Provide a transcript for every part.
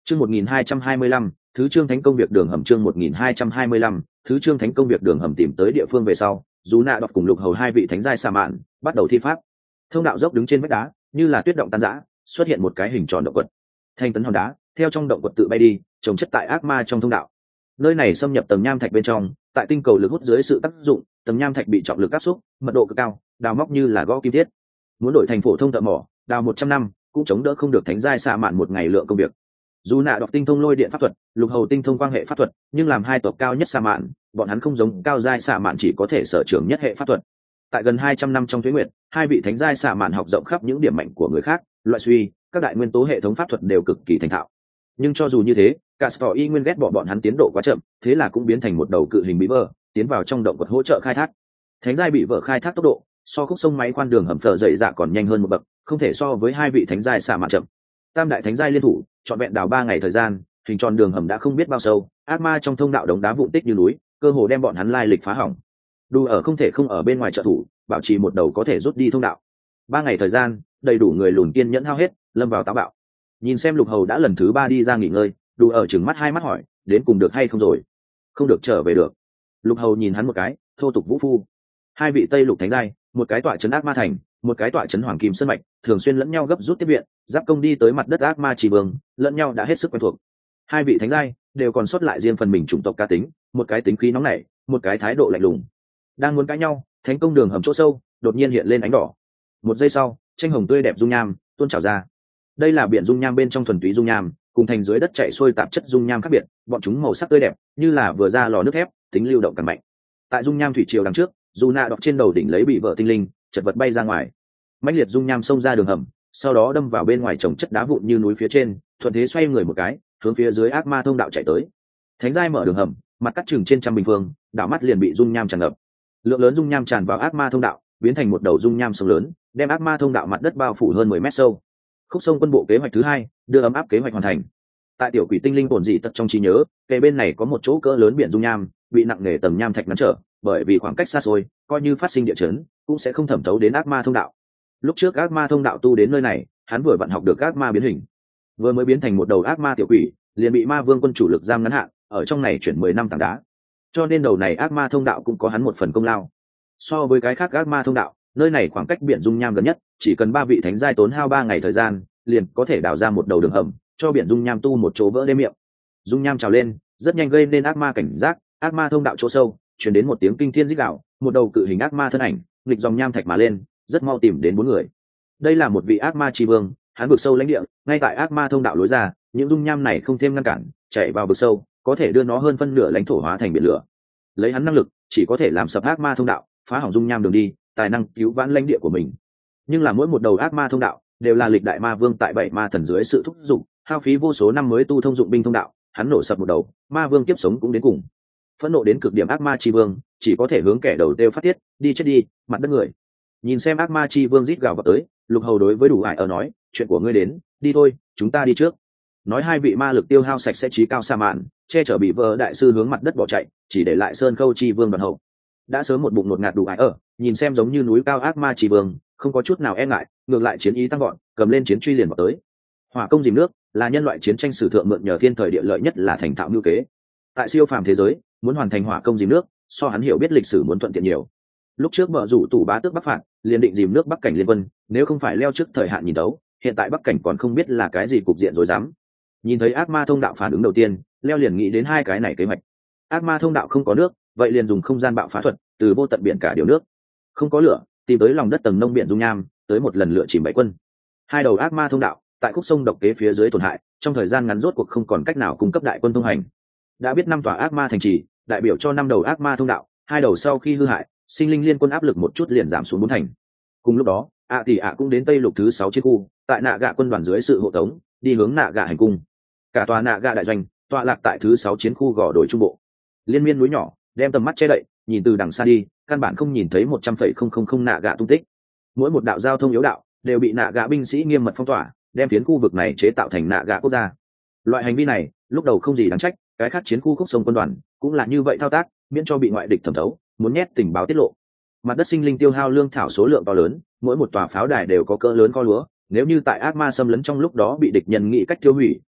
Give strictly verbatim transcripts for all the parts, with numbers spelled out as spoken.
Chương một nghìn hai trăm hai mươi lăm, thứ chương thánh công việc đường hầm chương một nghìn hai trăm hai mươi lăm, thứ chương thánh công việc đường hầm tìm tới địa phương về sau, Dù Nạ đọc cùng Lục Hầu hai vị thánh giai xà mạn, bắt đầu thi pháp. Thông đạo dốc đứng trên vách đá, như là tuyết động tan rã, xuất hiện một cái hình tròn động quật. Thanh tấn hòn đá, theo trong động quật tự bay đi, trồng chất tại ác ma trong thông đạo. Nơi này xâm nhập tầng nham thạch bên trong, tại tinh cầu lực hút dưới sự tác dụng, tầng nham thạch bị trọng lực áp xúc, mật độ cực cao, đào móc như là gõ kim thiết. Muốn đổi thành phổ thông thợ mỏ, đào một trăm năm, cũng chống đỡ không được thánh giai xà mạn một ngày lượng công việc. Dù Nạ đọc tinh thông lôi điện pháp thuật, Lục Hầu tinh thông quang hệ pháp thuật, nhưng làm hai tộc cao nhất xà mạn, bọn hắn không giống cao giai xà mạn chỉ có thể sở trường nhất hệ pháp thuật. Tại gần hai trăm năm trong tuế nguyệt, hai vị thánh giai xà mạn học rộng khắp những điểm mạnh của người khác, loại suy, các đại nguyên tố hệ thống pháp thuật đều cực kỳ thành thạo. Nhưng cho dù như thế, Castor y nguyên ghét bỏ bọn hắn tiến độ quá chậm, thế là cũng biến thành một đầu cự hình bị vỡ, tiến vào trong động quật hỗ trợ khai thác. Thánh giai bị vỡ khai thác tốc độ, so khúc sông máy khoan đường hầm phở dậy dạ còn nhanh hơn một bậc, không thể so với hai vị thánh giai xà mạn chậm. Tam đại thánh giai liên thủ, trọn vẹn đào ba ngày thời gian, hình tròn đường hầm đã không biết bao sâu, ác ma trong thông đạo đống đá vụn tích như núi, cơ hồ đem bọn hắn lai lịch phá hỏng. Đu ở không thể không ở bên ngoài trợ thủ, bảo trì một đầu có thể rút đi thông đạo. Ba ngày thời gian, đầy đủ người lùn kiên nhẫn hao hết, lâm vào táo bạo. Nhìn xem Lục Hầu đã lần thứ ba đi ra nghỉ ngơi, Đu ở chừng mắt hai mắt hỏi, đến cùng được hay không rồi? Không được trở về được. Lục Hầu nhìn hắn một cái, thô tục vũ phu. Hai vị Tây Lục thánh giai, một cái tọa trấn ác ma thành, một cái tọa trấn hoàng kim sơn mạch, thường xuyên lẫn nhau gấp rút tiếp viện, giáp công đi tới mặt đất ác ma trì vương, lẫn nhau đã hết sức quen thuộc. Hai vị thánh giai đều còn sót lại riêng phần mình chủng tộc cá tính, một cái tính khí nóng nảy, một cái thái độ lạnh lùng. Đang muốn cãi nhau, thánh công đường hầm chỗ sâu đột nhiên hiện lên ánh đỏ. Một giây sau, tranh hồng tươi đẹp dung nham tuôn trào ra. Đây là biển dung nham bên trong thuần túy dung nham, cùng thành dưới đất chảy xuôi tạp chất dung nham khác biệt, bọn chúng màu sắc tươi đẹp, như là vừa ra lò nước thép, tính lưu động càng mạnh. Tại dung nham thủy triều đằng trước, Dù Nạ đọc trên đầu đỉnh lấy bị vỡ tinh linh, chật vật bay ra ngoài. Mãnh liệt dung nham xông ra đường hầm, sau đó đâm vào bên ngoài trồng chất đá vụn như núi phía trên, thuận thế xoay người một cái, hướng phía dưới ác ma thông đạo chạy tới. Thánh giai mở đường hầm, mặt cắt chừng trên trăm bình phương, đảo mắt liền bị dung nham tràn ngập. Lượng lớn dung nham tràn vào ác ma thông đạo, biến thành một đầu dung nham sông lớn, đem ác ma thông đạo mặt đất bao phủ hơn mười mét sâu. Khúc sông quân bộ kế hoạch thứ hai, đưa ấm áp kế hoạch hoàn thành. Tại tiểu quỷ tinh linh tổn dị tật trong trí nhớ, kề bên này có một chỗ cỡ lớn biển dung nham, bị nặng nề tầng nham thạch ngăn trở, bởi vì khoảng cách xa xôi, coi như phát sinh địa chấn, cũng sẽ không thẩm thấu đến ác ma thông đạo. Lúc trước ác ma thông đạo tu đến nơi này, hắn vừa vận học được ác ma biến hình, vừa mới biến thành một đầu ác ma tiểu quỷ, liền bị ma vương quân chủ lực giam ngắn hạn, ở trong này chuyển mười năm tảng đá. Cho nên đầu này ác ma thông đạo cũng có hắn một phần công lao. So với cái khác ác ma thông đạo, nơi này khoảng cách biển dung nham gần nhất, chỉ cần ba vị thánh giai tốn hao ba ngày thời gian, liền có thể đào ra một đầu đường hầm, cho biển dung nham tu một chỗ vỡ đê miệng. Dung nham trào lên, rất nhanh gây nên ác ma cảnh giác, ác ma thông đạo chỗ sâu, truyền đến một tiếng kinh thiên rít gào, một đầu cự hình ác ma thân ảnh, nghịch dòng nham thạch mà lên, rất mau tìm đến bốn người. Đây là một vị ác ma tri vương, hắn vực sâu lãnh địa, ngay tại ác ma thông đạo lối ra, những dung nham này không thêm ngăn cản, chạy vào vực sâu, có thể đưa nó hơn phân nửa lãnh thổ hóa thành biển lửa. Lấy hắn năng lực, chỉ có thể làm sập ác ma thông đạo, phá hỏng dung nham đường đi, tài năng cứu vãn lãnh địa của mình. Nhưng là mỗi một đầu ác ma thông đạo đều là lịch đại ma vương tại bảy ma thần dưới sự thúc giục, hao phí vô số năm mới tu thông dụng binh thông đạo, hắn nổ sập một đầu, ma vương kiếp sống cũng đến cùng. Phẫn nộ đến cực điểm ác ma chi vương, chỉ có thể hướng kẻ đầu tiêu phát tiết, đi chết đi, mặt đất người. Nhìn xem ác ma chi vương rít gào vào tới, Lục Hầu đối với Đủ Ải ở nói, chuyện của ngươi đến, đi thôi, chúng ta đi trước. Nói hai vị ma lực tiêu hao sạch sẽ trí cao sa mạn, che chở bị vỡ đại sư hướng mặt đất bỏ chạy, chỉ để lại sơn khâu chi vương đoàn hậu. Đã sớm một bụng nột ngạt Đủ Ải ở, nhìn xem giống như núi cao ác ma chi vương, không có chút nào e ngại, ngược lại chiến ý tăng gọn, cầm lên chiến truy liền vào tới. Hỏa công dìm nước là nhân loại chiến tranh sử thượng mượn nhờ thiên thời địa lợi nhất là thành thạo mưu kế. Tại siêu phàm thế giới, muốn hoàn thành hỏa công dìm nước, so hắn hiểu biết lịch sử muốn thuận tiện nhiều. Lúc trước mở rủ tủ bá tước bắc phạt, liền định dìm nước bắc cảnh liên quân, nếu không phải leo trước thời hạn nhìn đấu, hiện tại bắc cảnh còn không biết là cái gì cục diện rối rắm. Nhìn thấy ác ma thông đạo phản ứng đầu tiên, leo liền nghĩ đến hai cái này kế hoạch. Ác ma thông đạo không có nước, vậy liền dùng không gian bạo phá thuật, từ vô tận biển cả điều nước. Không có lửa, tìm tới lòng đất tầng nông biển dung nham, tới một lần lửa chìm bảy quân. Hai đầu ác ma thông đạo, tại khúc sông độc kế phía dưới tổn hại, trong thời gian ngắn rốt cuộc không còn cách nào cung cấp đại quân thông hành. Đã biết năm tòa ác ma thành trì, đại biểu cho năm đầu ác ma thông đạo, hai đầu sau khi hư hại, sinh linh liên quân áp lực một chút liền giảm xuống bốn thành. Cùng lúc đó, ạ tỷ ạ cũng đến tây lục thứ sáu chiến khu, tại nạ gạ quân đoàn dưới sự hộ tống, đi hướng nạ gạ hành cung. Cả tòa nạ gạ đại doanh tọa lạc tại thứ sáu chiến khu gò đồi trung bộ. Liên miên núi nhỏ, đem tầm mắt che đậy, nhìn từ đằng xa đi, căn bản không nhìn thấy một trăm phẩy không không không nạ gạ tung tích. Mỗi một đạo giao thông yếu đạo đều bị nạ gạ binh sĩ nghiêm mật phong tỏa, đem phiến khu vực này chế tạo thành nạ gạ quốc gia. Loại hành vi này, lúc đầu không gì đáng trách, cái khác chiến khu khúc sông quân đoàn cũng là như vậy thao tác, miễn cho bị ngoại địch thẩm thấu, muốn nhét tình báo tiết lộ. Mặt đất sinh linh tiêu hao lương thảo số lượng to lớn, mỗi một tòa pháo đài đều có cỡ lớn kho lúa, nếu như tại ác ma xâm lấn trong lúc đó bị địch nhân nghĩ cách tiêu hủy,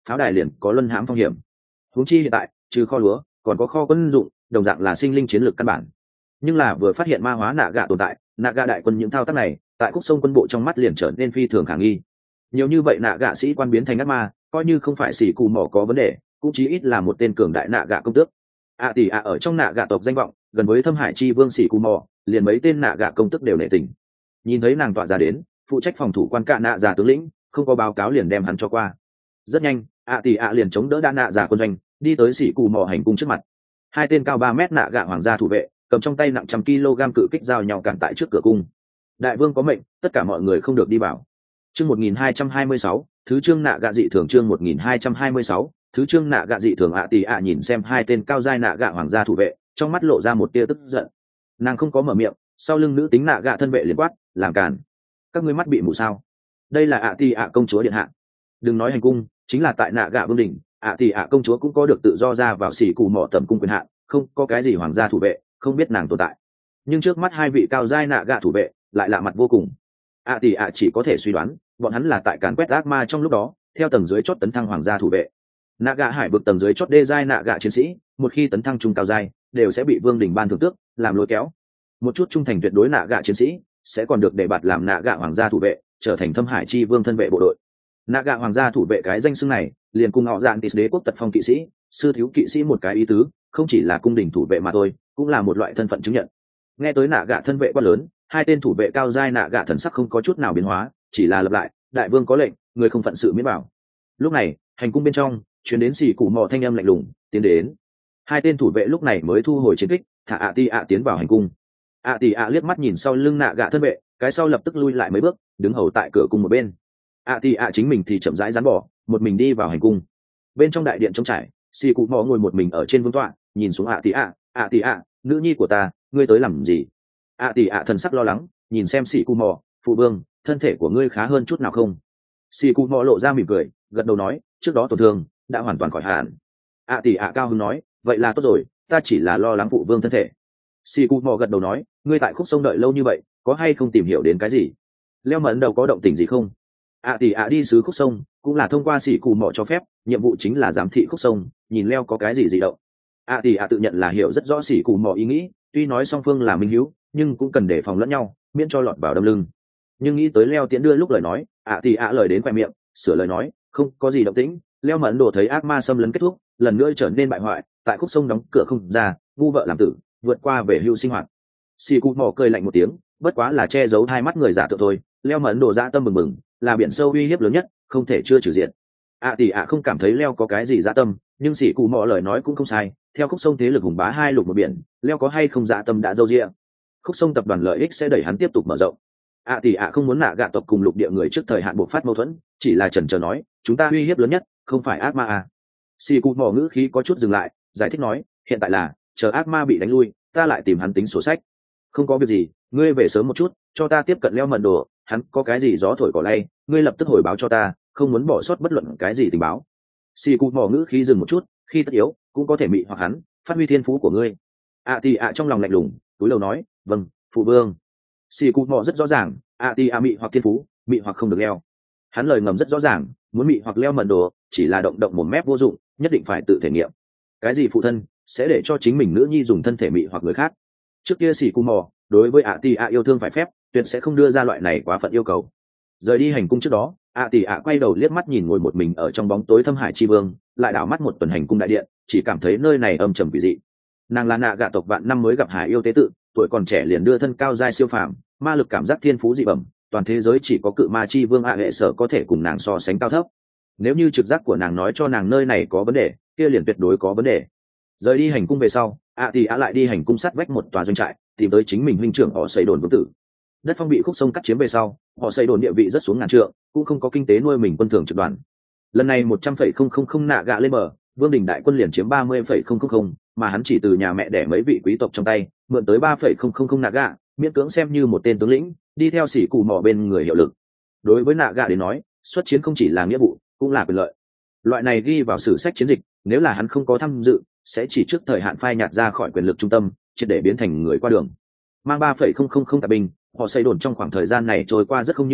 pháo đài liền có luân hãm phong hiểm. Huống chi hiện tại trừ kho lúa còn có kho quân dụng, đồng dạng là sinh linh chiến lược căn bản. Nhưng là vừa phát hiện ma hóa nạ gạ tồn tại, nạ gạ đại quân những thao tác này tại khúc sông quân bộ trong mắt liền trở nên phi thường khả nghi. Nhiều như vậy nạ gạ sĩ quan biến thành ác ma, coi như không phải xỉ cù mỏ có vấn đề, cũng chí ít là một tên cường đại nạ gạ công tước. ạ tỷ ạ ở trong nạ gạ tộc danh vọng gần với thâm hải chi vương xỉ cù mỏ, liền mấy tên nạ gạ công tước đều nể tình. Nhìn thấy nàng tọa ra đến, phụ trách phòng thủ quan cạ nạ già tướng lĩnh không có báo cáo liền đem hắn cho qua. Rất nhanh ạ tỷ ạ liền chống đỡ đa nạ già quân doanh, đi tới xỉ cù mỏ hành cung trước mặt. Hai tên cao ba mét nạ gạ hoàng gia thủ vệ cầm trong tay nặng trăm kg cự kích giao nhau cản tại trước cửa cung. Đại vương có mệnh, tất cả mọi người không được đi vào. Chương một nghìn hai trăm hai mươi sáu, thứ chương nạ gạ dị thường chương một nghìn hai trăm hai mươi sáu, thứ chương nạ gạ dị thường ạ tỷ ạ nhìn xem hai tên cao giai nạ gạ hoàng gia thủ vệ, trong mắt lộ ra một tia tức giận. Nàng không có mở miệng, sau lưng nữ tính nạ gạ thân vệ liền quát, làm cản. Các ngươi mắt bị mù sao? Đây là ạ tỷ ạ công chúa điện hạ. Đừng nói hành cung, chính là tại nạ gạ vương đỉnh, ạ tỷ ạ công chúa cũng có được tự do ra vào xỉ cù mỏ tầm cung quyền hạn, không có cái gì hoàng gia thủ vệ không biết nàng tồn tại. Nhưng trước mắt hai vị cao giai nạ gạ thủ vệ lại lạ mặt vô cùng. ạ tỷ ạ chỉ có thể suy đoán bọn hắn là tại càn quét ác ma trong lúc đó theo tầng dưới chót tấn thăng hoàng gia thủ vệ. Nạ gạ hải vực tầng dưới chót đê giai nạ gạ chiến sĩ một khi tấn thăng trung cao giai đều sẽ bị vương đình ban thưởng tước làm lôi kéo. Một chút trung thành tuyệt đối nạ gạ chiến sĩ sẽ còn được đề bạt làm nạ gạ hoàng gia thủ vệ, trở thành thâm hải chi vương thân vệ bộ đội. Nạ gạ hoàng gia thủ vệ cái danh xưng này liền cùng họ dạng tis đế quốc tật phong kỵ sĩ, sư thiếu kỵ sĩ một cái ý tứ, không chỉ là cung đình thủ vệ mà thôi, cũng là một loại thân phận chứng nhận. Nghe tới nạ gạ thân vệ quá lớn, hai tên thủ vệ cao giai nạ gạ thần sắc không có chút nào biến hóa, chỉ là lặp lại, đại vương có lệnh, người không phận sự miễn bảo. Lúc này hành cung bên trong truyền đến xì cụ mò thanh âm lạnh lùng tiến đến. Hai tên thủ vệ lúc này mới thu hồi chiến kích, thả ạ tỷ ạ tiến vào hành cung. ạ tỷ ạ liếc mắt nhìn sau lưng nạ gạ thân vệ, cái sau lập tức lui lại mấy bước, đứng hầu tại cửa cung một bên. ạ tỷ ạ chính mình thì chậm rãi rắn bỏ, một mình đi vào hành cung. Bên trong đại điện trống trải, xì cụ mò ngồi một mình ở trên vương tọa, nhìn xuống ạ tỷ ạ. ạ tỷ ạ, nữ nhi của ta, ngươi tới làm gì? ạ tỷ ạ thần sắc lo lắng nhìn xem xì cụ mò, phụ vương, thân thể của ngươi khá hơn chút nào không? Xì cụ mò lộ ra mỉm cười, gật đầu nói, trước đó tổn thương đã hoàn toàn khỏi hẳn. ạ tỷ ạ cao hứng nói, vậy là tốt rồi, ta chỉ là lo lắng phụ vương thân thể. Xì cụ mò gật đầu nói, ngươi tại khúc sông đợi lâu như vậy, có hay không tìm hiểu đến cái gì? Leo mẫn đầu có động tình gì không? ạ tỷ ạ đi xứ khúc sông cũng là thông qua xì cụ mò cho phép, nhiệm vụ chính là giám thị khúc sông, nhìn leo có cái gì dị động. ạ tỷ ạ tự nhận là hiểu rất rõ xì cụ mò ý nghĩ, tuy nói song phương là minh hữu nhưng cũng cần đề phòng lẫn nhau, miễn cho lọt vào đâm lưng. Nhưng nghĩ tới leo tiễn đưa lúc lời nói, ạ tỷ ạ lời đến khoe miệng, sửa lời nói, không có gì động tĩnh. Leo mẫn đồ thấy ác ma xâm lấn kết thúc, lần nữa trở nên bại hoại, tại khúc sông đóng cửa không ra, ngu vợ làm tử, vượt qua về hưu sinh hoạt. Xì cụ mò cười lạnh một tiếng, bất quá là che giấu hai mắt người giả tượng thôi. Leo mẫn đồ dã tâm mừng mừng, là biển sâu uy hiếp lớn nhất, không thể chưa trừ diện. ạ tỷ ạ không cảm thấy leo có cái gì dã tâm, nhưng xì cụ mò lời nói cũng không sai. Theo khúc sông thế lực hùng bá hai lục một biển, leo có hay không dã tâm đã dâu dịa. Khúc sông tập đoàn lợi ích sẽ đẩy hắn tiếp tục mở rộng. ạ tỷ ạ không muốn nạ gạ tộc cùng lục địa người trước thời hạn buộc phát mâu thuẫn, chỉ là chần chờ nói, chúng ta uy hiếp lớn nhất không phải ác ma à? Xì cụ mò ngữ khí có chút dừng lại, giải thích nói, hiện tại là chờ ác ma bị đánh lui, ta lại tìm hắn tính sổ sách. Không có việc gì, ngươi về sớm một chút, cho ta tiếp cận leo mận đồ, hắn có cái gì gió thổi cỏ lay, ngươi lập tức hồi báo cho ta, không muốn bỏ sót bất luận cái gì tình báo. Xì cụ mò ngữ khí dừng một chút, khi tất yếu cũng có thể mị hoặc hắn, phát huy thiên phú của ngươi. ạ tỷ ạ trong lòng lạnh lùng, túi đầu nói, vâng, phụ vương. Xì cụ mò rất rõ ràng, ạ tỷ ạ mị hoặc thiên phú, mị hoặc không được leo. Hắn lời ngầm rất rõ ràng, muốn mị hoặc leo mận đồ chỉ là động động một mép vô dụng, nhất định phải tự thể nghiệm. Cái gì phụ thân sẽ để cho chính mình nữ nhi dùng thân thể mị hoặc người khác? Trước kia xì cụ mò đối với ạ tỷ ạ yêu thương phải phép, tuyệt sẽ không đưa ra loại này quá phận yêu cầu. Rời đi hành cung trước đó, ạ tỷ ạ quay đầu liếc mắt nhìn ngồi một mình ở trong bóng tối thâm hải chi vương, lại đảo mắt một tuần hành cung đại điện, chỉ cảm thấy nơi này âm trầm quỷ dị. Nàng là nạ gạ tộc vạn năm mới gặp hải yêu tế tự, tuổi còn trẻ liền đưa thân cao giai siêu phàm, ma lực cảm giác thiên phú dị bẩm, toàn thế giới chỉ có cự ma chi vương ạ hệ sở có thể cùng nàng so sánh cao thấp. Nếu như trực giác của nàng nói cho nàng nơi này có vấn đề, kia liền tuyệt đối có vấn đề. Rời đi hành cung về sau, ạ tỷ ạ lại đi hành cung sát vách một tòa doanh trại, tìm tới chính mình huynh trưởng họ xây đồn vương tử. Đất phong bị khúc sông cắt chiếm về sau, họ xây đồn địa vị rất xuống ngàn trượng, cũng không có kinh tế nuôi mình quân thường trực đoàn. Lần này một trăm phẩy không không không nạ gạ lên bờ, vương đình đại quân liền chiếm ba mươi phẩy không không không, mà hắn chỉ từ nhà mẹ đẻ mấy vị quý tộc trong tay mượn tới ba phẩy không không không nạ gạ, miễn cưỡng xem như một tên tướng lĩnh, đi theo xỉ cụ mò bên người hiệu lực. Đối với nạ gạ đến nói, xuất chiến không chỉ là nghĩa vụ, cũng là quyền lợi. Loại này ghi vào sử sách chiến dịch, nếu là hắn không có tham dự, sẽ chỉ trước thời hạn phai nhạt ra khỏi quyền lực trung tâm, triệt để biến thành người qua đường. Mang ba phẩy không không không tạp binh, họ xây đồn trong khoảng thời gian này trôi qua rất không như ý,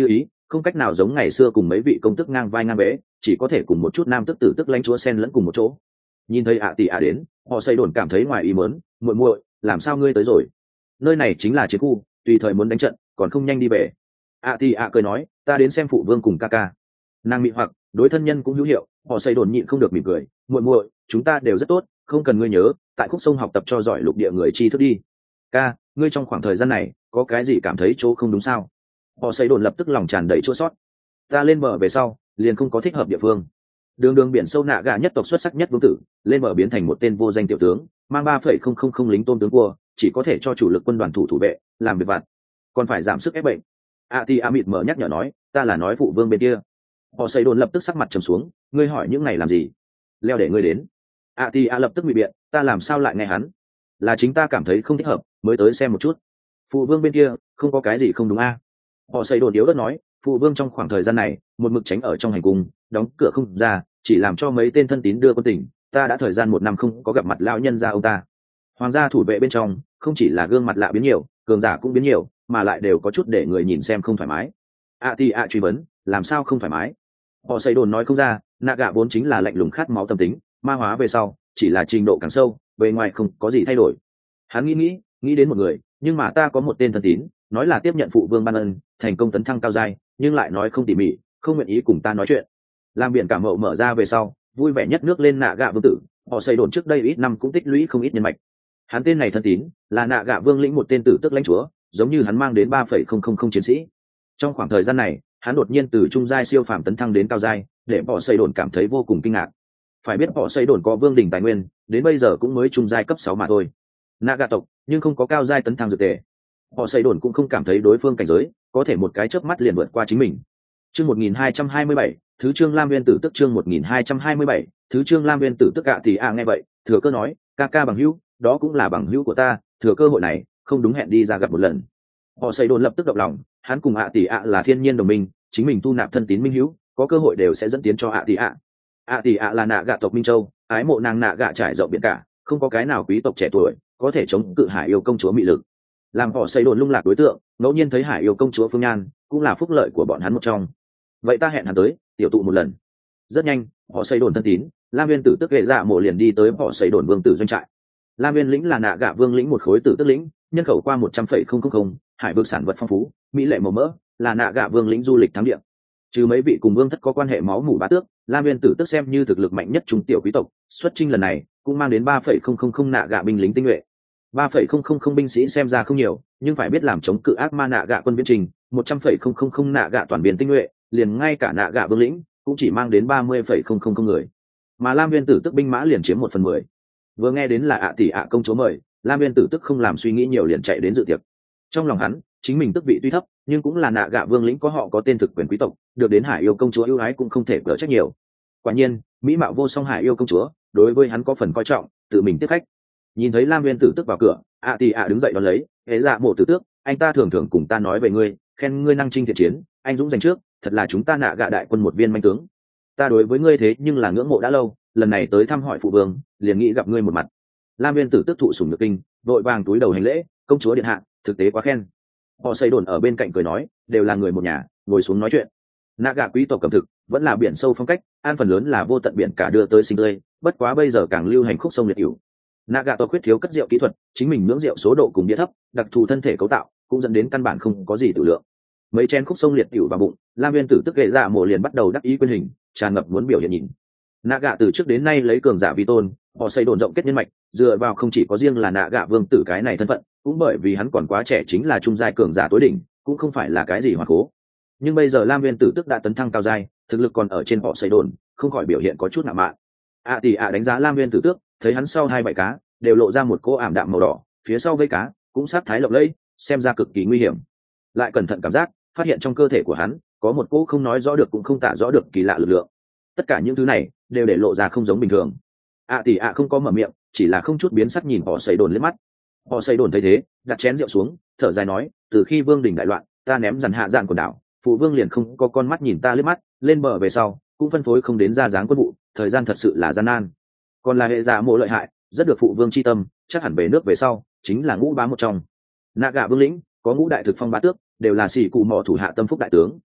không cách nào giống ngày xưa cùng mấy vị công tức ngang vai ngang bế, chỉ có thể cùng một chút nam tức tử tức lãnh chúa sen lẫn cùng một chỗ. Nhìn thấy ạ tỷ ạ đến, họ xây đồn cảm thấy ngoài ý mớn, muội muội, làm sao ngươi tới rồi? Nơi này chính là chiến khu, tùy thời muốn đánh trận, còn không nhanh đi về. ạ tỷ ạ cười nói, ta đến xem phụ vương cùng ca ca. Nàng mị hoặc đối thân nhân cũng hữu hiệu, họ xây đồn nhịn không được mỉm cười, muội muội, chúng ta đều rất tốt, không cần ngươi nhớ, tại khúc sông học tập cho giỏi lục địa người tri thức đi. Ca, ngươi trong khoảng thời gian này có cái gì cảm thấy chỗ không đúng sao? Họ xây đồn lập tức lòng tràn đầy chua sót. Ta lên bờ về sau liền không có thích hợp địa phương. Đường đường biển sâu nạ gà nhất tộc xuất sắc nhất vương tử, lên bờ biến thành một tên vô danh tiểu tướng, mang ba phẩy không không không lính tôm tướng cua, chỉ có thể cho chủ lực quân đoàn thủ thủ vệ làm việc vặt, còn phải giảm sức ép bệnh. A ti a mịt mở nhắc nhở nói, ta là nói phụ vương bên kia. Họ xây đồn lập tức sắc mặt trầm xuống, ngươi hỏi những này làm gì? Leo để ngươi đến. A ti a lập tức bị biện, ta làm sao lại nghe hắn? Là chính ta cảm thấy không thích hợp mới tới xem một chút. Phụ vương bên kia không có cái gì không đúng a? Họ xây đồn yếu đất nói, phụ vương trong khoảng thời gian này một mực tránh ở trong hành cung, đóng cửa không ra, chỉ làm cho mấy tên thân tín đưa quân tỉnh. Ta đã thời gian một năm không có gặp mặt lão nhân gia ông ta. Hoàng gia thủ vệ bên trong không chỉ là gương mặt lạ biến nhiều, cường giả cũng biến nhiều, mà lại đều có chút để người nhìn xem không thoải mái. A ti a truy vấn, làm sao không thoải mái? Họ xây đồn nói không ra, nạ gạ vốn chính là lạnh lùng khát máu tâm tính, ma hóa về sau chỉ là trình độ càng sâu, bề ngoài không có gì thay đổi. Hắn nghĩ nghĩ nghĩ đến một người, nhưng mà ta có một tên thân tín, nói là tiếp nhận phụ vương ban ân, thành công tấn thăng cao giai, nhưng lại nói không tỉ mỉ, không nguyện ý cùng ta nói chuyện. Làm biển cả mậu mở ra về sau, vui vẻ nhất nước lên nạ gạ vương tử, họ xây đồn trước đây ít năm cũng tích lũy không ít nhân mạch. Hắn tên này thân tín là nạ gạ vương lĩnh một tên tử tức lãnh chúa, giống như hắn mang đến ba phẩy không không không chiến sĩ. Trong khoảng thời gian này, hắn đột nhiên từ trung giai siêu phàm tấn thăng đến cao giai, để họ xây đồn cảm thấy vô cùng kinh ngạc. Phải biết họ xây đồn có vương đỉnh tài nguyên, đến bây giờ cũng mới trung giai cấp sáu mà thôi. Nạ gạ tộc nhưng không có cao giai tấn thăng dược tề. Họ xây đồn cũng không cảm thấy đối phương cảnh giới có thể một cái chớp mắt liền vượt qua chính mình. Chương một nghìn hai trăm hai mươi bảy, thứ chương Lam Nguyên tử tức chương một nghìn hai trăm hai mươi bảy, thứ chương Lam Nguyên tử tức ạ thì à nghe vậy, thừa cơ nói, ca ca bằng hữu, đó cũng là bằng hữu của ta, thừa cơ hội này, không đúng hẹn đi ra gặp một lần. Họ xây đồn lập tức động lòng, hắn cùng ạ tỷ ạ là thiên nhiên đồng minh, chính mình thu nạp thân tín minh hữu, có cơ hội đều sẽ dẫn tiến cho ạ tỷ ạ. ạ tỷ ạ là nạ gạ tộc Minh Châu, ái mộ nàng nạ gạ trải rộng biển cả, không có cái nào quý tộc trẻ tuổi có thể chống cự Hải yêu công chúa mị lực. Làm họ xây đồn lung lạc đối tượng, ngẫu nhiên thấy Hải yêu công chúa Phương Nhan, cũng là phúc lợi của bọn hắn một trong. Vậy ta hẹn hắn tới tiểu tụ một lần. Rất nhanh, họ xây đồn thân tín Lam Nguyên tử tức hệ dạ mộ liền đi tới họ xây đồn vương tử doanh trại. Lam Nguyên lĩnh là nạ gạ vương lĩnh một khối tử tức lĩnh, nhân khẩu qua một trăm phẩy không không không, hải vực sản vật phong phú, mỹ lệ màu mỡ, là nạ gạ vương lĩnh du lịch thắng địa. Trừ mấy vị cùng vương thất có quan hệ máu mủ bá tước, Lam Nguyên tử tức xem như thực lực mạnh nhất trung tiểu quý tộc, xuất chinh lần này cũng mang đến ba phẩy không không không nạ gạ binh lính tinh nhuệ. ba phẩy không không không binh sĩ xem ra không nhiều, nhưng phải biết làm chống cự ác ma nạ gạ quân viễn trình, một trăm phẩy không không không nạ gạ toàn biên tinh nhuệ, liền ngay cả nạ gạ vương lĩnh cũng chỉ mang đến ba mươi phẩy không không không người, mà Lam Nguyên tử tức binh mã liền chiếm một phần mười. Vừa nghe đến là ạ tỷ ạ công chúa mời, Lam Nguyên tử tức không làm suy nghĩ nhiều liền chạy đến dự tiệc. Trong lòng hắn, chính mình tức vị tuy thấp, nhưng cũng là nạ gạ vương lĩnh có họ có tên thực quyền quý tộc, được đến Hải yêu công chúa ưu ái cũng không thể cỡ trách nhiều. Quả nhiên, mỹ mạo vô song Hải yêu công chúa đối với hắn có phần coi trọng, tự mình tiếp khách. Nhìn thấy Lam Nguyên tử tức vào cửa, ạ tỷ ạ đứng dậy đón lấy, hễ dạ mộ tử tước, anh ta thường thường cùng ta nói về ngươi, khen ngươi năng chinh thiện chiến, anh dũng giành trước, thật là chúng ta nạ gạ đại quân một viên manh tướng. Ta đối với ngươi thế nhưng là ngưỡng mộ đã lâu, lần này tới thăm hỏi phụ vương, liền nghĩ gặp ngươi một mặt. Lam Nguyên tử tức thụ sủng nhược kinh, vội vàng túi đầu hành lễ, công chúa điện hạ, thực tế quá khen. Họ xây đồn ở bên cạnh cười nói, đều là người một nhà, ngồi xuống nói chuyện. Nạ gạ quý tộc cẩm thực vẫn là biển sâu phong cách, an phần lớn là vô tận biển cả đưa tới sinh tươi, bất quá bây giờ càng lưu hành khúc sông liệt cửu. Nạ gạ tộc khuyết thiếu cất rượu kỹ thuật, chính mình nhưỡng rượu số độ cùng địa thấp, đặc thù thân thể cấu tạo cũng dẫn đến căn bản không có gì tự lượng. Mấy chén khúc sông liệt cửu vào bụng, Lam Nguyên tử tức gệ dạ mộ liền bắt đầu đắc ý quyền hình, tràn ngập muốn biểu hiện nhìn. Nạ gạ từ trước đến nay lấy cường giả vi tôn, họ xây đồn rộng kết nhân mạch, dựa vào không chỉ có riêng là nạ gạ vương tử cái này thân phận, cũng bởi vì hắn còn quá trẻ chính là trung giai cường giả tối đỉnh, cũng không phải là cái gì hoàn cố. Nhưng bây giờ Lam Nguyên tử tức đã tấn thăng cao giai, thực lực còn ở trên họ xây đồn, không khỏi biểu hiện có chút ngạo mạn. ạ tỷ ạ đánh giá Lam Nguyên tử tước, thấy hắn sau hai bãi cá đều lộ ra một cỗ ảm đạm màu đỏ, phía sau vây cá cũng sát thái lộng lẫy, xem ra cực kỳ nguy hiểm. Lại cẩn thận cảm giác, phát hiện trong cơ thể của hắn có một cỗ không nói rõ được cũng không tả rõ được kỳ lạ lực lượng. Tất cả những thứ này đều để lộ ra không giống bình thường. ạ tỷ ạ không có mở miệng, chỉ là không chút biến sắc nhìn họ xây đồn lên mắt. Họ xây đồn thấy thế, đặt chén rượu xuống, thở dài nói, từ khi vương đình đại loạn, ta ném dàn hạ dạn quần đảo, phụ vương liền không có con mắt nhìn ta liếc mắt, lên bờ về sau cũng phân phối không đến ra dáng quân vụ, thời gian thật sự là gian nan. Còn là hệ giả mộ lợi hại, rất được phụ vương chi tâm, chắc hẳn về nước về sau chính là ngũ bá một trong. Nạ gạ vương lĩnh có ngũ đại thực phong bá tước, đều là xỉ cụ mò thủ hạ tâm phúc đại tướng.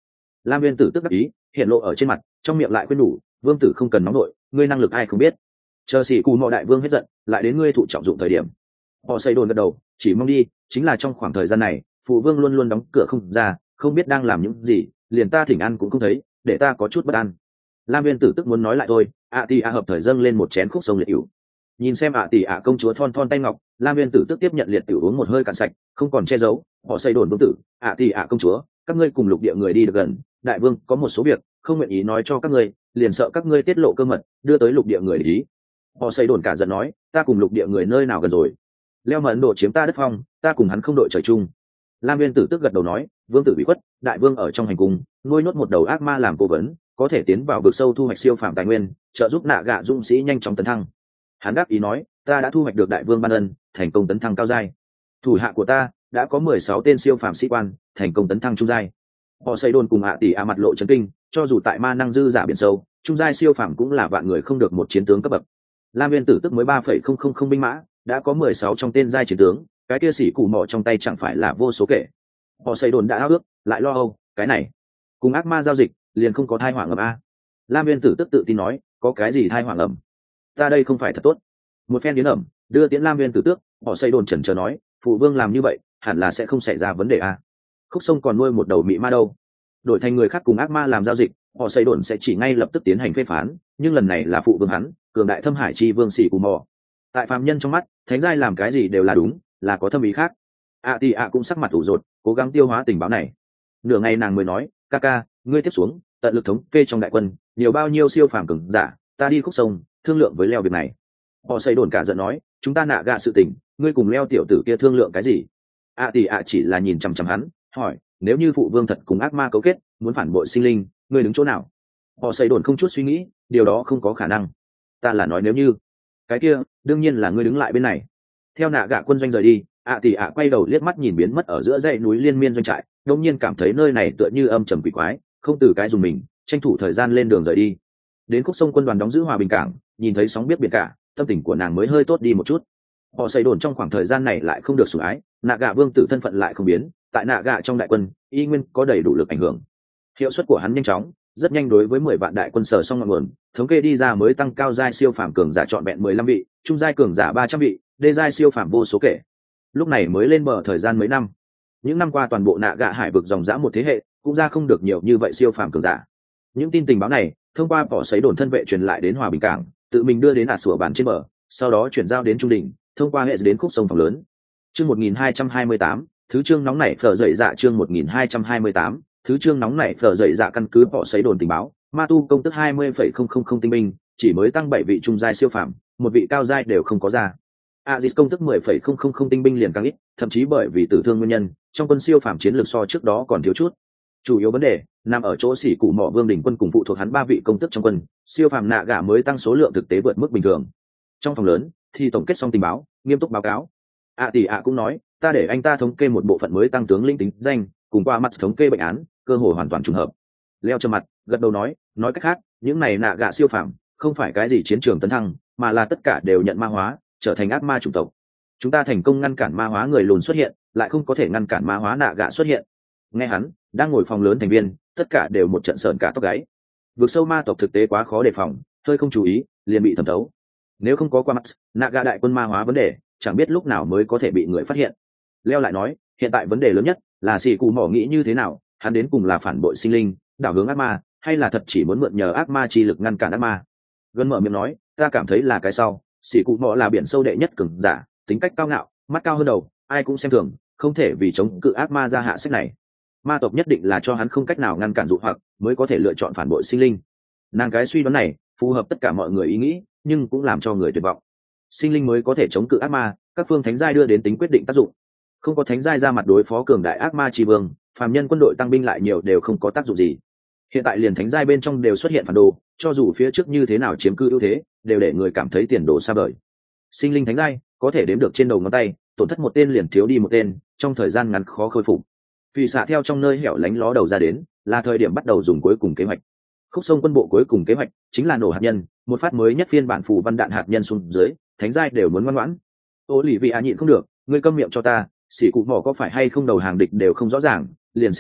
Lam Viên Tử tức đắc ý hiện lộ ở trên mặt, trong miệng lại khuyên nhủ, vương tử không cần nóng nổi, ngươi năng lực ai không biết, chờ sĩ cù mò đại vương hết giận lại đến ngươi thụ trọng dụng thời điểm. Họ xây đồn gật đầu, chỉ mong đi, chính là trong khoảng thời gian này phụ vương luôn luôn đóng cửa không ra, không biết đang làm những gì, liền ta thỉnh ăn cũng không thấy, để ta có chút bất an. Lam Viên Tử tức muốn nói lại thôi, ạ tỷ ạ hợp thời dâng lên một chén khúc sông liệt ỉu. Nhìn xem ạ tỷ ạ công chúa thon thon tay ngọc, Lam Viên Tử tức tiếp nhận liệt ỉu uống một hơi cạn sạch, không còn che giấu. Họ xây đồn vương tử, ạ tỷ ạ công chúa, các ngươi cùng lục địa người đi được gần, đại vương có một số việc không nguyện ý nói cho các ngươi, liền sợ các ngươi tiết lộ cơ mật đưa tới lục địa người để ý. Họ xây đồn cả giận nói, ta cùng lục địa người nơi nào gần rồi? Leo mà Ấn Độ chiếm ta đất phong, ta cùng hắn không đội trời chung. Lam Viên Tử tức gật đầu nói, vương tử bị khuất, đại vương ở trong hành cung nuôi nhốt một đầu ác ma làm cố vấn, có thể tiến vào vực sâu thu hoạch siêu phàm tài nguyên, trợ giúp nạ gạ dũng sĩ nhanh chóng tấn thăng. Hắn đáp ý nói, ta đã thu hoạch được đại vương ban ân, thành công tấn thăng cao giai. Thủ hạ của ta đã có mười sáu tên siêu phàm sĩ quan, thành công tấn thăng trung giai. Họ xây đồn cùng ạ tỷ a mặt lộ chấn kinh, cho dù tại ma năng dư giả biển sâu, trung giai siêu phàm cũng là vạn người không được một chiến tướng cấp bậc. Lam Viên Tử tức mới ba phẩy không không không binh mã, đã có mười sáu trong tên giai chiến tướng, cái kia sĩ cụ mỏ trong tay chẳng phải là vô số kể. Họ xây đồn đã ao ước, lại lo âu, cái này cùng ác ma giao dịch liền không có thai họa ngầm a. Lam Viên Tử tức tự tin nói, có cái gì thai họa ngầm, ta đây không phải thật tốt. Một phen điến ẩm đưa tiễn Lam Viên Tử tước, họ xây đồn chần chờ nói, phụ vương làm như vậy hẳn là sẽ không xảy ra vấn đề a. Khúc sông còn nuôi một đầu mị ma đâu, đổi thành người khác cùng ác ma làm giao dịch, họ xây đồn sẽ chỉ ngay lập tức tiến hành phê phán, nhưng lần này là phụ vương hắn, cường đại thâm hải chi vương sĩ cù mò, tại phàm nhân trong mắt thánh giai làm cái gì đều là đúng, là có thâm ý khác. ạ thì ạ cũng sắc mặt ủ rột, cố gắng tiêu hóa tình báo này. Nửa ngày nàng mới nói, ca ca, ngươi tiếp xuống tận lực thống kê trong đại quân nhiều bao nhiêu siêu phàm cường giả, ta đi khúc sông thương lượng với leo việc này. Họ xây đồn cả giận nói, chúng ta nạ gạ sự tình, ngươi cùng leo tiểu tử kia thương lượng cái gì? ạ thì ạ chỉ là nhìn chằm chằm hắn, hỏi, nếu như phụ vương thật cùng ác ma cấu kết muốn phản bội sinh linh, ngươi đứng chỗ nào? Họ xây đồn không chút suy nghĩ, điều đó không có khả năng. Ta là nói nếu như, cái kia đương nhiên là ngươi đứng lại bên này. Theo nạ gạ quân doanh rời đi, ạ tỷ ạ quay đầu liếc mắt nhìn biến mất ở giữa dãy núi liên miên doanh trại, đột nhiên cảm thấy nơi này tựa như âm trầm quỷ quái, không từ cái dùng mình, tranh thủ thời gian lên đường rời đi. Đến khúc sông quân đoàn đóng giữ hòa bình cảng, nhìn thấy sóng biết biển cả, tâm tình của nàng mới hơi tốt đi một chút. Họ xây đồn trong khoảng thời gian này lại không được sủng ái, nạ gạ vương tử thân phận lại không biến, tại nạ gạ trong đại quân y nguyên có đầy đủ lực ảnh hưởng. Hiệu suất của hắn nhanh chóng, rất nhanh đối với mười vạn đại quân sở xong ngọn nguồn, thống kê đi ra mới tăng cao giai siêu phàm cường giả trọn vẹn mười lăm vị, trung giai cường giả ba trăm vị, đê giai siêu phàm vô số kể. Lúc này mới lên bờ thời gian mấy năm, những năm qua toàn bộ nạ gạ hải vực dòng dã một thế hệ cũng ra không được nhiều như vậy siêu phàm cường giả. Những tin tình báo này thông qua bỏ sấy đồn thân vệ truyền lại đến hòa bình cảng, tự mình đưa đến ả sủa bàn trên bờ, sau đó chuyển giao đến trung đỉnh, thông qua hệ đến khúc sông phòng lớn. Chương một nghìn hai trăm hai mươi tám, thứ chương nóng nảy phở dậy dạ. Chương một nghìn hai trăm hai mươi tám, thứ chương nóng nảy phở dậy dạ. Căn cứ bỏ sấy đồn tình báo, ma tu công tức hai mươi phẩy không không không tinh binh, chỉ mới tăng bảy vị trung giai siêu phàm, một vị cao giai đều không có ra. Aziz công tức mười phẩy không không không tinh binh liền càng ít, thậm chí bởi vì tử thương nguyên nhân, trong quân siêu phàm chiến lược so trước đó còn thiếu chút. Chủ yếu vấn đề nằm ở chỗ sĩ cụ mỏ vương đỉnh quân cùng phụ thuộc hắn ba vị công tức trong quân, siêu phàm nạ gạ mới tăng số lượng thực tế vượt mức bình thường. Trong phòng lớn thì tổng kết xong tình báo, nghiêm túc báo cáo. ạ tỷ ạ cũng nói, ta để anh ta thống kê một bộ phận mới tăng tướng linh tính danh, cùng qua mặt thống kê bệnh án, cơ hội hoàn toàn trùng hợp. Leo trầm mặt gật đầu nói, nói cách khác, những này nạ gạ siêu phàm không phải cái gì chiến trường tấn thăng, mà là tất cả đều nhận ma hóa, trở thành ác ma chủng tộc. Chúng ta thành công ngăn cản ma hóa người lùn xuất hiện, lại không có thể ngăn cản ma hóa nạ gạ xuất hiện. Nghe hắn đang ngồi phòng lớn thành viên, tất cả đều một trận sởn cả tóc gáy. Vượt sâu ma tộc thực tế quá khó đề phòng, hơi không chú ý liền bị thẩm thấu. Nếu không có qua mắt nạ gạ đại quân ma hóa vấn đề, chẳng biết lúc nào mới có thể bị người phát hiện. Leo lại nói, hiện tại vấn đề lớn nhất là sĩ cụ mỏ nghĩ như thế nào, hắn đến cùng là phản bội sinh linh, đảo hướng ác ma, hay là thật chỉ muốn mượn nhờ ác ma chi lực ngăn cản ác ma. Gần mở miệng nói, ta cảm thấy là cái sau. Sĩ cụ mỏ là biển sâu đệ nhất cường giả, tính cách cao ngạo, mắt cao hơn đầu, ai cũng xem thường, không thể vì chống cự ác ma ra hạ sách này. Ma tộc nhất định là cho hắn không cách nào ngăn cản dụ hoặc, mới có thể lựa chọn phản bội sinh linh. Nàng cái suy đoán này phù hợp tất cả mọi người ý nghĩ, nhưng cũng làm cho người tuyệt vọng. Sinh linh mới có thể chống cự ác ma, các phương thánh giai đưa đến tính quyết định tác dụng. Không có thánh giai ra mặt đối phó cường đại ác ma chi vương, phàm nhân quân đội tăng binh lại nhiều đều không có tác dụng gì. Hiện tại liền thánh giai bên trong đều xuất hiện phản đồ, cho dù phía trước như thế nào chiếm cư ưu thế, đều để người cảm thấy tiền đồ xa vời. Sinh linh thánh giai có thể đếm được trên đầu ngón tay, tổn thất một tên liền thiếu đi một tên, trong thời gian ngắn khó khôi phục. Vì xạ theo trong nơi hẻo lánh ló đầu ra đến, là thời điểm bắt đầu dùng cuối cùng kế hoạch. Khúc sông quân bộ cuối cùng kế hoạch chính là nổ hạt nhân, một phát mới nhất phiên bản phù văn đạn hạt nhân xuống dưới, thánh giai đều muốn ngoan ngoãn. Ô lì vị à nhịn không được, ngươi câm miệng cho ta, sĩ cụ mỏ có phải hay không đầu hàng địch đều không rõ ràng, liền xem như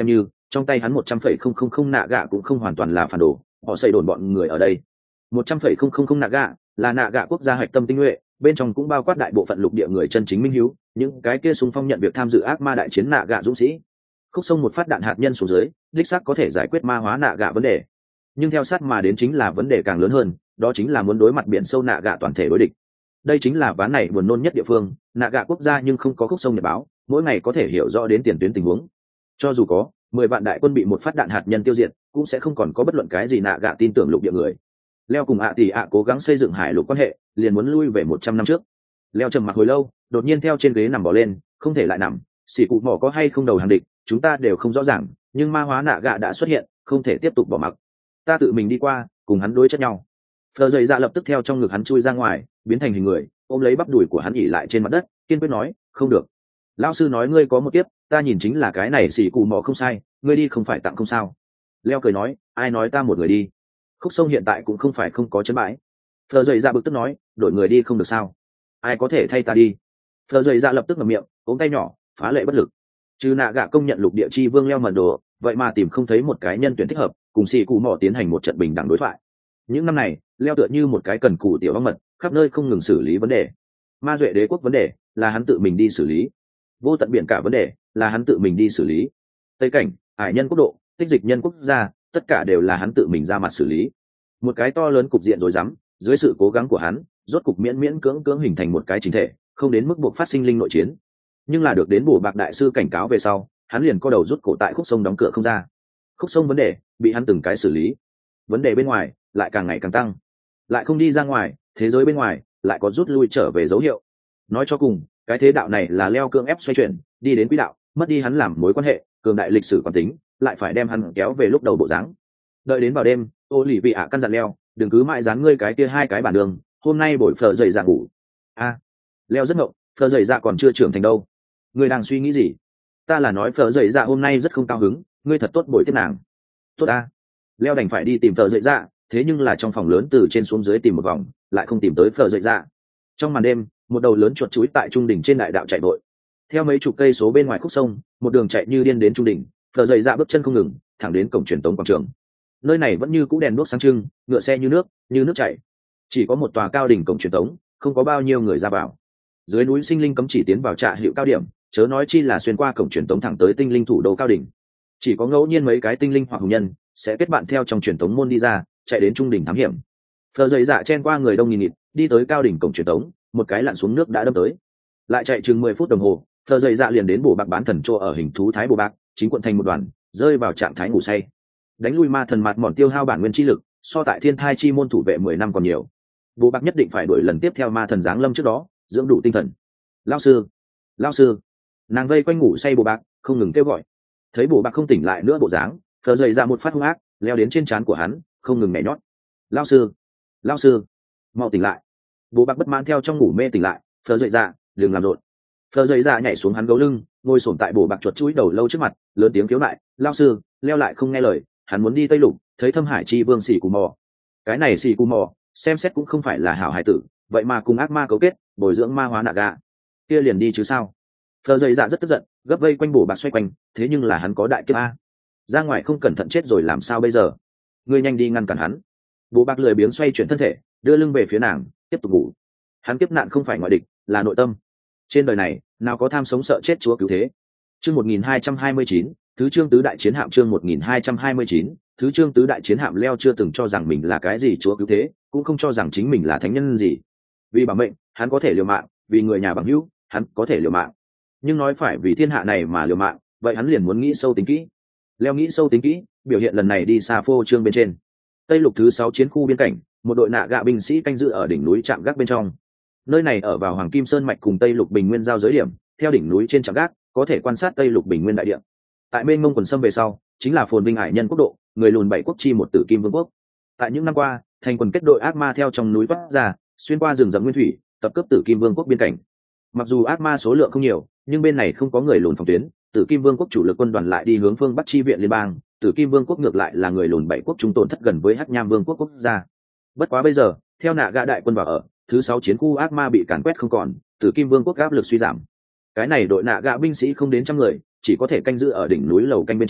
trong tay hắn một trăm phẩy không không không nạ gạ cũng không hoàn toàn là phản đồ, họ xây đồn bọn người ở đây. một trăm phẩy không không không nạ gạ là nạ gạ quốc gia hạch tâm tinh nhuệ, bên trong cũng bao quát đại bộ phận lục địa người chân chính minh hiếu, những cái kia xung phong nhận việc tham dự ác ma đại chiến nạ gạ dũng sĩ. Khúc sông một phát đạn hạt nhân xuống dưới, đích xác có thể giải quyết ma hóa nạ gạ vấn đề, nhưng theo sát mà đến chính là vấn đề càng lớn hơn, đó chính là muốn đối mặt biển sâu nạ gạ toàn thể đối địch. Đây chính là ván này buồn nôn nhất địa phương, nạ gạ quốc gia nhưng không có khúc sông nhật báo, mỗi ngày có thể hiểu rõ đến tiền tuyến tình huống. Cho dù có mười vạn đại quân bị một phát đạn hạt nhân tiêu diệt, cũng sẽ không còn có bất luận cái gì nạ gạ tin tưởng lục địa người. Leo cùng ạ tỷ ạ cố gắng xây dựng hải lục quan hệ, liền muốn lui về một trăm năm trước. Leo trầm mặc hồi lâu, đột nhiên theo trên ghế nằm bò lên, không thể lại nằm, xỉ cụ mỏ có hay không đầu hàng địch, chúng ta đều không rõ ràng, nhưng ma hóa nạ gạ đã xuất hiện, không thể tiếp tục bỏ mặc. Ta tự mình đi qua, cùng hắn đối chất nhau. Phờ dậy dạ lập tức theo trong ngực hắn chui ra ngoài, biến thành hình người, ôm lấy bắp đùi của hắn ỉ lại trên mặt đất, kiên quyết nói, không được. Lão sư nói ngươi có một kiếp, ta nhìn chính là cái này xỉ cụ mỏ không sai, ngươi đi không phải tặng không sao. Leo cười nói, ai nói ta một người đi. Khúc sông hiện tại cũng không phải không có chấn bãi. Phờ dậy dạ bực tức nói, đổi người đi không được sao? Ai có thể thay ta đi? Phờ dậy dạ lập tức ngậm miệng, ống tay nhỏ, phá lệ bất lực. Trừ nạ gạ công nhận lục địa chi vương Leo mẩn đồ, vậy mà tìm không thấy một cái nhân tuyển thích hợp, cùng xỉ cụ mỏ tiến hành một trận bình đẳng đối thoại. Những năm này, Leo tựa như một cái cần cù tiểu ong mật, khắp nơi không ngừng xử lý vấn đề. Ma duệ đế quốc vấn đề là hắn tự mình đi xử lý, vô tận biển cả vấn đề là hắn tự mình đi xử lý, tây cảnh hải nhân quốc độ, tích dịch nhân quốc gia, tất cả đều là hắn tự mình ra mặt xử lý. Một cái to lớn cục diện rối rắm, dưới sự cố gắng của hắn, rốt cục miễn miễn cưỡng cưỡng hình thành một cái chính thể, không đến mức buộc phát sinh linh nội chiến. Nhưng là được đến bổ bạc đại sư cảnh cáo về sau, hắn liền co đầu rút cổ tại khúc sông đóng cửa không ra. Khúc sông vấn đề bị hắn từng cái xử lý, vấn đề bên ngoài lại càng ngày càng tăng, lại không đi ra ngoài, thế giới bên ngoài lại có rút lui trở về dấu hiệu. Nói cho cùng, cái thế đạo này là Leo cưỡng ép xoay chuyển, đi đến quỹ đạo, mất đi hắn làm mối quan hệ, cường đại lịch sử còn tính, lại phải đem hắn kéo về lúc đầu bộ dáng. Đợi đến vào đêm, ô lì vị ạ căn dặn Leo, đừng cứ mãi dán ngươi cái kia hai cái bản đường, hôm nay buổi phở dậy dạ ngủ. A, à, Leo rất ngộng, phở dậy dạ còn chưa trưởng thành đâu. Ngươi đang suy nghĩ gì? Ta là nói phở dậy dạ hôm nay rất không cao hứng, ngươi thật tốt bồi tiếp nàng. Tốt a. Leo đành phải đi tìm phở dậy dạ, thế nhưng là trong phòng lớn từ trên xuống dưới tìm một vòng, lại không tìm tới phở dậy dạ. Trong màn đêm, một đầu lớn chuột chuối tại trung đỉnh trên đại đạo chạy vội, theo mấy chục cây số bên ngoài khúc sông, một đường chạy như điên đến trung đỉnh. Phở dậy dạ bước chân không ngừng, thẳng đến cổng truyền tống quảng trường. Nơi này vẫn như cũ đèn đuốc sáng trưng, ngựa xe như nước, như nước chảy. Chỉ có một tòa cao đỉnh cổng truyền tống, không có bao nhiêu người ra vào. Dưới núi sinh linh cấm chỉ tiến vào trạ hiệu cao điểm, chớ nói chi là xuyên qua cổng truyền tống thẳng tới tinh linh thủ đô cao đỉnh. Chỉ có ngẫu nhiên mấy cái tinh linh hoặc hùng nhân sẽ kết bạn theo trong truyền tống môn đi ra, chạy đến trung đỉnh thám hiểm. Phở dậy dạ chen qua người đông nghìn nghịt, đi tới cao đỉnh cổng truyền tống, một cái lặn xuống nước đã đâm tới. Lại chạy chừng mười phút đồng hồ, Phở dậy dạ liền đến bổ bạc bán thần chỗ ở hình thú thái bổ bạc, chính quận thành một đoàn, rơi vào trạng thái ngủ say. Đánh lui ma thần mạt mòn tiêu hao bản nguyên chi lực, so tại thiên thai chi môn thủ vệ mười năm còn nhiều. Bổ bạc nhất định phải đuổi lần tiếp theo ma thần giáng lâm trước đó, dưỡng đủ tinh thần. Lão sư, lão sư. Nàng vây quanh ngủ say bổ bạc, không ngừng kêu gọi. Thấy bổ bạc không tỉnh lại nữa bộ dáng, Phở dậy dạ một phát hung ác, leo đến trên trán của hắn, không ngừng nhảy nhót. Lão sư, lão sư, mau tỉnh lại. Bố bạc bất mãn theo trong ngủ mê tỉnh lại, Phở dậy dạ, đừng làm rộn. Phở dậy dạ nhảy xuống hắn gấu lưng, ngồi xổm tại bổ bạc chuột chuỗi đầu lâu trước mặt, lớn tiếng khiếu lại, lão sư. Leo lại không nghe lời, hắn muốn đi tây lục, thấy thâm hải chi vương xỉ cù mò. Cái này xỉ cù mò, xem xét cũng không phải là hảo hải tử, vậy mà cùng ác ma cấu kết, bồi dưỡng ma hóa nạ gạ. Kia liền đi chứ sao? Phở dậy dạ rất tức giận, gấp vây quanh bổ bạc xoay quanh, thế nhưng là hắn có đại kiếp a, ra ngoài không cẩn thận chết rồi làm sao bây giờ? Ngươi nhanh đi ngăn cản hắn. Bố bạc lười biếng xoay chuyển thân thể, đưa lưng về phía nàng, tiếp tục ngủ. Hắn kiếp nạn không phải ngoại địch, là nội tâm. Trên đời này, nào có tham sống sợ chết chúa cứu thế. Chương một nghìn hai trăm hai mươi chín, thứ chương tứ đại chiến hạm. Chương một nghìn hai trăm hai mươi chín, thứ chương tứ đại chiến hạm. Leo chưa từng cho rằng mình là cái gì chúa cứu thế, cũng không cho rằng chính mình là thánh nhân gì. Vì bảo mệnh, hắn có thể liều mạng, vì người nhà bằng hữu, hắn có thể liều mạng. Nhưng nói phải vì thiên hạ này mà liều mạng, vậy hắn liền muốn nghĩ sâu tính kỹ. Leo nghĩ sâu tính kỹ, biểu hiện lần này đi xa phô trương bên trên. Tây lục thứ sáu chiến khu biên cảnh, một đội nạ gạ binh sĩ canh giữ ở đỉnh núi trạm gác bên trong. Nơi này ở vào Hoàng Kim Sơn mạch cùng Tây lục bình nguyên giao giới điểm, theo đỉnh núi trên trạm gác có thể quan sát Tây lục bình nguyên đại địa. Tại mênh mông quần xâm về sau, chính là phồn vinh hải nhân quốc độ, người lùn bảy quốc chi một tử kim vương quốc. Tại những năm qua, thành quần kết đội ác ma theo trong núi toát ra, xuyên qua rừng rậm nguyên thủy, tập cấp tử kim vương quốc biên cảnh. Mặc dù ác ma số lượng không nhiều, nhưng bên này không có người lùn phòng tuyến, tử kim vương quốc chủ lực quân đoàn lại đi hướng phương bắc chi viện liên bang, tử kim vương quốc ngược lại là người lùn bảy quốc trung tổn thất gần với hắc nham vương quốc quốc gia. Bất quá bây giờ, theo nạ gạ đại quân vào ở, thứ sáu chiến khu ác ma bị càn quét không còn, tử kim vương quốc áp lực suy giảm. Cái này đội nạ gạ binh sĩ không đến trăm người, chỉ có thể canh giữ ở đỉnh núi lầu canh bên trên,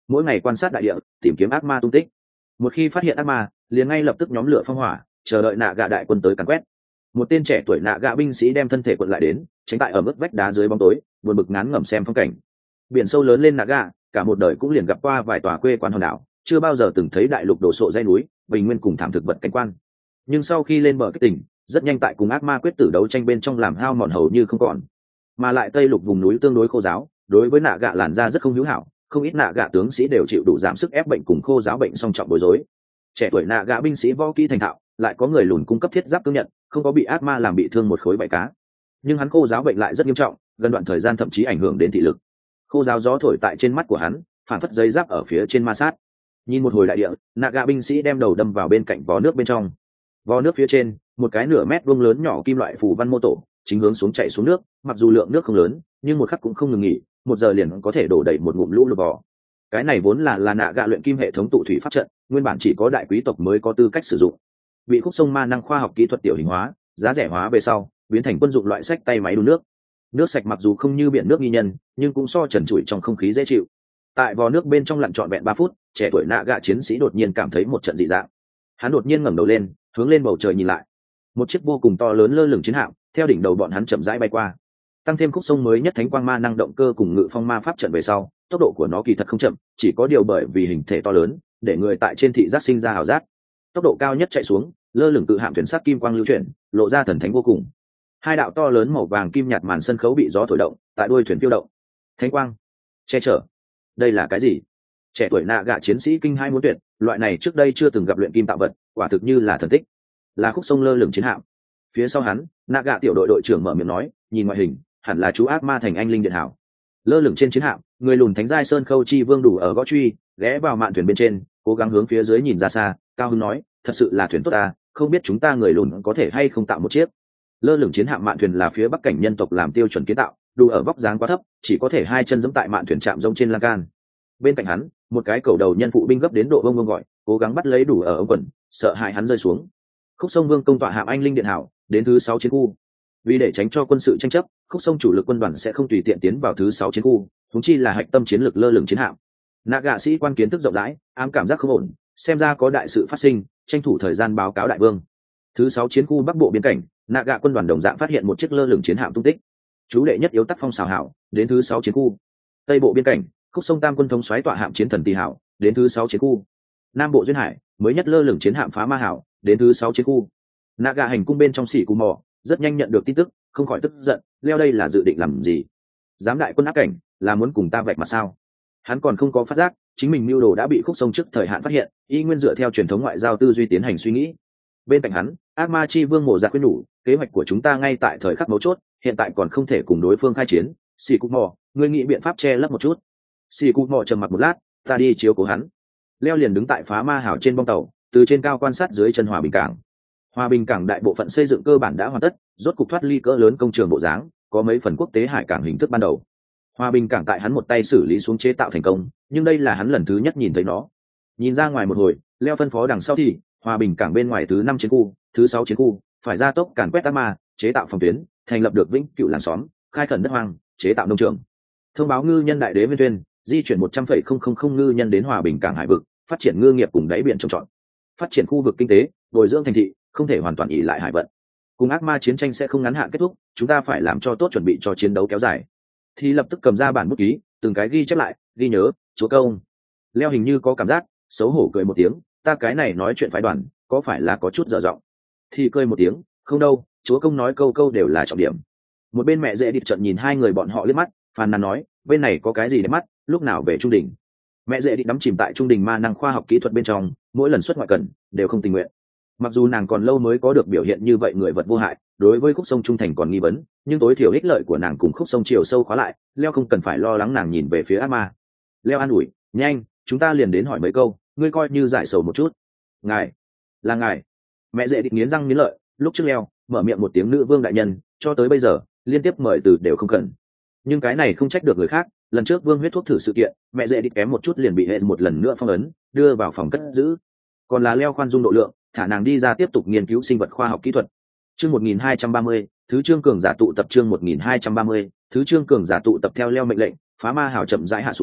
mỗi ngày quan sát đại địa tìm kiếm ác ma tung tích. Một khi phát hiện ác ma liền ngay lập tức nhóm lửa phong hỏa, chờ đợi nạ gạ đại quân tới càn quét. Một tên trẻ tuổi nạ gạ binh sĩ đem thân thể quận lại đến, tránh tại ở mức vách đá dưới bóng tối, buồn bực ngán ngẩm xem phong cảnh. Biển sâu lớn lên nạ gạ, cả một đời cũng liền gặp qua vài tòa quê quán hòn đảo, chưa bao giờ từng thấy đại lục đổ sộ dãy núi bình nguyên cùng thảm thực vật cảnh quan. Nhưng sau khi lên bờ cái tỉnh, rất nhanh tại cùng ác ma quyết tử đấu tranh bên trong làm hao mòn hầu như không còn. Mà lại tây lục vùng núi tương đối khô giáo, đối với nạ gạ làn da rất không hữu hảo, không ít nạ gạ tướng sĩ đều chịu đủ giảm sức ép bệnh cùng khô giáo bệnh song trọng bối rối. Trẻ tuổi nạ gạ binh sĩ võ kỹ thành thạo, lại có người lùn cung cấp thiết giáp cứng nhận, không có bị ác ma làm bị thương một khối bại cá. Nhưng hắn khô giáo bệnh lại rất nghiêm trọng, gần đoạn thời gian thậm chí ảnh hưởng đến thị lực. Khô giáo gió thổi tại trên mắt của hắn, phản phất giấy giáp ở phía trên ma sát. Nhìn một hồi đại địa, nạ gạ binh sĩ đem đầu đâm vào bên cạnh vò nước bên trong. Vò nước phía trên, một cái nửa mét vuông lớn nhỏ kim loại phù văn mô tổ chính hướng xuống chảy xuống nước, mặc dù lượng nước không lớn nhưng một khắc cũng không ngừng nghỉ, một giờ liền có thể đổ đầy một ngụm lũ lụt vò. Cái này vốn là là nạ gạ luyện kim hệ thống tụ thủy pháp trận, nguyên bản chỉ có đại quý tộc mới có tư cách sử dụng. Bị khúc sông ma năng khoa học kỹ thuật tiểu hình hóa, giá rẻ hóa về sau biến thành quân dụng loại sách tay máy đun nước. Nước sạch mặc dù không như biển nước nghi nhân, nhưng cũng so trần trụi trong không khí dễ chịu. Tại vò nước bên trong lặn trọn vẹn ba phút, trẻ tuổi nạ gạ chiến sĩ đột nhiên cảm thấy một trận dị dạng. Hắn đột nhiên ngẩng đầu lên, hướng lên bầu trời nhìn lại. Một chiếc vô cùng to lớn lơ lửng chiến hạm theo đỉnh đầu bọn hắn chậm rãi bay qua. Tăng thêm khúc sông mới nhất thánh quang ma năng động cơ cùng ngự phong ma pháp trận về sau, tốc độ của nó kỳ thật không chậm, chỉ có điều bởi vì hình thể to lớn, để người tại trên thị giác sinh ra ảo giác. Tốc độ cao nhất chạy xuống, lơ lửng tự hạm thuyền sắt kim quang lưu chuyển, lộ ra thần thánh vô cùng. Hai đạo to lớn màu vàng kim nhạt màn sân khấu bị gió thổi động, tại đuôi thuyền phiêu động. Thánh quang che chở, đây là cái gì? Trẻ tuổi nạ gạ chiến sĩ kinh hai muốn tuyệt, loại này trước đây chưa từng gặp luyện kim tạo vật, quả thực như là thần tích. Là khúc sông lơ lửng chiến hạm. Phía sau hắn, nạ gạ tiểu đội đội trưởng mở miệng nói, nhìn ngoại hình hẳn là chú ác ma thành anh linh điện hảo. Lơ lửng trên chiến hạm, người lùn thánh giai sơn khâu chi vương đủ ở gõ truy ghé vào mạn thuyền bên trên, cố gắng hướng phía dưới nhìn ra xa, cao hứng nói, thật sự là thuyền tốt ta, không biết chúng ta người lùn có thể hay không tạo một chiếc. Lơ lửng chiến hạm mạn thuyền là phía bắc cảnh nhân tộc làm tiêu chuẩn kiến tạo, đủ ở vóc dáng quá thấp, chỉ có thể hai chân giẫm tại mạn thuyền chạm rông trên lan can. Bên cạnh hắn, một cái cầu đầu nhân phụ binh gấp đến độ bông bông gọi, cố gắng bắt lấy đủ ở ống quần, sợ hại hắn rơi xuống. Khúc sông vương công tọa hạm anh linh điện hảo đến thứ sáu chiến khu. Vì để tránh cho quân sự tranh chấp, khúc sông chủ lực quân đoàn sẽ không tùy tiện tiến vào thứ sáu chiến khu, thúng chi là hạch tâm chiến lược lơ lửng chiến hạm. Nạ gạ sĩ quan kiến thức rộng rãi, ám cảm giác không ổn, xem ra có đại sự phát sinh, tranh thủ thời gian báo cáo đại vương. Thứ sáu chiến khu bắc bộ biên cảnh, nạ gạ quân đoàn đồng dạng phát hiện một chiếc lơ lửng chiến hạm tung tích. Chú đệ nhất yếu tác phong xào hảo đến thứ sáu chiến khu. Tây bộ biên cảnh, khúc sông tam quân thống xoáy tọa hạm chiến thần tỳ hảo đến thứ sáu chiến khu. Nam bộ duyên hải, mới nhất lơ lửng chiến hạm phá ma hảo đến thứ sáu chiến khu. Nạ gạ hành cung bên trong xỉ cù mò rất nhanh nhận được tin tức, không khỏi tức giận, leo đây là dự định làm gì? Dám đại quân áp cảnh, là muốn cùng ta vạch mặt sao? Hắn còn không có phát giác, chính mình mưu đồ đã bị khúc sông trước thời hạn phát hiện, y nguyên dựa theo truyền thống ngoại giao tư duy tiến hành suy nghĩ. Bên cạnh hắn, ác ma chi vương mộ dạ quyết nhủ, kế hoạch của chúng ta ngay tại thời khắc mấu chốt, hiện tại còn không thể cùng đối phương khai chiến. Xì cù mò, ngươi nghĩ biện pháp che lấp một chút. Xì cù mò trầm mặc một lát, ta đi chiếu cố hắn. Leo liền đứng tại phá ma hảo trên bong tàu, từ trên cao quan sát dưới chân hòa bình cảng. Hòa bình cảng đại bộ phận xây dựng cơ bản đã hoàn tất, rốt cục thoát ly cỡ lớn công trường bộ dáng, có mấy phần quốc tế hải cảng hình thức ban đầu. Hòa bình cảng tại hắn một tay xử lý xuống chế tạo thành công, nhưng đây là hắn lần thứ nhất nhìn thấy nó. Nhìn ra ngoài một hồi, Leo phân phó đằng sau thì hòa bình cảng bên ngoài thứ năm chiến khu, thứ sáu chiến khu, phải ra tốc càn quét ác ma, chế tạo phòng tuyến, thành lập được vĩnh cựu làng xóm, khai khẩn đất hoang, chế tạo nông trường. Thông báo ngư nhân đại đế viên tuyên, di chuyển một trăm phẩy không không không ngư nhân đến hòa bình cảng hải vực, phát triển ngư nghiệp cùng đáy biển trồng trọt, phát triển khu vực kinh tế, bồi dưỡng thành thị, không thể hoàn toàn ỷ lại hải vận. Cùng ác ma chiến tranh sẽ không ngắn hạn kết thúc, chúng ta phải làm cho tốt chuẩn bị cho chiến đấu kéo dài. Thì lập tức cầm ra bản bút ký, từng cái ghi chép lại, ghi nhớ, chúa công. Leo hình như có cảm giác xấu hổ cười một tiếng, ta cái này nói chuyện phái đoàn, có phải là có chút dở giọng? Thì cười một tiếng, không đâu, chúa công nói câu câu đều là trọng điểm. Một bên mẹ dễ địt trận nhìn hai người bọn họ liếc mắt, phàn nàn nói, bên này có cái gì để mắt, lúc nào về trung đình. Mẹ dễ địt đắm chìm tại trung đình ma năng khoa học kỹ thuật bên trong, mỗi lần xuất ngoại cần đều không tình nguyện. Mặc dù nàng còn lâu mới có được biểu hiện như vậy người vật vô hại, đối với khúc sông trung thành còn nghi vấn, nhưng tối thiểu ích lợi của nàng cùng khúc sông chiều sâu khóa lại, Leo không cần phải lo lắng nàng nhìn về phía ác ma. Leo an ủi, nhanh, chúng ta liền đến hỏi mấy câu, ngươi coi như giải sầu một chút. Ngài, là ngài. Mẹ dễ địt nghiến răng nghiến lợi, lúc trước Leo mở miệng một tiếng nữ vương đại nhân, cho tới bây giờ liên tiếp mời từ đều không cần. Nhưng cái này không trách được người khác, lần trước vương huyết thuốc thử sự kiện, mẹ dễ địt kém một chút liền bị hệ một lần nữa phong ấn, đưa vào phòng cất giữ. Còn là Leo khoan dung độ lượng, thả nàng đi ra tiếp tục nghiên cứu sinh vật khoa học kỹ thuật. Chương một nghìn hai trăm ba mươi, thứ chương cường giả tụ tập chương một nghìn hai trăm ba mươi, thứ chương cường giả tụ tập theo Leo mệnh lệnh, phá ma hào chậm rãi hạ xuống,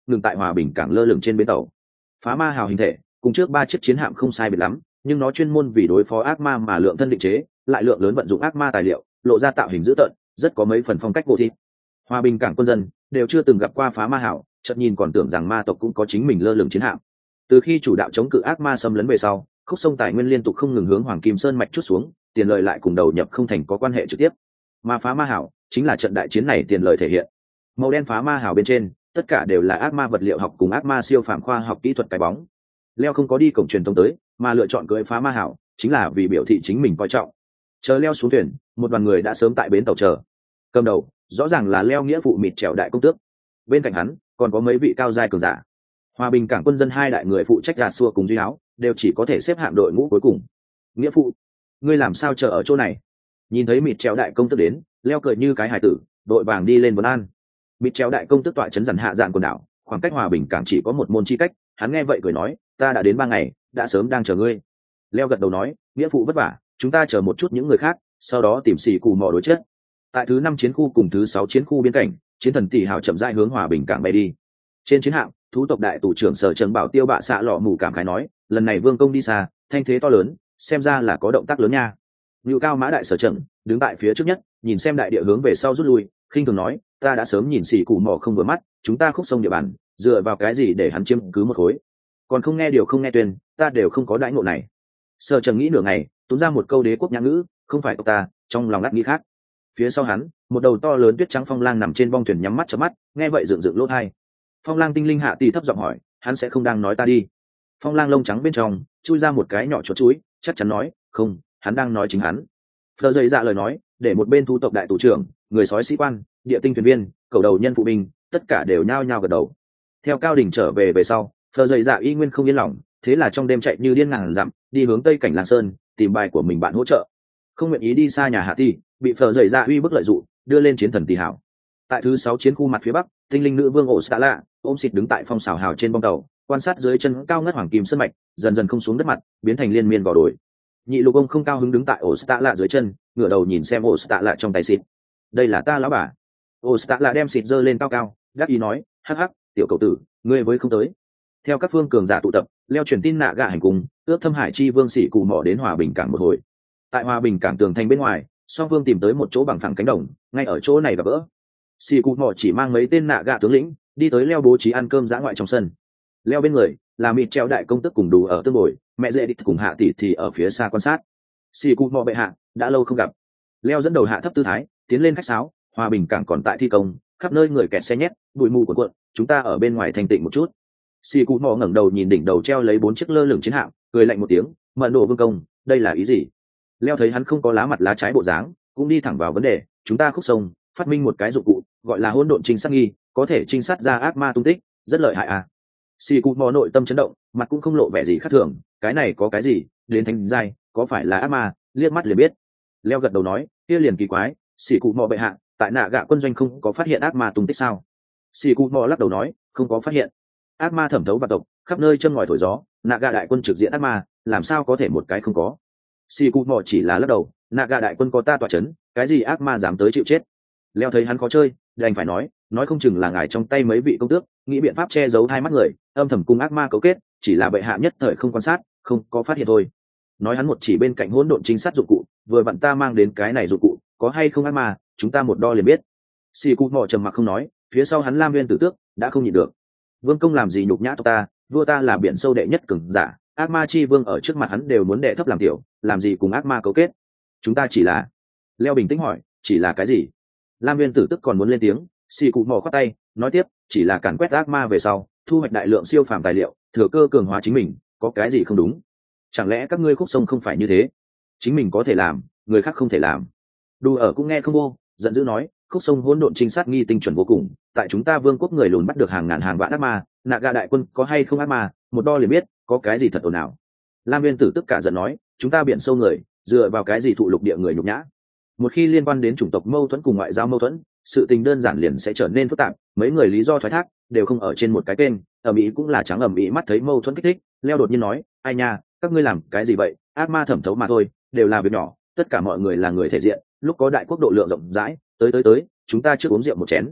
ngừng tại hòa bình cảng lơ lửng trên bến tàu. Phá ma hào hình thể cùng trước ba chiếc chiến hạm không sai biệt lắm, nhưng nó chuyên môn vì đối phó ác ma mà lượng thân định chế, lại lượng lớn vận dụng ác ma tài liệu, lộ ra tạo hình dữ tợn, rất có mấy phần phong cách cổ thi. Hòa bình cảng quân dân đều chưa từng gặp qua phá ma hào, chợt nhìn còn tưởng rằng ma tộc cũng có chính mình lơ lửng chiến hạm. Từ khi chủ đạo chống cự ác ma xâm lấn về sau, khúc sông tài nguyên liên tục không ngừng hướng Hoàng Kim Sơn mạch chút xuống, tiền lợi lại cùng đầu nhập không thành có quan hệ trực tiếp. Mà phá ma hào chính là trận đại chiến này tiền lợi thể hiện. Màu đen phá ma hào bên trên, tất cả đều là ác ma vật liệu học cùng ác ma siêu phàm khoa học kỹ thuật cái bóng. Leo không có đi cổng truyền thống tới, mà lựa chọn cưỡi phá ma hào, chính là vì biểu thị chính mình coi trọng. Chờ leo xuống thuyền, một đoàn người đã sớm tại bến tàu chờ. Cầm đầu, rõ ràng là leo nghĩa vụ mịt trèo đại công tước. Bên cạnh hắn, còn có mấy vị cao giai cường giả. Hòa bình cảng quân dân hai đại người phụ trách gạt xua cùng duy áo, đều chỉ có thể xếp hạng đội ngũ cuối cùng. Nghĩa phụ, ngươi làm sao chờ ở chỗ này? Nhìn thấy mịt trèo đại công tước đến, leo cười như cái hài tử, đội vàng đi lên vấn an. Mịt trèo đại công tước tọa chấn dần hạ dạn quần đảo, khoảng cách hòa bình cảng chỉ có một môn chi cách. Hắn nghe vậy cười nói, ta đã đến ba ngày, đã sớm đang chờ ngươi. Leo gật đầu nói, nghĩa phụ vất vả, chúng ta chờ một chút những người khác, sau đó tìm xì cù mò đối chết. Tại thứ năm chiến khu cùng thứ sáu chiến khu biên cảnh, chiến thần tỷ hào chậm rãi hướng hòa bình cảng bay đi. Trên chiến hạm, thú tộc đại tù trưởng sở trần bảo tiêu bạ xạ lọ mù cảm khái nói, lần này vương công đi xa, thanh thế to lớn, xem ra là có động tác lớn nha. Ngự cao mã đại sở trần đứng tại phía trước nhất, nhìn xem đại địa hướng về sau rút lui, khinh thường nói, ta đã sớm nhìn xì cù mò không vừa mắt, chúng ta khúc sông địa bàn, dựa vào cái gì để hắn chiếm cứ một khối? Còn không nghe điều không nghe tuyên, ta đều không có đãi ngộ này. Sở trần nghĩ nửa ngày, túm ra một câu đế quốc nhã ngữ, không phải tộc ta, trong lòng ngắt nghĩ khác. Phía sau hắn, một đầu to lớn tuyết trắng phong lang nằm trên bong thuyền nhắm mắt chớp mắt, nghe vậy dựng dựng lỗ tai. Phong lang tinh linh hạ tỷ thấp giọng hỏi, hắn sẽ không đang nói ta đi? Phong lang lông trắng bên trong chui ra một cái nhỏ chuột chuối, chắc chắn nói, không, hắn đang nói chính hắn. Phờ dậy dạ lời nói, để một bên thu tộc đại tù trưởng, người sói sĩ quan, địa tinh thuyền viên, cầu đầu nhân phụ binh, tất cả đều nhao nhao gật đầu. Theo cao đỉnh trở về về sau, Phờ dậy dạ y nguyên không yên lòng, thế là trong đêm chạy như điên ngàn dặm, đi hướng tây cảnh Làng Sơn, tìm bài của mình bạn hỗ trợ. Không nguyện ý đi xa nhà hạ tỷ, bị Phờ dậy dạ uy bức lợi dụng, đưa lên chiến thần tỷ hảo. Tại thứ sáu chiến khu mặt phía bắc, tinh linh nữ vương ổ stạ lạ ôm xịt đứng tại phong xào hào trên bong tàu, quan sát dưới chân cao ngất hoàng kim sơn mạch dần dần không xuống đất mặt, biến thành liên miên gò đồi. Nhị lục ông không cao hứng đứng tại ổ stạ lạ dưới chân, ngửa đầu nhìn xem ổ stạ lạ trong tay xịt. Đây là ta lão bà. Ổ stạ lạ đem xịt giơ lên cao cao, gác ý nói, hắc hắc, tiểu cậu tử, ngươi với không tới. Theo các phương cường giả tụ tập, leo truyền tin nạ gạ hành cùng ước thâm hải chi vương sĩ cụ mỏ đến hòa bình cảng một hồi. Tại hòa bình cảng tường thành bên ngoài, song phương tìm tới một chỗ bằng phẳng cánh đồng, ngay ở chỗ này gặp gỡ. Sĩ cụ mỏ chỉ mang mấy tên nạ gạ tướng lĩnh đi tới leo bố trí ăn cơm dã ngoại trong sân. Leo bên người là mịt treo đại công tức cùng đủ ở tương bồi, mẹ dễ đi cùng hạ tỷ thì ở phía xa quan sát. Sĩ cụ mỏ bệ hạ, đã lâu không gặp. Leo dẫn đầu hạ thấp tư thái, tiến lên khách sáo, hòa bình cảng còn tại thi công, khắp nơi người kẹt xe nhét, bụi mù cuộn cuộn, chúng ta ở bên ngoài thanh tịnh một chút. Sĩ cụ mỏ ngẩng đầu nhìn đỉnh đầu treo lấy bốn chiếc lơ lửng chiến hạm, cười lạnh một tiếng, mận độ vương công, đây là ý gì? Leo thấy hắn không có lá mặt lá trái bộ dáng, cũng đi thẳng vào vấn đề, chúng ta khúc sông phát minh một cái dụng cụ gọi là hỗn độn trinh sát nghi, có thể trinh sát ra ác ma tung tích, rất lợi hại à. Sĩ cụ mò nội tâm chấn động, mặt cũng không lộ vẻ gì khác thường, cái này có cái gì, đến thánh giai, có phải là ác ma, liếc mắt liền biết. Leo gật đầu nói, kia liền kỳ quái, sĩ cụ mò bệ hạ, tại nạ gạ quân doanh không có phát hiện ác ma tung tích sao? Sĩ cụ mò lắc đầu nói, không có phát hiện. Ác ma thẩm thấu vào tộc, khắp nơi châm ngòi thổi gió, nạ gạ đại quân trực diện ác ma, làm sao có thể một cái không có? Sĩ cụ mò chỉ là lắc đầu, nạ gạ đại quân có ta tọa chấn, cái gì ác ma dám tới chịu chết? Leo thấy hắn khó chơi, đành phải nói, nói không chừng là ngài trong tay mấy vị công tước, nghĩ biện pháp che giấu hai mắt người, âm thầm cùng ác ma cấu kết, chỉ là bệ hạ nhất thời không quan sát, không có phát hiện thôi. Nói hắn một chỉ bên cạnh hỗn độn trinh sát dụng cụ, vừa vặn ta mang đến cái này dụng cụ, có hay không ác ma, chúng ta một đo liền biết. Sĩ cụ mò trầm mặc không nói, phía sau hắn Lam Nguyên tử tước đã không nhịn được. Vương công làm gì nhục nhã tộc ta, vua ta là biển sâu đệ nhất cường giả, ác ma chi vương ở trước mặt hắn đều muốn đệ thấp làm tiểu, làm gì cùng ác ma cấu kết? Chúng ta chỉ là. Leo bình tĩnh hỏi, chỉ là cái gì? Lam Nguyên tử tức còn muốn lên tiếng, xì cụ mò khoát tay, nói tiếp, chỉ là càn quét ác ma về sau, thu hoạch đại lượng siêu phàm tài liệu, thừa cơ cường hóa chính mình, có cái gì không đúng? Chẳng lẽ các ngươi khúc sông không phải như thế? Chính mình có thể làm, người khác không thể làm. Đù ở cũng nghe không vô, giận dữ nói, khúc sông hỗn độn trinh sát nghi tinh chuẩn vô cùng, tại chúng ta vương quốc người lùn bắt được hàng ngàn hàng vạn ác ma, nạ gạ đại quân có hay không ác ma, một đo liền biết, có cái gì thật ồn ào. Lam Nguyên tử tức cả giận nói, chúng ta biển sâu người, dựa vào cái gì thụ lục địa người nhục nhã? Một khi liên quan đến chủng tộc mâu thuẫn cùng ngoại giao mâu thuẫn, sự tình đơn giản liền sẽ trở nên phức tạp, mấy người lý do thoái thác đều không ở trên một cái kênh, ầm ĩ cũng là trắng ầm ĩ mắt thấy mâu thuẫn kích thích. Leo đột nhiên nói, ai nha, các ngươi làm cái gì vậy, ác ma thẩm thấu mà thôi, đều là việc nhỏ, tất cả mọi người là người thể diện, lúc có đại quốc độ lượng rộng rãi, tới tới tới, chúng ta trước uống rượu một chén.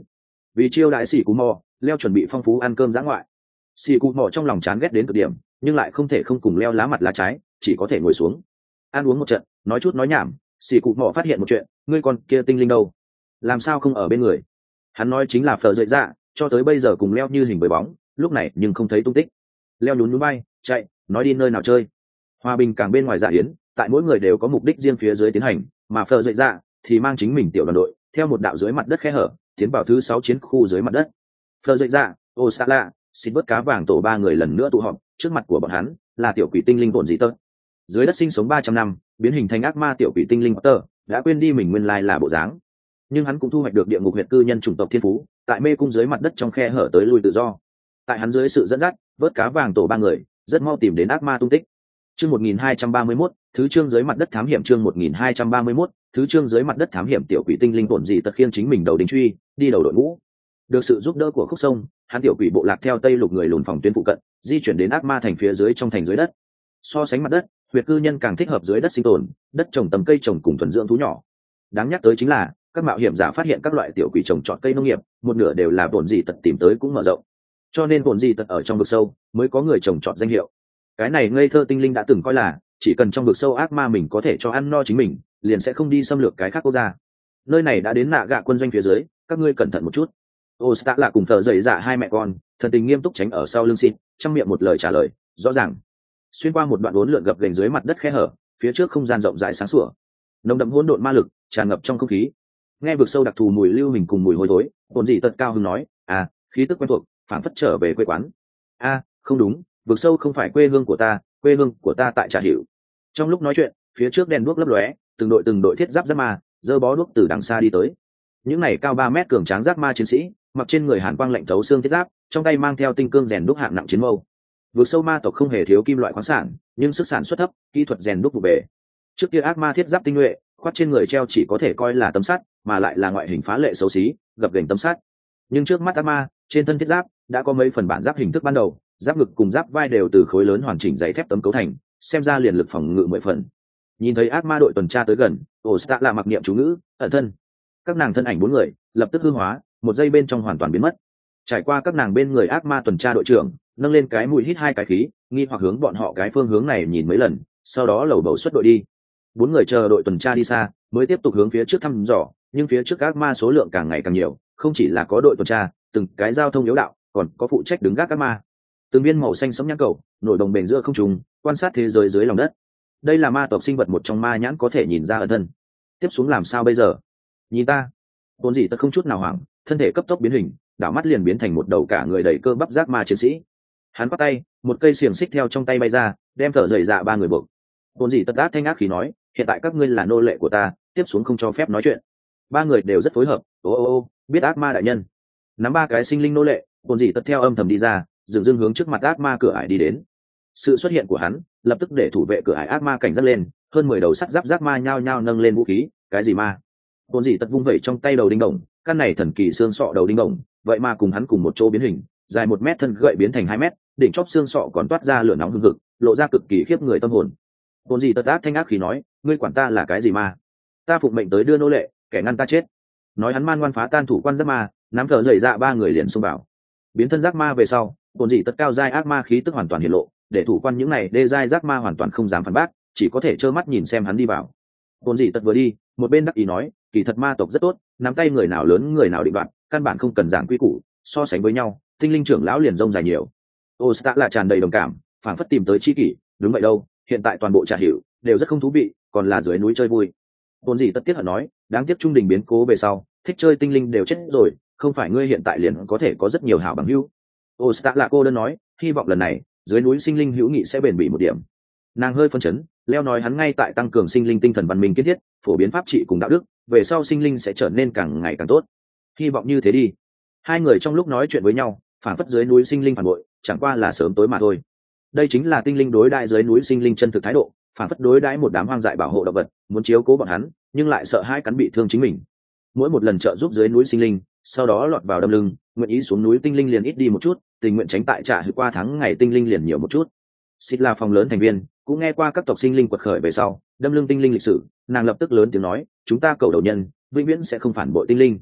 Vì chiêu đãi xì cù mò, leo chuẩn bị phong phú ăn cơm dã ngoại. Xì cù mò trong lòng chán ghét đến cực điểm, nhưng lại không thể không cùng leo lá mặt lá trái, chỉ có thể ngồi xuống ăn uống một trận, nói chút nói nhảm. Xì cụ mò phát hiện một chuyện, ngươi con kia tinh linh đâu, làm sao không ở bên người? Hắn nói chính là phờ dậy dạ, cho tới bây giờ cùng leo như hình với bóng, lúc này nhưng không thấy tung tích. Leo nhún nhún bay chạy, nói đi nơi nào chơi. Hòa bình càng bên ngoài dạ yến, tại mỗi người đều có mục đích riêng phía dưới tiến hành, mà phờ dậy dạ thì mang chính mình tiểu đoàn đội theo một đạo dưới mặt đất khe hở tiến vào thứ sáu chiến khu dưới mặt đất. Phờ dậy dạ, Osala, xin vớt cá vàng tổ ba người lần nữa tụ họp, trước mặt của bọn hắn là tiểu quỷ tinh linh tổn dị tơ. Dưới đất sinh sống ba trăm năm, biến hình thành ác ma tiểu quỷ tinh linh Potter đã quên đi mình nguyên lai là bộ dáng, nhưng hắn cũng thu hoạch được địa ngục huyệt cư nhân chủng tộc thiên phú, tại mê cung dưới mặt đất trong khe hở tới lui tự do. Tại hắn dưới sự dẫn dắt, vớt cá vàng tổ ba người rất mau tìm đến ác ma tung tích. Chương một nghìn hai trăm ba mươi mốt, thứ chương dưới mặt đất thám hiểm. Chương một nghìn hai trăm ba mươi mốt, thứ chương dưới mặt đất thám hiểm. Tiểu quỷ tinh linh tổn dị tật khiêng chính mình đầu đình truy đi đầu đội ngũ, được sự giúp đỡ của khúc sông, hắn tiểu quỷ bộ lạc theo tây lục người lùn phòng tuyến phụ cận di chuyển đến ác ma thành phía dưới trong thành dưới đất. So sánh mặt đất, huyệt cư nhân càng thích hợp dưới đất sinh tồn, đất trồng tầm cây trồng cùng thuần dưỡng thú nhỏ. Đáng nhắc tới chính là các mạo hiểm giả phát hiện các loại tiểu quỷ trồng trọt cây nông nghiệp, một nửa đều là bổn dị tật tìm tới cũng mở rộng, cho nên bổn dị tật ở trong vực sâu mới có người trồng trọt danh hiệu. Cái này ngây thơ tinh linh đã từng coi là chỉ cần trong vực sâu ác ma mình có thể cho ăn no chính mình, liền sẽ không đi xâm lược cái khác quốc gia. Nơi này đã đến nạ gạ quân doanh phía dưới, các ngươi cẩn thận một chút. Ô Sta là cùng thợ dậy dạ hai mẹ con thần tình nghiêm túc tránh ở sau lưng xin, trong miệng một lời trả lời rõ ràng. Xuyên qua một đoạn uốn lượn gập ghềnh dưới mặt đất khe hở, phía trước không gian rộng rãi sáng sủa, nồng đậm hỗn độn ma lực tràn ngập trong không khí. Nghe vực sâu đặc thù mùi lưu hình cùng mùi hôi thối, Bổn dị tật cao hứng nói, à, khí tức quen thuộc, phảng phất trở về quê quán. A, à, không đúng, vực sâu không phải quê hương của ta, quê hương của ta tại Trà Hữu. Trong lúc nói chuyện, phía trước đèn đuốc lấp lóe, từng đội từng đội thiết giáp giáp ma giơ bó đuốc từ đằng xa đi tới. Những này cao ba mét cường tráng giáp ma chiến sĩ, mặc trên người hàn quang lạnh thấu xương thiết giáp, trong tay mang theo tinh cương rèn đúc hạng nặng chiến mâu. Vực sâu ma tộc không hề thiếu kim loại khoáng sản, nhưng sức sản xuất thấp, kỹ thuật rèn đúc vụ bể. Trước kia ác ma thiết giáp tinh nhuệ, khoác trên người treo chỉ có thể coi là tấm sắt, mà lại là ngoại hình phá lệ xấu xí, gập ghềnh tấm sắt. Nhưng trước mắt ác ma, trên thân thiết giáp đã có mấy phần bản giáp hình thức ban đầu, giáp ngực cùng giáp vai đều từ khối lớn hoàn chỉnh giấy thép tấm cấu thành, xem ra liền lực phòng ngự mười phần. Nhìn thấy ác ma đội tuần tra tới gần, Osta là mặc niệm chú ngữ, ẩn thân. Các nàng thân ảnh bốn người lập tức hư hóa, một giây bên trong hoàn toàn biến mất. Trải qua các nàng bên người ác ma tuần tra đội trưởng nâng lên cái mũi hít hai cái khí, nghi hoặc hướng bọn họ cái phương hướng này nhìn mấy lần, sau đó lẩu bẩu xuất đội đi. Bốn người chờ đội tuần tra đi xa, mới tiếp tục hướng phía trước thăm dò, nhưng phía trước ác ma số lượng càng ngày càng nhiều, không chỉ là có đội tuần tra, từng cái giao thông yếu đạo, còn có phụ trách đứng gác ác ma. Từng viên màu xanh sống nhãn cầu nổi đồng bền giữa không trung, quan sát thế giới dưới lòng đất. Đây là ma tộc sinh vật một trong ma nhãn có thể nhìn ra ẩn thân. Tiếp xuống làm sao bây giờ? Nhìn ta. Vốn gì tất không chút nào hoảng, thân thể cấp tốc biến hình, đảo mắt liền biến thành một đầu cả người đầy cơ bắp giác ma chiến sĩ. Hắn bắt tay, một cây xiềng xích theo trong tay bay ra, đem thở dậy dạ ba người buộc. Vốn gì tất ác thanh ác khí nói, hiện tại các ngươi là nô lệ của ta, tiếp xuống không cho phép nói chuyện. Ba người đều rất phối hợp, ô ô ô, biết ác ma đại nhân. Nắm ba cái sinh linh nô lệ, vốn gì tất theo âm thầm đi ra, dừng dưng hướng trước mặt ác ma cửa ải đi đến. Sự xuất hiện của hắn lập tức để thủ vệ cửa ải ác ma cảnh giác lên, hơn mười đầu sắt giáp giác ma nhao nhao nâng lên vũ khí. Cái gì ma? Vốn gì tất vung vẩy trong tay đầu đinh đồng, căn này thần kỳ xương sọ đầu đinh đồng, vậy mà cùng hắn cùng một chỗ biến hình, dài một mét thân gậy biến thành hai mét, đỉnh chóp xương sọ còn toát ra lửa nóng hừng hực, lộ ra cực kỳ khiếp người tâm hồn. Vốn gì tất ác thanh ác khí nói, ngươi quản ta là cái gì ma? Ta phụng mệnh tới đưa nô lệ, kẻ ngăn ta chết. Nói hắn man ngoan phá tan thủ quan giác ma, nắm thở dậy dạ ba người liền xông vào. Biến thân giác ma về sau, vốn gì tất cao giai ác ma khí tức hoàn toàn hiện lộ, để thủ quan những này đê giai giác ma hoàn toàn không dám phản bác, chỉ có thể trơ mắt nhìn xem hắn đi vào. Vốn gì tất vừa đi, một bên đắc ý nói, kỳ thật ma tộc rất tốt, nắm tay người nào lớn người nào định đoạt, căn bản không cần giảng quy củ, so sánh với nhau, tinh linh trưởng lão liền rông dài nhiều. Osta là tràn đầy đồng cảm, phảng phất tìm tới chi kỷ, đúng vậy đâu, hiện tại toàn bộ Trà Hữu đều rất không thú vị, còn là dưới núi chơi vui. Vốn gì tất tiếc hận nói, đáng tiếc trung đình biến cố về sau, thích chơi tinh linh đều chết rồi, không phải ngươi hiện tại liền có thể có rất nhiều hảo bằng hữu. Osta là cô đơn nói, hy vọng lần này dưới núi sinh linh hữu nghị sẽ bền bỉ một điểm. Nàng hơi phân chấn, leo nói hắn ngay tại tăng cường sinh linh tinh thần văn minh kiến thiết, phổ biến pháp trị cùng đạo đức, về sau sinh linh sẽ trở nên càng ngày càng tốt. Hy vọng như thế đi. Hai người trong lúc nói chuyện với nhau, phản phất dưới núi sinh linh phản bội, chẳng qua là sớm tối mà thôi. Đây chính là tinh linh đối đại dưới núi sinh linh chân thực thái độ, phản phất đối đãi một đám hoang dại bảo hộ động vật, muốn chiếu cố bọn hắn, nhưng lại sợ hai cắn bị thương chính mình. Mỗi một lần trợ giúp dưới núi sinh linh, sau đó lọt vào đâm lưng, nguyện ý xuống núi tinh linh liền ít đi một chút, tình nguyện tránh tại Trà Hữu qua tháng ngày tinh linh liền nhiều một chút. Xịt là phòng lớn thành viên, cũng nghe qua các tộc sinh linh quật khởi về sau đâm lưng tinh linh lịch sử, nàng lập tức lớn tiếng nói, chúng ta cầu đầu nhân vĩnh viễn sẽ không phản bội tinh linh.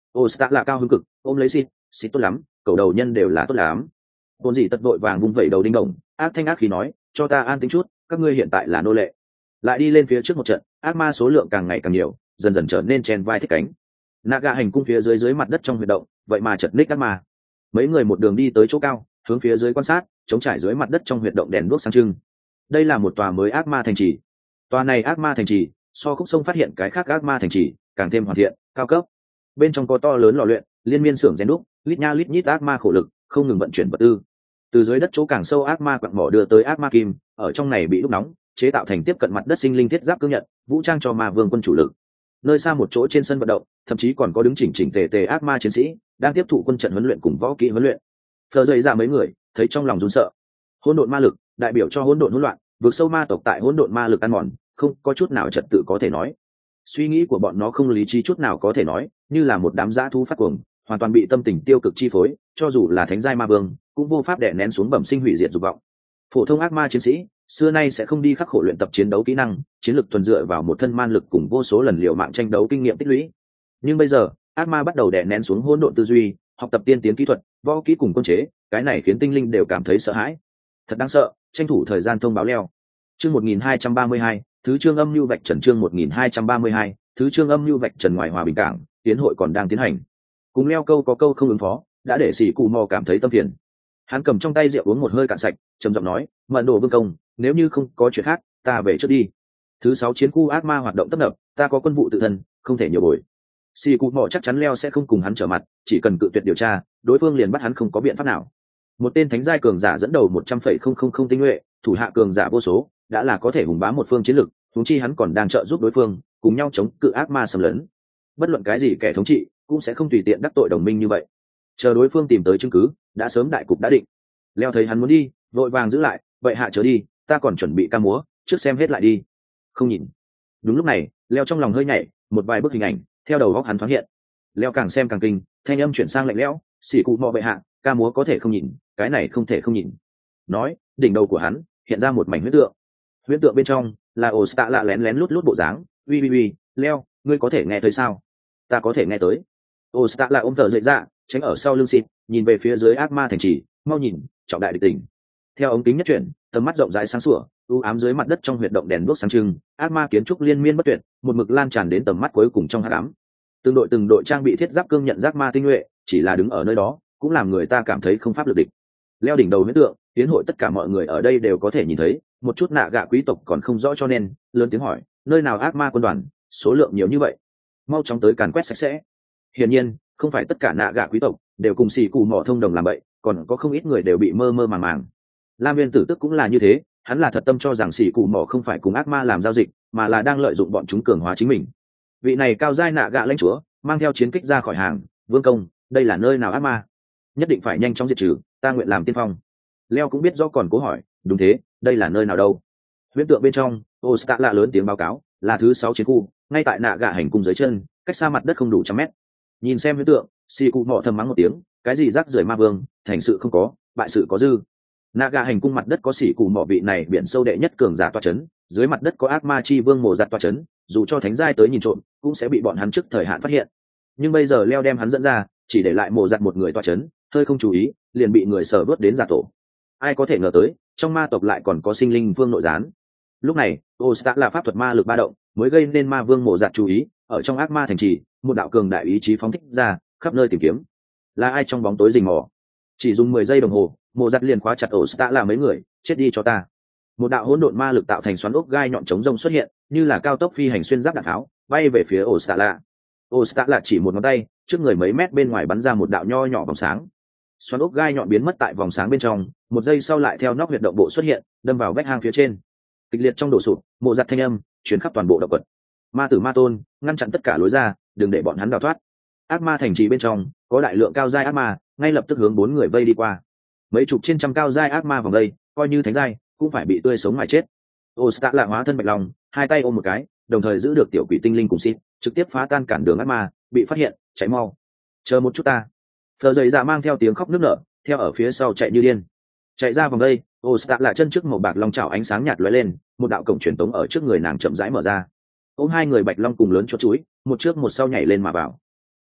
Ô Stạ là cao hứng cực, ôm lấy xịt, xịt tốt lắm, cầu đầu nhân đều là tốt lắm. Tôn dị tật vội vàng vung vẩy đầu đinh đồng, ác thanh ác khí nói, cho ta an tính chút, các ngươi hiện tại là nô lệ. Lại đi lên phía trước một trận, ác ma số lượng càng ngày càng nhiều, dần dần trở nên chen vai thích cánh. Naga hành cung phía dưới dưới mặt đất trong huy động, vậy mà chật ních ác ma. Mấy người một đường đi tới chỗ cao, hướng phía dưới quan sát, chống trải dưới mặt đất trong huy động đèn đuốc sáng trưng. Đây là một tòa mới ác ma thành trì. Tòa này ác ma thành trì, so khúc sông phát hiện cái khác ác ma thành trì, càng thêm hoàn thiện, cao cấp. Bên trong có to lớn lò luyện, liên miên xưởng rèn đúc, lít nha lít nhít ác ma khổ lực, không ngừng vận chuyển vật tư. Từ dưới đất chỗ càng sâu ác ma quặng mỏ đưa tới ác ma kim, ở trong này bị đúc nóng, chế tạo thành tiếp cận mặt đất sinh linh thiết giáp cương nhận, vũ trang cho ma vương quân chủ lực. Nơi xa một chỗ trên sân vận động, thậm chí còn có đứng chỉnh chỉnh tề tề ác ma chiến sĩ, đang tiếp thụ quân trận huấn luyện cùng võ kỹ huấn luyện. Phờ dậy ra mấy người, thấy trong lòng run sợ. Hỗn độn ma lực, đại biểu cho hỗn độn hỗn loạn, vượt sâu ma tộc tại hỗn độn ma lực ăn mòn, không có chút nào trật tự có thể nói. Suy nghĩ của bọn nó không lý trí chút nào có thể nói, như là một đám dã thú phát cuồng, hoàn toàn bị tâm tình tiêu cực chi phối, cho dù là thánh giai ma vương, cũng vô pháp đè nén xuống bẩm sinh hủy diệt dục vọng. Phổ thông ác ma chiến sĩ, xưa nay sẽ không đi khắc khổ luyện tập chiến đấu kỹ năng, chiến lược thuần dựa vào một thân man lực cùng vô số lần liều mạng tranh đấu kinh nghiệm tích lũy. Nhưng bây giờ, ác ma bắt đầu đè nén xuống hỗn độn tư duy, học tập tiên tiến kỹ thuật, võ kỹ cùng quân chế, cái này khiến tinh linh đều cảm thấy sợ hãi. Thật đáng sợ, tranh thủ thời gian thông báo leo. Chương một nghìn hai trăm ba mươi hai, thứ chương âm lưu vạch trần chương một nghìn hai trăm ba mươi hai, thứ chương âm lưu vạch trần ngoài hòa bình cảng, tiến hội còn đang tiến hành. Cùng leo câu có câu không ứng phó, đã để sĩ cù mò cảm thấy tâm phiền. Hắn cầm trong tay rượu uống một hơi cạn sạch, trầm giọng nói, mận đồ vương công, nếu như không có chuyện khác, ta về trước đi. Thứ sáu chiến khu ác ma hoạt động tấp nập, ta có quân vụ tự thân, không thể nhiều bồi. Sĩ cù mò chắc chắn leo sẽ không cùng hắn trở mặt, chỉ cần cự tuyệt điều tra, đối phương liền bắt hắn không có biện pháp nào. Một tên thánh giai cường giả dẫn đầu một trăm phẩy không không không tinh nhuệ, thủ hạ cường giả vô số, đã là có thể hùng bá một phương chiến lực, huống chi hắn còn đang trợ giúp đối phương, cùng nhau chống cự ác ma xâm lấn. Bất luận cái gì kẻ thống trị, cũng sẽ không tùy tiện đắc tội đồng minh như vậy. Chờ đối phương tìm tới chứng cứ, đã sớm đại cục đã định. Leo thấy hắn muốn đi, vội vàng giữ lại, vậy hạ trở đi, ta còn chuẩn bị ca múa, trước xem hết lại đi. Không nhìn. Đúng lúc này, Leo trong lòng hơi nhảy, một vài bức hình ảnh theo đầu góc hắn thoáng hiện. Leo càng xem càng kinh, thanh âm chuyển sang lạnh lẽo, xỉ cụ mò bệ hạ, ca múa có thể không nhìn, cái này không thể không nhìn. Nói, đỉnh đầu của hắn hiện ra một mảnh huyết tượng. Huyết tượng bên trong là ổ stạ lạ lén lén lút lút bộ dáng. Uy uy uy, Leo, ngươi có thể nghe thấy sao? Ta có thể nghe tới. Ổ stạ lạ ôm thở dậy ra, tránh ở sau lưng xịt, nhìn về phía dưới ác ma thành trì, mau nhìn, trọng đại địch tình. Theo ống kính nhất chuyển, tầm mắt rộng rãi sáng sủa, u ám dưới mặt đất trong huyệt động đèn đuốc sáng trưng, ác ma kiến trúc liên miên bất tuyệt, một mực lan tràn đến tầm mắt cuối cùng trong hắc ám. Từng đội từng đội trang bị thiết giáp cương nhận giác ma tinh nhuệ, chỉ là đứng ở nơi đó, cũng làm người ta cảm thấy không pháp lực địch. Leo đỉnh đầu huyết tượng, tiến hội tất cả mọi người ở đây đều có thể nhìn thấy, một chút nạ gạ quý tộc còn không rõ cho nên lớn tiếng hỏi, nơi nào ác ma quân đoàn, số lượng nhiều như vậy, mau chóng tới càn quét sạch sẽ. Hiển nhiên, không phải tất cả nạ gạ quý tộc đều cùng xì cù mỏ thông đồng làm vậy, còn có không ít người đều bị mơ mơ màng màng. Lam Viên Tử Tức cũng là như thế, hắn là thật tâm cho rằng xì cù mỏ không phải cùng ác ma làm giao dịch, mà là đang lợi dụng bọn chúng cường hóa chính mình. Vị này cao giai nạ gạ lãnh chúa mang theo chiến kích ra khỏi hàng, vương công, đây là nơi nào ác ma, nhất định phải nhanh chóng diệt trừ, ta nguyện làm tiên phong. Leo cũng biết do còn cố hỏi, đúng thế, đây là nơi nào đâu? Huyễn tượng bên trong, Osta lạ lớn tiếng báo cáo, là thứ sáu chiến khu, ngay tại nạ gạ hành cung dưới chân, cách xa mặt đất không đủ trăm mét. Nhìn xem huyễn tượng, xì cụ mọ thầm mắng một tiếng, cái gì rác rưởi ma vương, thành sự không có, bại sự có dư. Nạ gạ hành cung mặt đất có xì cụ mọ vị này biển sâu đệ nhất cường giả toa chấn, dưới mặt đất có ác ma chi vương mồ giặt toa chấn, dù cho thánh giai tới nhìn trộm, cũng sẽ bị bọn hắn trước thời hạn phát hiện. Nhưng bây giờ Leo đem hắn dẫn ra, chỉ để lại mồ giặt một người toa chấn, hơi không chú ý, liền bị người sở vớt đến giả tổ. Ai có thể ngờ tới, trong ma tộc lại còn có sinh linh vương nội gián. Lúc này, Osta là pháp thuật ma lực ba động, mới gây nên ma vương mộ giặt chú ý, ở trong ác ma thành trì, một đạo cường đại ý chí phóng thích ra, khắp nơi tìm kiếm. Là ai trong bóng tối rình mò? Chỉ dùng mười giây đồng hồ, mộ giặt liền khóa chặt Osta là mấy người, chết đi cho ta. Một đạo hỗn độn ma lực tạo thành xoắn ốc gai nhọn chống rông xuất hiện, như là cao tốc phi hành xuyên giáp đạn tháo, bay về phía Osta là. Osta là chỉ một ngón tay, trước người mấy mét bên ngoài bắn ra một đạo nho nhỏ vòng sáng. Xoắn ốc gai nhọn biến mất tại vòng sáng bên trong, một giây sau lại theo nóc huyệt động bộ xuất hiện, đâm vào vách hang phía trên. Kịch liệt trong đổ sụp, mộ giặt thanh âm truyền khắp toàn bộ động vật. Ma tử ma tôn, ngăn chặn tất cả lối ra, đừng để bọn hắn đào thoát. Ác ma thành trì bên trong có đại lượng cao giai ác ma, ngay lập tức hướng bốn người vây đi qua. Mấy chục trên trăm cao giai ác ma vòng đây, coi như thánh giai cũng phải bị tươi sống mà chết. Osta lạ hóa thân bạch long, hai tay ôm một cái, đồng thời giữ được tiểu quỷ tinh linh cùng xít, trực tiếp phá tan cản đường ác ma, bị phát hiện, chạy mau. Chờ một chút ta. Phờ dậy dạ mang theo tiếng khóc nức nở, theo ở phía sau chạy như điên. Chạy ra vòng đây, Osta là chân trước màu bạc long chảo ánh sáng nhạt lóe lên, một đạo cổng truyền tống ở trước người nàng chậm rãi mở ra. Ôm hai người bạch long cùng lớn chót chuối, một trước một sau nhảy lên mà vào.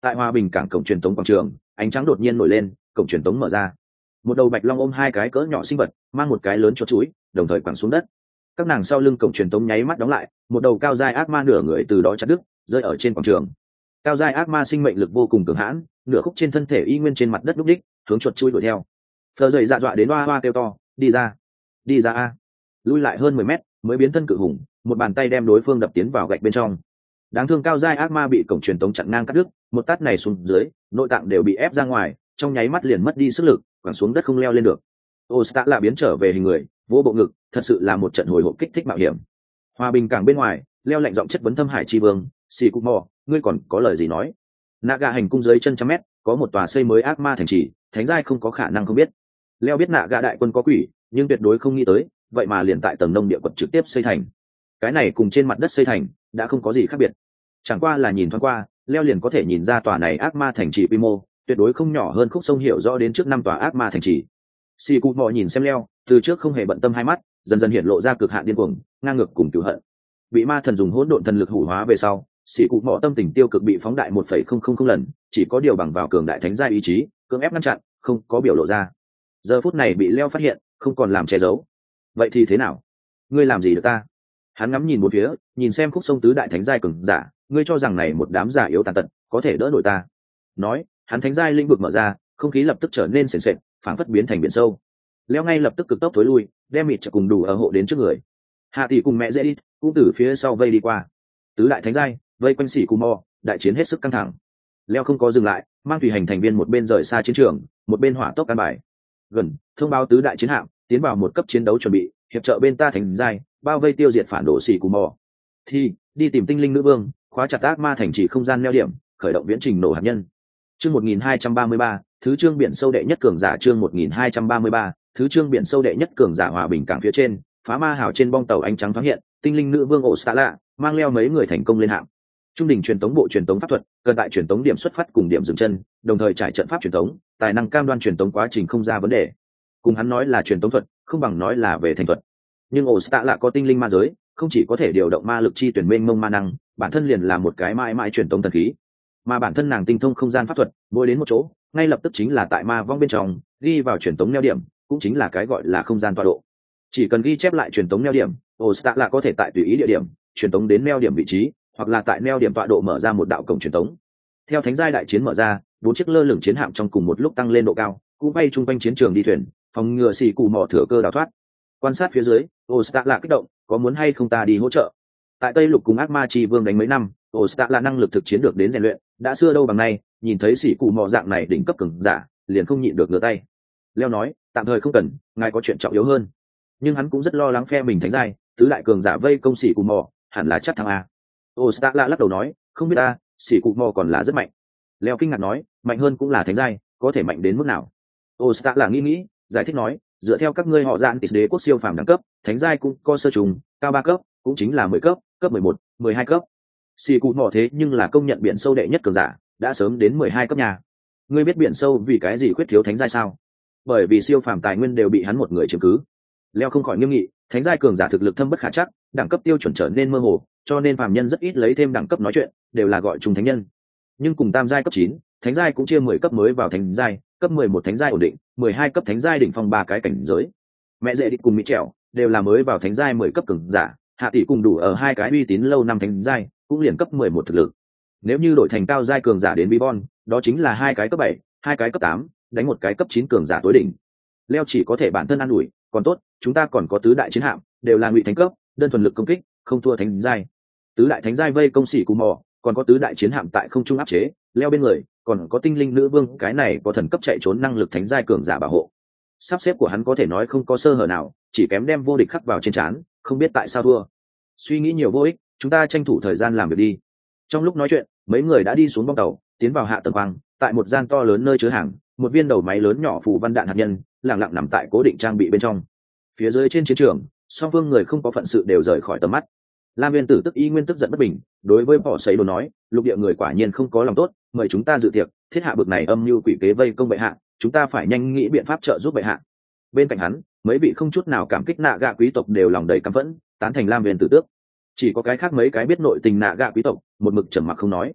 Tại Hòa Bình cảng cổng truyền tống quảng trường, ánh trắng đột nhiên nổi lên, cổng truyền tống mở ra. Một đầu bạch long ôm hai cái cỡ nhỏ sinh vật, mang một cái lớn cho chuối, đồng thời quẳng xuống đất. Các nàng sau lưng cổng truyền tống nháy mắt đóng lại, một đầu cao giai ác ma nửa người từ đó chặt đứt, rơi ở trên quảng trường. Cao giai ác ma sinh mệnh lực vô cùng cường hãn, nửa khúc trên thân thể y nguyên trên mặt đất lúc đích, hướng chuột chui đuổi theo. Phờ dậy dạ dọa đến hoa hoa kêu to, đi ra, đi ra a. Lui lại hơn mười mét, mới biến thân cự hùng, một bàn tay đem đối phương đập tiến vào gạch bên trong. Đáng thương cao giai ác ma bị cổng truyền tống chặn ngang cắt đứt, một tát này xuống dưới, nội tạng đều bị ép ra ngoài, trong nháy mắt liền mất đi sức lực, quẳng xuống đất không leo lên được. Osta là biến trở về hình người, vỗ bộ ngực, thật sự là một trận hồi hộp kích thích mạo hiểm. Hòa Bình cảng bên ngoài, leo lạnh giọng chất vấn Thâm Hải Chi Vương, "Xì Cụ Mò, ngươi còn có lời gì nói?" Naga hành cung dưới chân trăm mét, có một tòa xây mới ác ma thành trì, thánh giai không có khả năng không biết. Leo biết Naga đại quân có quỷ, nhưng tuyệt đối không nghĩ tới, vậy mà liền tại tầng nông địa quật trực tiếp xây thành. Cái này cùng trên mặt đất xây thành, đã không có gì khác biệt. Chẳng qua là nhìn thoáng qua, Leo liền có thể nhìn ra tòa này ác ma thành trì quy mô, tuyệt đối không nhỏ hơn khúc sông hiểu rõ đến trước năm tòa ác ma thành trì. Xì Cụ Mò nhìn xem Leo, từ trước không hề bận tâm hai mắt, dần dần hiện lộ ra cực hạn điên cuồng, ngang ngược cùng cửu hận. Bị ma thần dùng hỗn độn thần lực hủ hóa về sau, Xì Cụ Mò tâm tình tiêu cực bị phóng đại một phẩy không không không lần, chỉ có điều bằng vào cường đại thánh giai ý chí, cưỡng ép ngăn chặn, không có biểu lộ ra. Giờ phút này bị Leo phát hiện, không còn làm che giấu. Vậy thì thế nào? Ngươi làm gì được ta? Hắn ngắm nhìn một phía, nhìn xem khúc sông tứ đại thánh giai cường giả, ngươi cho rằng này một đám giả yếu tàn tật, có thể đỡ nổi ta? Nói, hắn thánh giai lĩnh vực mở ra, không khí lập tức trở nên sền sệt, phảng phất biến thành biển sâu. Leo ngay lập tức cực tốc thối lui, đem mịt chặt cùng đủ ở hộ đến trước người. Hạ tỷ cùng mẹ dễ đi, cũng từ phía sau vây đi qua. Tứ đại thánh giai vây quanh Xỉ Cù Mò, đại chiến hết sức căng thẳng. Leo không có dừng lại, mang tùy hành thành viên một bên rời xa chiến trường, một bên hỏa tốc căn bài. Gần, thông báo tứ đại chiến hạm tiến vào một cấp chiến đấu chuẩn bị, hiệp trợ bên ta thành giai, bao vây tiêu diệt phản đồ Xỉ Cù Mò. Thì đi tìm tinh linh nữ vương, khóa chặt ác ma thành trì không gian neo điểm, khởi động viễn trình nổ hạt nhân. Chương một nghìn hai trăm ba mươi ba, thứ chương biển sâu đệ nhất cường giả chương một nghìn hai trăm ba mươi ba, thứ chương biển sâu đệ nhất cường giả Hòa Bình cảng phía trên, phá ma hào trên bong tàu ánh trắng thoáng hiện, tinh linh nữ vương ổ xạ lạ mang leo mấy người thành công lên hạm. Trung đỉnh truyền tống bộ truyền tống pháp thuật, cần tại truyền tống điểm xuất phát cùng điểm dừng chân, đồng thời trải trận pháp truyền tống, tài năng cam đoan truyền tống quá trình không ra vấn đề. Cùng hắn nói là truyền tống thuật, không bằng nói là về thành thuật. Nhưng ổ xạ lạ có tinh linh ma giới, không chỉ có thể điều động ma lực chi tuyển mênh mông ma năng, bản thân liền là một cái mãi mãi truyền tống thần khí. Mà bản thân nàng tinh thông không gian pháp thuật, mỗi đến một chỗ, ngay lập tức chính là tại ma vong bên trong, ghi vào truyền tống neo điểm, cũng chính là cái gọi là không gian tọa độ. Chỉ cần ghi chép lại truyền tống neo điểm, Osta là có thể tại tùy ý địa điểm truyền tống đến neo điểm vị trí, hoặc là tại neo điểm tọa độ mở ra một đạo cổng truyền tống. Theo thánh giai đại chiến mở ra, bốn chiếc lơ lửng chiến hạm trong cùng một lúc tăng lên độ cao, cũng bay chung quanh chiến trường đi thuyền, phòng ngừa Xỉ Cù Mò thừa cơ đào thoát. Quan sát phía dưới, Osta là kích động, có muốn hay không ta đi hỗ trợ? Tại Tây Lục cùng ác ma chi vương đánh mấy năm, Osta là năng lực thực chiến được đến rèn luyện, đã xưa đâu bằng nay, nhìn thấy Xỉ Cù Mò dạng này đỉnh cấp cường giả, liền không nhịn được ngửa tay. Leo nói, tạm thời không cần, ngài có chuyện trọng yếu hơn. Nhưng hắn cũng rất lo lắng phe mình thánh giai, tứ đại cường giả vây công Xỉ Cù Mò, hẳn là chắc thắng a. Osta là lắc đầu nói, không biết ta, Xỉ Cù Mò còn là rất mạnh. Leo kinh ngạc nói, mạnh hơn cũng là thánh giai, có thể mạnh đến mức nào? Osta là nghĩ nghĩ, giải thích nói, dựa theo các ngươi họ dạn tịch đế quốc siêu phàm đẳng cấp, thánh giai cũng có sơ trùng, cao ba cấp, cũng chính là mười cấp, cấp mười một, mười hai cấp. Xỉ Cù Mò thế nhưng là công nhận biển sâu đệ nhất cường giả, đã sớm đến mười hai cấp nhà. Ngươi biết biển sâu vì cái gì khuyết thiếu thánh giai sao? Bởi vì siêu phàm tài nguyên đều bị hắn một người chiếm cứ. Leo không khỏi nghiêm nghị, thánh giai cường giả thực lực thâm bất khả chắc, đẳng cấp tiêu chuẩn trở nên mơ hồ, cho nên phàm nhân rất ít lấy thêm đẳng cấp nói chuyện, đều là gọi chung thánh nhân. Nhưng cùng tam giai cấp chín, thánh giai cũng chia mười cấp mới vào thánh giai, cấp mười một thánh giai ổn định, mười hai cấp thánh giai đỉnh phong ba cái cảnh giới. Mẹ dễ đi cùng mỹ trẻo, đều là mới vào thánh giai mười cấp cường giả, hạ tỷ cùng đủ ở hai cái uy tín lâu năm thánh giai, cũng liền cấp mười một thực lực. Nếu như đổi thành cao giai cường giả đến Bibon, đó chính là hai cái cấp bảy, hai cái cấp tám, đánh một cái cấp chín cường giả tối đỉnh. Leo chỉ có thể bản thân ăn ủi, còn tốt, chúng ta còn có tứ đại chiến hạm, đều là ngụy thánh cấp, đơn thuần lực công kích, không thua thánh giai. Tứ đại thánh giai vây công Xỉ Cù Mò, còn có tứ đại chiến hạm tại không trung áp chế, Leo bên người, còn có tinh linh nữ vương, cái này có thần cấp chạy trốn năng lực thánh giai cường giả bảo hộ. Sắp xếp của hắn có thể nói không có sơ hở nào, chỉ kém đem vô địch khắc vào trên trán, không biết tại sao thua. Suy nghĩ nhiều vô ích, chúng ta tranh thủ thời gian làm việc đi. Trong lúc nói chuyện, mấy người đã đi xuống bong tàu, tiến vào hạ tầng khoang, tại một gian to lớn nơi chứa hàng, một viên đầu máy lớn nhỏ phù văn đạn hạt nhân lặng lặng nằm tại cố định trang bị bên trong. Phía dưới trên chiến trường, song phương người không có phận sự đều rời khỏi tầm mắt. Lam Viên Tử tức y nguyên tức giận bất bình, đối với bỏ sấy đồ nói, lục địa người quả nhiên không có lòng tốt, mời chúng ta dự tiệc, thiết hạ bực này âm mưu quỷ kế vây công bệ hạ, chúng ta phải nhanh nghĩ biện pháp trợ giúp bệ hạ. Bên cạnh hắn, mấy vị không chút nào cảm kích nạ gạ quý tộc đều lòng đầy căm phẫn, tán thành Lam Viên Tử tước. Chỉ có cái khác mấy cái biết nội tình nạ gạ quý tộc, một mực trầm mặc không nói.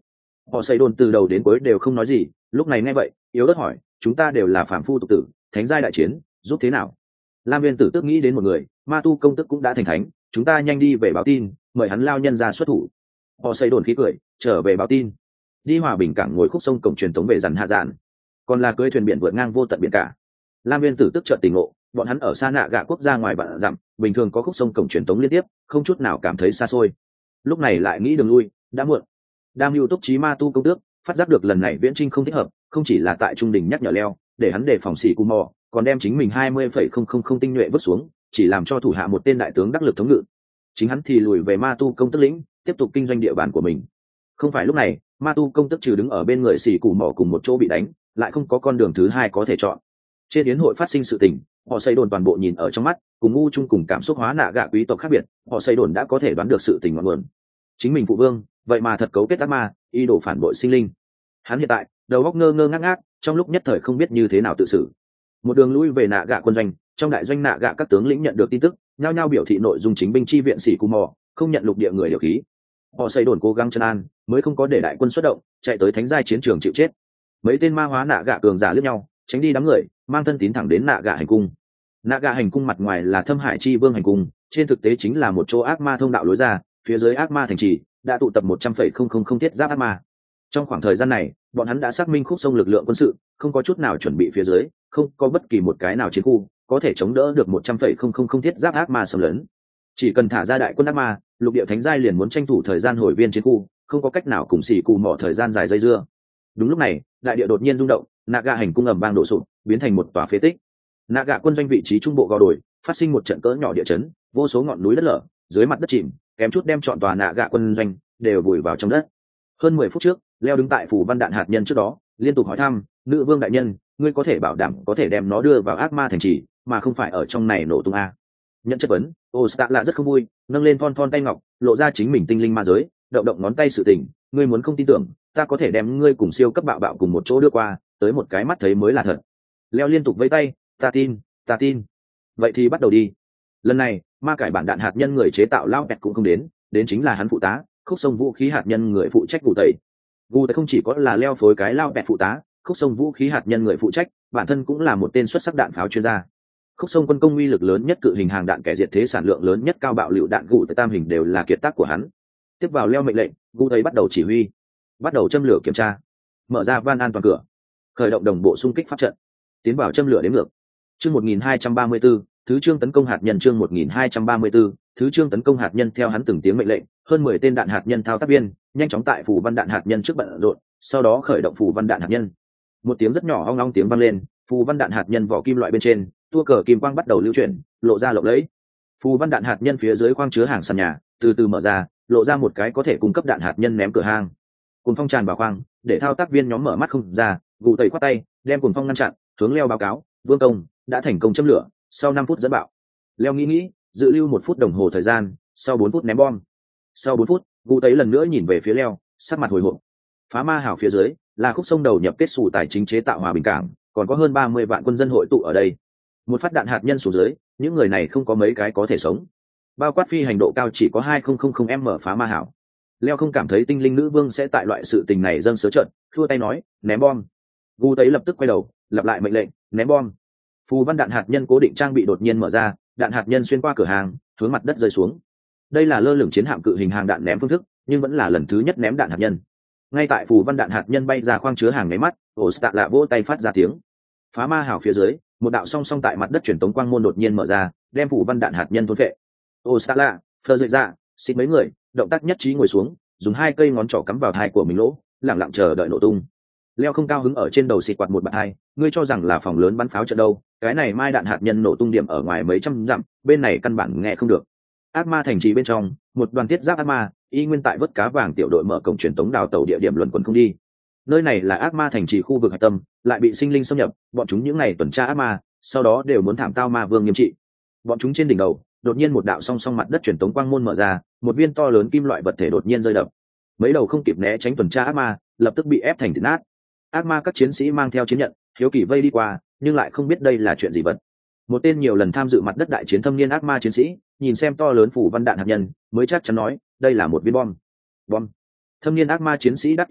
Họ xây đồn từ đầu đến cuối đều không nói gì, lúc này nghe vậy yếu ớt hỏi, chúng ta đều là phàm phu tục tử, thánh giai đại chiến giúp thế nào? Lam Viên Tử tức nghĩ đến một người, ma tu công tức cũng đã thành thánh, chúng ta nhanh đi về báo tin, mời hắn lao nhân ra xuất thủ. Họ xây đồn khí cười, trở về báo tin, đi hòa bình cảng ngồi khúc sông cổng truyền tống về dàn hạ dạn, còn là cưỡi thuyền biển vượt ngang vô tận biển cả. Lam Viên Tử tức chợt tỉnh ngộ, bọn hắn ở xa nạ gạ quốc gia ngoài vạn dặm, bình thường có khúc sông cổng truyền tống liên tiếp, không chút nào cảm thấy xa xôi. Lúc này lại nghĩ đường lui, đã muộn. Đam Hưu Túc Chí ma tu công tước phát giác được lần này viễn trinh không thích hợp, không chỉ là tại trung đình nhắc nhở leo, để hắn đề phòng xỉ cù mò, còn đem chính mình hai mươi phẩy không không không tinh nhuệ vứt xuống, chỉ làm cho thủ hạ một tên đại tướng đắc lực thống ngự. Chính hắn thì lùi về ma tu công tước lĩnh, tiếp tục kinh doanh địa bàn của mình. Không phải lúc này, ma tu công tước trừ đứng ở bên người xỉ cù mò cùng một chỗ bị đánh, lại không có con đường thứ hai có thể chọn. Trên yến hội phát sinh sự tình, họ xây đồn toàn bộ nhìn ở trong mắt, cùng ngu chung cùng cảm xúc hóa nạ gạ quý tộc khác biệt, họ xây đồn đã có thể đoán được sự tình ngọn nguồn. Chính mình phụ vương, vậy mà thật cấu kết ác ma, ý đồ phản bội sinh linh. Hắn hiện tại đầu óc ngơ ngơ ngác ngác, trong lúc nhất thời không biết như thế nào tự xử. Một đường lui về nạ gạ quân doanh, trong đại doanh nạ gạ các tướng lĩnh nhận được tin tức, nhao nhao biểu thị nội dung chính binh chi viện sĩ cù mò, không nhận lục địa người điều khí. Họ xây đồn cố gắng chân an, mới không có để đại quân xuất động, chạy tới thánh giai chiến trường chịu chết. Mấy tên ma hóa nạ gạ cường giả lướt nhau, tránh đi đám người, mang thân tín thẳng đến nạ gạ hành cung. Nạ gạ hành cung mặt ngoài là Thâm Hải chi vương hành cung, trên thực tế chính là một chỗ ác ma thông đạo lối ra, phía dưới ác ma thành trì đã tụ tập một trăm phẩy không không không thiết giáp ác ma. Trong khoảng thời gian này, bọn hắn đã xác minh khúc sông lực lượng quân sự, không có chút nào chuẩn bị phía dưới, không có bất kỳ một cái nào chiến khu có thể chống đỡ được một trăm phẩy không không không thiết giáp ác ma xâm lấn. Chỉ cần thả ra đại quân ác ma, lục địa thánh giai liền muốn tranh thủ thời gian hồi viên chiến khu, không có cách nào cùng xỉ cù mỏ thời gian dài dây dưa. Đúng lúc này, đại địa đột nhiên rung động, Naga hành cung ầm vang đổ sụp, biến thành một tòa phế tích. Naga quân doanh vị trí trung bộ gò đồi, phát sinh một trận cỡ nhỏ địa chấn, vô số ngọn núi đất lở, dưới mặt đất chìm, kém chút đem trọn tòa Naga quân doanh đều vùi vào trong đất. Hơn mười phút trước, leo đứng tại phủ văn đạn hạt nhân trước đó, liên tục hỏi thăm, nữ vương đại nhân, ngươi có thể bảo đảm có thể đem nó đưa vào ác ma thành trì, mà không phải ở trong này nổ tung a? Nhận chất vấn, Ostat lạ rất không vui, nâng lên thon thon tay ngọc, lộ ra chính mình tinh linh ma giới, động động ngón tay sự tình, ngươi muốn không tin tưởng, ta có thể đem ngươi cùng siêu cấp bạo bạo cùng một chỗ đưa qua, tới một cái mắt thấy mới là thật. Leo liên tục vẫy tay, ta tin, ta tin. Vậy thì bắt đầu đi. Lần này, ma cải bản đạn hạt nhân người chế tạo lao bẹt cũng không đến, đến chính là hắn phụ tá, khúc sông vũ khí hạt nhân người phụ trách cụ tẩy. Gu tẩy không chỉ có là leo phối cái lao bẹt phụ tá, khúc sông vũ khí hạt nhân người phụ trách, bản thân cũng là một tên xuất sắc đạn pháo chuyên gia. Khúc sông quân công uy lực lớn nhất cự hình hàng đạn kẻ diệt thế sản lượng lớn nhất cao bạo lựu đạn gụ tới tam hình đều là kiệt tác của hắn. Tiếp vào leo mệnh lệnh, gu thấy bắt đầu chỉ huy, bắt đầu châm lửa kiểm tra, mở ra van an toàn cửa, khởi động đồng bộ xung kích pháp trận, tiến vào châm lửa đến ngược. Chương một nghìn hai trăm ba mươi 234, thứ chương tấn công hạt nhân chương một nghìn hai trăm ba mươi 234, thứ chương tấn công hạt nhân theo hắn từng tiếng mệnh lệnh, hơn mười tên đạn hạt nhân thao tác viên, nhanh chóng tại phủ văn đạn hạt nhân trước bận rộn, sau đó khởi động phủ văn đạn hạt nhân. Một tiếng rất nhỏ ong ong tiếng vang lên, phù văn đạn hạt nhân vỏ kim loại bên trên, tua cờ kim quang bắt đầu lưu chuyển, lộ ra lộng lẫy. Phù văn đạn hạt nhân phía dưới khoang chứa hàng sàn nhà, từ từ mở ra, lộ ra một cái có thể cung cấp đạn hạt nhân ném cửa hang. Cuồng phong tràn vào khoang, để thao tác viên nhóm mở mắt không ra, gù tẩy khoát tay, đem cuồng phong ngăn chặn, hướng leo báo cáo, vương công đã thành công châm lửa, sau năm phút dẫn bạo. Leo nghĩ nghĩ, dự lưu một phút đồng hồ thời gian, sau bốn phút ném bom. Sau bốn phút, gù tẩy lần nữa nhìn về phía leo, sắc mặt hồi hộp. Phá ma hảo phía dưới là khúc sông đầu nhập kết xù tài chính chế tạo hòa bình cảng, còn có hơn ba mươi vạn quân dân hội tụ ở đây. Một phát đạn hạt nhân xuống dưới, những người này không có mấy cái có thể sống. Bao quát phi hành độ cao chỉ có hai nghìn m phá ma hảo. Leo không cảm thấy tinh linh nữ vương sẽ tại loại sự tình này dâng sớ trận, thua tay nói, ném bom. Gu tấy lập tức quay đầu, lặp lại mệnh lệnh, ném bom. Phù văn đạn hạt nhân cố định trang bị đột nhiên mở ra, đạn hạt nhân xuyên qua cửa hàng, hướng mặt đất rơi xuống. Đây là lơ lửng chiến hạm cự hình hàng đạn ném phương thức, nhưng vẫn là lần thứ nhất ném đạn hạt nhân. Ngay tại phù văn đạn hạt nhân bay ra khoang chứa hàng nháy mắt, Ostat lạ vỗ tay phát ra tiếng. Phá ma hảo phía dưới, một đạo song song tại mặt đất truyền tống quang môn đột nhiên mở ra, đem phù văn đạn hạt nhân thôn phệ. Ostat lạ, phơ dậy ra, xịt mấy người, động tác nhất trí ngồi xuống, dùng hai cây ngón trỏ cắm vào thai của mình lỗ, lẳng lặng chờ đợi nổ tung. Leo không cao hứng ở trên đầu xịt quạt một bạt hai, ngươi cho rằng là phòng lớn bắn pháo trận đâu, cái này mai đạn hạt nhân nổ tung điểm ở ngoài mấy trăm dặm, bên này căn bản nghe không được. Ác ma thành trì bên trong, một đoàn thiết giáp ác ma, y nguyên tại vớt cá vàng tiểu đội mở cổng truyền tống đào tàu địa điểm luẩn quẩn không đi. Nơi này là ác ma thành trì khu vực hạch tâm, lại bị sinh linh xâm nhập, bọn chúng những ngày tuần tra ác ma, sau đó đều muốn thảm tao ma vương nghiêm trị. Bọn chúng trên đỉnh đầu, đột nhiên một đạo song song mặt đất truyền tống quang môn mở ra, một viên to lớn kim loại vật thể đột nhiên rơi đập. Mấy đầu không kịp né tránh tuần tra ác ma, lập tức bị ép thành thịt nát. Ác ma các chiến sĩ mang theo chiến nhận, hiếu kỳ vây đi qua, nhưng lại không biết đây là chuyện gì vật. Một tên nhiều lần tham dự mặt đất đại chiến thâm niên ác ma chiến sĩ, nhìn xem to lớn phủ văn đạn hạt nhân, mới chắc chắn nói, đây là một viên bom. Bom. Thâm niên ác ma chiến sĩ đáp ý nói,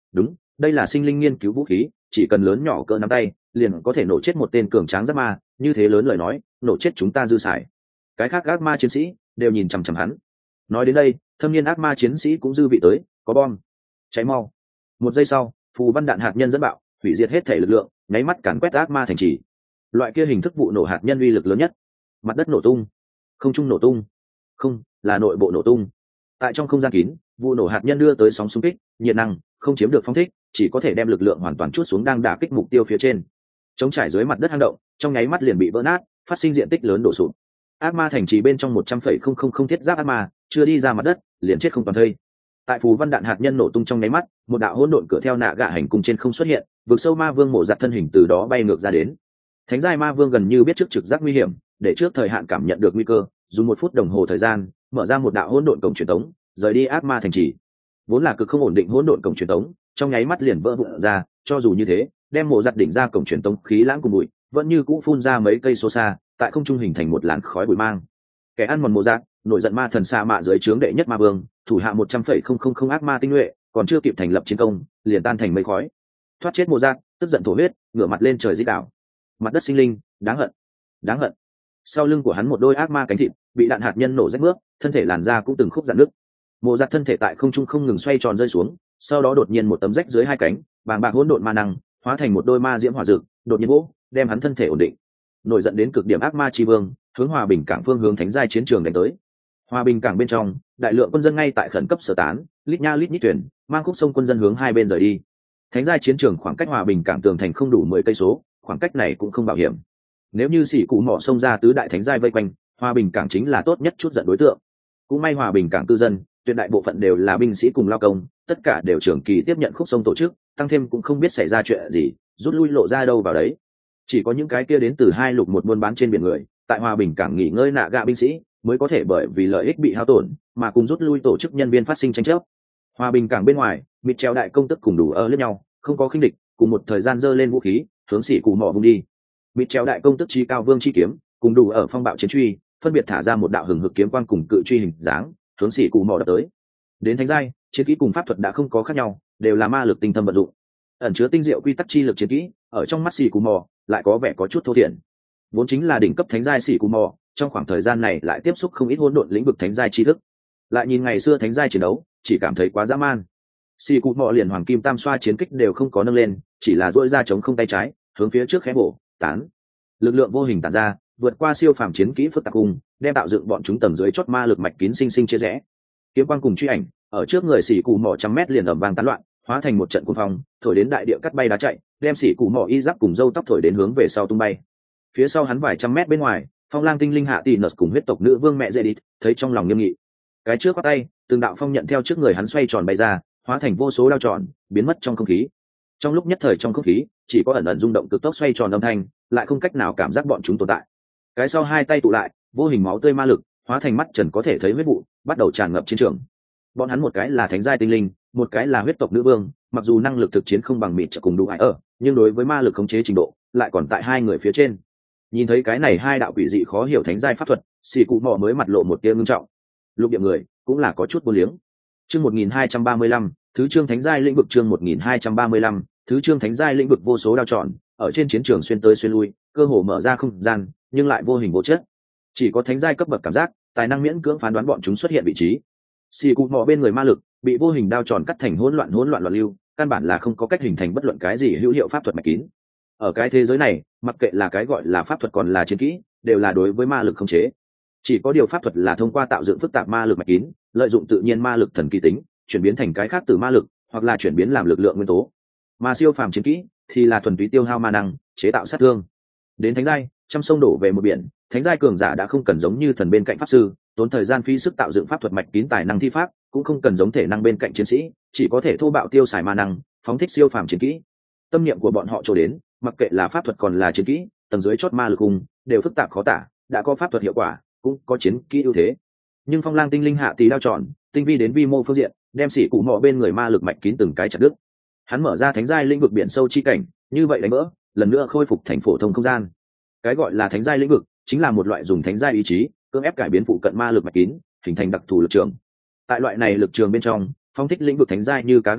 Đúng, đây là sinh linh nghiên cứu vũ khí, chỉ cần lớn nhỏ cỡ nắm tay liền có thể nổ chết một tên cường tráng giáp ma, như thế lớn lời nói nổ chết chúng ta dư xài. Cái khác ác ma chiến sĩ đều nhìn chằm chằm hắn. Nói đến đây, thâm niên ác ma chiến sĩ cũng dư vị tới, có bom, cháy mau. Một giây sau, phù văn đạn hạt nhân dẫn bạo, hủy diệt hết thể lực lượng, nháy mắt càn quét ác ma thành trì. Loại kia hình thức vụ nổ hạt nhân uy lực lớn nhất. Mặt đất nổ tung, không trung nổ tung, không, là nội bộ nổ tung. Tại trong không gian kín, vụ nổ hạt nhân đưa tới sóng xung kích, nhiệt năng không chiếm được phóng thích, chỉ có thể đem lực lượng hoàn toàn trút xuống đang đả kích mục tiêu phía trên. Chống trải dưới mặt đất hang động, trong nháy mắt liền bị vỡ nát, phát sinh diện tích lớn đổ sụp. Ác ma thành trì bên trong một trăm phẩy không không không thiết giáp ác ma chưa đi ra mặt đất liền chết không toàn thây. Tại phù văn đạn hạt nhân nổ tung trong nháy mắt, một đạo hỗn độn cửa theo nạ gạ hành cung trên không xuất hiện, vực sâu ma vương mổ giặt thân hình từ đó bay ngược ra đến. Thánh giai ma vương gần như biết trước trực giác nguy hiểm, để trước thời hạn cảm nhận được nguy cơ, dùng một phút đồng hồ thời gian mở ra một đạo hỗn độn cổng truyền tống, rời đi ác ma thành trì. Vốn là cực không ổn định hỗn độn cổng truyền tống, trong nháy mắt liền vỡ vụn ra, cho dù như thế, đem mổ giặt đỉnh ra cổng truyền tống khí lãng cùng bụi, vẫn như cũ phun ra mấy cây số xa, tại không trung hình thành một làn khói bụi mang. Kẻ ăn mòn mổ giặt, nổi giận ma thần sa mạ dưới trướng đệ nhất ma vương, thủ hạ một trăm phẩy không không không ác ma tinh nhuệ, còn chưa kịp thành lập chiến công, liền tan thành mây khói. Thoát chết mổ giặt, tức giận thổ huyết, ngửa mặt lên trời rít đảo. Mặt đất sinh linh, đáng hận, đáng hận. Sau lưng của hắn một đôi ác ma cánh thịt bị đạn hạt nhân nổ rách bước, thân thể làn da cũng từng khúc rạn nứt. Mộ giặt thân thể tại không trung không ngừng xoay tròn rơi xuống, sau đó đột nhiên một tấm rách dưới hai cánh, bàng bạc hỗn độn ma năng hóa thành một đôi ma diễm hỏa dược, đột nhiên vỗ, đem hắn thân thể ổn định. Nổi giận đến cực điểm ác ma chi vương, hướng hòa bình cảng phương hướng thánh giai chiến trường đánh tới. Hòa bình cảng bên trong, đại lượng quân dân ngay tại khẩn cấp sơ tán, lít nha lít nhít thuyền mang khúc sông quân dân hướng hai bên rời đi. Thánh giai chiến trường khoảng cách hòa bình cảng tường thành không đủ mười cây số, khoảng cách này cũng không bảo hiểm. Nếu như sĩ cụ mỏ xông ra tứ đại thánh giai vây quanh, hòa bình cảng chính là tốt nhất chút giận đối tượng. Cũng may hòa bình cảng cư dân tuyệt đại bộ phận đều là binh sĩ cùng lao công, tất cả đều trưởng kỳ tiếp nhận khúc sông tổ chức, tăng thêm cũng không biết xảy ra chuyện gì, rút lui lộ ra đâu vào đấy. Chỉ có những cái kia đến từ hai lục một buôn bán trên biển người, tại hòa bình cảng nghỉ ngơi nạ gạ binh sĩ mới có thể bởi vì lợi ích bị hao tổn mà cùng rút lui tổ chức nhân viên phát sinh tranh chấp. Hòa bình cảng bên ngoài, mịt treo đại công tức cùng đủ ở lẫn nhau, không có khinh địch, cùng một thời gian giơ lên vũ khí hướng sĩ cụ mỏ vung đi. Mịt treo đại công tức chi cao vương chi kiếm cùng đủ ở phong bạo chiến truy phân biệt thả ra một đạo hừng hực kiếm quang cùng cự truy hình dáng hướng sĩ cụ mỏ đập tới. Đến thánh giai, chiến kỹ cùng pháp thuật đã không có khác nhau, đều là ma lực tinh thâm vận dụng, ẩn chứa tinh diệu quy tắc chi lực chiến kỹ, ở trong mắt sĩ cụ mỏ lại có vẻ có chút thô thiển. Vốn chính là đỉnh cấp thánh giai sĩ cụ mỏ, trong khoảng thời gian này lại tiếp xúc không ít hỗn độn lĩnh vực thánh giai tri thức, lại nhìn ngày xưa thánh giai chiến đấu chỉ cảm thấy quá dã man. Sĩ cụ mỏ liền hoàng kim tam xoa chiến kích đều không có nâng lên, chỉ là duỗi ra chống không tay trái hướng phía trước khẽ bổ tán, lực lượng vô hình tản ra vượt qua siêu phàm chiến kỹ phức tạp cùng đem tạo dựng bọn chúng tầng dưới chót ma lực mạch kín sinh sinh chia rẽ. Kiếm quang cùng truy ảnh ở trước người sĩ cụ mỏ trăm mét liền ầm vang tán loạn, hóa thành một trận cuồng phong thổi đến đại địa cắt bay đá chạy, đem sĩ cụ mỏ y giáp cùng râu tóc thổi đến hướng về sau tung bay. Phía sau hắn vài trăm mét bên ngoài, phong lang tinh linh hạ tỷ nợ cùng huyết tộc nữ vương mẹ dễ đi thấy trong lòng nghiêm nghị, cái trước có tay từng đạo phong nhận theo trước người hắn xoay tròn bay ra, hóa thành vô số đao tròn biến mất trong không khí. Trong lúc nhất thời trong không khí chỉ có ẩn ẩn rung động cực tốc xoay tròn âm thanh, lại không cách nào cảm giác bọn chúng tồn tại. Cái sau hai tay tụ lại, vô hình máu tươi ma lực hóa thành mắt trần có thể thấy huyết vụ bắt đầu tràn ngập chiến trường. Bọn hắn một cái là thánh giai tinh linh, một cái là huyết tộc nữ vương, mặc dù năng lực thực chiến không bằng mịt trợ cùng đủ ải ở, nhưng đối với ma lực khống chế trình độ lại còn tại hai người phía trên. Nhìn thấy cái này hai đạo quỷ dị khó hiểu thánh giai pháp thuật, xì cụ mò mới mặt lộ một tia ngưng trọng. Lục địa người cũng là có chút vô liếng. Chương một nghìn hai trăm ba mươi lăm, thứ chương thánh giai lĩnh vực chương một nghìn hai trăm ba mươi lăm, thứ chương thánh giai lĩnh vực vô số đao tròn ở trên chiến trường xuyên tới xuyên lui, cơ hồ mở ra không gian, nhưng lại vô hình vô chất. Chỉ có thánh giai cấp bậc cảm giác, tài năng miễn cưỡng phán đoán bọn chúng xuất hiện vị trí. Xì cụ mò bên người ma lực bị vô hình đao tròn cắt thành hỗn loạn hỗn loạn loạn lưu, căn bản là không có cách hình thành bất luận cái gì hữu hiệu pháp thuật mạch kín. Ở cái thế giới này, mặc kệ là cái gọi là pháp thuật còn là chiến kỹ, đều là đối với ma lực khống chế. Chỉ có điều pháp thuật là thông qua tạo dựng phức tạp ma lực mạch kín, lợi dụng tự nhiên ma lực thần kỳ tính, chuyển biến thành cái khác từ ma lực, hoặc là chuyển biến làm lực lượng nguyên tố. Mà siêu phàm chiến kỹ thì là thuần túy tiêu hao ma năng, chế tạo sát thương. Đến thánh giai, trăm sông đổ về một biển, thánh giai cường giả đã không cần giống như thần bên cạnh pháp sư, tốn thời gian phí sức tạo dựng pháp thuật mạch kín tài năng thi pháp, cũng không cần giống thể năng bên cạnh chiến sĩ, chỉ có thể thô bạo tiêu xài ma năng, phóng thích siêu phàm chiến kỹ. Tâm niệm của bọn họ trổ đến, mặc kệ là pháp thuật còn là chiến kỹ, tầng dưới chót ma lực cùng đều phức tạp khó tả, đã có pháp thuật hiệu quả, cũng có chiến kỹ ưu thế. Nhưng phong lang tinh linh hạ tí đao tròn, tinh vi đến vi mô phương diện, đem sĩ cụ mò bên người ma lực mạch kín từng cái chặt đứt. Hắn mở ra thánh giai lĩnh vực biển sâu chi cảnh, như vậy đánh vỡ, lần nữa khôi phục thành phổ thông không gian. Cái gọi là thánh giai lĩnh vực, chính là một loại dùng thánh giai ý chí cưỡng ép cải biến phụ cận ma lực mạch kín, hình thành đặc thù lực trường. Tại loại này lực trường bên trong, phong thích lĩnh vực thánh giai như cá gặp nước,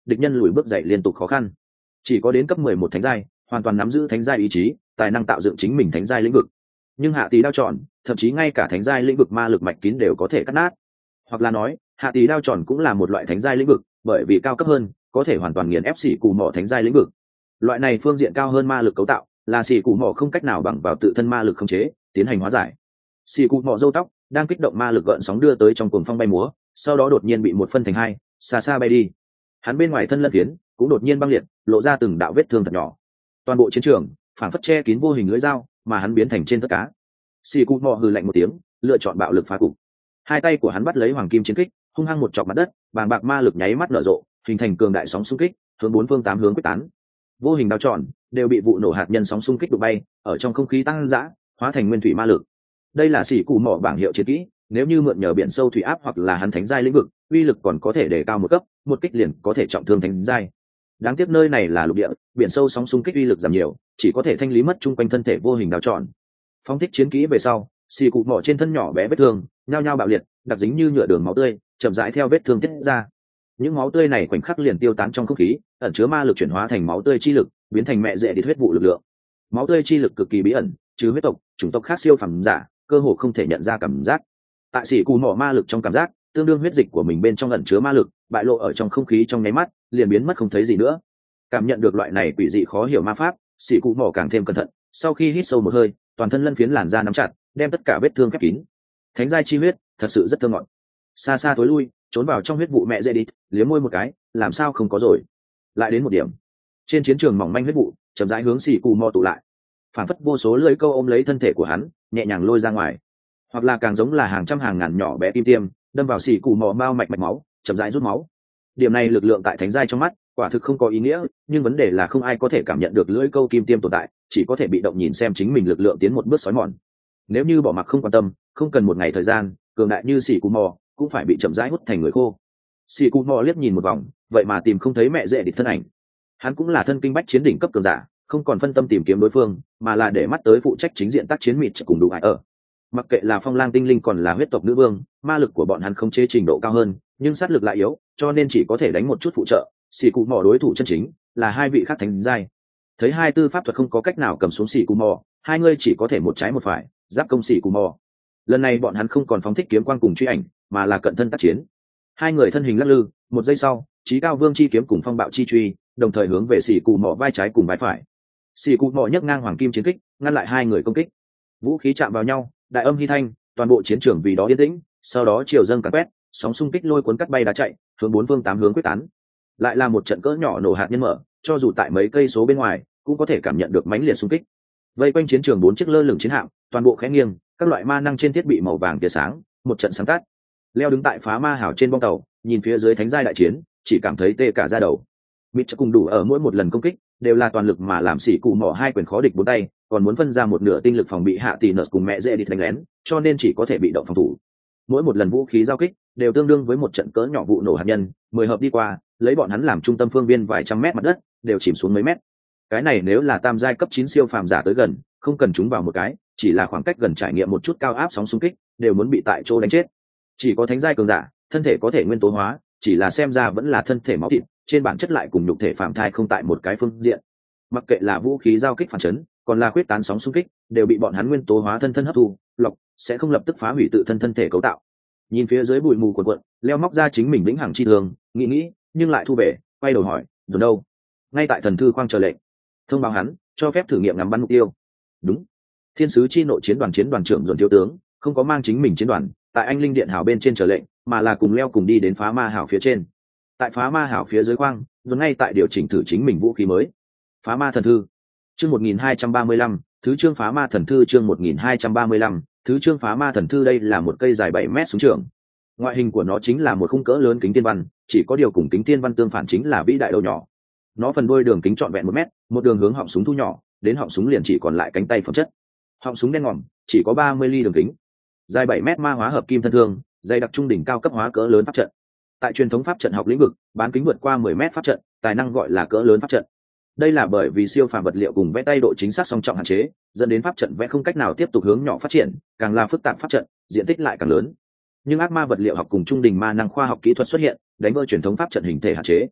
địch nhân lùi bước dậy liên tục khó khăn. Chỉ có đến cấp mười một thánh giai, hoàn toàn nắm giữ thánh giai ý chí, tài năng tạo dựng chính mình thánh giai lĩnh vực. Nhưng hạ tỷ đao tròn, thậm chí ngay cả thánh giai lĩnh vực ma lực mạch kín đều có thể cắt nát. Hoặc là nói, hạ tỷ đao tròn cũng là một loại thánh giai lĩnh vực, bởi vì cao cấp hơn, có thể hoàn toàn nghiền ép xỉ cù mỏ thánh giai lĩnh vực. Loại này phương diện cao hơn ma lực cấu tạo, là xỉ cù mỏ không cách nào bằng vào tự thân ma lực khống chế, tiến hành hóa giải. Xỉ cù mỏ râu tóc đang kích động ma lực gợn sóng đưa tới trong cuồng phong bay múa, sau đó đột nhiên bị một phân thành hai, xa xa bay đi. Hắn bên ngoài thân lân phiến cũng đột nhiên băng liệt, lộ ra từng đạo vết thương thật nhỏ. Toàn bộ chiến trường phản phất che kín vô hình lưỡi dao, mà hắn biến thành trên tất cá. Xỉ cù mỏ hừ lạnh một tiếng, lựa chọn bạo lực phá cục. Hai tay của hắn bắt lấy hoàng kim chiến kích, hung hăng một chọc mặt đất, bàng bạc ma lực nháy mắt nở rộ, hình thành cường đại sóng xung kích, hướng bốn phương tám hướng quyết tán. Vô hình đao tròn đều bị vụ nổ hạt nhân sóng xung kích đụng bay, ở trong không khí tăng dã, hóa thành nguyên thủy ma lực. Đây là xỉ cù mỏ bảng hiệu chiến kỹ, nếu như mượn nhờ biển sâu thủy áp hoặc là hắn thánh giai lĩnh vực, uy lực còn có thể đề cao một cấp, một kích liền có thể trọng thương thánh giai. Đáng tiếc nơi này là lục địa, biển sâu sóng xung kích uy lực giảm nhiều, chỉ có thể thanh lý mất chung quanh thân thể vô hình đao tròn. Phóng thích chiến kỹ về sau, xỉ cù mỏ trên thân nhỏ bé vết thương, nhao nhao bạo liệt, đặc dính như nhựa đường máu tươi, chậm rãi theo vết thương tiết ra. Những máu tươi này khoảnh khắc liền tiêu tán trong không khí, ẩn chứa ma lực chuyển hóa thành máu tươi chi lực, biến thành mẹ dễ đi huyết vụ lực lượng. Máu tươi chi lực cực kỳ bí ẩn, trừ huyết tộc, chủng tộc khác siêu phàm giả, cơ hồ không thể nhận ra cảm giác. Tại sĩ cù mỏ ma lực trong cảm giác, tương đương huyết dịch của mình bên trong ẩn chứa ma lực, bại lộ ở trong không khí trong nháy mắt, liền biến mất không thấy gì nữa. Cảm nhận được loại này quỷ dị khó hiểu ma pháp, sĩ cù mỏ càng thêm cẩn thận, sau khi hít sâu một hơi, toàn thân lân phiến làn da nắm chặt, đem tất cả vết thương khép kín. Thánh giai chi huyết, thật sự rất thơm ngọt. Xa xa tối lui, trốn vào trong huyết vụ mẹ dễ đi, liếm môi một cái, làm sao không có rồi. Lại đến một điểm. Trên chiến trường mỏng manh huyết vụ, chậm rãi hướng xì cù mò tụ lại. Phản phất vô số lưỡi câu ôm lấy thân thể của hắn, nhẹ nhàng lôi ra ngoài. Hoặc là càng giống là hàng trăm hàng ngàn nhỏ bé kim tiêm, đâm vào xì cù mò mao mạch mạch máu, chậm rãi rút máu. Điểm này lực lượng tại thánh giai trong mắt, quả thực không có ý nghĩa, nhưng vấn đề là không ai có thể cảm nhận được lưỡi câu kim tiêm tồn tại, chỉ có thể bị động nhìn xem chính mình lực lượng tiến một bước xói mòn. Nếu như bỏ mặc không quan tâm, không cần một ngày thời gian, cường đại như xì cù mò cũng phải bị chậm rãi hút thành người khô. Xì cù mò liếc nhìn một vòng, vậy mà tìm không thấy mẹ dễ địch thân ảnh. Hắn cũng là thân kinh bách chiến đỉnh cấp cường giả, không còn phân tâm tìm kiếm đối phương, mà là để mắt tới phụ trách chính diện tác chiến mịt cùng đủ ải ở. Mặc kệ là phong lang tinh linh còn là huyết tộc nữ vương, ma lực của bọn hắn không chế trình độ cao hơn, nhưng sát lực lại yếu, cho nên chỉ có thể đánh một chút phụ trợ. Xì cù mò đối thủ chân chính là hai vị khác thánh giai. Thấy hai tư pháp thuật không có cách nào cầm xuống xì cù mò, hai người chỉ có thể một trái một phải giáp công xì cù mò. Lần này bọn hắn không còn phóng thích kiếm quang cùng truy ảnh, mà là cận thân tác chiến. Hai người thân hình lắc lư, một giây sau, Chí Cao Vương chi kiếm cùng phong bạo chi truy, đồng thời hướng về xì cù mỏ vai trái cùng vai phải. Xì cù mỏ nhấc ngang hoàng kim chiến kích, ngăn lại hai người công kích. Vũ khí chạm vào nhau, đại âm hy thanh, toàn bộ chiến trường vì đó yên tĩnh. Sau đó chiều dâng càn quét, sóng xung kích lôi cuốn cắt bay đá chạy, hướng bốn phương tám hướng quyết tán. Lại là một trận cỡ nhỏ nổ hạt nhân mở, cho dù tại mấy cây số bên ngoài, cũng có thể cảm nhận được mãnh liệt xung kích. Vây quanh chiến trường bốn chiếc lơ lửng chiến hạm, toàn bộ khẽ nghiêng, các loại ma năng trên thiết bị màu vàng tia sáng, một trận sáng tắt. Leo đứng tại phá ma hào trên bong tàu, nhìn phía dưới thánh giai đại chiến, chỉ cảm thấy tê cả da đầu. Mịt cùng đủ ở mỗi một lần công kích đều là toàn lực mà làm xỉ cụ mỏ hai quyền khó địch bốn tay, còn muốn phân ra một nửa tinh lực phòng bị hạ tỷ nợ cùng mẹ dễ đi đánh lén, cho nên chỉ có thể bị động phòng thủ. Mỗi một lần vũ khí giao kích đều tương đương với một trận cỡ nhỏ vụ nổ hạt nhân, mười hợp đi qua, lấy bọn hắn làm trung tâm phương viên vài trăm mét mặt đất, đều chìm xuống mấy mét. Cái này nếu là tam giai cấp chín siêu phàm giả tới gần, không cần chúng vào một cái, chỉ là khoảng cách gần trải nghiệm một chút cao áp sóng xung kích, đều muốn bị tại chỗ đánh chết. Chỉ có thánh giai cường giả, thân thể có thể nguyên tố hóa, chỉ là xem ra vẫn là thân thể máu thịt, trên bản chất lại cùng nhục thể phàm thai không tại một cái phương diện. Mặc kệ là vũ khí giao kích phản chấn, còn là quyết tán sóng xung kích, đều bị bọn hắn nguyên tố hóa thân thân hấp thu, lọc, sẽ không lập tức phá hủy tự thân thân thể cấu tạo. Nhìn phía dưới bụi mù cuồn cuộn, Leo móc ra chính mình vĩnh hằng chi thường, nghĩ nghĩ, nhưng lại thu về, quay đầu hỏi, "Rồi đâu?" Ngay tại thần thư khoang chờ lệnh. Thông báo hắn, cho phép thử nghiệm ngắm bắn mục tiêu. Đúng. Thiên sứ chi nội chiến đoàn chiến đoàn trưởng dồn thiếu tướng, không có mang chính mình chiến đoàn, tại anh linh điện hào bên trên chờ lệnh, mà là cùng Leo cùng đi đến phá ma hào phía trên. Tại phá ma hào phía dưới khoang, dồn ngay tại điều chỉnh thử chính mình vũ khí mới. Phá ma thần thư. Chương một nghìn hai trăm ba mươi lăm, thứ chương phá ma thần thư chương một nghìn hai trăm ba mươi lăm, thứ chương phá ma thần thư đây là một cây dài bảy mét súng trường. Ngoại hình của nó chính là một khung cỡ lớn kính thiên văn, chỉ có điều cùng kính thiên văn tương phản chính là vĩ đại đầu nhỏ. Nó phần đuôi đường kính trọn vẹn một mét, một đường hướng họng súng thu nhỏ, đến họng súng liền chỉ còn lại cánh tay phẩm chất. Họng súng đen ngòm, chỉ có ba mươi ly đường kính. Dài bảy mét ma hóa hợp kim thân thương, dày đặc trung đỉnh cao cấp hóa cỡ lớn pháp trận. Tại truyền thống pháp trận học lĩnh vực, bán kính vượt qua mười mét pháp trận, tài năng gọi là cỡ lớn pháp trận. Đây là bởi vì siêu phàm vật liệu cùng vẽ tay độ chính xác song trọng hạn chế, dẫn đến pháp trận vẽ không cách nào tiếp tục hướng nhỏ phát triển, càng là phức tạp pháp trận, diện tích lại càng lớn. Nhưng ác ma vật liệu học cùng trung đỉnh ma năng khoa học kỹ thuật xuất hiện, đánh vỡ truyền thống pháp trận hình thể hạn chế.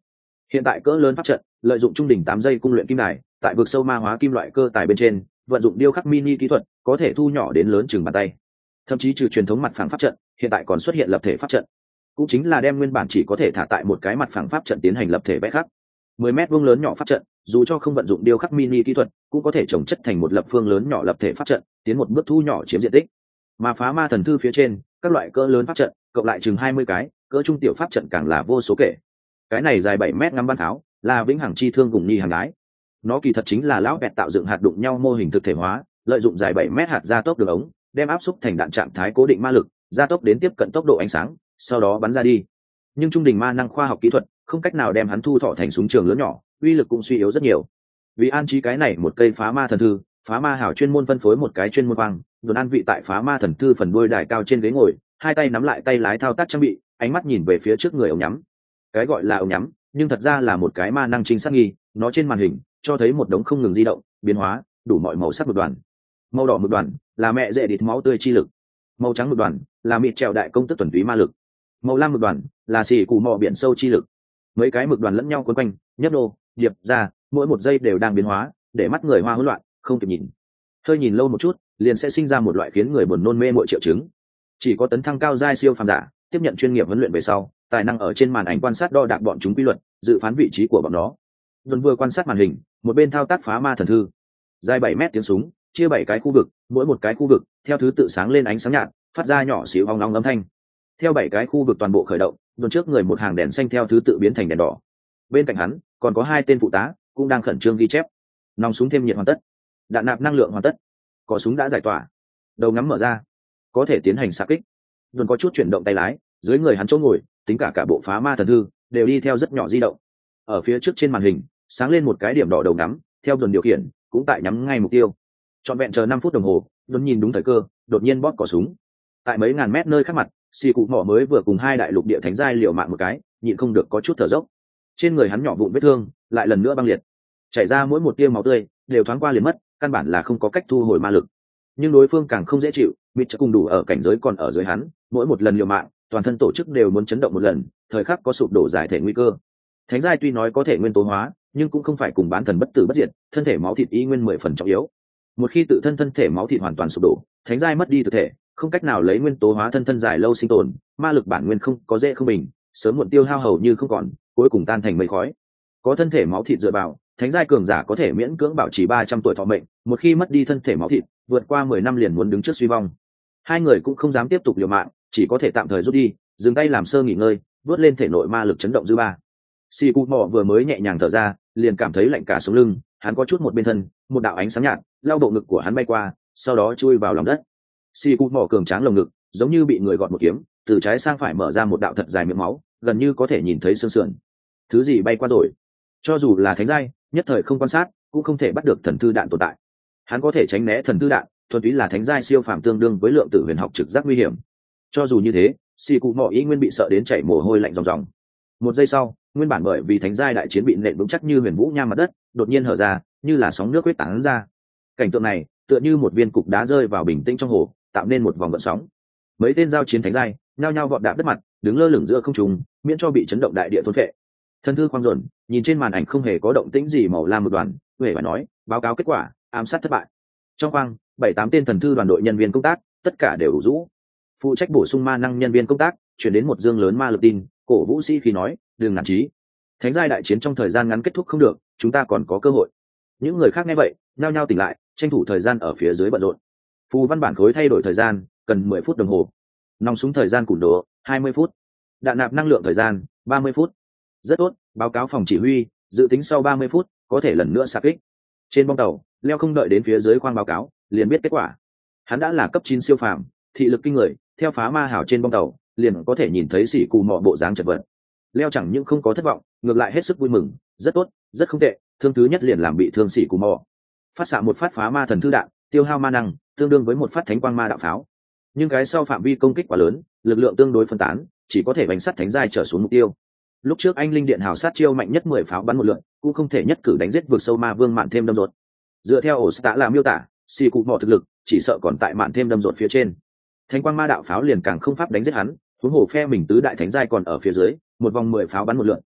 Hiện tại cỡ lớn pháp trận lợi dụng trung đỉnh tám giây cung luyện kim đài, tại vực sâu ma hóa kim loại cơ tài bên trên vận dụng điêu khắc mini kỹ thuật, có thể thu nhỏ đến lớn chừng bàn tay. Thậm chí trừ truyền thống mặt phẳng pháp trận, hiện tại còn xuất hiện lập thể pháp trận, cũng chính là đem nguyên bản chỉ có thể thả tại một cái mặt phẳng pháp trận tiến hành lập thể vẽ khắc. mười mét vuông lớn nhỏ pháp trận, dù cho không vận dụng điêu khắc mini kỹ thuật, cũng có thể trồng chất thành một lập phương lớn nhỏ lập thể pháp trận, tiến một bước thu nhỏ chiếm diện tích. Mà phá ma thần thư phía trên, các loại cỡ lớn pháp trận, cộng lại chừng hai mươi cái, cỡ trung tiểu pháp trận càng là vô số kể. Cái này dài bảy mét ngắm bắn tháo, là vĩnh hằng chi thương cùng nhi hàng đái. Nó kỳ thật chính là lão bẹt tạo dựng hạt đụng nhau mô hình thực thể hóa, lợi dụng dài bảy mét hạt gia tốc đường ống, đem áp xúc thành đạn trạng thái cố định ma lực, gia tốc đến tiếp cận tốc độ ánh sáng, sau đó bắn ra đi. Nhưng trung đình ma năng khoa học kỹ thuật không cách nào đem hắn thu thọ thành súng trường lớn nhỏ, uy lực cũng suy yếu rất nhiều. Vì an trí cái này một cây phá ma thần thư, phá ma hảo chuyên môn phân phối một cái chuyên môn quang, đồn an vị tại phá ma thần thư phần đuôi đài cao trên ghế ngồi, hai tay nắm lại tay lái thao tác trang bị, ánh mắt nhìn về phía trước người ống nhắm. Cái gọi là ống nhắm, nhưng thật ra là một cái ma năng trinh sát nghi, nó trên màn hình cho thấy một đống không ngừng di động, biến hóa, đủ mọi màu sắc một đoàn. Màu đỏ một đoàn là mẹ dễ địt máu tươi chi lực, màu trắng một đoàn là mịt trèo đại công tức tuần túy ma lực, màu lam một đoàn là xì cù mò biển sâu chi lực. Mấy cái mực đoàn lẫn nhau quấn quanh, nhấp nô, điệp ra, mỗi một giây đều đang biến hóa, để mắt người hoa hỗn loạn, không kịp nhìn. Hơi nhìn lâu một chút, liền sẽ sinh ra một loại khiến người buồn nôn mê mọi triệu chứng. Chỉ có tấn thăng cao giai siêu phàm giả, tiếp nhận chuyên nghiệp huấn luyện về sau, tài năng ở trên màn ảnh quan sát đo đạc bọn chúng quy luật, dự phán vị trí của bọn nó. Luân vừa quan sát màn hình, một bên thao tác phá ma thần thư. Dài bảy mét tiếng súng, chia bảy cái khu vực, mỗi một cái khu vực theo thứ tự sáng lên ánh sáng nhạt, phát ra nhỏ xíu ong ong âm thanh. Theo bảy cái khu vực toàn bộ khởi động, đồn trước người một hàng đèn xanh theo thứ tự biến thành đèn đỏ. Bên cạnh hắn còn có hai tên phụ tá cũng đang khẩn trương ghi chép. Nòng súng thêm nhiệt hoàn tất, đạn nạp năng lượng hoàn tất, cò súng đã giải tỏa, đầu ngắm mở ra, có thể tiến hành xạ kích. Đồn có chút chuyển động tay lái, dưới người hắn chỗ ngồi, tính cả cả bộ phá ma thần thư đều đi theo rất nhỏ di động. Ở phía trước trên màn hình sáng lên một cái điểm đỏ đầu ngắm, theo dồn điều khiển cũng tại nhắm ngay mục tiêu. Trọn vẹn chờ năm phút đồng hồ, đồn nhìn đúng thời cơ, đột nhiên bóp cò súng. Tại mấy ngàn mét nơi khác mặt, xì cụ mỏ mới vừa cùng hai đại lục địa thánh giai liều mạng một cái, nhịn không được có chút thở dốc. Trên người hắn nhỏ vụn vết thương lại lần nữa băng liệt, chảy ra mỗi một tia máu tươi đều thoáng qua liền mất, căn bản là không có cách thu hồi ma lực. Nhưng đối phương càng không dễ chịu, mịt cho cùng đủ ở cảnh giới còn ở dưới hắn, mỗi một lần liều mạng, toàn thân tổ chức đều muốn chấn động một lần, thời khắc có sụp đổ giải thể nguy cơ. Thánh giai tuy nói có thể nguyên tố hóa, nhưng cũng không phải cùng bán thần bất tử bất diệt, thân thể máu thịt y nguyên mười phần trọng yếu. Một khi tự thân thân thể máu thịt hoàn toàn sụp đổ, thánh giai mất đi thực thể, không cách nào lấy nguyên tố hóa thân thân dài lâu sinh tồn, ma lực bản nguyên không có dễ không bình, sớm muộn tiêu hao hầu như không còn, cuối cùng tan thành mây khói. Có thân thể máu thịt dựa vào, thánh giai cường giả có thể miễn cưỡng bảo trì ba trăm tuổi thọ mệnh, một khi mất đi thân thể máu thịt, vượt qua mười năm liền muốn đứng trước suy vong. Hai người cũng không dám tiếp tục liều mạng, chỉ có thể tạm thời rút đi, dừng tay làm sơ nghỉ ngơi, vớt lên thể nội ma lực chấn động dư ba. Si Cú Mọ vừa mới nhẹ nhàng thở ra, liền cảm thấy lạnh cả sống lưng, hắn có chút một bên thân, một đạo ánh sáng nhạt lao bộ ngực của hắn bay qua, sau đó chui vào lòng đất. Si Cú Mọ cường tráng lồng ngực, giống như bị người gọt một kiếm, từ trái sang phải mở ra một đạo thật dài miệng máu, gần như có thể nhìn thấy xương sườn. Thứ gì bay qua rồi? Cho dù là thánh giai, nhất thời không quan sát, cũng không thể bắt được thần thư đạn tồn tại. Hắn có thể tránh né thần thư đạn, thuần túy là thánh giai siêu phàm tương đương với lượng tử huyền học trực giác nguy hiểm. Cho dù như thế, Si Cú Mọ ý nguyên bị sợ đến chảy mồ hôi lạnh ròng ròng. Một giây sau, nguyên bản bởi vì thánh giai đại chiến bị nện vững chắc như huyền vũ nham mặt đất, đột nhiên hở ra, như là sóng nước quét tán ra. Cảnh tượng này, tựa như một viên cục đá rơi vào bình tĩnh trong hồ, tạo nên một vòng gợn sóng. Mấy tên giao chiến thánh giai, nhao nhao vọt đạp đất mặt, đứng lơ lửng giữa không trung, miễn cho bị chấn động đại địa thôn phệ. Thần thư khoang dồn, nhìn trên màn ảnh không hề có động tĩnh gì màu lam một đoàn, huệ phải nói, báo cáo kết quả, ám sát thất bại. Trong khoang, bảy tám tên thần thư đoàn đội nhân viên công tác, tất cả đều đủ rũ. Phụ trách bổ sung ma năng nhân viên công tác, chuyển đến một dương lớn ma lực tin, cổ vũ sĩ khi nói, đừng nản chí. Thánh giai đại chiến trong thời gian ngắn kết thúc không được, chúng ta còn có cơ hội. Những người khác nghe vậy, nhao nhao tỉnh lại, tranh thủ thời gian ở phía dưới bận rộn. Phù văn bản khối thay đổi thời gian, cần mười phút đồng hồ. Nòng súng thời gian củng đồ, hai mươi phút. Đạn nạp năng lượng thời gian, ba mươi phút. Rất tốt, báo cáo phòng chỉ huy, dự tính sau ba mươi phút, có thể lần nữa xạ kích. Trên bong tàu, Leo không đợi đến phía dưới khoang báo cáo, liền biết kết quả. Hắn đã là cấp chín siêu phàm, thị lực kinh người, theo phá ma hảo trên bong tàu, liền có thể nhìn thấy Sĩ Cù Mọ bộ dáng chật vật. Leo chẳng những không có thất vọng, ngược lại hết sức vui mừng, rất tốt, rất không tệ, thương thứ nhất liền làm bị thương Sĩ Cù Mọ. Phát xạ một phát phá ma thần thư đạn, tiêu hao ma năng, tương đương với một phát thánh quang ma đạo pháo. Nhưng cái sau phạm vi công kích quá lớn, lực lượng tương đối phân tán, chỉ có thể bánh sắt thánh giai trở xuống mục tiêu. Lúc trước anh linh điện hào sát chiêu mạnh nhất mười pháo bắn một lượt, cũng không thể nhất cử đánh giết vượt sâu ma vương mạn thêm đâm rột. Dựa theo ổ stạ là miêu tả, Sĩ Cù Mọ thực lực chỉ sợ còn tại mạn thêm đâm rột phía trên. Thánh quang ma đạo pháo liền càng không pháp đánh giết hắn, huống hồ phe mình tứ đại thánh giai còn ở phía dưới, một vòng mười pháo bắn một lượt,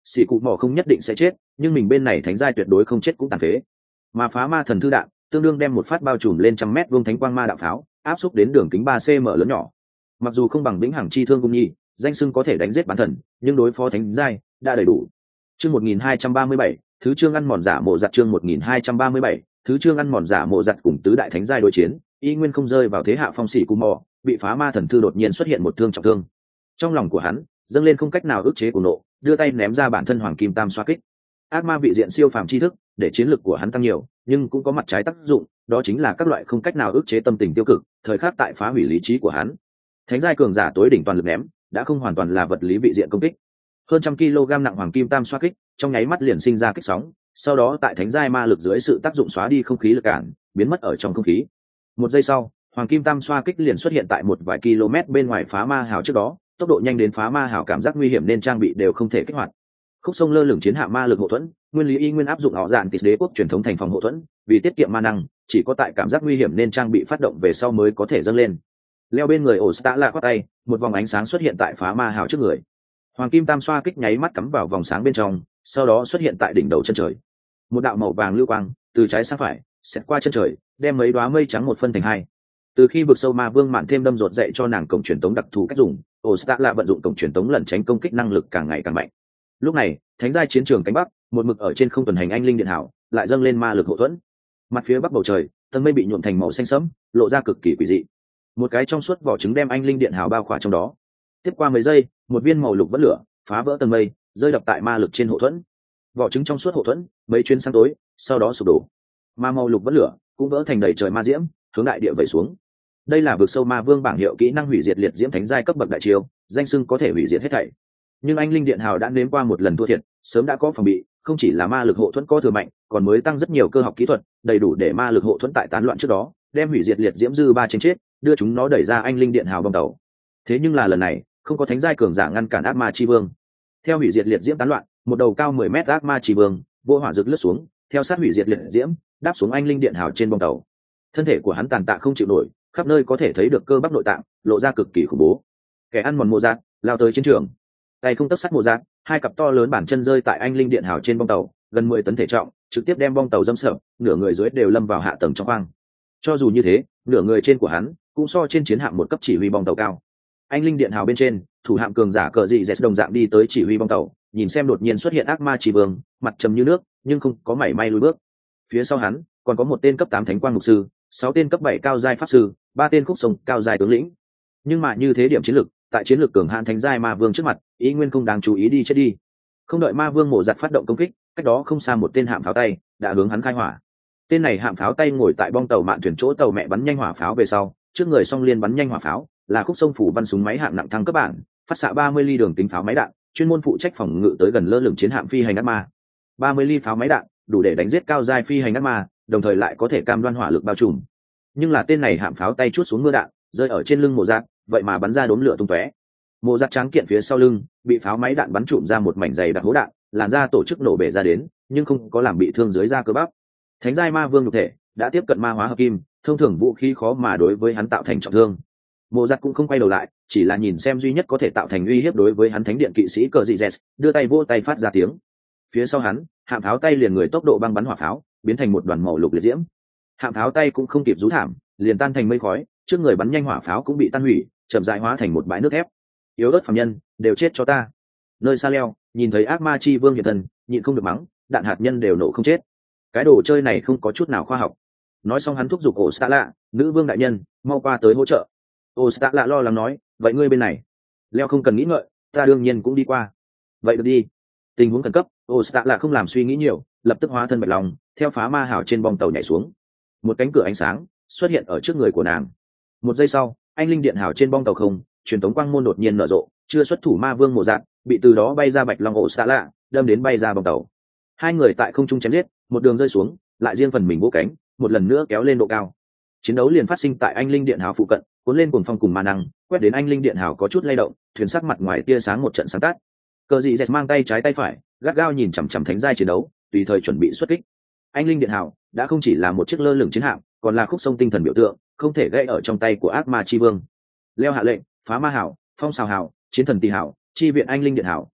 xì cụ mỏ không nhất định sẽ chết, nhưng mình bên này thánh giai tuyệt đối không chết cũng tàn phế. Mà phá ma thần thư đạn tương đương đem một phát bao trùm lên trăm mét vuông thánh quang ma đạo pháo áp xúc đến đường kính ba cm lớn nhỏ. Mặc dù không bằng vĩnh hằng chi thương cung nhi danh sưng có thể đánh giết bán thần, nhưng đối phó thánh giai đã đầy đủ. Chương một nghìn hai trăm ba mươi bảy, thứ chương ăn mòn giả mộ giặt. Chương một nghìn hai trăm ba mươi bảy, thứ chương ăn mòn giả mộ giặt cùng tứ đại thánh giai đối chiến, y nguyên không rơi vào thế hạ phong. Xỉ cù mò bị phá ma thần thư đột nhiên xuất hiện một thương trọng thương, trong lòng của hắn dâng lên không cách nào ức chế của nộ, đưa tay ném ra bản thân hoàng kim tam xoa kích. Ác ma vị diện siêu phàm tri thức để chiến lực của hắn tăng nhiều, nhưng cũng có mặt trái tác dụng, đó chính là các loại không cách nào ức chế tâm tình tiêu cực, thời khắc tại phá hủy lý trí của hắn. Thánh giai cường giả tối đỉnh toàn lực ném đã không hoàn toàn là vật lý vị diện công kích. Hơn trăm kg nặng hoàng kim tam xoa kích trong nháy mắt liền sinh ra kích sóng, sau đó tại thánh giai ma lực dưới sự tác dụng xóa đi không khí lực cản, biến mất ở trong không khí. Một giây sau, hoàng kim tam xoa kích liền xuất hiện tại một vài km bên ngoài phá ma hào trước đó, tốc độ nhanh đến phá ma hào cảm giác nguy hiểm nên trang bị đều không thể kích hoạt. Khúc sông lơ lửng chiến hạ ma lực hộ thuẫn, nguyên lý y nguyên áp dụng họ dạn tịt đế quốc truyền thống thành phòng hộ thuẫn, vì tiết kiệm ma năng, chỉ có tại cảm giác nguy hiểm nên trang bị phát động về sau mới có thể dâng lên. Leo bên người ổ stạ lạ quát tay, một vòng ánh sáng xuất hiện tại phá ma hào trước người. Hoàng kim tam xoa kích nháy mắt cắm vào vòng sáng bên trong, sau đó xuất hiện tại đỉnh đầu chân trời. Một đạo màu vàng lưu quang từ trái sang phải xẹt qua chân trời, đem mấy đóa mây trắng một phân thành hai. Từ khi vực sâu ma vương mạn thêm đâm rột dạy cho nàng cổng truyền tống đặc thù cách dùng, ổ stạ lạ vận dụng cổng truyền tống lẩn tránh công kích năng lực càng ngày càng mạnh. Lúc này thánh giai chiến trường cánh bắc, một mực ở trên không tuần hành anh linh điện hảo lại dâng lên ma lực hộ thuẫn. Mặt phía bắc bầu trời tầng mây bị nhuộm thành màu xanh sẫm, lộ ra cực kỳ quỷ dị. Một cái trong suốt vỏ trứng đem anh linh điện hảo bao khỏa trong đó. Tiếp qua mấy giây, một viên màu lục vẫn lửa phá vỡ tầng mây, rơi đập tại ma lực trên hộ thuẫn. Vỏ trứng trong suốt hộ thuẫn mấy chuyến sáng tối, sau đó sụp đổ. Ma màu lục vẫn lửa cũng vỡ thành đầy trời ma diễm, hướng đại địa vẩy xuống. Đây là vực sâu ma vương bảng hiệu kỹ năng hủy diệt liệt diễm thánh giai cấp bậc đại chiêu, danh xưng có thể hủy diệt hết thảy. Nhưng anh linh điện hào đã nếm qua một lần thua thiệt, sớm đã có phòng bị, không chỉ là ma lực hộ thuẫn có thừa mạnh, còn mới tăng rất nhiều cơ học kỹ thuật, đầy đủ để ma lực hộ thuẫn tại tán loạn trước đó đem hủy diệt liệt diễm dư ba trên chết, đưa chúng nó đẩy ra anh linh điện hào bong tàu. Thế nhưng là lần này không có thánh giai cường giả ngăn cản ác ma chi vương. Theo hủy diệt liệt diễm tán loạn, một đầu cao mười mét ác ma chi vương vô hỏa rực lướt xuống, theo sát hủy diệt liệt diễm đáp xuống anh linh điện hào trên bong tàu. Thân thể của hắn tàn tạ không chịu nổi, khắp nơi có thể thấy được cơ bắp nội tạng, lộ ra cực kỳ khủng bố. Kẻ ăn mòn mộ giác lao tới chiến trường, tay không tấc sắt mộ giác, hai cặp to lớn bản chân rơi tại anh linh điện hào trên bong tàu, gần mười tấn thể trọng, trực tiếp đem bong tàu dâm sập, nửa người dưới đều lâm vào hạ tầng trong khoang. Cho dù như thế, nửa người trên của hắn cũng so trên chiến hạm một cấp chỉ huy bong tàu cao. Anh linh điện hào bên trên, thủ hạm cường giả cờ dị dẹt đồng dạng đi tới chỉ huy bong tàu, nhìn xem đột nhiên xuất hiện ác ma chỉ vương, mặt trầm như nước nhưng không có mảy may lùi bước. Phía sau hắn còn có một tên cấp tám thánh quang mục sư, sáu tên cấp bảy cao giai pháp sư, ba tên khúc sông cao giai tướng lĩnh. Nhưng mà như thế điểm chiến lực, tại chiến lược cường hạn thánh giai ma vương trước mặt, ý nguyên không đáng chú ý đi chết đi. Không đợi ma vương mổ giặt phát động công kích, cách đó không xa một tên hạm pháo tay đã hướng hắn khai hỏa. Tên này hạm pháo tay ngồi tại bong tàu mạn thuyền chỗ tàu mẹ bắn nhanh hỏa pháo về sau, trước người song liên bắn nhanh hỏa pháo là khúc sông phủ văn súng máy hạng nặng thăng cấp bản, phát xạ ba mươi ly đường kính pháo máy đạn, chuyên môn phụ trách phòng ngự tới gần lơ lửng chiến hạm phi hành ác ma. ba mươi ly pháo máy đạn đủ để đánh giết cao giai phi hành ác ma, đồng thời lại có thể cam đoan hỏa lực bao trùm. Nhưng là tên này hạm pháo tay chuốt xuống mưa đạn, rơi ở trên lưng mộ giặc, vậy mà bắn ra đốm lửa tung tóe. Mộ giặc tráng kiện phía sau lưng bị pháo máy đạn bắn trụm ra một mảnh dày đặc hố đạn, làn da tổ chức nổ bể ra đến, nhưng không có làm bị thương dưới da cơ bắp. Thánh giai ma vương nhục thể đã tiếp cận ma hóa hợp kim, thông thường vũ khí khó mà đối với hắn tạo thành trọng thương. Mộ giặc cũng không quay đầu lại, chỉ là nhìn xem duy nhất có thể tạo thành uy hiếp đối với hắn thánh điện kỵ sĩ cờ dị dẹt, đưa tay vỗ tay phát ra tiếng. Phía sau hắn, hạm pháo tay liền người tốc độ băng bắn hỏa pháo, biến thành một đoàn màu lục liệt diễm. Hạm pháo tay cũng không kịp rú thảm, liền tan thành mây khói, trước người bắn nhanh hỏa pháo cũng bị tan hủy, chậm rãi hóa thành một bãi nước thép. Yếu ớt phàm nhân, đều chết cho ta. Nơi xa leo, nhìn thấy ác ma chi vương hiện thân, nhịn không được mắng, đạn hạt nhân đều nổ không chết. Cái đồ chơi này không có chút nào khoa học. Nói xong hắn thúc giục ổ stạ lạ, nữ vương đại nhân, mau qua tới hỗ trợ. Ổ stạ lạ lo lắng nói, vậy ngươi bên này? Leo không cần nghĩ ngợi, ta đương nhiên cũng đi qua. Vậy được đi. Tình huống khẩn cấp, ổ stạ lạ không làm suy nghĩ nhiều, lập tức hóa thân bạch lòng, theo phá ma hào trên bong tàu nhảy xuống. Một cánh cửa ánh sáng xuất hiện ở trước người của nàng. Một giây sau, anh linh điện hào trên bong tàu không, truyền tống quang môn đột nhiên nở rộ, chưa xuất thủ ma vương mộ dạng, bị từ đó bay ra bạch long ổ stạ lạ, đâm đến bay ra bong tàu. Hai người tại không trung chém giết, một đường rơi xuống, lại riêng phần mình vỗ cánh, một lần nữa kéo lên độ cao. Chiến đấu liền phát sinh tại anh linh điện hào phụ cận, cuốn lên cuồng phong cùng ma năng, quét đến anh linh điện hào có chút lay động, thuyền sắc mặt ngoài tia sáng một trận sáng tát. Cờ dị dẹt mang tay trái tay phải, gắt gao nhìn chằm chằm thánh giai chiến đấu, tùy thời chuẩn bị xuất kích. Anh linh điện hào đã không chỉ là một chiếc lơ lửng chiến hạm, còn là khúc sông tinh thần biểu tượng, không thể gãy ở trong tay của ác ma chi vương. Leo hạ lệnh, phá ma hào, phong xào hào, chiến thần tỳ hào, chi viện anh linh điện hào,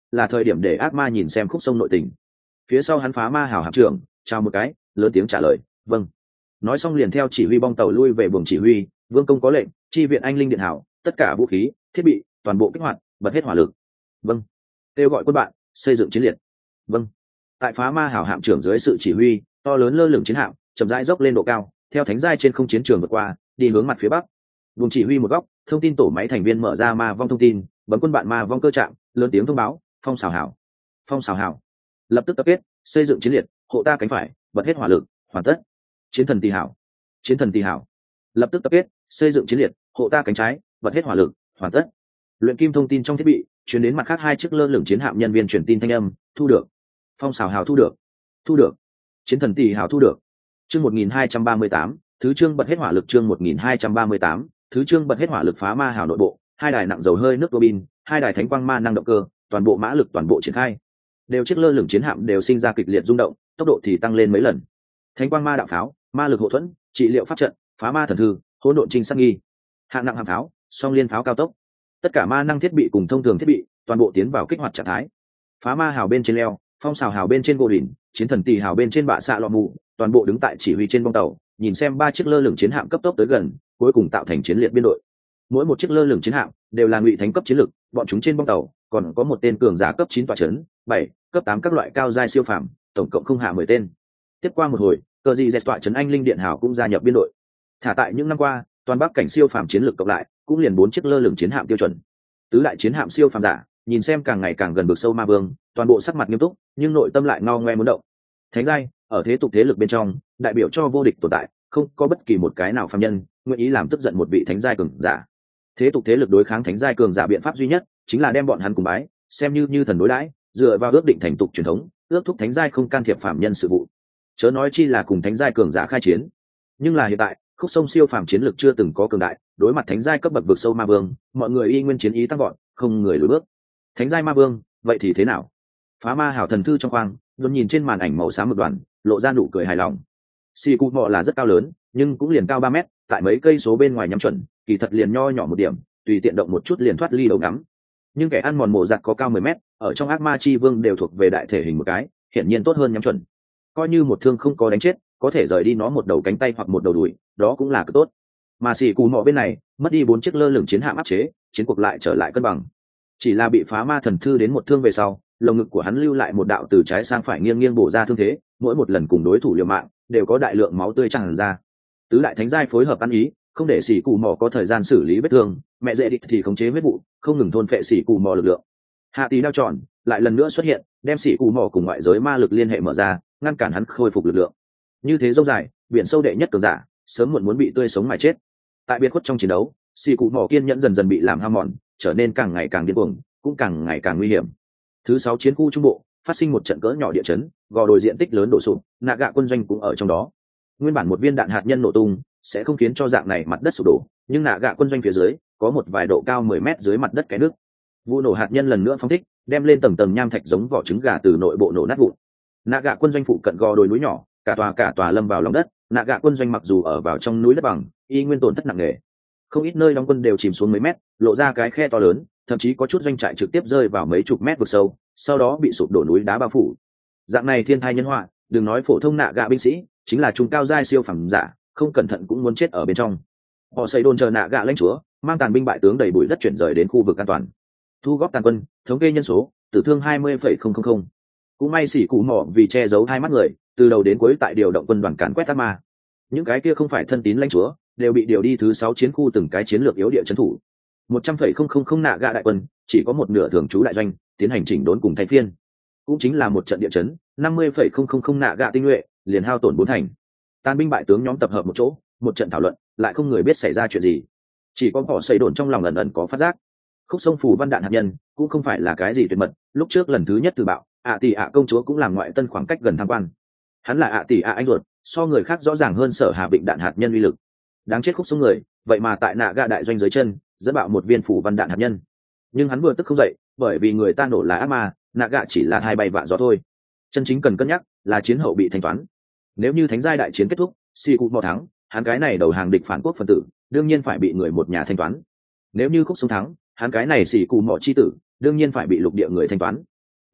là thời điểm để ác ma nhìn xem khúc sông nội tình. Phía sau hắn phá ma hào hạm trưởng chào một cái, lớn tiếng trả lời vâng. Nói xong liền theo chỉ huy bong tàu lui về buồng chỉ huy. Vương công có lệnh chi viện anh linh điện hảo, tất cả vũ khí thiết bị toàn bộ kích hoạt, bật hết hỏa lực. Vâng. Kêu gọi quân bạn xây dựng chiến liệt. Vâng. Tại phá ma hào hạm trưởng dưới sự chỉ huy, to lớn lơ lửng chiến hạm chậm rãi dốc lên độ cao, theo thánh giai trên không chiến trường vượt qua, đi hướng mặt phía bắc. Buồng chỉ huy một góc, thông tin tổ máy thành viên mở ra ma vong thông tin, bấm quân bạn ma vong cơ trạm, lớn tiếng thông báo phong xào hảo, phong xào hảo, lập tức tập kết xây dựng chiến liệt, hộ ta cánh phải, bật hết hỏa lực, hoàn tất. Chiến thần tỳ hảo, chiến thần tỳ hảo, lập tức tập kết xây dựng chiến liệt, hộ ta cánh trái, bật hết hỏa lực, hoàn tất. Luyện kim thông tin trong thiết bị truyền đến mặt khác hai chiếc lơ lửng chiến hạm nhân viên truyền tin thanh âm, thu được. Phong xào hào thu được, thu được. Chiến thần tỳ hảo thu được. Chương một nghìn hai trăm ba mươi tám, thứ chương bật hết hỏa lực. Chương một nghìn hai trăm ba mươi tám, thứ chương bật hết hỏa lực. Phá ma hào nội bộ, hai đài nặng dầu hơi nước tua bin, hai đài thánh quang ma năng động cơ, toàn bộ mã lực toàn bộ triển khai. Đều chiếc lơ lửng chiến hạm đều sinh ra kịch liệt rung động, tốc độ thì tăng lên mấy lần. Thánh quang ma đạo pháo, ma lực hộ thuẫn, trị liệu pháp trận, phá ma thần thư, hỗn độn trinh sát nghi, hạng nặng hạng pháo, song liên pháo cao tốc, tất cả ma năng thiết bị cùng thông thường thiết bị toàn bộ tiến vào kích hoạt trạng thái. Phá ma hào bên trên leo, phong xào hào bên trên gỗ đỉnh, chiến thần tỳ hào bên trên bạ xạ lọ mù, toàn bộ đứng tại chỉ huy trên bong tàu, nhìn xem ba chiếc lơ lửng chiến hạm cấp tốc tới gần, cuối cùng tạo thành chiến liệt biên đội. Mỗi một chiếc lơ lửng chiến hạm đều là ngụy thánh cấp chiến lực, bọn chúng trên bong tàu còn có một tên cường giả cấp chín tọa chấn, bảy cấp tám các loại cao giai siêu phàm, tổng cộng không hạ mười tên. Tiếp qua một hồi, cờ gì dẹt tọa chấn anh linh điện hào cũng gia nhập biên đội. Thả tại những năm qua, toàn bắc cảnh siêu phàm chiến lực cộng lại cũng liền bốn chiếc lơ lửng chiến hạm tiêu chuẩn. Tứ đại chiến hạm siêu phàm giả nhìn xem càng ngày càng gần vực sâu ma vương, toàn bộ sắc mặt nghiêm túc nhưng nội tâm lại ngao ngoe muốn động. Thánh giai ở thế tục thế lực bên trong đại biểu cho vô địch tồn tại, không có bất kỳ một cái nào phàm nhân nguyện ý làm tức giận một vị thánh giai cường giả. Thế tục thế lực đối kháng thánh giai cường giả biện pháp duy nhất chính là đem bọn hắn cùng bái, xem như như thần đối đãi, dựa vào ước định thành tục truyền thống, ước thúc thánh giai không can thiệp phàm nhân sự vụ, chớ nói chi là cùng thánh giai cường giả khai chiến. Nhưng là hiện tại, khúc sông siêu phàm chiến lực chưa từng có cường đại, đối mặt thánh giai cấp bậc vực sâu ma vương, mọi người y nguyên chiến ý tăng vọt, không người lùi bước. Thánh giai ma vương, vậy thì thế nào? Phá ma hảo thần thư trong khoang, luôn nhìn trên màn ảnh màu xám một đoàn, lộ ra nụ cười hài lòng. Xì cụ mọ là rất cao lớn, nhưng cũng liền cao ba mét, tại mấy cây số bên ngoài nhắm chuẩn, kỳ thật liền nho nhỏ một điểm, tùy tiện động một chút liền thoát ly đầu ngắm. Nhưng kẻ ăn mòn mộ giặt có cao mười mét, ở trong ác ma chi vương đều thuộc về đại thể hình một cái, hiển nhiên tốt hơn nhắm chuẩn. Coi như một thương không có đánh chết, có thể rời đi nó một đầu cánh tay hoặc một đầu đùi, đó cũng là cực tốt. Mà xì cù mọ bên này mất đi bốn chiếc lơ lửng chiến hạm áp chế, chiến cuộc lại trở lại cân bằng. Chỉ là bị phá ma thần thư đến một thương về sau, lồng ngực của hắn lưu lại một đạo từ trái sang phải nghiêng nghiêng bổ ra thương thế, mỗi một lần cùng đối thủ liều mạng đều có đại lượng máu tươi tràn ra. Tứ đại thánh giai phối hợp ăn ý, không để xì cù mọ có thời gian xử lý vết thương, mẹ dễ địch thì khống chế huyết vụ, không ngừng thôn phệ xì cù mọ lực lượng. Hạ tí đao tròn lại lần nữa xuất hiện, đem xì cù mọ cùng ngoại giới ma lực liên hệ mở ra, ngăn cản hắn khôi phục lực lượng. Như thế dâu dài, biển sâu đệ nhất cường giả sớm muộn muốn bị tươi sống mà chết. Tại biệt khuất trong chiến đấu, xì cụ mỏ kiên nhẫn dần dần bị làm hao mòn, trở nên càng ngày càng điên cuồng, cũng càng ngày càng nguy hiểm. Thứ sáu chiến khu trung bộ phát sinh một trận cỡ nhỏ địa chấn, gò đồi diện tích lớn đổ sụp, nạ gạ quân doanh cũng ở trong đó. Nguyên bản một viên đạn hạt nhân nổ tung sẽ không khiến cho dạng này mặt đất sụp đổ, nhưng nạ gạ quân doanh phía dưới có một vài độ cao mười mét dưới mặt đất cái nước. Vụ nổ hạt nhân lần nữa phóng thích, đem lên tầng tầng nham thạch giống vỏ trứng gà từ nội bộ nổ nát vụn. Nạ gạ quân doanh phụ cận gò đồi núi nhỏ, cả tòa cả tòa lâm vào lòng đất. Nạ gạ quân doanh mặc dù ở vào trong núi đất bằng, y nguyên tổn thất nặng nề, không ít nơi đóng quân đều chìm xuống mấy mét, lộ ra cái khe to lớn, thậm chí có chút doanh trại trực tiếp rơi vào mấy chục mét vực sâu, sau đó bị sụp đổ núi đá bao phủ. Dạng này thiên thai nhân họa, đừng nói phổ thông nạ gạ binh sĩ, chính là trung cao giai siêu phẩm giả, không cẩn thận cũng muốn chết ở bên trong. Họ xây đồn chờ nạ gạ lãnh chúa, mang tàn binh bại tướng đầy bụi đất chuyển rời đến khu vực an toàn, thu góp tàn quân, thống kê nhân số, tử thương hai mươi phẩy không không không. Cũng may xỉ cụ mỏ vì che giấu hai mắt người, từ đầu đến cuối tại điều động quân đoàn càn quét ác ma. Những cái kia không phải thân tín lãnh chúa đều bị điều đi thứ sáu chiến khu từng cái chiến lược yếu địa trấn thủ. một trăm phẩy không không không nạ gạ đại quân chỉ có một nửa thường trú đại doanh tiến hành chỉnh đốn cùng thay phiên, cũng chính là một trận địa chấn, năm mươi phẩy không không không nạ gạ tinh nhuệ liền hao tổn bốn thành. Tàn binh bại tướng nhóm tập hợp một chỗ, một trận thảo luận, lại không người biết xảy ra chuyện gì, chỉ có họ xây đồn trong lòng ẩn ẩn có phát giác. Khúc sông phù văn đạn hạt nhân cũng không phải là cái gì tuyệt mật, lúc trước lần thứ nhất từ bạo, ạ tỷ ạ công chúa cũng làm ngoại tân khoảng cách gần tham quan. Hắn là ạ tỷ ạ anh ruột, so người khác rõ ràng hơn sở hạ định đạn hạt nhân uy lực. Đáng chết khúc sông người, vậy mà tại nạ gạ đại doanh dưới chân dẫn bạo một viên phủ văn đạn hạt nhân. Nhưng hắn vừa tức không dậy, bởi vì người ta nổ là ác ma, nạ gạ chỉ là hai bay vạ gió thôi. Chân chính cần cân nhắc là chiến hậu bị thanh toán. Nếu như thánh giai đại chiến kết thúc, si cụ mò thắng, hắn cái này đầu hàng địch phản quốc phần tử đương nhiên phải bị người một nhà thanh toán. Nếu như khúc sông thắng, hắn cái này xỉ cụ mỏ chi tử đương nhiên phải bị lục địa người thanh toán.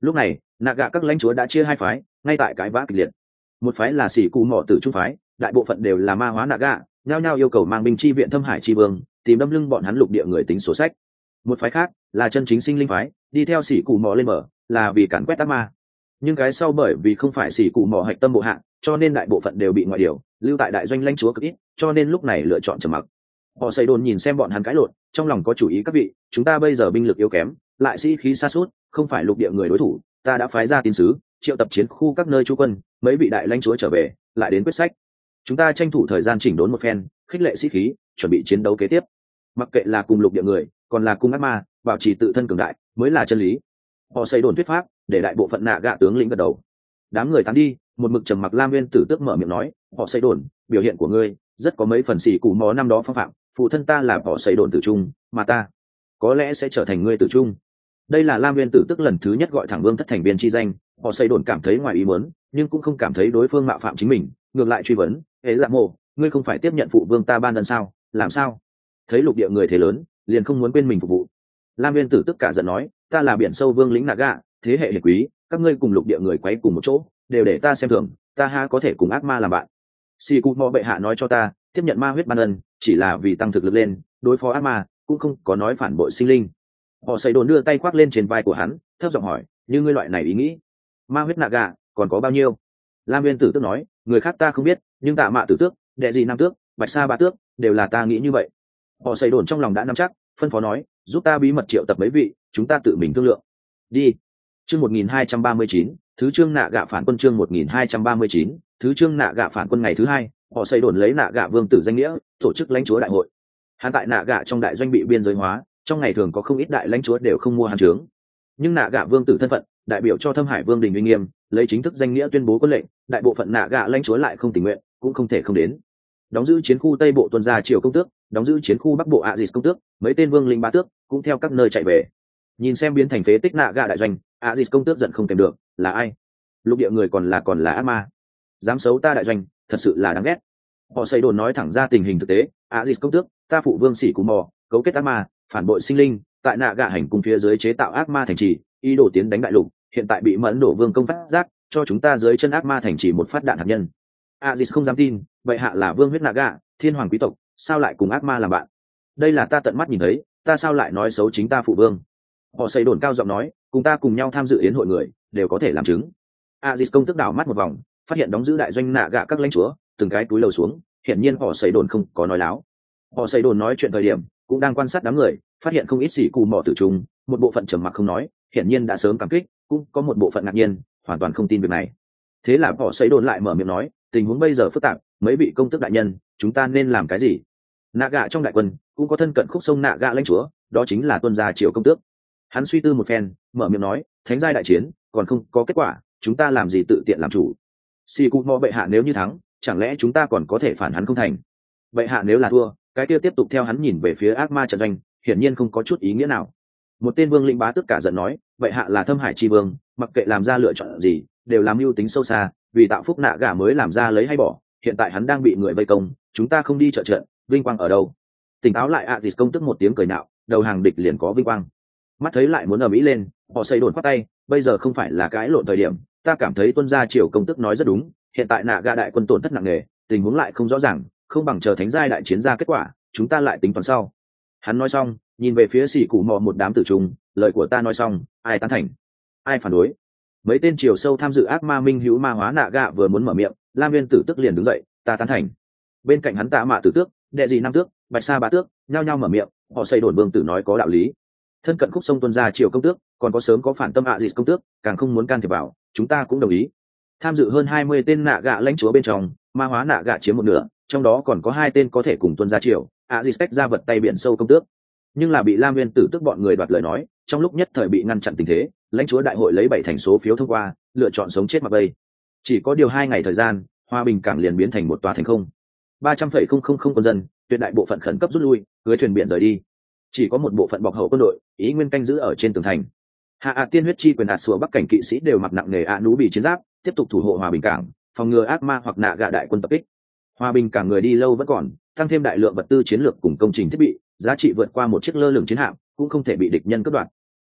Lúc này nạ gạ các lãnh chúa đã chia hai phái, ngay tại cái vã kịch liệt. Một phái là xỉ cụ mỏ tử trung phái, đại bộ phận đều là ma hóa nạ gạ, nhao nhao yêu cầu mang binh chi viện thâm hải chi vương, tìm đâm lưng bọn hắn lục địa người tính sổ sách. Một phái khác là chân chính sinh linh phái, đi theo xỉ cụ mỏ lên mở, là vì càn quét ác ma. Nhưng cái sau bởi vì không phải xỉ cụ mỏ hạch tâm bộ hạ, cho nên đại bộ phận đều bị ngoại điều, lưu tại đại doanh lãnh chúa cực ít, cho nên lúc này lựa chọn trầm mặc. Họ xây đồn nhìn xem bọn hắn cãi lộn, trong lòng có chủ ý. Các vị, chúng ta bây giờ binh lực yếu kém, lại sĩ khí sa sút, không phải lục địa người đối thủ, ta đã phái ra tín sứ triệu tập chiến khu các nơi trú quân, mấy vị đại lãnh chúa trở về lại đến quyết sách. Chúng ta tranh thủ thời gian chỉnh đốn một phen, khích lệ sĩ khí, chuẩn bị chiến đấu kế tiếp. Mặc kệ là cùng lục địa người còn là cùng ác ma, bảo trì tự thân cường đại mới là chân lý. Họ xây đồn thuyết pháp để đại bộ phận nạ gạ tướng lĩnh gật đầu. Đám người tán đi, một mực trầm mặc Lam Nguyên Tử Tước mở miệng nói, họ xây đồn, biểu hiện của ngươi rất có mấy phần xỉ cụ mó năm đó phong phạm, phụ thân ta là họ xây đồn tử trung, mà ta có lẽ sẽ trở thành ngươi tử trung. Đây là Lam Nguyên Tử Tước lần thứ nhất gọi thẳng Vương thất thành viên chi danh, họ xây đồn cảm thấy ngoài ý muốn, nhưng cũng không cảm thấy đối phương mạo phạm chính mình, ngược lại truy vấn, hễ dạ mộ, ngươi không phải tiếp nhận phụ vương ta ban ân sao, làm sao? Thấy lục địa người thế lớn, liền không muốn quên mình phục vụ. Lam Nguyên Tử Tước cả giận nói, ta là biển sâu vương lĩnh Naga, thế hệ hiển quý, các ngươi cùng lục địa người quấy cùng một chỗ, đều để ta xem thường, ta ha có thể cùng ác ma làm bạn. Si Cụ Mò bệ hạ nói cho ta, tiếp nhận ma huyết ban ân, chỉ là vì tăng thực lực lên, đối phó ác ma, cũng không có nói phản bội sinh linh. Họ xây đồn đưa tay khoác lên trên vai của hắn, thấp giọng hỏi, như ngươi loại này ý nghĩ, ma huyết Naga còn có bao nhiêu? Lam Nguyên Tử Tước nói, người khác ta không biết, nhưng Tạ Mạ Tử Tước, Đệ Dị Nam Tước, Bạch Sa Ba Tước, đều là ta nghĩ như vậy. Họ xây đồn trong lòng đã nắm chắc, phân phó nói, giúp ta bí mật triệu tập mấy vị, chúng ta tự mình thương lượng. Đi. Chương một nghìn hai trăm ba mươi chín, thứ chương nạ gạ phản quân. Chương một nghìn hai trăm ba mươi chín, thứ chương nạ gạ phản quân. Ngày thứ hai, họ xây đồn lấy nạ gạ vương tử danh nghĩa, tổ chức lãnh chúa đại hội. Hắn tại nạ gạ trong đại doanh bị biên giới hóa, trong ngày thường có không ít đại lãnh chúa đều không mua hắn trướng. Nhưng nạ gạ vương tử thân phận, đại biểu cho Thâm Hải Vương đình uy nghiêm, lấy chính thức danh nghĩa tuyên bố quân lệnh, đại bộ phận nạ gạ lãnh chúa lại không tình nguyện, cũng không thể không đến. Đóng giữ chiến khu Tây Bộ tuần gia triều công tước, đóng giữ chiến khu Bắc Bộ ạ dịt công tước, mấy tên vương linh bá tước cũng theo các nơi chạy về. Nhìn xem biến thành phế tích nạ gạ đại doanh, ạ dịt công tước giận không kèm được, là ai? Lục địa người còn là còn là ác ma, dám xấu ta đại doanh, thật sự là đáng ghét. Họ xây đồn nói thẳng ra tình hình thực tế, ạ dịt công tước, ta phụ vương sĩ cù mò, cấu kết ác ma, phản bội sinh linh, tại nạ gạ hành cung phía dưới chế tạo ác ma thành trì, ý đồ tiến đánh đại lục, hiện tại bị mẫn đổ vương công phát giác, cho chúng ta dưới chân ác ma thành trì một phát đạn hạt nhân. ạ dịt không dám tin, vậy hạ là vương huyết nạ gạ, thiên hoàng quý tộc, sao lại cùng ác ma làm bạn? Đây là ta tận mắt nhìn thấy, ta sao lại nói xấu chính ta phụ vương? Họ xây đồn cao giọng nói, cùng ta cùng nhau tham dự yến hội người đều có thể làm chứng. Aziz công tức đảo mắt một vòng, phát hiện đóng giữ đại doanh nạ gạ các lãnh chúa từng cái túi lầu xuống, hiển nhiên họ xây đồn không có nói láo. Họ xây đồn nói chuyện thời điểm cũng đang quan sát đám người, phát hiện không ít sĩ cù mỏ tử trung, một bộ phận trầm mặc không nói, hiển nhiên đã sớm cảm kích, cũng có một bộ phận ngạc nhiên, hoàn toàn không tin việc này. Thế là họ xây đồn lại mở miệng nói, tình huống bây giờ phức tạp, mấy vị công tước đại nhân, chúng ta nên làm cái gì? Nạ gạ trong đại quân cũng có thân cận khúc sông nạ gạ lãnh chúa, đó chính là tuân gia triều công tước. Hắn suy tư một phen, mở miệng nói, thánh giai đại chiến còn không có kết quả, chúng ta làm gì tự tiện làm chủ? Si Cụ Mò bệ hạ nếu như thắng, chẳng lẽ chúng ta còn có thể phản hắn không thành? Bệ hạ nếu là thua, cái kia tiếp tục theo hắn nhìn về phía ác ma trận doanh, hiển nhiên không có chút ý nghĩa nào. Một tên vương lĩnh bá tức cả giận nói, bệ hạ là Thâm Hải chi vương, mặc kệ làm ra lựa chọn gì, đều làm mưu tính sâu xa, vì tạo phúc nạ gà mới làm ra lấy hay bỏ. Hiện tại hắn đang bị người vây công, chúng ta không đi trợ trận, vinh quang ở đâu? Tỉnh táo lại ạ, thì công tức một tiếng cười nạo, đầu hàng địch liền có vinh quang. Mắt thấy lại muốn ở mỹ lên, họ xây đồn khoát tay, bây giờ không phải là cái lộn thời điểm, ta cảm thấy tuân gia triều công tức nói rất đúng, hiện tại nạ gà đại quân tổn thất nặng nề, tình huống lại không rõ ràng, không bằng chờ thánh giai đại chiến ra kết quả, chúng ta lại tính toán sau. Hắn nói xong, nhìn về phía xỉ cụ mò một đám tử trung, lời của ta nói xong, ai tán thành, ai phản đối? Mấy tên triều sâu tham dự ác ma minh hữu ma hóa nạ gà vừa muốn mở miệng, Lam Nguyên Tử Tước liền đứng dậy, ta tán thành. Bên cạnh hắn Tạ Mạ Tử Tước, Đệ Dị Nam Tước, Bạch Sa Ba Tước nhao nhao mở miệng, họ xây đồn vương tử nói có đạo lý. Thân cận khúc sông tuân gia triều công tước, còn có sớm có phản tâm ạ dịt công tước, càng không muốn can thiệp vào, chúng ta cũng đồng ý. Tham dự hơn hai mươi tên nạ gạ lãnh chúa bên trong, ma hóa nạ gạ chiếm một nửa, trong đó còn có hai tên có thể cùng tuân gia triều, ạ dịt cách ra vật tay biển sâu công tước, nhưng là bị Lam Nguyên Tử Tước bọn người đoạt lời nói, trong lúc nhất thời bị ngăn chặn tình thế, lãnh chúa đại hội lấy bảy thành số phiếu thông qua, lựa chọn sống chết mặc bay. Chỉ có điều hai ngày thời gian, hòa bình cảng liền biến thành một tòa thành không. ba trăm phẩy không không không quân dân, tuyệt đại bộ phận khẩn cấp rút lui, cưới thuyền biển rời đi. Chỉ có một bộ phận bọc hậu quân đội ý nguyên canh giữ ở trên tường thành. Hạ ạ tiên huyết chi quyền ạt sủa bắc cảnh kỵ sĩ đều mặc nặng nề ạ nú bị chiến giáp, tiếp tục thủ hộ hòa bình cảng, phòng ngừa ác ma hoặc nạ gạ đại quân tập kích. Hòa bình cảng người đi lâu vẫn còn, tăng thêm đại lượng vật tư chiến lược cùng công trình thiết bị, giá trị vượt qua một chiếc lơ lửng chiến hạm, cũng không thể bị địch nhân cướp đoạt.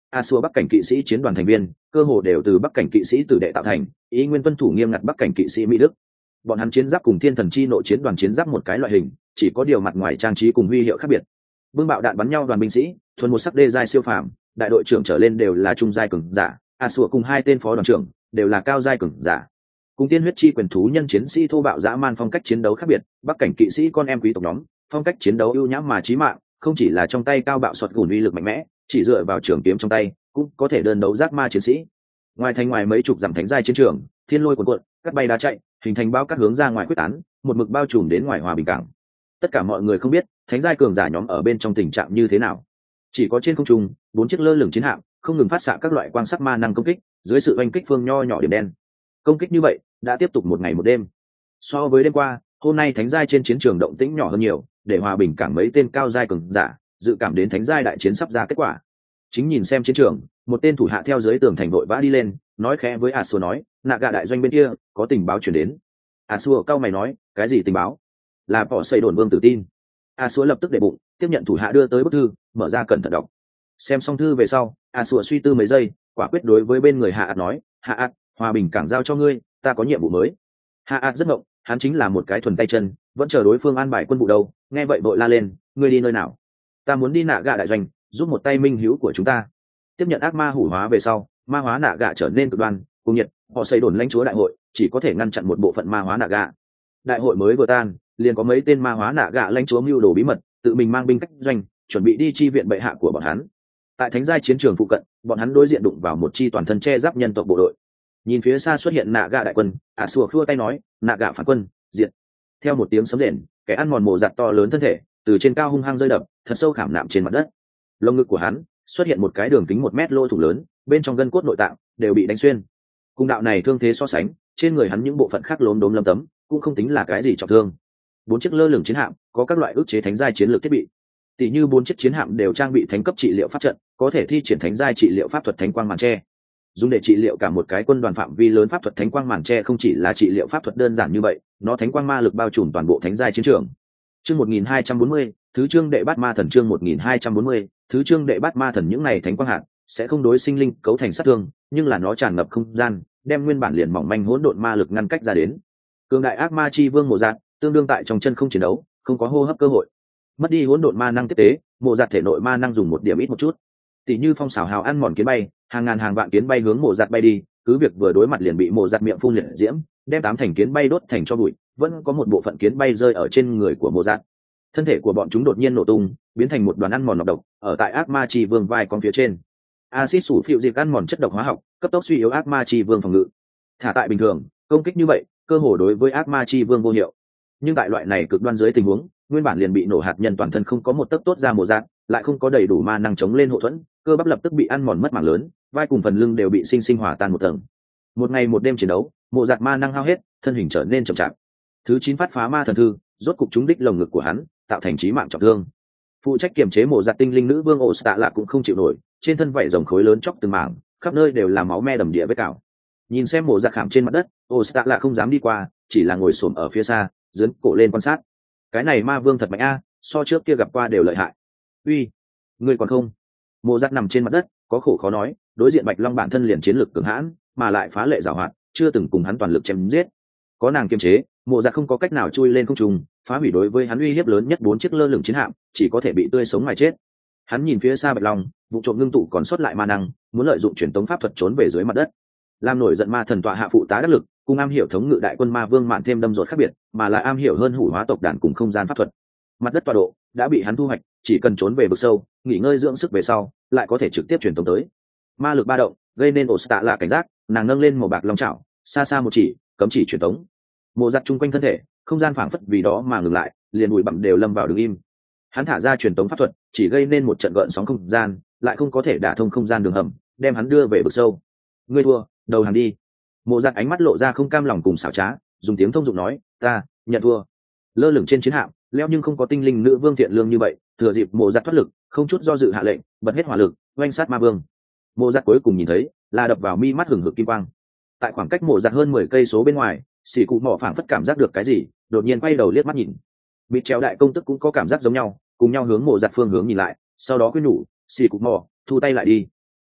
a xua bắc cảnh kỵ sĩ chiến đoàn thành viên cơ hồ đều từ bắc cảnh kỵ sĩ tử đệ tạo thành, ý nguyên tuân thủ nghiêm ngặt bắc cảnh kỵ sĩ mỹ đức. Bọn hắn chiến giáp cùng thiên thần chi nội chiến đoàn chiến giáp một cái loại hình, chỉ có điều mặt ngoài trang trí cùng huy hiệu khác biệt. Vương bạo đạn bắn nhau đoàn binh sĩ thuần một sắc đê giai siêu phàm, đại đội trưởng trở lên đều là trung giai cường giả, a xua cùng hai tên phó đoàn trưởng đều là cao giai cường giả. Cùng tiên huyết chi quyền thú nhân chiến sĩ thô bạo dã man phong cách chiến đấu khác biệt, bắc cảnh kỵ sĩ con em quý tộc nhóm phong cách chiến đấu ưu nhãm mà chí mạng, không chỉ là trong tay cao bạo sọt gùn uy lực mạnh mẽ, chỉ dựa vào trường kiếm trong tay cũng có thể đơn đấu giác ma chiến sĩ. Ngoài thành ngoài mấy chục dặm thánh giai chiến trường, thiên lôi cuồn cuộn, cắt bay đá chạy, hình thành bao cát hướng ra ngoài quyết tán, một mực bao trùm đến ngoài hòa bình cảng. Tất cả mọi người không biết thánh giai cường giả nhóm ở bên trong tình trạng như thế nào. Chỉ có trên không trung, bốn chiếc lơ lửng chiến hạm không ngừng phát xạ các loại quang sắc ma năng công kích, dưới sự oanh kích phương nho nhỏ điểm đen. Công kích như vậy đã tiếp tục một ngày một đêm. So với đêm qua, hôm nay thánh giai trên chiến trường động tĩnh nhỏ hơn nhiều, để hòa bình cảng mấy tên cao giai cường giả dự cảm đến thánh giai đại chiến sắp ra kết quả. Chính nhìn xem chiến trường, một tên thủ hạ theo dưới tường thành vội vã đi lên, nói khẽ với a xua nói, nạ gạ đại doanh bên kia có tình báo chuyển đến. a xua cau mày nói, cái gì tình báo? Là bỏ xây đồn vương tử tin. a xua lập tức để bụng, tiếp nhận thủ hạ đưa tới bức thư, mở ra cẩn thận đọc. Xem xong thư về sau, a xua suy tư mấy giây, quả quyết đối với bên người hạ ạt nói, hạ ạt, hòa bình cảng giao cho ngươi, ta có nhiệm vụ mới. Hạ ạt rất ngộng, hắn chính là một cái thuần tay chân, vẫn chờ đối phương an bài quân vụ đâu. Nghe vậy vội la lên, ngươi đi nơi nào? Ta muốn đi nạ gạ đại doanh, giúp một tay minh hữu của chúng ta. Tiếp nhận ác ma hủ hóa về sau, ma hóa nạ gạ trở nên cực đoan cùng nhiệt, họ xây đồn lãnh chúa đại hội chỉ có thể ngăn chặn một bộ phận ma hóa nạ gạ. Đại hội mới vừa tan, liền có mấy tên ma hóa nạ gạ lãnh chúa mưu đồ bí mật, tự mình mang binh cách doanh, chuẩn bị đi chi viện bệ hạ của bọn hắn. Tại thánh giai chiến trường phụ cận, bọn hắn đối diện đụng vào một chi toàn thân che giáp nhân tộc bộ đội. Nhìn phía xa xuất hiện nạ gạ đại quân, ả sủa khua tay nói, nạ gạ phản quân diệt. Theo một tiếng sấm rền, kẻ ăn mòn mồ giặt to lớn thân thể từ trên cao hung hăng rơi đập, thật sâu khảm nạm trên mặt đất. Lồng ngực của hắn xuất hiện một cái đường kính một mét lỗ thủng lớn, bên trong gân cốt nội tạng đều bị đánh xuyên. Cùng đạo này thương thế so sánh, trên người hắn những bộ phận khác lốm đốm lấm tấm, cũng không tính là cái gì trọng thương. Bốn chiếc lơ lửng chiến hạm có các loại ức chế thánh giai chiến lược thiết bị, tỷ như bốn chiếc chiến hạm đều trang bị thánh cấp trị liệu pháp trận, có thể thi triển thánh giai trị liệu pháp thuật thánh quang màn che, dùng để trị liệu cả một cái quân đoàn phạm vi lớn. Pháp thuật thánh quang màn che không chỉ là trị liệu pháp thuật đơn giản như vậy, nó thánh quang ma lực bao trùm toàn bộ thánh giai chiến trường. Chương một nghìn hai trăm bốn mươi, thứ chương đệ bát ma thần. Chương một nghìn hai trăm bốn mươi, thứ chương đệ bát ma thần. Những này thánh quang hạt sẽ không đối sinh linh cấu thành sát thương, nhưng là nó tràn ngập không gian, đem nguyên bản liền mỏng manh hỗn độn ma lực ngăn cách ra đến. Cường đại ác ma chi vương mộ dạng tương đương tại trong chân không chiến đấu, không có hô hấp cơ hội. Mất đi hỗn độn ma năng tiếp tế, mộ giặt thể nội ma năng dùng một điểm ít một chút. Tỷ như phong xảo hào ăn mòn kiến bay, hàng ngàn hàng vạn kiến bay hướng mộ giặt bay đi, cứ việc vừa đối mặt liền bị mộ giặt miệng phun liệt diễm, đem tám thành kiến bay đốt thành cho bụi, vẫn có một bộ phận kiến bay rơi ở trên người của mộ giặt. Thân thể của bọn chúng đột nhiên nổ tung, biến thành một đoàn ăn mòn nọc độc, ở tại ác ma chi vương vai con phía trên. Acid sủ phiệu dịp ăn mòn chất độc hóa học, cấp tốc suy yếu ác ma chi vương phòng ngự. Thả tại bình thường, công kích như vậy, cơ hồ đối với ác ma chi vương vô hiệu. Nhưng tại loại này cực đoan dưới tình huống, nguyên bản liền bị nổ hạt nhân toàn thân không có một tấc tốt ra mồ dạng, lại không có đầy đủ ma năng chống lên hộ thuẫn, cơ bắp lập tức bị ăn mòn mất mảng lớn, vai cùng phần lưng đều bị sinh sinh hỏa tan một tầng. Một ngày một đêm chiến đấu, mộ giặt ma năng hao hết, thân hình trở nên chậm chạp. Thứ chín phát phá ma thần thư, rốt cục trúng đích lồng ngực của hắn, tạo thành chí mạng trọng thương. Phụ trách kiềm chế mộ giặt tinh linh nữ vương ổ tạ lạ cũng không chịu nổi, trên thân vảy rồng khối lớn chóc từng mảng, khắp nơi đều là máu me đầm địa vết cào. Nhìn xem mộ giặt khảm trên mặt đất, ổ tạ lạ không dám đi qua, chỉ là ngồi xổm ở phía xa, dướn cổ lên quan sát. Cái này ma vương thật mạnh a, so trước kia gặp qua đều lợi hại. Uy, ngươi còn không? Mộ giặt nằm trên mặt đất, có khổ khó nói, đối diện bạch long bản thân liền chiến lược cường hãn, mà lại phá lệ giàu hoạt, chưa từng cùng hắn toàn lực chém giết. Có nàng kiềm chế, mộ giặt không có cách nào chui lên không trung, phá hủy đối với hắn uy hiếp lớn nhất bốn chiếc lơ lửng chiến hạm, chỉ có thể bị tươi sống mà chết. Hắn nhìn phía xa bạch long, vụ trộm ngưng tụ còn sót lại ma năng, muốn lợi dụng truyền tống pháp thuật trốn về dưới mặt đất. Làm nổi giận ma thần tọa hạ phụ tá đắc lực, cùng am hiểu thống ngự đại quân ma vương mạn thêm đâm rột khác biệt, mà lại am hiểu hơn hủ hóa tộc đàn cùng không gian pháp thuật. Mặt đất tọa độ đã bị hắn thu hoạch, chỉ cần trốn về vực sâu, nghỉ ngơi dưỡng sức về sau, lại có thể trực tiếp truyền tống tới. Ma lực ba động gây nên ổ tạ lạ cảnh giác, nàng nâng lên màu bạc long chảo, xa xa một chỉ, cấm chỉ truyền tống. Mộ giặt chung quanh thân thể, không gian phảng phất vì đó mà ngừng lại, liền bụi bặm đều lâm vào đứng im. Hắn thả ra truyền tống pháp thuật, chỉ gây nên một trận gợn sóng không gian, lại không có thể đả thông không gian đường hầm, đem hắn đưa về vực sâu. Ngươi thua, đầu hàng đi. Mộ giặt ánh mắt lộ ra không cam lòng cùng xảo trá, dùng tiếng thông dụng nói, ta nhận thua. Lơ lửng trên chiến hạm, leo nhưng không có tinh linh nữ vương thiện lương như vậy, thừa dịp mộ giặt thoát lực, không chút do dự hạ lệnh, bật hết hỏa lực, oanh sát ma vương. Mộ giặt cuối cùng nhìn thấy, là đập vào mi mắt hừng hực kim quang. Tại khoảng cách mộ giặt hơn mười cây số bên ngoài, xì cụ mỏ phảng phất cảm giác được cái gì, đột nhiên quay đầu liếc mắt nhìn. Bị treo đại công tức cũng có cảm giác giống nhau, cùng nhau hướng mộ giặt phương hướng nhìn lại, sau đó khuyên nhủ, xì cụ mỏ, thu tay lại đi.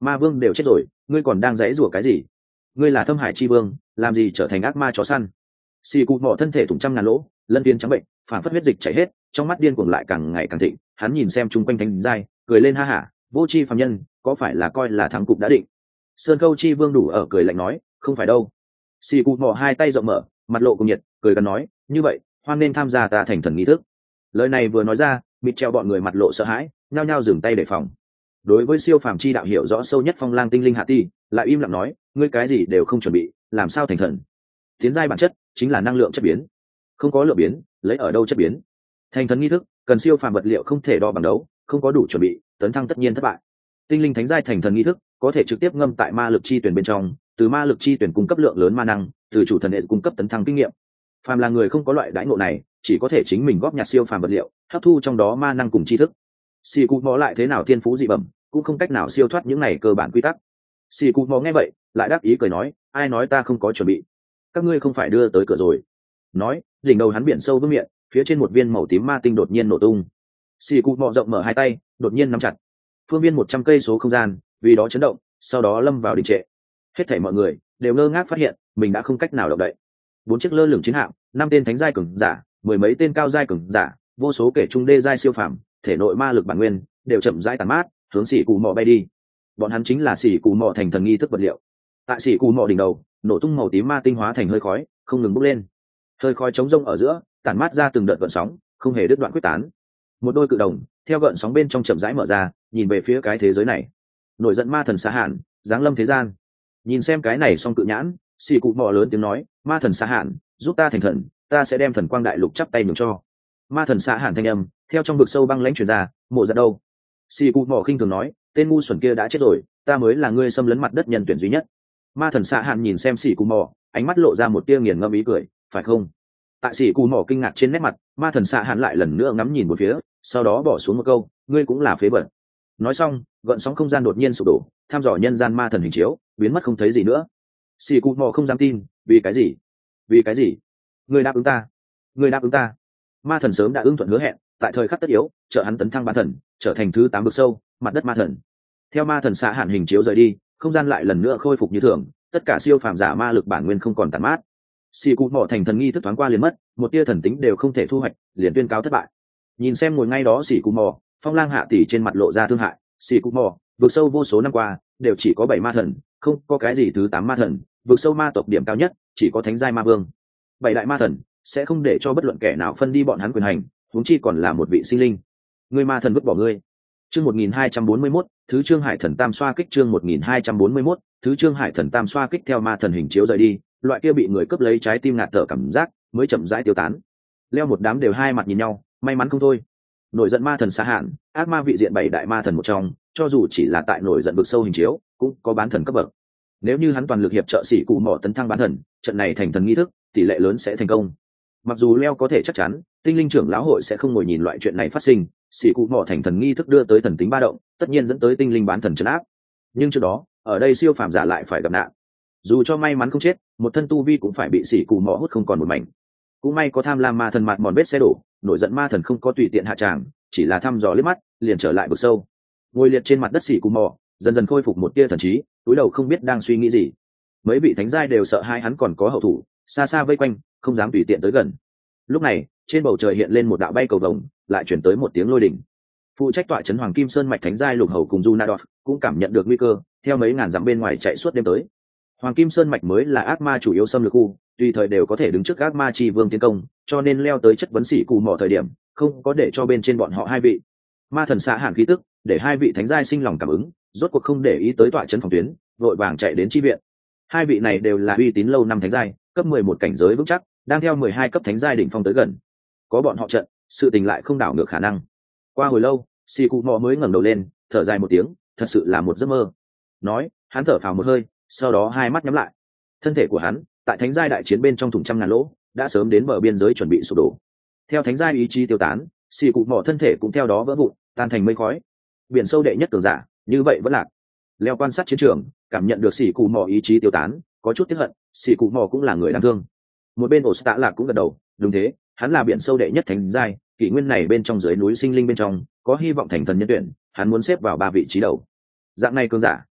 Ma vương đều chết rồi, ngươi còn đang dãy rủa cái gì? Ngươi là Thâm Hải chi vương, làm gì trở thành ác ma chó săn? Xì cụ mỏ thân thể thủng trăm ngàn lỗ, lân viên trắng bệnh, phản phất huyết dịch chảy hết, trong mắt điên cuồng lại càng ngày càng thịnh. Hắn nhìn xem chung quanh thánh giai, cười lên ha hả, vô chi phàm nhân, có phải là coi là thắng cục đã định? Sơn Câu chi vương đủ ở cười lạnh nói, không phải đâu. Xì cụ mỏ hai tay rộng mở, mặt lộ cùng nhiệt, cười gần nói, như vậy, hoan nên tham gia ta thành thần nghi thức. Lời này vừa nói ra, mịt treo bọn người mặt lộ sợ hãi, nhao nhao dừng tay đề phòng. Đối với siêu phàm chi đạo hiểu rõ sâu nhất Phong Lang tinh linh Hạ Ti, lại im lặng nói, ngươi cái gì đều không chuẩn bị, làm sao thành thần? Tiến giai bản chất chính là năng lượng chất biến, không có lượng biến, lấy ở đâu chất biến? Thành thần nghi thức cần siêu phàm vật liệu không thể đo bằng đấu, không có đủ chuẩn bị, tấn thăng tất nhiên thất bại. Tinh linh thánh giai thành thần nghi thức có thể trực tiếp ngâm tại ma lực chi tuyển bên trong, từ ma lực chi tuyển cung cấp lượng lớn ma năng, từ chủ thần hệ cung cấp tấn thăng kinh nghiệm. Phàm là người không có loại đãi ngộ này, chỉ có thể chính mình góp nhặt siêu phàm vật liệu, hấp thu trong đó ma năng cùng tri thức. Xì cụ mò lại thế nào thiên phú dị bẩm, cũng không cách nào siêu thoát những này cơ bản quy tắc. Xì cụ mò nghe vậy, lại đáp ý cười nói, ai nói ta không có chuẩn bị? Các ngươi không phải đưa tới cửa rồi? Nói, đỉnh đầu hắn biển sâu vững miệng, phía trên một viên màu tím ma tinh đột nhiên nổ tung. Xì cụ mò rộng mở hai tay, đột nhiên nắm chặt. Phương viên một trăm cây số không gian, vì đó chấn động, sau đó lâm vào đình trệ. Hết thảy mọi người đều ngơ ngác phát hiện, mình đã không cách nào động đậy. Bốn chiếc lơ lửng chiến hạm, năm tên thánh giai cường giả, mười mấy tên cao giai cường giả, vô số kẻ trung đê giai siêu phàm, thể nội ma lực bản nguyên đều chậm rãi tàn mát, hướng xỉ cù mò bay đi. Bọn hắn chính là xỉ cù mò thành thần nghi thức vật liệu. Tại xỉ cù mò đỉnh đầu, nổ tung màu tím ma tinh hóa thành hơi khói, không ngừng bốc lên. Hơi khói chống rông ở giữa, tản mát ra từng đợt gợn sóng, không hề đứt đoạn quyết tán. Một đôi cự đồng theo gợn sóng bên trong chậm rãi mở ra, nhìn về phía cái thế giới này. Nổi giận ma thần xá hạn, giáng lâm thế gian. Nhìn xem cái này xong cự nhãn, xỉ cụ mò lớn tiếng nói, ma thần xá hạn, giúp ta thành thần, ta sẽ đem thần quang đại lục chắp tay nhường cho. Ma thần xá hạn thanh âm theo trong vực sâu băng lãnh truyền ra, mộ giận đâu? Xỉ cụ mò khinh thường nói, tên ngu xuẩn kia đã chết rồi, ta mới là ngươi xâm lấn mặt đất nhân tuyển duy nhất. Ma thần xá hạn nhìn xem xỉ cụ mò, ánh mắt lộ ra một tia nghiền ngẫm ý cười, phải không? Tại xỉ cụ mò kinh ngạc trên nét mặt, ma thần xá hạn lại lần nữa ngắm nhìn một phía, sau đó bỏ xuống một câu, ngươi cũng là phế vật. Nói xong, gợn sóng không gian đột nhiên sụp đổ, tham dò nhân gian ma thần hình chiếu, biến mất không thấy gì nữa. Xỉ cụ mò không dám tin, vì cái gì? Vì cái gì? Ngươi đáp ứng ta, ngươi đáp ứng ta. Ma thần sớm đã ưng thuận hứa hẹn, tại thời khắc tất yếu, trợ hắn tấn thăng bán thần, trở thành thứ tám vực sâu, mặt đất ma thần. Theo ma thần xạ hạn hình chiếu rời đi, không gian lại lần nữa khôi phục như thường, tất cả siêu phàm giả ma lực bản nguyên không còn tàn mát. Xỉ cụ mò thành thần nghi thức thoáng qua liền mất, một tia thần tính đều không thể thu hoạch, liền tuyên cáo thất bại. Nhìn xem ngồi ngay đó xỉ cụ mò, Phong Lang hạ tỷ trên mặt lộ ra thương hại, xỉ cụ mò, vực sâu vô số năm qua, đều chỉ có bảy ma thần, không có cái gì thứ tám ma thần, vực sâu ma tộc điểm cao nhất, chỉ có thánh giai ma vương. Bảy đại ma thần sẽ không để cho bất luận kẻ nào phân đi bọn hắn quyền hành, huống chi còn là một vị sinh linh. Ngươi ma thần vứt bỏ ngươi. Chương một nghìn hai trăm bốn mươi mốt, thứ Trương Hải Thần Tam xoa kích chương một nghìn hai trăm bốn mươi mốt, thứ Trương Hải Thần Tam xoa kích theo ma thần hình chiếu rời đi, loại kia bị người cướp lấy trái tim ngạt thở cảm giác mới chậm rãi tiêu tán. Leo một đám đều hai mặt nhìn nhau, may mắn không thôi. Nổi giận ma thần xá hạn, ác ma vị diện bảy đại ma thần một trong, cho dù chỉ là tại nổi giận vực sâu hình chiếu, cũng có bán thần cấp bậc. Nếu như hắn toàn lực hiệp trợ sĩ cụ mỏ tấn thăng bán thần, trận này thành thần nghi thức, tỷ lệ lớn sẽ thành công. Mặc dù Leo có thể chắc chắn, tinh linh trưởng lão hội sẽ không ngồi nhìn loại chuyện này phát sinh, sĩ cụ mỏ thành thần nghi thức đưa tới thần tính ba động, tất nhiên dẫn tới tinh linh bán thần trấn áp. Nhưng trước đó, ở đây siêu phàm giả lại phải gặp nạn. Dù cho may mắn không chết, một thân tu vi cũng phải bị sĩ cụ mỏ hút không còn một mảnh. Cũng may có tham lam ma thần mặt mòn vết xe đổ, nổi giận ma thần không có tùy tiện hạ tràng, chỉ là thăm dò liếc mắt, liền trở lại vực sâu. Ngồi liệt trên mặt đất sĩ cụ mỏ, dần dần khôi phục một tia thần trí, túi đầu không biết đang suy nghĩ gì. Mấy vị thánh giai đều sợ hai hắn còn có hậu thủ, xa xa vây quanh, không dám tùy tiện tới gần. Lúc này, trên bầu trời hiện lên một đạo bay cầu vồng, lại chuyển tới một tiếng lôi đỉnh. Phụ trách tọa trấn Hoàng Kim Sơn mạch thánh giai Lục Hầu cùng Junadot cũng cảm nhận được nguy cơ, theo mấy ngàn dặm bên ngoài chạy suốt đêm tới. Hoàng Kim Sơn mạch mới là ác ma chủ yếu xâm lược khu, tùy thời đều có thể đứng trước ác ma chi vương tiến công, cho nên Leo tới chất vấn sĩ cụ mỏ thời điểm, không có để cho bên trên bọn họ hai vị. Ma thần xạ hàn khí tức, để hai vị thánh giai sinh lòng cảm ứng, rốt cuộc không để ý tới tọa trấn phòng tuyến, vội vàng chạy đến chi viện. Hai vị này đều là uy tín lâu năm thánh giai, cấp mười một cảnh giới vững chắc, đang theo mười hai cấp thánh giai đỉnh phong tới gần. Có bọn họ trận, sự tình lại không đảo ngược khả năng. Qua hồi lâu, sĩ cụ mỏ mới ngẩng đầu lên, thở dài một tiếng, thật sự là một giấc mơ. Nói, hắn thở phào một hơi, sau đó hai mắt nhắm lại. Thân thể của hắn, tại thánh giai đại chiến bên trong thủng trăm ngàn lỗ, đã sớm đến bờ biên giới chuẩn bị sụp đổ. Theo thánh giai ý chí tiêu tán, sĩ cụ mỏ thân thể cũng theo đó vỡ vụn, tan thành mây khói. Biển sâu đệ nhất cường giả, như vậy vẫn lạc. Leo quan sát chiến trường, cảm nhận được sĩ cụ mỏ ý chí tiêu tán, có chút tiếc hận, sĩ cụ mỏ cũng là người đáng thương. Một bên ổ tạ lạc cũng gật đầu, đúng thế, hắn là biển sâu đệ nhất thánh giai, kỷ nguyên này bên trong dưới núi sinh linh bên trong, có hy vọng thành thần nhân tuyển, hắn muốn xếp vào ba vị trí đầu. Dạng này cường giả,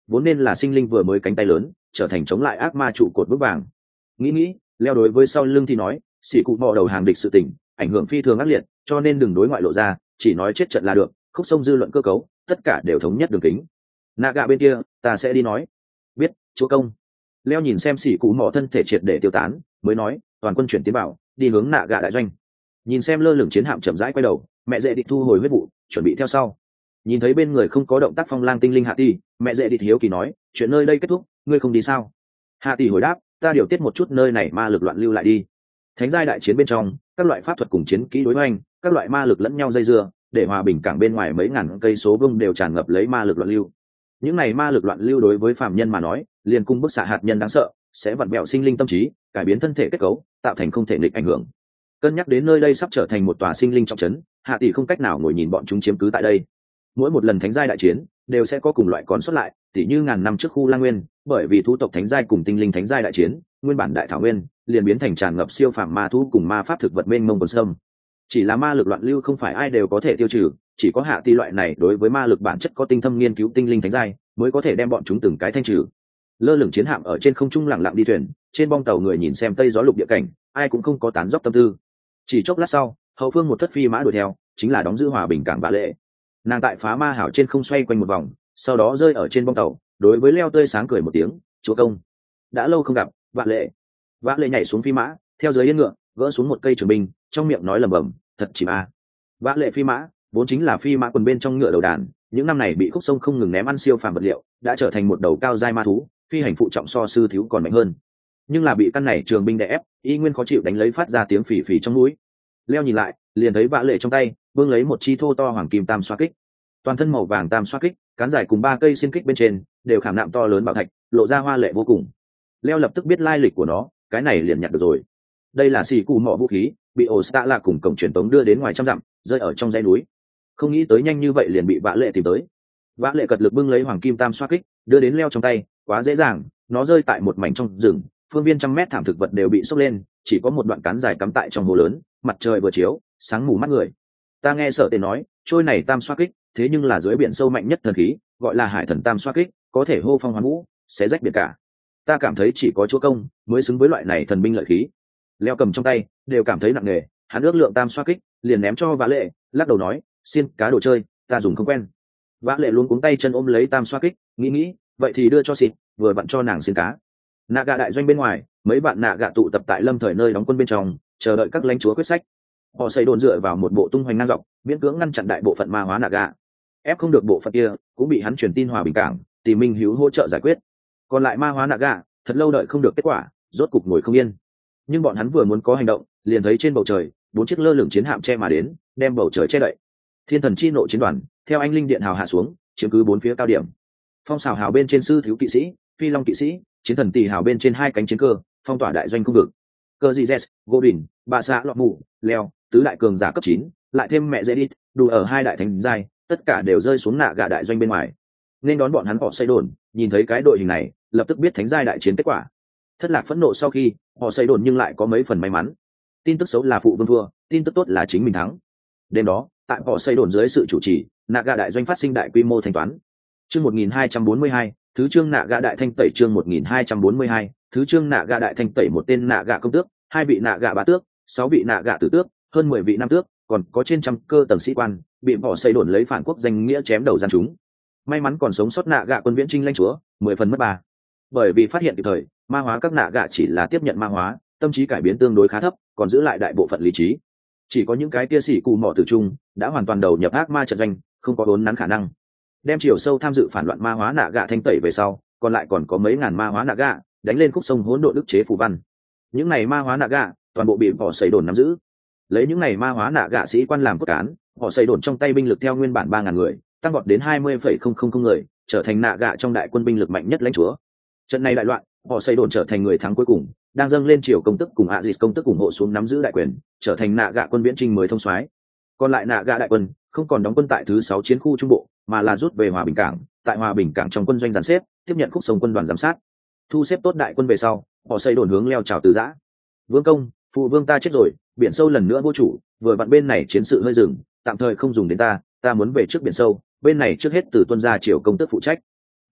vốn nên là sinh linh vừa mới cánh tay lớn trở thành chống lại ác ma trụ cột vững vàng. Nghĩ nghĩ, leo đối với sau lưng thì nói, xỉ cụ mò đầu hàng địch sự tình ảnh hưởng phi thường ác liệt, cho nên đừng đối ngoại lộ ra, chỉ nói chết trận là được. Khúc sông dư luận cơ cấu tất cả đều thống nhất đường kính. Nạ gạ bên kia ta sẽ đi nói. Biết, chúa công. Leo nhìn xem xỉ cụ mò thân thể triệt để tiêu tán, mới nói toàn quân chuyển tiến bảo đi hướng nạ gạ đại doanh. Nhìn xem lơ lửng chiến hạm chậm rãi quay đầu, mẹ dễ địch thu hồi huyết vụ chuẩn bị theo sau. Nhìn thấy bên người không có động tác phong lang tinh linh hạ tỷ, mẹ dễ địch hiếu kỳ nói, chuyện nơi đây kết thúc, ngươi không đi sao? Hạ tỷ hồi đáp, ta điều tiết một chút nơi này ma lực loạn lưu lại đi. Thánh giai đại chiến bên trong, các loại pháp thuật cùng chiến kỹ đối hoành, các loại ma lực lẫn nhau dây dưa, để hòa bình cảng bên ngoài mấy ngàn cây số vương đều tràn ngập lấy ma lực loạn lưu. Những này ma lực loạn lưu đối với phàm nhân mà nói, liền cung bức xạ hạt nhân đáng sợ, sẽ vặn bẹo sinh linh tâm trí, cải biến thân thể kết cấu, tạo thành không thể nghịch ảnh hưởng. Cân nhắc đến nơi đây sắp trở thành một tòa sinh linh trọng trấn, hạ tỷ không cách nào ngồi nhìn bọn chúng chiếm cứ tại đây. Mỗi một lần thánh giai đại chiến đều sẽ có cùng loại còn xuất lại, tỉ như ngàn năm trước khu lang nguyên, bởi vì thú tộc thánh giai cùng tinh linh thánh giai đại chiến, nguyên bản đại thảo nguyên liền biến thành tràn ngập siêu phàm ma thú cùng ma pháp thực vật mênh mông quần sâm. Chỉ là ma lực loạn lưu không phải ai đều có thể tiêu trừ, chỉ có hạ tỷ loại này đối với ma lực bản chất có tinh thâm nghiên cứu tinh linh thánh giai mới có thể đem bọn chúng từng cái thanh trừ. Lơ lửng chiến hạm ở trên không trung lặng lặng đi thuyền, trên bong tàu người nhìn xem tây gió lục địa cảnh, ai cũng không có tán dóc tâm tư. Chỉ chốc lát sau, hậu phương một thất phi mã đuổi theo, chính là đóng giữ hòa bình cảng Vã Lệ. Nàng tại phá ma hảo trên không xoay quanh một vòng, sau đó rơi ở trên bong tàu, đối với Leo tươi sáng cười một tiếng, chúa công, đã lâu không gặp. Vã Lệ. Vã Lệ nhảy xuống phi mã, theo dưới yên ngựa, gỡ xuống một cây trường binh, trong miệng nói lẩm bẩm, thật chìm a. Vã Lệ phi mã vốn chính là phi mã quần bên trong ngựa đầu đàn, những năm này bị khúc sông không ngừng ném ăn siêu phàm vật liệu, đã trở thành một đầu cao giai ma thú, phi hành phụ trọng so sư thiếu còn mạnh hơn. Nhưng là bị căn này trường binh đè ép, y nguyên khó chịu đánh lấy phát ra tiếng phì phì trong núi. Leo nhìn lại, liền thấy Vã Lệ trong tay vương lấy một chi thô to hoàng kim tam xoa kích, toàn thân màu vàng tam xoa kích, cán dài cùng ba cây xiên kích bên trên đều khảm nạm to lớn bảo thạch, lộ ra hoa lệ vô cùng. Leo lập tức biết lai lịch của nó, cái này liền nhặt được rồi. Đây là xì cụ mỏ vũ khí, bị ổ stạ là cùng cổng truyền tống đưa đến ngoài trăm dặm, rơi ở trong dãy núi. Không nghĩ tới nhanh như vậy liền bị Vã Lệ tìm tới. Vã Lệ cật lực bưng lấy hoàng kim tam xoa kích, đưa đến Leo trong tay, quá dễ dàng, nó rơi tại một mảnh trong rừng, phương viên trăm mét thảm thực vật đều bị sốc lên, chỉ có một đoạn cán dài cắm tại trong hồ lớn, mặt trời vừa chiếu, sáng mù mắt người. Ta nghe Sở Tề nói, trôi này tam xoa kích, thế nhưng là dưới biển sâu mạnh nhất thần khí, gọi là hải thần tam xoa kích, có thể hô phong hoán vũ, xé rách biển cả. Ta cảm thấy chỉ có chúa công mới xứng với loại này thần binh lợi khí. Leo cầm trong tay, đều cảm thấy nặng nề, hắn ước lượng tam xoa kích, liền ném cho Vã Lệ, lắc đầu nói, xiên cá đồ chơi, ta dùng không quen. Vã Lệ luôn cuống tay chân ôm lấy tam xoa kích, nghĩ nghĩ, vậy thì đưa cho xịt, vừa vặn cho nàng xiên cá. Nạ gạ đại doanh bên ngoài, mấy bạn nạ gạ tụ tập tại lâm thời nơi đóng quân bên trong, chờ đợi các lãnh chúa quyết sách. Họ xây đồn dựa vào một bộ tung hoành ngang dọc, miễn cưỡng ngăn chặn đại bộ phận ma hóa nạ gạ. Ép không được bộ phận kia, cũng bị hắn truyền tin hòa bình cảng, tìm Minh Hữu hỗ trợ giải quyết. Còn lại ma hóa nạ gạ, thật lâu đợi không được kết quả, rốt cục ngồi không yên. Nhưng bọn hắn vừa muốn có hành động, liền thấy trên bầu trời bốn chiếc lơ lửng chiến hạm che mà đến, đem bầu trời che đậy. Thiên thần chi nộ chiến đoàn theo anh linh điện hào hạ xuống, chiếm cứ bốn phía cao điểm. Phong xào hào bên trên sư thiếu kỵ sĩ, phi long kỵ sĩ, chiến thần tỷ hào bên trên hai cánh chiến cơ, phong tỏa đại doanh không vực. Cơ gì Zes, Godin, bà xã lọt mù, Leo, tứ đại cường giả cấp chín, lại thêm mẹ Zedit, đủ ở hai đại thánh giai, tất cả đều rơi xuống nạ gạ đại doanh bên ngoài. Nên đón bọn hắn họ xây đồn, nhìn thấy cái đội hình này, lập tức biết thánh giai đại chiến kết quả. Thất lạc phẫn nộ sau khi, họ xây đồn nhưng lại có mấy phần may mắn. Tin tức xấu là phụ vương thua, tin tức tốt là chính mình thắng. Đêm đó, tại họ xây đồn dưới sự chủ trì, nạ gạ đại doanh phát sinh đại quy mô thanh toán. Chương một nghìn hai trăm bốn mươi hai, thứ chương nạ gạ đại thanh tẩy chương một nghìn hai trăm bốn mươi hai, thứ chương nạ gạ đại thanh tẩy một tên nạ gạ công tước, hai vị nạ gạ bá tước, sáu vị nạ gạ tử tước, hơn mười vị nam tước, còn có trên trăm cơ tầng sĩ quan, bị họ xây đồn lấy phản quốc danh nghĩa chém đầu gian chúng. May mắn còn sống sót nạ gạ quân viễn trinh lãnh chúa, mười phần mất ba. Bởi vì phát hiện kịp thời, ma hóa các nạ gạ chỉ là tiếp nhận ma hóa, tâm trí cải biến tương đối khá thấp, còn giữ lại đại bộ phận lý trí. Chỉ có những cái tia sĩ cù mỏ tử trung đã hoàn toàn đầu nhập ác ma trận doanh, không có vốn nắn khả năng đem chiều sâu tham dự phản loạn ma hóa nạ gạ thanh tẩy về sau, còn lại còn có mấy ngàn ma hóa nạ gạ đánh lên khúc sông hỗn độn ức chế phù văn. Những này ma hóa nạ gạ toàn bộ bị họ xây đồn nắm giữ, lấy những này ma hóa nạ gạ sĩ quan làm cốt cán, họ xây đồn trong tay binh lực theo nguyên bản ba ngàn người tăng vọt đến hai mươi phẩy không không không người, trở thành nạ gạ trong đại quân binh lực mạnh nhất lãnh chúa. Trận này đại loạn, họ xây đồn trở thành người thắng cuối cùng, đang dâng lên triều công tức cùng ạ dịt công tức ủng hộ xuống nắm giữ đại quyền, trở thành nạ gạ quân viễn trinh mới thông soái. Còn lại nạ gạ đại quân không còn đóng quân tại thứ sáu chiến khu trung bộ, mà là rút về hòa bình cảng, tại hòa bình cảng trong quân doanh dàn xếp, tiếp nhận khúc sông quân đoàn giám sát. Thu xếp tốt đại quân về sau, họ xây đồn hướng Leo chào từ giã. Vương công, phụ vương ta chết rồi, biển sâu lần nữa vô chủ, vừa vặn bên này chiến sự hơi dừng, tạm thời không dùng đến ta, ta muốn về trước biển sâu, bên này trước hết từ tuân gia triều công tức phụ trách.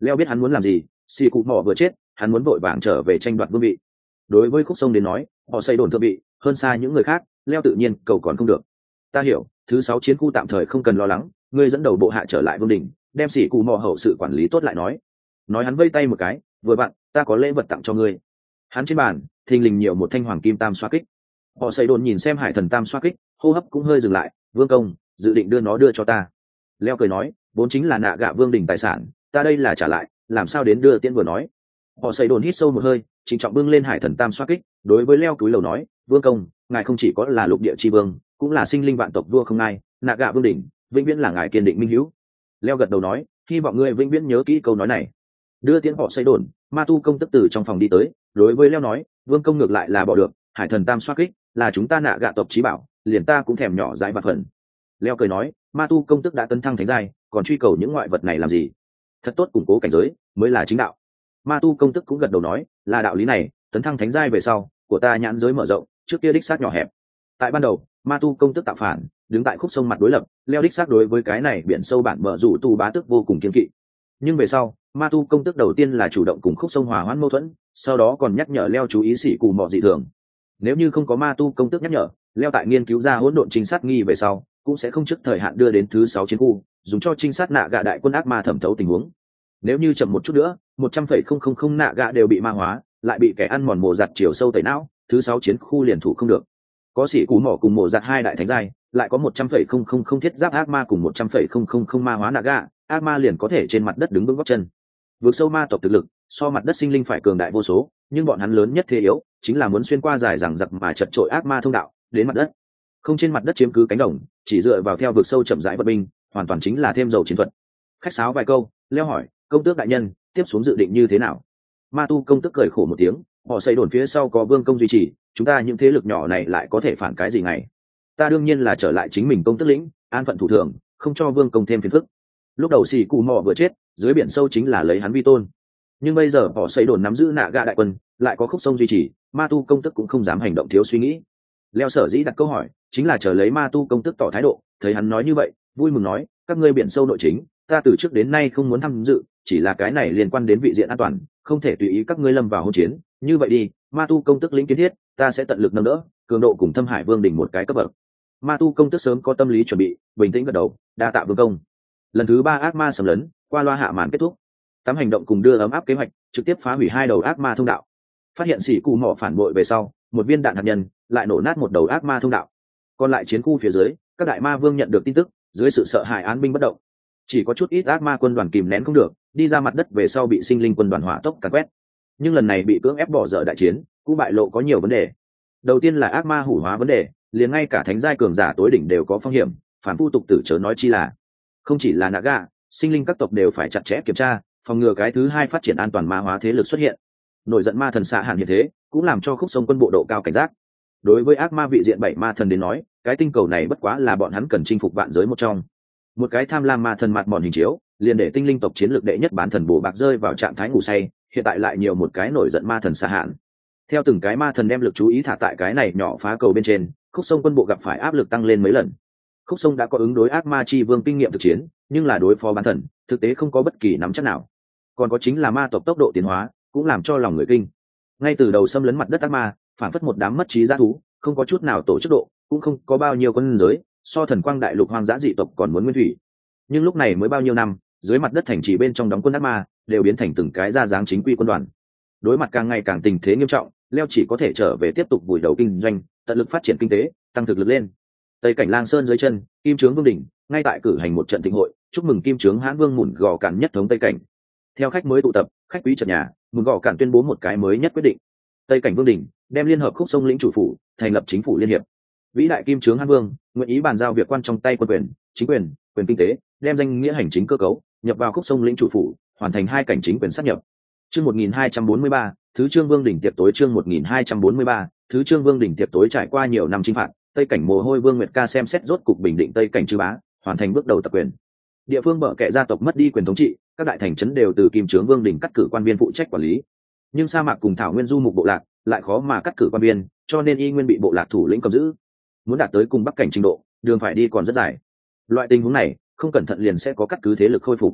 Leo biết hắn muốn làm gì, xì cụ mỏ vừa chết, hắn muốn vội vàng trở về tranh đoạt vương vị. Đối với khúc sông đến nói, họ xây đồn thượng vị hơn xa những người khác, Leo tự nhiên cầu còn không được. Ta hiểu, thứ sáu chiến khu tạm thời không cần lo lắng, ngươi dẫn đầu bộ hạ trở lại vương đỉnh, đem xì cụ mỏ hậu sự quản lý tốt lại nói. Nói hắn vây tay một cái, vừa bạn, ta có lễ vật tặng cho ngươi. Hắn trên bàn thình lình nhiều một thanh hoàng kim tam xoa kích. Họ xây đồn nhìn xem hải thần tam xoa kích, hô hấp cũng hơi dừng lại. Vương công, dự định đưa nó đưa cho ta. Leo cười nói, vốn chính là nạ gạ vương đỉnh tài sản, ta đây là trả lại, làm sao đến đưa tiễn vừa nói. Họ xây đồn hít sâu một hơi, trịnh trọng bưng lên hải thần tam xoa kích, đối với Leo cúi lầu nói, vương công, ngài không chỉ có là lục địa tri vương, cũng là sinh linh vạn tộc vua không ai, nạ gạ vương đỉnh vĩnh viễn là ngài kiên định minh hữu. Leo gật đầu nói, hy vọng ngươi vĩnh viễn nhớ kỹ câu nói này. Đưa tiễn họ xây đồn, ma tu công tức từ trong phòng đi tới, đối với Leo nói, vương công ngược lại là bỏ được, hải thần tam xoa kích là chúng ta nạ gạ tộc trí bảo, liền ta cũng thèm nhỏ dãi vặt phần. Leo cười nói, ma tu công tức đã tấn thăng thánh giai, còn truy cầu những ngoại vật này làm gì? Thật tốt củng cố cảnh giới mới là chính đạo. Ma tu công tức cũng gật đầu nói, là đạo lý này, tấn thăng thánh giai về sau, của ta nhãn giới mở rộng, trước kia đích xác nhỏ hẹp. Tại ban đầu, ma tu công tức tạo phản, đứng tại khúc sông mặt đối lập, Leo đích xác đối với cái này biển sâu bản mở rủ tu bá tước vô cùng kiên kỵ. Nhưng về sau, ma tu công tức đầu tiên là chủ động cùng khúc sông hòa hoãn mâu thuẫn, sau đó còn nhắc nhở Leo chú ý sĩ cù mọ dị thường. Nếu như không có ma tu công tức nhắc nhở, Leo tại nghiên cứu ra hỗn độn trinh sát nghi về sau, cũng sẽ không trước thời hạn đưa đến thứ sáu chiến khu, dùng cho trinh sát nạ gạ đại quân ác ma thẩm thấu tình huống. Nếu như chậm một chút nữa, một trăm phẩy không không không nạ gạ đều bị ma hóa, lại bị kẻ ăn mòn mồ giặt chiều sâu tẩy não, thứ sáu chiến khu liền thủ không được. Có sĩ cú mỏ cùng mồ giặt hai đại thánh giai, lại có một trăm phẩy không không không thiết giáp ác ma cùng một trăm phẩy không không không ma hóa nạ gạ, ác ma liền có thể trên mặt đất đứng vững gót chân. Vượt sâu ma tộc thực lực, so mặt đất sinh linh phải cường đại vô số, nhưng bọn hắn lớn nhất thế yếu, chính là muốn xuyên qua dài rằng giặc mà chật trội ác ma thông đạo, đến mặt đất. Không trên mặt đất chiếm cứ cánh đồng, chỉ dựa vào theo vượt sâu chậm rãi vận binh, hoàn toàn chính là thêm dầu chiến thuật. Khách sáo vài câu, Leo hỏi, công tước đại nhân, tiếp xuống dự định như thế nào? Ma tu công tước cười khổ một tiếng, họ xây đồn phía sau có vương công duy trì, chúng ta những thế lực nhỏ này lại có thể phản cái gì ngày? Ta đương nhiên là trở lại chính mình công tước lĩnh, an phận thủ thường, không cho vương công thêm phiền phức. Lúc đầu xì cù mò vừa chết, dưới biển sâu chính là lấy hắn vi tôn. Nhưng bây giờ họ xây đồn nắm giữ nạ gạ đại quân, lại có khúc sông duy trì, ma tu công tước cũng không dám hành động thiếu suy nghĩ. Leo sở dĩ đặt câu hỏi, chính là chờ lấy ma tu công tước tỏ thái độ, thấy hắn nói như vậy, vui mừng nói, các ngươi biển sâu nội chính, ta từ trước đến nay không muốn tham dự, chỉ là cái này liên quan đến vị diện an toàn, không thể tùy ý các ngươi lâm vào hỗn chiến. Như vậy đi, ma tu công tước lĩnh kiến thiết, ta sẽ tận lực nâng đỡ, cường độ cùng Thâm Hải Vương đỉnh một cái cấp bậc. Ma tu công tước sớm có tâm lý chuẩn bị, bình tĩnh gật đầu, đa tạ vương công. Lần thứ ba ác ma xâm lấn, qua loa hạ màn kết thúc. Tám hành động cùng đưa ấm áp kế hoạch, trực tiếp phá hủy hai đầu ác ma thông đạo. Phát hiện sĩ cù mỏ phản bội về sau, một viên đạn hạt nhân lại nổ nát một đầu ác ma thông đạo. Còn lại chiến khu phía dưới, các đại ma vương nhận được tin tức, dưới sự sợ hãi án binh bất động. Chỉ có chút ít ác ma quân đoàn kìm nén không được, đi ra mặt đất về sau bị sinh linh quân đoàn hỏa tốc càn quét. Nhưng lần này bị cưỡng ép bỏ dở đại chiến, cũng bại lộ có nhiều vấn đề. Đầu tiên là ác ma hủ hóa vấn đề, liền ngay cả thánh giai cường giả tối đỉnh đều có phong hiểm, phản phu tục tử chớ nói chi là. Không chỉ là Naga, sinh linh các tộc đều phải chặt chẽ kiểm tra, phòng ngừa cái thứ hai phát triển an toàn ma hóa thế lực xuất hiện. Nổi giận ma thần xạ hạn hiện thế, cũng làm cho khúc sông quân bộ độ cao cảnh giác. Đối với ác ma vị diện bảy ma thần đến nói, cái tinh cầu này bất quá là bọn hắn cần chinh phục vạn giới một trong. Một cái tham lam ma thần mặt mòn hình chiếu, liền để tinh linh tộc chiến lược đệ nhất bán thần bổ bạc rơi vào trạng thái ngủ say, hiện tại lại nhiều một cái nổi giận ma thần xạ hạn. Theo từng cái ma thần đem lực chú ý thả tại cái này nhỏ phá cầu bên trên, khúc sông quân bộ gặp phải áp lực tăng lên mấy lần. Khúc sông đã có ứng đối ác ma chi vương kinh nghiệm thực chiến, nhưng là đối phó bán thần, thực tế không có bất kỳ nắm chắc nào. Còn có chính là ma tộc tốc độ tiến hóa, cũng làm cho lòng người kinh. Ngay từ đầu xâm lấn mặt đất ác ma, phản phất một đám mất trí dã thú, không có chút nào tổ chức độ, cũng không có bao nhiêu quân giới, so thần quang đại lục hoang dã dị tộc còn muốn nguyên thủy. Nhưng lúc này mới bao nhiêu năm, dưới mặt đất thành trì bên trong đóng quân ác ma, đều biến thành từng cái ra dáng chính quy quân đoàn. Đối mặt càng ngày càng tình thế nghiêm trọng, Leo chỉ có thể trở về tiếp tục vùi đầu kinh doanh, tận lực phát triển kinh tế, tăng thực lực lên. Tây cảnh Lang Sơn dưới chân, Kim Trướng Vương đỉnh, ngay tại cử hành một trận thịnh hội, chúc mừng Kim Trướng Hãn Vương Mùn Gò Cản nhất thống Tây cảnh. Theo khách mới tụ tập, khách quý trật nhà, Mùn Gò Cản tuyên bố một cái mới nhất quyết định. Tây cảnh Vương đỉnh đem liên hợp khúc sông lĩnh chủ phủ, thành lập chính phủ liên hiệp. Vĩ đại Kim Trướng Hãn Vương nguyện ý bàn giao việc quan trong tay quân quyền, chính quyền, quyền kinh tế, đem danh nghĩa hành chính cơ cấu nhập vào khúc sông lĩnh chủ phủ, hoàn thành hai cảnh chính quyền sát nhập. Chương một nghìn hai trăm bốn mươi ba, thứ Trương Vương đỉnh tiệc tối. Chương một nghìn hai trăm bốn mươi ba, thứ Trương Vương đỉnh tiệc tối. Trải qua nhiều năm chinh phạt, Tây cảnh Mồ Hôi Vương Nguyệt Ca xem xét rốt cục bình định Tây cảnh chư bá, hoàn thành bước đầu tập quyền. Địa phương bợ kệ gia tộc mất đi quyền thống trị, các đại thành trấn đều từ Kim Trướng Vương đỉnh cắt cử quan viên phụ trách quản lý. Nhưng sa mạc cùng thảo nguyên du mục bộ lạc lại khó mà cắt cử quan viên, cho nên y nguyên bị bộ lạc thủ lĩnh cầm giữ. Muốn đạt tới cùng bắc cảnh trình độ, đường phải đi còn rất dài. Loại tình huống này, không cẩn thận liền sẽ có cắt cứ thế lực khôi phục.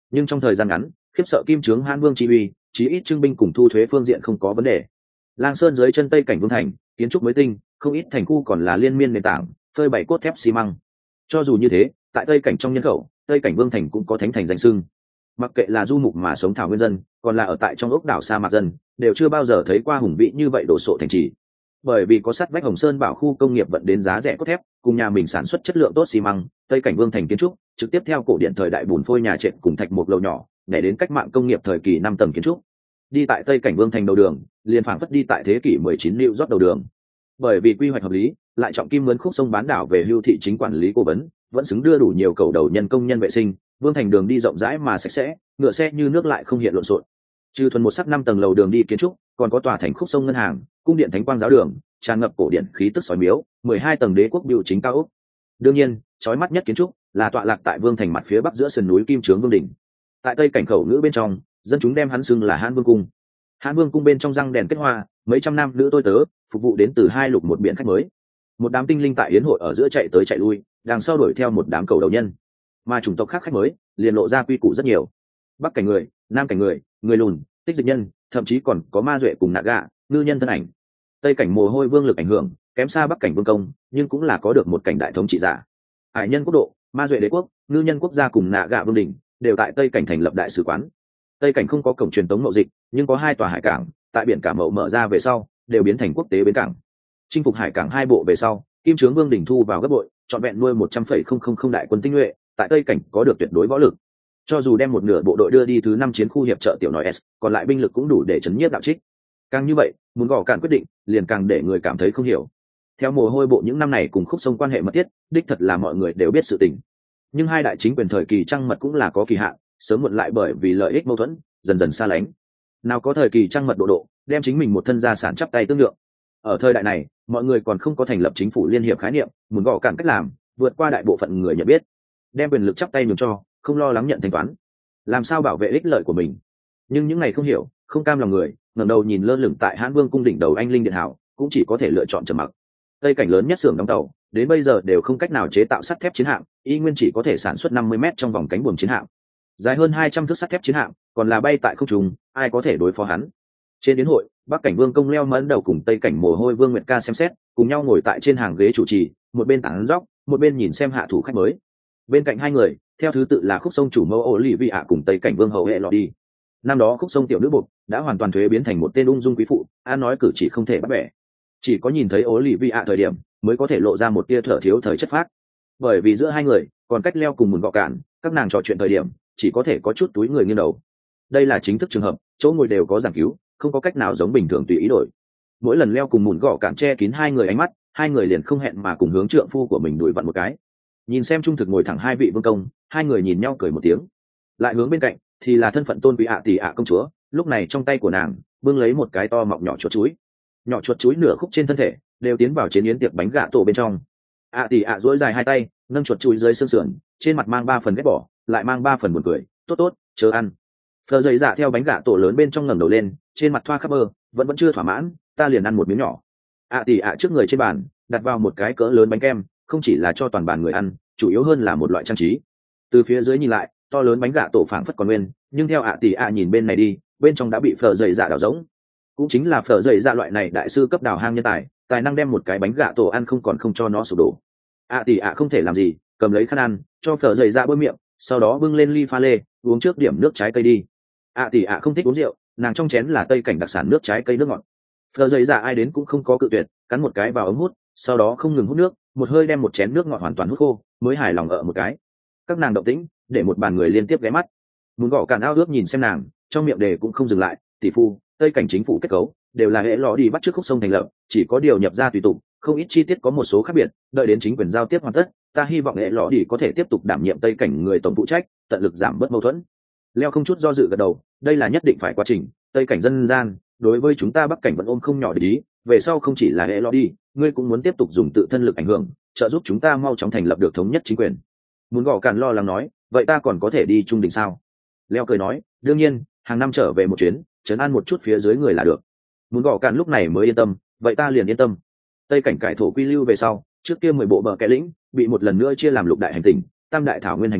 nhưng trong thời gian ngắn khiếp sợ kim trướng hãn vương chi uy, chí ít trưng binh cùng thu thuế phương diện không có vấn đề. Lang Sơn dưới chân Tây Cảnh Vương thành, kiến trúc mới tinh, không ít thành khu còn là liên miên nền tảng, phơi bày cốt thép xi măng. Cho dù như thế, tại Tây Cảnh trong nhân khẩu, Tây Cảnh Vương thành cũng có thánh thành danh xưng. Mặc kệ là du mục mà sống thảo nguyên dân, còn là ở tại trong ốc đảo sa mạc dân, đều chưa bao giờ thấy qua hùng vĩ như vậy đồ sộ thành trì. Bởi vì có sắt vách Hồng Sơn bảo khu công nghiệp vận đến giá rẻ cốt thép, cùng nhà mình sản xuất chất lượng tốt xi măng, Tây Cảnh Vương thành kiến trúc trực tiếp theo cổ điện thời đại bùn phôi nhà trệt cùng thạch một lầu nhỏ, để đến cách mạng công nghiệp thời kỳ năm tầng kiến trúc. Đi tại Tây Cảnh Vương thành đầu đường, liền phảng phất đi tại thế kỷ mười chín lưu rót đầu đường. Bởi vì quy hoạch hợp lý, lại trọng kim mướn khúc sông bán đảo về hưu thị chính quản lý cố vấn, vẫn xứng đưa đủ nhiều cầu đầu nhân công nhân vệ sinh, Vương thành đường đi rộng rãi mà sạch sẽ, ngựa xe như nước lại không hiện lộn xộn. Trừ thuần một sắc năm tầng lầu đường đi kiến trúc, còn có tòa thành khúc sông ngân hàng, cung điện thánh quang giáo đường, tràn ngập cổ điện khí tức sói miếu, mười hai tầng đế quốc biểu chính cao ốc. Đương nhiên, chói mắt nhất kiến trúc là tọa lạc tại Vương thành mặt phía bắc giữa sườn núi Kim Trướng Vương đỉnh. Tại Tây Cảnh khẩu ngữ bên trong, dân chúng đem hắn xưng là Hãn Vương cung. Hãn Vương cung bên trong răng đèn kết hoa, mấy trăm nam nữ tôi tớ phục vụ đến từ hai lục một biển khách mới. Một đám tinh linh tại yến hội ở giữa chạy tới chạy lui, đằng sau đuổi theo một đám cầu đầu nhân. Mà chủng tộc khác khách mới liền lộ ra quy củ rất nhiều. Bắc cảnh người, Nam cảnh người, người lùn, tích dịch nhân, thậm chí còn có ma duệ cùng nạ gạ, ngư nhân thân ảnh. Tây cảnh mồ hôi vương lực ảnh hưởng kém xa Bắc cảnh vương công, nhưng cũng là có được một cảnh đại thống trị giả. Hải nhân quốc độ, ma duệ đế quốc, ngư nhân quốc gia cùng nạ gạ vương đình đều tại Tây cảnh thành lập đại sứ quán. Tây cảnh không có cổng truyền tống mậu dịch, nhưng có hai tòa hải cảng, tại biển cả mậu mở ra về sau, đều biến thành quốc tế bến cảng. Chinh phục hải cảng hai bộ về sau, Kim Trướng Vương đỉnh thu vào gấp bội, trọn vẹn nuôi một trăm phẩy không không không đại quân tinh nhuệ, tại Tây cảnh có được tuyệt đối võ lực. Cho dù đem một nửa bộ đội đưa đi thứ năm chiến khu hiệp trợ tiểu nói S, còn lại binh lực cũng đủ để chấn nhiếp đạo trích. Càng như vậy, muốn gõ cạn quyết định, liền càng để người cảm thấy không hiểu. Theo mồ hôi bộ những năm này cùng khúc sông quan hệ mật thiết, đích thật là mọi người đều biết sự tình. Nhưng hai đại chính quyền thời kỳ trăng mật cũng là có kỳ hạn, sớm muộn lại bởi vì lợi ích mâu thuẫn, dần dần xa lánh. Nào có thời kỳ trăng mật độ độ, đem chính mình một thân gia sản chắp tay tương lượng. Ở thời đại này, mọi người còn không có thành lập chính phủ liên hiệp khái niệm, muốn gõ cạn cách làm, vượt qua đại bộ phận người nhận biết, đem quyền lực chắp tay nhường cho, không lo lắng nhận thanh toán, làm sao bảo vệ ích lợi của mình. Nhưng những ngày không hiểu, không cam lòng người, ngẩng đầu nhìn lơ lửng tại Hãn Vương cung đỉnh đầu anh linh điện hảo, cũng chỉ có thể lựa chọn trầm mặc. Tây cảnh lớn nhất xưởng đóng tàu, đến bây giờ đều không cách nào chế tạo sắt thép chiến hạm, y nguyên chỉ có thể sản xuất năm mươi mét trong vòng cánh buồm chiến hạm. Dài hơn hai trăm thước sắt thép chiến hạm, còn là bay tại không trung, ai có thể đối phó hắn. Trên đến hội, Bắc cảnh Vương công leo mẫn đầu cùng Tây cảnh mồ hôi Vương Nguyệt Ca xem xét, cùng nhau ngồi tại trên hàng ghế chủ trì, một bên tán dóc, một bên nhìn xem hạ thủ khách mới. Bên cạnh hai người, theo thứ tự là khúc sông chủ mẫu Olivia cùng Tây cảnh Vương hậu hệ lọ đi. Năm đó khúc sông tiểu nữ buộc đã hoàn toàn thuế biến thành một tên ung dung quý phụ, an nói cử chỉ không thể bắt bẻ. Chỉ có nhìn thấy Olivia thời điểm, mới có thể lộ ra một tia thở thiếu thời chất phác. Bởi vì giữa hai người còn cách leo cùng mùn gọ cạn, các nàng trò chuyện thời điểm chỉ có thể có chút túi người nghiêng đầu. Đây là chính thức trường hợp, chỗ ngồi đều có giảng cứu, không có cách nào giống bình thường tùy ý đổi. Mỗi lần leo cùng mùn gọ cạn che kín hai người ánh mắt, hai người liền không hẹn mà cùng hướng trượng phu của mình đuổi vặn một cái. Nhìn xem trung thực ngồi thẳng hai vị vương công, hai người nhìn nhau cười một tiếng. Lại hướng bên cạnh thì là thân phận tôn quý ạ tỷ ạ công chúa, lúc này trong tay của nàng bưng lấy một cái to mọng nhỏ chuột chuối. Nhỏ chuột chuối nửa khúc trên thân thể đều tiến vào chế yến tiệc bánh gà tổ bên trong. ạ tỷ ạ duỗi dài hai tay nâng chuột chuối dưới xương sườn, trên mặt mang ba phần ghét bỏ, lại mang ba phần buồn cười. Tốt tốt, chờ ăn. Phờ dậy dạ theo bánh gà tổ lớn bên trong ngẩng đầu lên, trên mặt thoa khắp mơ, vẫn vẫn chưa thỏa mãn, ta liền ăn một miếng nhỏ. ạ tỷ ạ trước người trên bàn đặt vào một cái cỡ lớn bánh kem, không chỉ là cho toàn bàn người ăn, chủ yếu hơn là một loại trang trí. Từ phía dưới nhìn lại, to lớn bánh gà tổ phảng phất còn nguyên, nhưng theo ạ tỷ ạ nhìn bên này đi, bên trong đã bị phở dậy dạ đào rỗng. Cũng chính là phở dậy dạ loại này đại sư cấp đào hang nhân tài, tài năng đem một cái bánh gà tổ ăn không còn không cho nó sụp đổ. ạ tỷ ạ không thể làm gì, cầm lấy khăn ăn, cho phở dậy dạ bôi miệng, sau đó bưng lên ly pha lê, uống trước điểm nước trái cây đi. ạ tỷ ạ không thích uống rượu, nàng trong chén là Tây cảnh đặc sản nước trái cây nước ngọt. Phở dậy dạ ai đến cũng không có cự tuyệt, cắn một cái vào ống hút, sau đó không ngừng hút nước, một hơi đem một chén nước ngọt hoàn toàn hút khô, mới hài lòng ở một cái. Các nàng động tĩnh để một bàn người liên tiếp ghé mắt. Muốn gõ cạn ao ước nhìn xem nàng, trong miệng đề cũng không dừng lại. Tỷ phu, Tây cảnh chính phủ kết cấu đều là hệ lọ đi bắt trước khúc sông thành lập, chỉ có điều nhập ra tùy tục, không ít chi tiết có một số khác biệt. Đợi đến chính quyền giao tiếp hoàn tất, ta hy vọng hệ lọ đi có thể tiếp tục đảm nhiệm Tây cảnh người tổng phụ trách, tận lực giảm bớt mâu thuẫn. Leo không chút do dự gật đầu, đây là nhất định phải quá trình. Tây cảnh dân gian đối với chúng ta Bắc cảnh vẫn ôm không nhỏ để ý, về sau không chỉ là hệ lọ đi, ngươi cũng muốn tiếp tục dùng tự thân lực ảnh hưởng, trợ giúp chúng ta mau chóng thành lập được thống nhất chính quyền. Muốn gõ cạn lo lắng nói, vậy ta còn có thể đi trung đình sao? Leo cười nói, đương nhiên, hàng năm trở về một chuyến, trấn an một chút phía dưới người là được. Muốn gõ cạn lúc này mới yên tâm, vậy ta liền yên tâm. Tây cảnh cải thổ quy lưu về sau, trước kia mười bộ bờ kẽ lĩnh bị một lần nữa chia làm lục đại hành tỉnh, tam đại thảo nguyên hành tỉnh,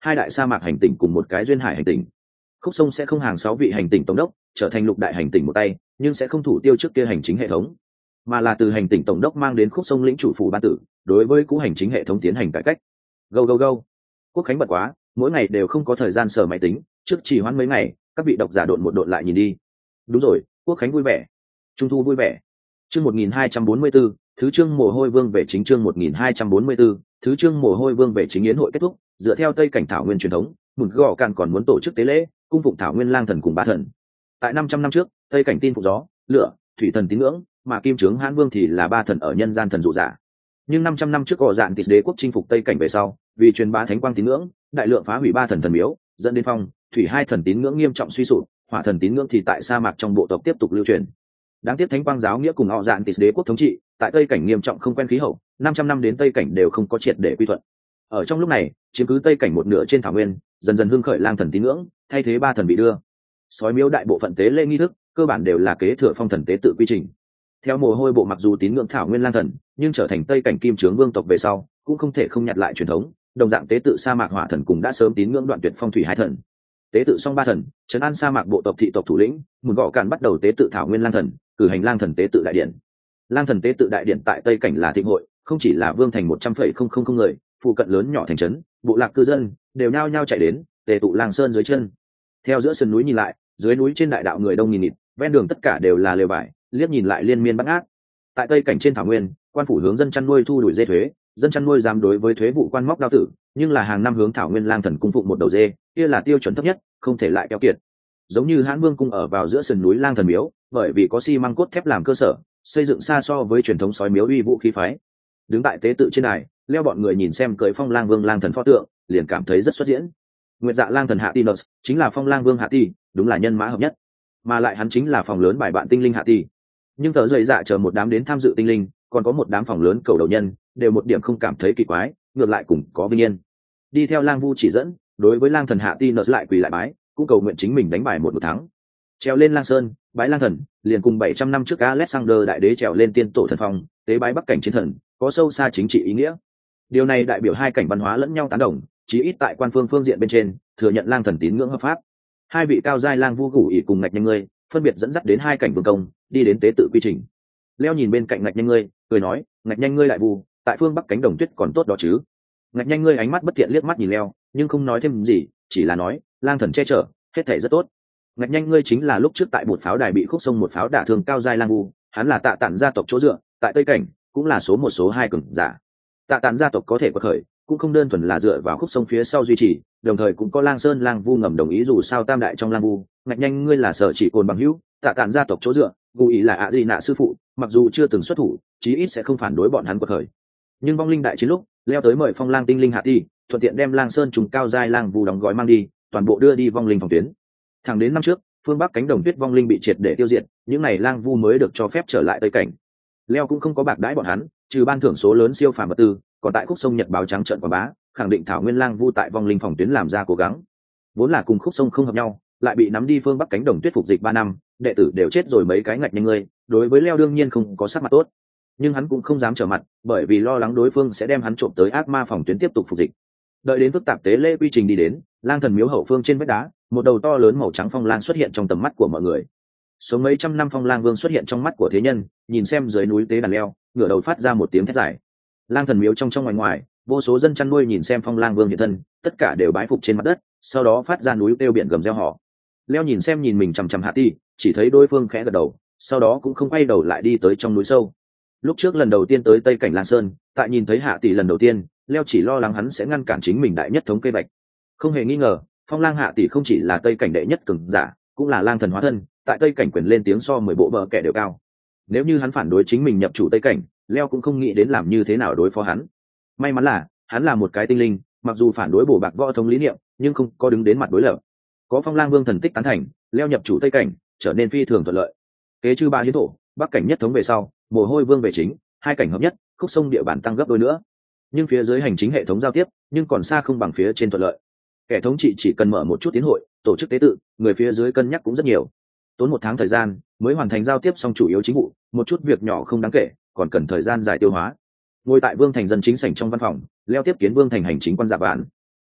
hai đại sa mạc hành tỉnh cùng một cái duyên hải hành tỉnh. Khúc sông sẽ không hàng sáu vị hành tỉnh tổng đốc trở thành lục đại hành tỉnh một tay, nhưng sẽ không thủ tiêu trước kia hành chính hệ thống, mà là từ hành tỉnh tổng đốc mang đến khúc sông lĩnh chủ phủ ban tử, đối với cũ hành chính hệ thống tiến hành cải cách. Go go go. Quốc khánh bận quá, mỗi ngày đều không có thời gian sờ máy tính, trước chỉ hoãn mấy ngày, các vị độc giả độn một độn lại nhìn đi. Đúng rồi, quốc khánh vui vẻ, trung thu vui vẻ. Chương một nghìn hai trăm bốn mươi tư, thứ chương mồ hôi vương về chính. Chương một nghìn hai trăm bốn mươi tư, thứ chương mồ hôi vương về chính. Yến hội kết thúc, dựa theo Tây cảnh thảo nguyên truyền thống, Mùn Gò Càn còn muốn tổ chức tế lễ, cung phụng thảo nguyên lang thần cùng ba thần. Tại năm trăm năm trước, Tây cảnh tin phục gió, lửa, thủy thần tín ngưỡng, mà Kim Trướng Hãn Vương thì là ba thần ở nhân gian thần dụ giả. Nhưng năm trăm năm trước Gò Dạn Tịt đế quốc chinh phục Tây cảnh về sau, vì truyền bá thánh quang tín ngưỡng, đại lượng phá hủy ba thần thần miếu, dẫn đến phong, thủy hai thần tín ngưỡng nghiêm trọng suy sụp, hỏa thần tín ngưỡng thì tại sa mạc trong bộ tộc tiếp tục lưu truyền. Đáng tiếc thánh quang giáo nghĩa cùng họ Dạn Tịt đế quốc thống trị, tại Tây cảnh nghiêm trọng không quen khí hậu, năm trăm năm đến Tây cảnh đều không có triệt để quy thuận. Ở trong lúc này, chiếm cứ Tây cảnh một nửa trên thảo nguyên, dần dần hưng khởi lang thần tín ngưỡng, thay thế ba thần bị đưa. Sói miếu đại bộ phận tế lễ nghi thức, cơ bản đều là kế thừa phong thần tế tự quy trình. Theo mồ hôi bộ mặc dù tín ngưỡng thảo nguyên lang thần, nhưng trở thành Tây cảnh Kim Trướng vương tộc về sau, cũng không thể không nhặt lại truyền thống, đồng dạng tế tự sa mạc hỏa thần cũng đã sớm tín ngưỡng đoạn tuyệt phong thủy hai thần. Tế tự xong ba thần, trấn an sa mạc bộ tộc thị tộc thủ lĩnh, Mùn Gò Càn bắt đầu tế tự thảo nguyên lang thần, cử hành lang thần tế tự đại điện. Lang thần tế tự đại điện tại Tây cảnh là thịnh hội, không chỉ là vương thành một trăm phẩy không không không người, phụ cận lớn nhỏ thành trấn, bộ lạc cư dân đều nhao nhao chạy đến, tề tụ lang sơn dưới chân. Theo giữa sườn núi nhìn lại, dưới núi trên đại đạo người đông nghìn nghịt, ven đường tất cả đều là lều vải, liếc nhìn lại liên miên bắt ngát. Tại Tây cảnh trên thảo nguyên, quan phủ hướng dân chăn nuôi thu đuổi dê thuế, dân chăn nuôi dám đối với thuế vụ quan móc đao tử, nhưng là hàng năm hướng thảo nguyên lang thần cung phụng một đầu dê, kia là tiêu chuẩn thấp nhất, không thể lại keo kiệt. Giống như Hãn Vương cung ở vào giữa sườn núi lang thần miếu, bởi vì có xi măng cốt thép làm cơ sở, xây dựng xa so với truyền thống sói miếu uy vũ khí phái. Đứng tại tế tự trên đài, leo bọn người nhìn xem cưỡi phong lang vương lang thần pho tượng, liền cảm thấy rất xuất diễn. Nguyệt Dạ lang thần Hạ Ti Nus chính là phong lang vương Hạ Ti, đúng là nhân mã hợp nhất, mà lại hắn chính là phòng lớn bài bạn tinh linh Hạ Ti. Nhưng thợ dậy dạ chờ một đám đến tham dự tinh linh, còn có một đám phòng lớn cầu đầu nhân, đều một điểm không cảm thấy kỳ quái, ngược lại cùng có vinh yên. Đi theo lang vu chỉ dẫn, đối với lang thần Hạ Ti Nus lại quỳ lại bái, cũng cầu nguyện chính mình đánh bài một một thắng. Trèo lên lang sơn, bái lang thần, liền cùng bảy trăm năm trước Alexander đại đế trèo lên tiên tổ thần phong, tế bái bắc cảnh chiến thần, có sâu xa chính trị ý nghĩa. Điều này đại biểu hai cảnh văn hóa lẫn nhau tán đồng, chí ít tại quan phương phương diện bên trên, thừa nhận lang thần tín ngưỡng hợp pháp. Hai vị cao giai lang vu gủ ỉ cùng ngạch nhanh ngươi, phân biệt dẫn dắt đến hai cảnh vương công, đi đến tế tự quy trình. Leo nhìn bên cạnh ngạch nhanh ngươi, cười nói, ngạch nhanh ngươi lại vu, tại phương bắc cánh đồng tuyết còn tốt đó chứ. Ngạch nhanh ngươi ánh mắt bất thiện liếc mắt nhìn Leo, nhưng không nói thêm gì, chỉ là nói, lang thần che chở, hết thể rất tốt. Ngạch nhanh ngươi chính là lúc trước tại một pháo đài bị khúc sông một pháo đả thương cao giai lang vu, hắn là tạ tản gia tộc chỗ dựa, tại tây cảnh cũng là số một số hai cường giả. Tạ tản gia tộc có thể quật khởi, cũng không đơn thuần là dựa vào khúc sông phía sau duy trì, đồng thời cũng có lang sơn lang vu ngầm đồng ý, dù sao tam đại trong lang vu, ngạch nhanh ngươi là sở chỉ cồn bằng hữu, tạ tản gia tộc chỗ dựa, gù ý là ạ gì nạ sư phụ, mặc dù chưa từng xuất thủ, chí ít sẽ không phản đối bọn hắn quật khởi. Nhưng vong linh đại chiến lúc, leo tới mời phong lang tinh linh hạ ti, thuận tiện đem lang sơn trùng cao giai lang vu đóng gói mang đi, toàn bộ đưa đi vong linh phòng tuyến. Thẳng đến năm trước, phương bắc cánh đồng tuyết vong linh bị triệt để tiêu diệt, những này lang vu mới được cho phép trở lại tây cảnh. Leo cũng không có bạc đãi bọn hắn, trừ ban thưởng số lớn siêu phàm vật tư, còn tại khúc sông nhật báo trắng trợn quảng bá, khẳng định thảo nguyên lang vu tại vong linh phòng tuyến làm ra cố gắng. Vốn là cùng khúc sông không hợp nhau, lại bị nắm đi phương bắc cánh đồng tuyết phục dịch ba năm, đệ tử đều chết rồi mấy cái ngạch nhanh ngươi, đối với Leo đương nhiên không có sắc mặt tốt. Nhưng hắn cũng không dám trở mặt, bởi vì lo lắng đối phương sẽ đem hắn trộm tới ác ma phòng tuyến tiếp tục phục dịch. Đợi đến phức tạp tế lễ quy trình đi đến, lang thần miếu hậu phương trên vách đá, một đầu to lớn màu trắng phong lang xuất hiện trong tầm mắt của mọi người. Sống mấy trăm năm phong lang vương xuất hiện trong mắt của thế nhân, nhìn xem dưới núi tế đàn leo, ngửa đầu phát ra một tiếng thét dài. Lang thần miếu trong trong ngoài ngoài, vô số dân chăn nuôi nhìn xem phong lang vương hiện thân, tất cả đều bái phục trên mặt đất, sau đó phát ra núi kêu biển gầm reo hò. Leo nhìn xem nhìn mình chằm chằm Hạ Ti, chỉ thấy đối phương khẽ gật đầu, sau đó cũng không quay đầu lại đi tới trong núi sâu. Lúc trước lần đầu tiên tới tây cảnh Lang Sơn, tại nhìn thấy Hạ Tỷ lần đầu tiên, Leo chỉ lo lắng hắn sẽ ngăn cản chính mình đại nhất thống cây bạch. Không hề nghi ngờ, phong lang Hạ Tỷ không chỉ là tây cảnh đệ nhất cường giả, cũng là lang thần hóa thân, tại tây cảnh quyền lên tiếng so mười bộ bờ kẻ đều cao. Nếu như hắn phản đối chính mình nhập chủ tây cảnh, Leo cũng không nghĩ đến làm như thế nào đối phó hắn. May mắn là hắn là một cái tinh linh, mặc dù phản đối bổ bạc võ thống lý niệm, nhưng không có đứng đến mặt đối lập. Có phong lang vương thần tích tán thành, Leo nhập chủ tây cảnh trở nên phi thường thuận lợi. Kế chư ba hiến thổ, bắc cảnh nhất thống về sau, mồ hôi vương về chính, hai cảnh hợp nhất, khúc sông địa bàn tăng gấp đôi nữa. Nhưng phía dưới hành chính hệ thống giao tiếp, nhưng còn xa không bằng phía trên thuận lợi. Kẻ thống trị chỉ cần mở một chút tiến hội, tổ chức tế tự, người phía dưới cân nhắc cũng rất nhiều. Tốn một tháng thời gian mới hoàn thành giao tiếp xong chủ yếu chính vụ, một chút việc nhỏ không đáng kể, còn cần thời gian dài tiêu hóa. Ngồi tại vương thành dân chính sảnh trong văn phòng, Leo tiếp kiến vương thành hành chính quan Dạ Vạn.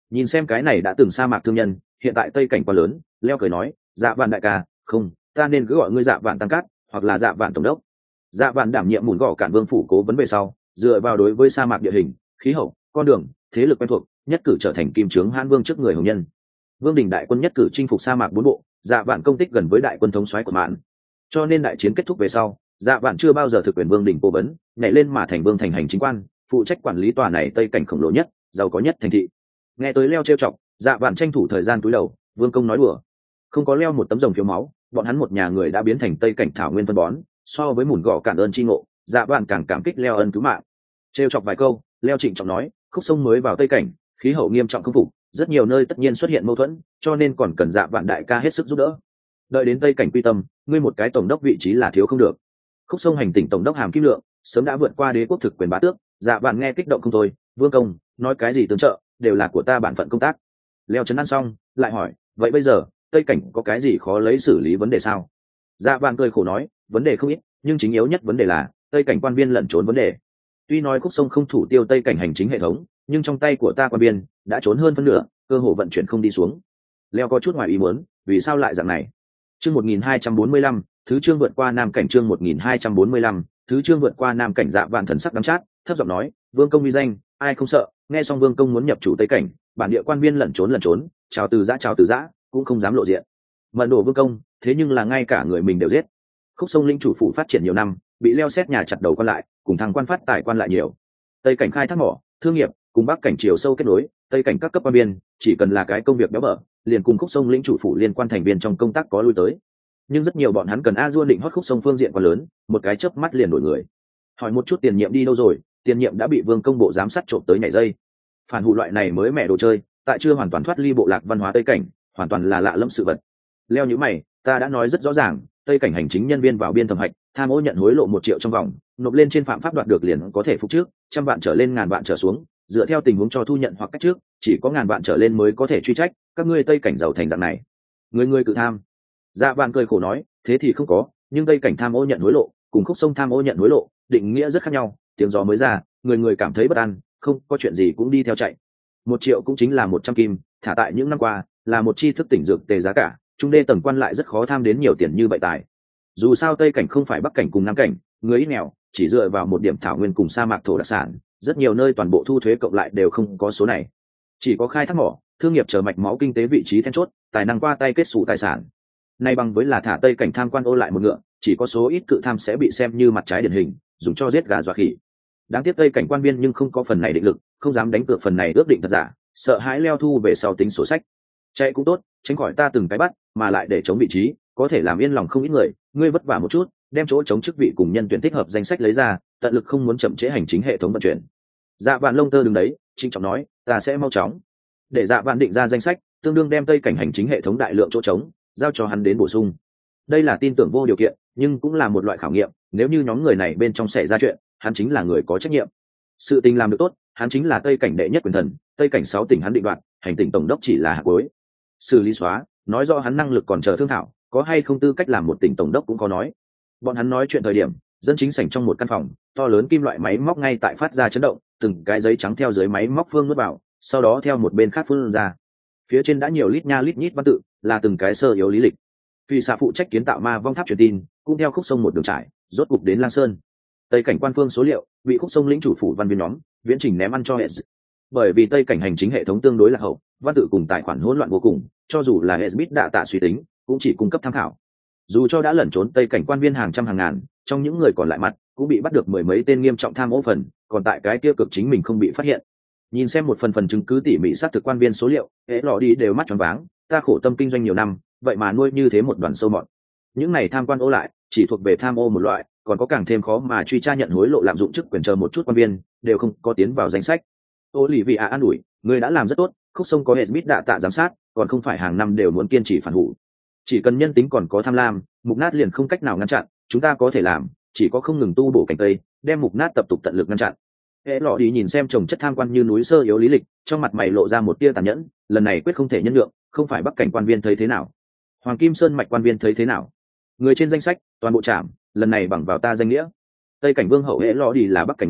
Nhìn xem cái này đã từng sa mạc thương nhân, hiện tại tây cảnh quá lớn, leo cười nói, dạ vạn đại ca, không, ta nên cứ gọi ngươi dạ vạn tăng cát hoặc là dạ vạn tổng đốc. Dạ vạn đảm nhiệm mùn gõ cản vương phủ cố vấn về sau, dựa vào đối với sa mạc địa hình, khí hậu, con đường, thế lực quen thuộc, nhất cử trở thành kim trướng hãn vương trước người hồng nhân. Vương đình đại quân nhất cử chinh phục sa mạc bốn bộ, dạ vạn công tích gần với đại quân thống soái của mạn, cho nên đại chiến kết thúc về sau, dạ vạn chưa bao giờ thực quyền vương đình cố vấn, nhảy lên mà thành vương thành hành chính quan, phụ trách quản lý tòa này tây cảnh khổng lồ nhất, giàu có nhất thành thị. Nghe tới leo trêu chọc, dạ vạn tranh thủ thời gian túi đầu, vương công nói đùa, không có leo một tấm rồng phiếu máu, bọn hắn một nhà người đã biến thành tây cảnh thảo nguyên phân bón, so với mùn gọ cản ơn chi ngộ, dạ vạn càng cảm kích leo ân cứu mạng. Trêu chọc vài câu, leo trịnh trọng nói, khúc sông mới vào tây cảnh, khí hậu nghiêm trọng không phục, rất nhiều nơi tất nhiên xuất hiện mâu thuẫn, cho nên còn cần dạ vạn đại ca hết sức giúp đỡ. Đợi đến tây cảnh quy tâm, ngươi một cái tổng đốc vị trí là thiếu không được. Khúc sông hành tỉnh tổng đốc hàm kim lượng sớm đã vượt qua đế quốc thực quyền bá tước, dạ vạn nghe kích động không thôi, vương công nói cái gì tương trợ đều là của ta bản phận công tác. Leo chấn ăn xong lại hỏi, vậy bây giờ tây cảnh có cái gì khó lấy xử lý vấn đề sao? Dạ vạn cười khổ nói, vấn đề không ít, nhưng chính yếu nhất vấn đề là tây cảnh quan viên lẩn trốn vấn đề. Tuy nói khúc sông không thủ tiêu tây cảnh hành chính hệ thống, nhưng trong tay của ta quan viên đã trốn hơn phân nửa, cơ hội vận chuyển không đi xuống. Leo có chút ngoài ý muốn, vì sao lại dạng này? Chương một nghìn hai trăm bốn mươi lăm, thứ chương vượt qua nam cảnh. Chương một nghìn hai trăm bốn mươi lăm, thứ chương vượt qua nam cảnh. Dạ vạn thần sắc đắm chát, thấp giọng nói, vương công uy danh, ai không sợ? Nghe xong vương công muốn nhập chủ tây cảnh, bản địa quan viên lẩn trốn lẩn trốn, chào từ giã chào từ giã, cũng không dám lộ diện. Mận đổ vương công, thế nhưng là ngay cả người mình đều giết. Khúc sông linh chủ phủ phát triển nhiều năm, bị leo xét nhà chặt đầu quan lại, cùng thằng quan phát tài quan lại nhiều. Tây cảnh khai thác mỏ, thương nghiệp, cùng bắc cảnh chiều sâu kết nối, tây cảnh các cấp quan viên chỉ cần là cái công việc béo bở, liền cùng khúc sông lĩnh chủ phủ liên quan thành viên trong công tác có lui tới. Nhưng rất nhiều bọn hắn cần a dua định hót khúc sông phương diện quá lớn, một cái chớp mắt liền đổi người. Hỏi một chút tiền nhiệm đi đâu rồi? Tiền nhiệm đã bị vương công bộ giám sát trộm tới nhảy dây. Phản hụ loại này mới mẹ đồ chơi, tại chưa hoàn toàn thoát ly bộ lạc văn hóa tây cảnh, hoàn toàn là lạ lẫm sự vật. Leo nhíu mày, ta đã nói rất rõ ràng, tây cảnh hành chính nhân viên vào biên thẩm hạch, tham ô nhận hối lộ một triệu trong vòng, nộp lên trên phạm pháp đoạt được liền có thể phục trước, trăm vạn trở lên ngàn vạn trở xuống, dựa theo tình huống cho thu nhận hoặc cách trước, chỉ có ngàn vạn trở lên mới có thể truy trách. Các ngươi tây cảnh giàu thành dạng này, người người cự tham. Dạ vạn cười khổ nói, thế thì không có, nhưng tây cảnh tham ô nhận hối lộ cùng khúc sông tham ô nhận hối lộ định nghĩa rất khác nhau. Tiếng gió mới ra, người người cảm thấy bất an, không có chuyện gì cũng đi theo chạy. Một triệu cũng chính là một trăm kim, thả tại những năm qua là một chi thức tỉnh dược tề giá cả, trung đê tầng quan lại rất khó tham đến nhiều tiền như vậy tài. Dù sao tây cảnh không phải bắc cảnh cùng nam cảnh, người ít nghèo, chỉ dựa vào một điểm thảo nguyên cùng sa mạc thổ đặc sản, rất nhiều nơi toàn bộ thu thuế cộng lại đều không có số này. Chỉ có khai thác mỏ, thương nghiệp chờ mạch máu kinh tế vị trí then chốt, tài năng qua tay kết sủ tài sản. Nay bằng với là thả tây cảnh tham quan ô lại một ngựa, chỉ có số ít cự tham sẽ bị xem như mặt trái điển hình, dùng cho giết gà dọa khỉ. Đáng tiếc tây cảnh quan viên nhưng không có phần này định lực, không dám đánh cược phần này ước định thật giả, sợ hãi leo thu về sau tính sổ sách. Chạy cũng tốt, tránh khỏi ta từng cái bắt, mà lại để chống vị trí, có thể làm yên lòng không ít người. Ngươi vất vả một chút, đem chỗ chống chức vị cùng nhân tuyển thích hợp danh sách lấy ra, tận lực không muốn chậm trễ hành chính hệ thống vận chuyển. Dạ vạn lông tơ đứng đấy, trinh trọng nói, ta sẽ mau chóng. Để dạ vạn định ra danh sách, tương đương đem tây cảnh hành chính hệ thống đại lượng chỗ trống giao cho hắn đến bổ sung. Đây là tin tưởng vô điều kiện, nhưng cũng là một loại khảo nghiệm, nếu như nhóm người này bên trong xảy ra chuyện, hắn chính là người có trách nhiệm. Sự tình làm được tốt, hắn chính là tây cảnh đệ nhất quyền thần, tây cảnh sáu tỉnh hắn định đoạt, hành tỉnh tổng đốc chỉ là hạt cuối. Xử lý xóa, nói rõ hắn năng lực còn chờ thương thảo, có hay không tư cách làm một tỉnh tổng đốc cũng có nói. Bọn hắn nói chuyện thời điểm, dân chính sảnh trong một căn phòng, to lớn kim loại máy móc ngay tại phát ra chấn động, từng cái giấy trắng theo dưới máy móc phương nuốt vào, sau đó theo một bên khác phun ra. Phía trên đã nhiều lít nha lít nhít văn tự, là từng cái sơ yếu lý lịch. Phi xạ phụ trách kiến tạo ma vong tháp truyền tin, cũng theo khúc sông một đường trải, rốt cục đến Lang Sơn. Tây cảnh quan phương số liệu, bị khúc sông lĩnh chủ phủ văn viên nhóm viễn trình ném ăn cho hệ. Bởi vì tây cảnh hành chính hệ thống tương đối là hậu, văn tự cùng tài khoản hỗn loạn vô cùng, cho dù là hệ bit đạ tạ suy tính, cũng chỉ cung cấp tham khảo. Dù cho đã lẩn trốn tây cảnh quan viên hàng trăm hàng ngàn, trong những người còn lại mặt cũng bị bắt được mười mấy tên nghiêm trọng tham ô phần, còn tại cái kia cực chính mình không bị phát hiện. Nhìn xem một phần phần chứng cứ tỉ mỉ xác thực quan viên số liệu, hễ lọ đi đều mắt tròn váng. Ta khổ tâm kinh doanh nhiều năm, vậy mà nuôi như thế một đoàn sâu mọt. Những này tham quan ô lại chỉ thuộc về tham ô một loại, còn có càng thêm khó mà truy tra nhận hối lộ lạm dụng chức quyền chờ một chút quan viên đều không có tiến vào danh sách. Ô lì vị ạ an ủi, người đã làm rất tốt, khúc sông có hệ bít đạ tạ giám sát, còn không phải hàng năm đều muốn kiên trì phản hủ. Chỉ cần nhân tính còn có tham lam, mục nát liền không cách nào ngăn chặn. Chúng ta có thể làm chỉ có không ngừng tu bổ cảnh tây, đem mục nát tập tục tận lực ngăn chặn. Hệ lọ đi nhìn xem chồng chất tham quan như núi sơ yếu lý lịch, trong mặt mày lộ ra một tia tàn nhẫn. Lần này quyết không thể nhân lượng, không phải bắc cảnh quan viên thấy thế nào, hoàng kim sơn mạch quan viên thấy thế nào, người trên danh sách toàn bộ trảm, lần này bằng vào ta danh nghĩa. Tây cảnh vương hậu hệ lọ đi là bắc cảnh người,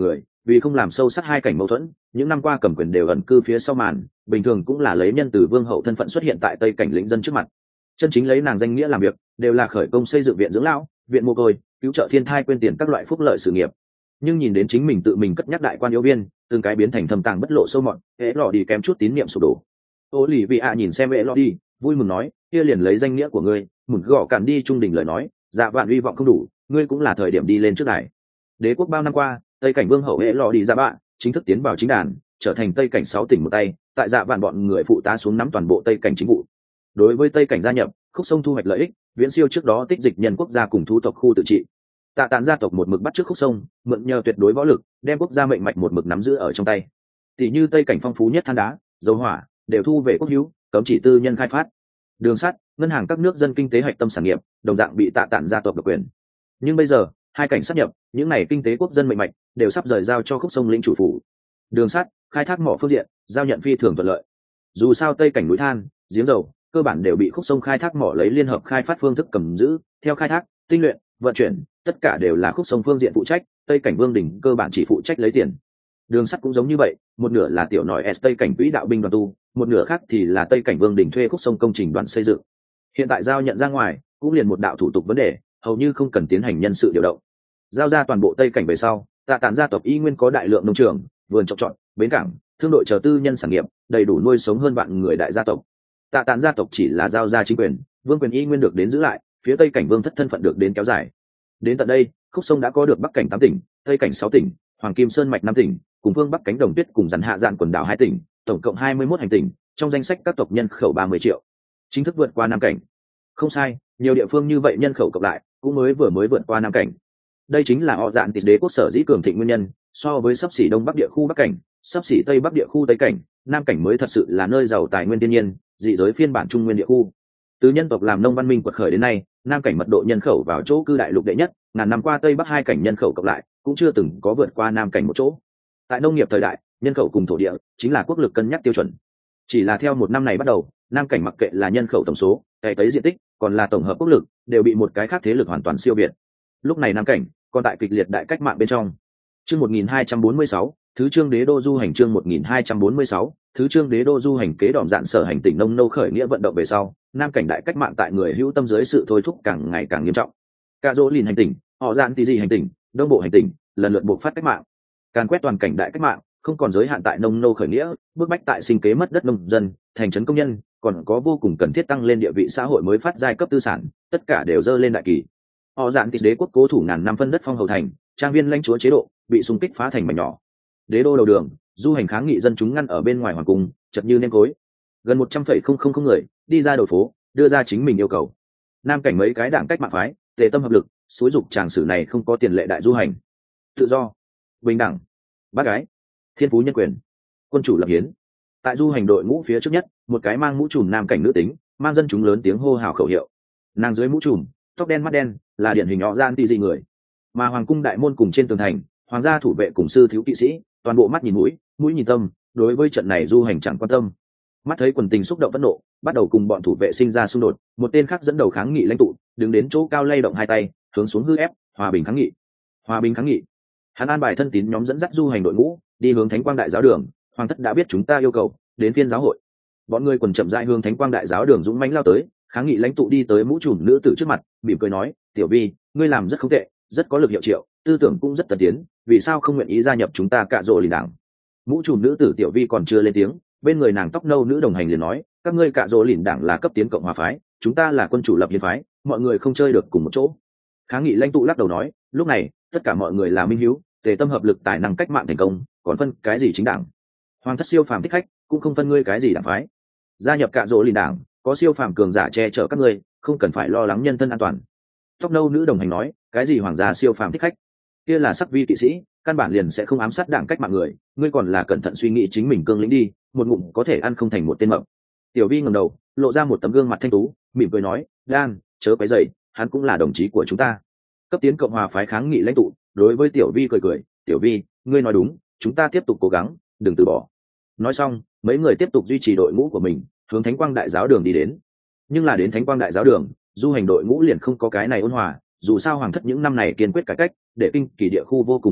vì không làm sâu sắc hai cảnh mâu thuẫn, những năm qua cầm quyền đều ẩn cư phía sau màn, bình thường cũng là lấy nhân từ vương hậu thân phận xuất hiện tại tây cảnh lĩnh dân trước mặt. Chân chính lấy nàng danh nghĩa làm việc, đều là khởi công xây dựng viện dưỡng lão, viện mồ côi, cứu trợ thiên thai, quên tiền các loại phúc lợi sự nghiệp. Nhưng nhìn đến chính mình tự mình cất nhắc đại quan yếu viên, từng cái biến thành thâm tàng bất lộ sâu mọt, hễ lọ đi kém chút tín niệm sụp đổ. Ô lì vị ạ nhìn xem hễ lọ đi, vui mừng nói, kia liền lấy danh nghĩa của ngươi, mùn gõ cản đi trung đỉnh lời nói, dạ vạn hy vọng không đủ, ngươi cũng là thời điểm đi lên trước đài. Đế quốc bao năm qua, tây cảnh vương hậu hễ lọ đi ra bạ chính thức tiến vào chính đàn, trở thành tây cảnh sáu tỉnh một tay, tại dạ vạn bọn người phụ tá xuống nắm toàn bộ tây cảnh chính vụ. Đối với tây cảnh gia nhập, khúc sông thu hoạch lợi ích viễn siêu trước đó tích dịch nhân quốc gia cùng thu tộc khu tự trị. Tạ Tản gia tộc một mực bắt trước khúc sông, mượn nhờ tuyệt đối võ lực đem quốc gia mệnh mạch một mực nắm giữ ở trong tay. Tỷ như tây cảnh phong phú nhất than đá, dầu hỏa đều thu về quốc hữu, cấm chỉ tư nhân khai phát. Đường sắt, ngân hàng các nước dân kinh tế hạch tâm sản nghiệp đồng dạng bị Tạ Tản gia tộc độc quyền. Nhưng bây giờ hai cảnh sáp nhập, những này kinh tế quốc dân mệnh mạch đều sắp rời giao cho khúc sông lĩnh chủ phủ. Đường sắt, khai thác mỏ phương diện giao nhận phi thường thuận lợi. Dù sao tây cảnh núi than, giếng dầu cơ bản đều bị khúc sông khai thác mỏ lấy liên hợp khai phát phương thức cầm giữ, theo khai thác, tinh luyện, vận chuyển, tất cả đều là khúc sông phương diện phụ trách, tây cảnh vương đỉnh cơ bản chỉ phụ trách lấy tiền. Đường sắt cũng giống như vậy, một nửa là tiểu nòi S tây cảnh quỹ đạo binh đoàn tu, một nửa khác thì là tây cảnh vương đỉnh thuê khúc sông công trình đoàn xây dựng. Hiện tại giao nhận ra ngoài, cũng liền một đạo thủ tục vấn đề, hầu như không cần tiến hành nhân sự điều động. Giao ra toàn bộ tây cảnh về sau, Tạ Tản gia tộc y nguyên có đại lượng nông trường, vườn trồng trọt, bến cảng, thương đội chờ tư nhân sản nghiệp, đầy đủ nuôi sống hơn vạn người đại gia tộc. Tạ Tản gia tộc chỉ là giao ra chính quyền, vương quyền y nguyên được đến giữ lại, phía tây cảnh vương thất thân phận được đến kéo dài. Đến tận đây, khúc sông đã có được bắc cảnh tám tỉnh, tây cảnh sáu tỉnh, hoàng kim sơn mạch năm tỉnh, cùng phương bắc cánh đồng tuyết cùng dàn hạ dạn quần đảo hai tỉnh, tổng cộng hai mươi mốt hành tỉnh, trong danh sách các tộc nhân khẩu ba mươi triệu, chính thức vượt qua nam cảnh. Không sai, nhiều địa phương như vậy nhân khẩu cộng lại cũng mới vừa mới vượt qua nam cảnh. Đây chính là họ dạn tịt đế quốc sở dĩ cường thịnh nguyên nhân, so với sắp xỉ đông bắc địa khu bắc cảnh, sắp xỉ tây bắc địa khu tây cảnh, nam cảnh mới thật sự là nơi giàu tài nguyên thiên nhiên, dị giới phiên bản trung nguyên địa khu. Từ nhân tộc làm nông văn minh quật khởi đến nay, nam cảnh mật độ nhân khẩu vào chỗ cư đại lục đệ nhất, ngàn năm qua tây bắc hai cảnh nhân khẩu cộng lại cũng chưa từng có vượt qua nam cảnh một chỗ. Tại nông nghiệp thời đại, nhân khẩu cùng thổ địa chính là quốc lực cân nhắc tiêu chuẩn. Chỉ là theo một năm này bắt đầu, nam cảnh mặc kệ là nhân khẩu tổng số, cày cấy diện tích, còn là tổng hợp quốc lực, đều bị một cái khác thế lực hoàn toàn siêu việt. Lúc này nam cảnh còn tại kịch liệt đại cách mạng bên trong. Chương một nghìn hai trăm bốn mươi sáu, thứ chương đế đô du hành chương một nghìn hai trăm bốn mươi sáu, thứ chương đế đô du hành kế đỏm dạn sở hành tỉnh nông nô khởi nghĩa vận động về sau, nam cảnh đại cách mạng tại người hữu tâm dưới sự thôi thúc càng ngày càng nghiêm trọng. Cả dỗ lìn hành tỉnh, họ dạn tí gì hành tỉnh, đông bộ hành tỉnh, lần lượt buộc phát cách mạng. Càn quét toàn cảnh đại cách mạng, không còn giới hạn tại nông nô khởi nghĩa, bức bách tại sinh kế mất đất nông dân, thành trấn công nhân, còn có vô cùng cần thiết tăng lên địa vị xã hội mới phát giai cấp tư sản, tất cả đều dơ lên đại kỳ. Họ dạn tí đế quốc cố thủ ngàn năm phân đất phong hầu thành, trang viên lãnh chúa chế độ bị xung kích phá thành mảnh nhỏ. Đế đô đầu đường, du hành kháng nghị dân chúng ngăn ở bên ngoài hoàng cung, chật như nêm cối. Gần một trăm phẩy không không không người đi ra đầu phố, đưa ra chính mình yêu cầu. Nam cảnh mấy cái đảng cách mạng phái, tề tâm hợp lực, xúi dục tràng sử này không có tiền lệ đại du hành. Tự do, bình đẳng, bác gái, thiên phú nhân quyền, quân chủ lập hiến. Tại du hành đội ngũ phía trước nhất, một cái mang mũ trùm nam cảnh nữ tính, mang dân chúng lớn tiếng hô hào khẩu hiệu. Nàng dưới mũ trùm, tóc đen mắt đen, là điển hình họ gian tì dị người. Mà hoàng cung đại môn cùng trên tường thành, hoàng gia thủ vệ cùng sư thiếu kỵ sĩ, toàn bộ mắt nhìn mũi, mũi nhìn tâm, đối với trận này du hành chẳng quan tâm. Mắt thấy quần tình xúc động phẫn nộ, bắt đầu cùng bọn thủ vệ sinh ra xung đột, một tên khác dẫn đầu kháng nghị lãnh tụ, đứng đến chỗ cao lay động hai tay, hướng xuống hư ép, hòa bình kháng nghị. Hòa bình kháng nghị. Hắn an bài thân tín nhóm dẫn dắt du hành đội ngũ, đi hướng Thánh Quang Đại Giáo đường, hoàng thất đã biết chúng ta yêu cầu, đến phiên giáo hội. Bọn người quần chậm rãi hướng Thánh Quang Đại Giáo đường dũng mãnh lao tới, kháng nghị lãnh tụ đi tới mũ trùm nữ tử trước mặt, mỉm cười nói, "Tiểu Vi, ngươi làm rất không tệ, rất có lực hiệu triệu, tư tưởng cũng rất tân tiến, vì sao không nguyện ý gia nhập chúng ta Cạ Rỗ Lìn đảng?" Mũ trùm nữ tử Tiểu Vi còn chưa lên tiếng, bên người nàng tóc nâu nữ đồng hành liền nói, "Các ngươi Cạ Rỗ Lìn đảng là cấp tiến cộng hòa phái, chúng ta là quân chủ lập hiến phái, mọi người không chơi được cùng một chỗ." Kháng nghị lãnh tụ lắc đầu nói, "Lúc này tất cả mọi người là minh hiếu, tề tâm hợp lực, tài năng cách mạng thành công, còn phân cái gì chính đảng? Hoàng thất siêu phàm thích khách, cũng không phân ngươi cái gì đảng phái. Gia nhập Cạ Rỗ Lìn đảng, có siêu phàm cường giả che chở các ngươi, không cần phải lo lắng nhân thân an toàn." Tóc nâu nữ đồng hành nói, "Cái gì hoàng gia siêu phàm thích khách? Kia là sắc vi kỵ sĩ, căn bản liền sẽ không ám sát đảng cách mạng người, ngươi còn là cẩn thận suy nghĩ chính mình cương lĩnh đi, một ngụm có thể ăn không thành một tên mập." Tiểu Vi ngẩng đầu, lộ ra một tấm gương mặt thanh tú, mỉm cười nói, "Đan, chớ quấy rầy, hắn cũng là đồng chí của chúng ta." Cấp tiến cộng hòa phái kháng nghị lãnh tụ, đối với Tiểu Vi cười cười, "Tiểu Vi, ngươi nói đúng, chúng ta tiếp tục cố gắng, đừng từ bỏ." Nói xong, mấy người tiếp tục duy trì đội ngũ của mình, hướng Thánh Quang Đại Giáo đường đi đến. Nhưng là đến Thánh Quang Đại Giáo đường, du hành đội ngũ liền không có cái này ôn hòa, dù sao hoàng thất những năm này kiên quyết cải cách, để kinh kỳ địa khu vô cùng ổn định,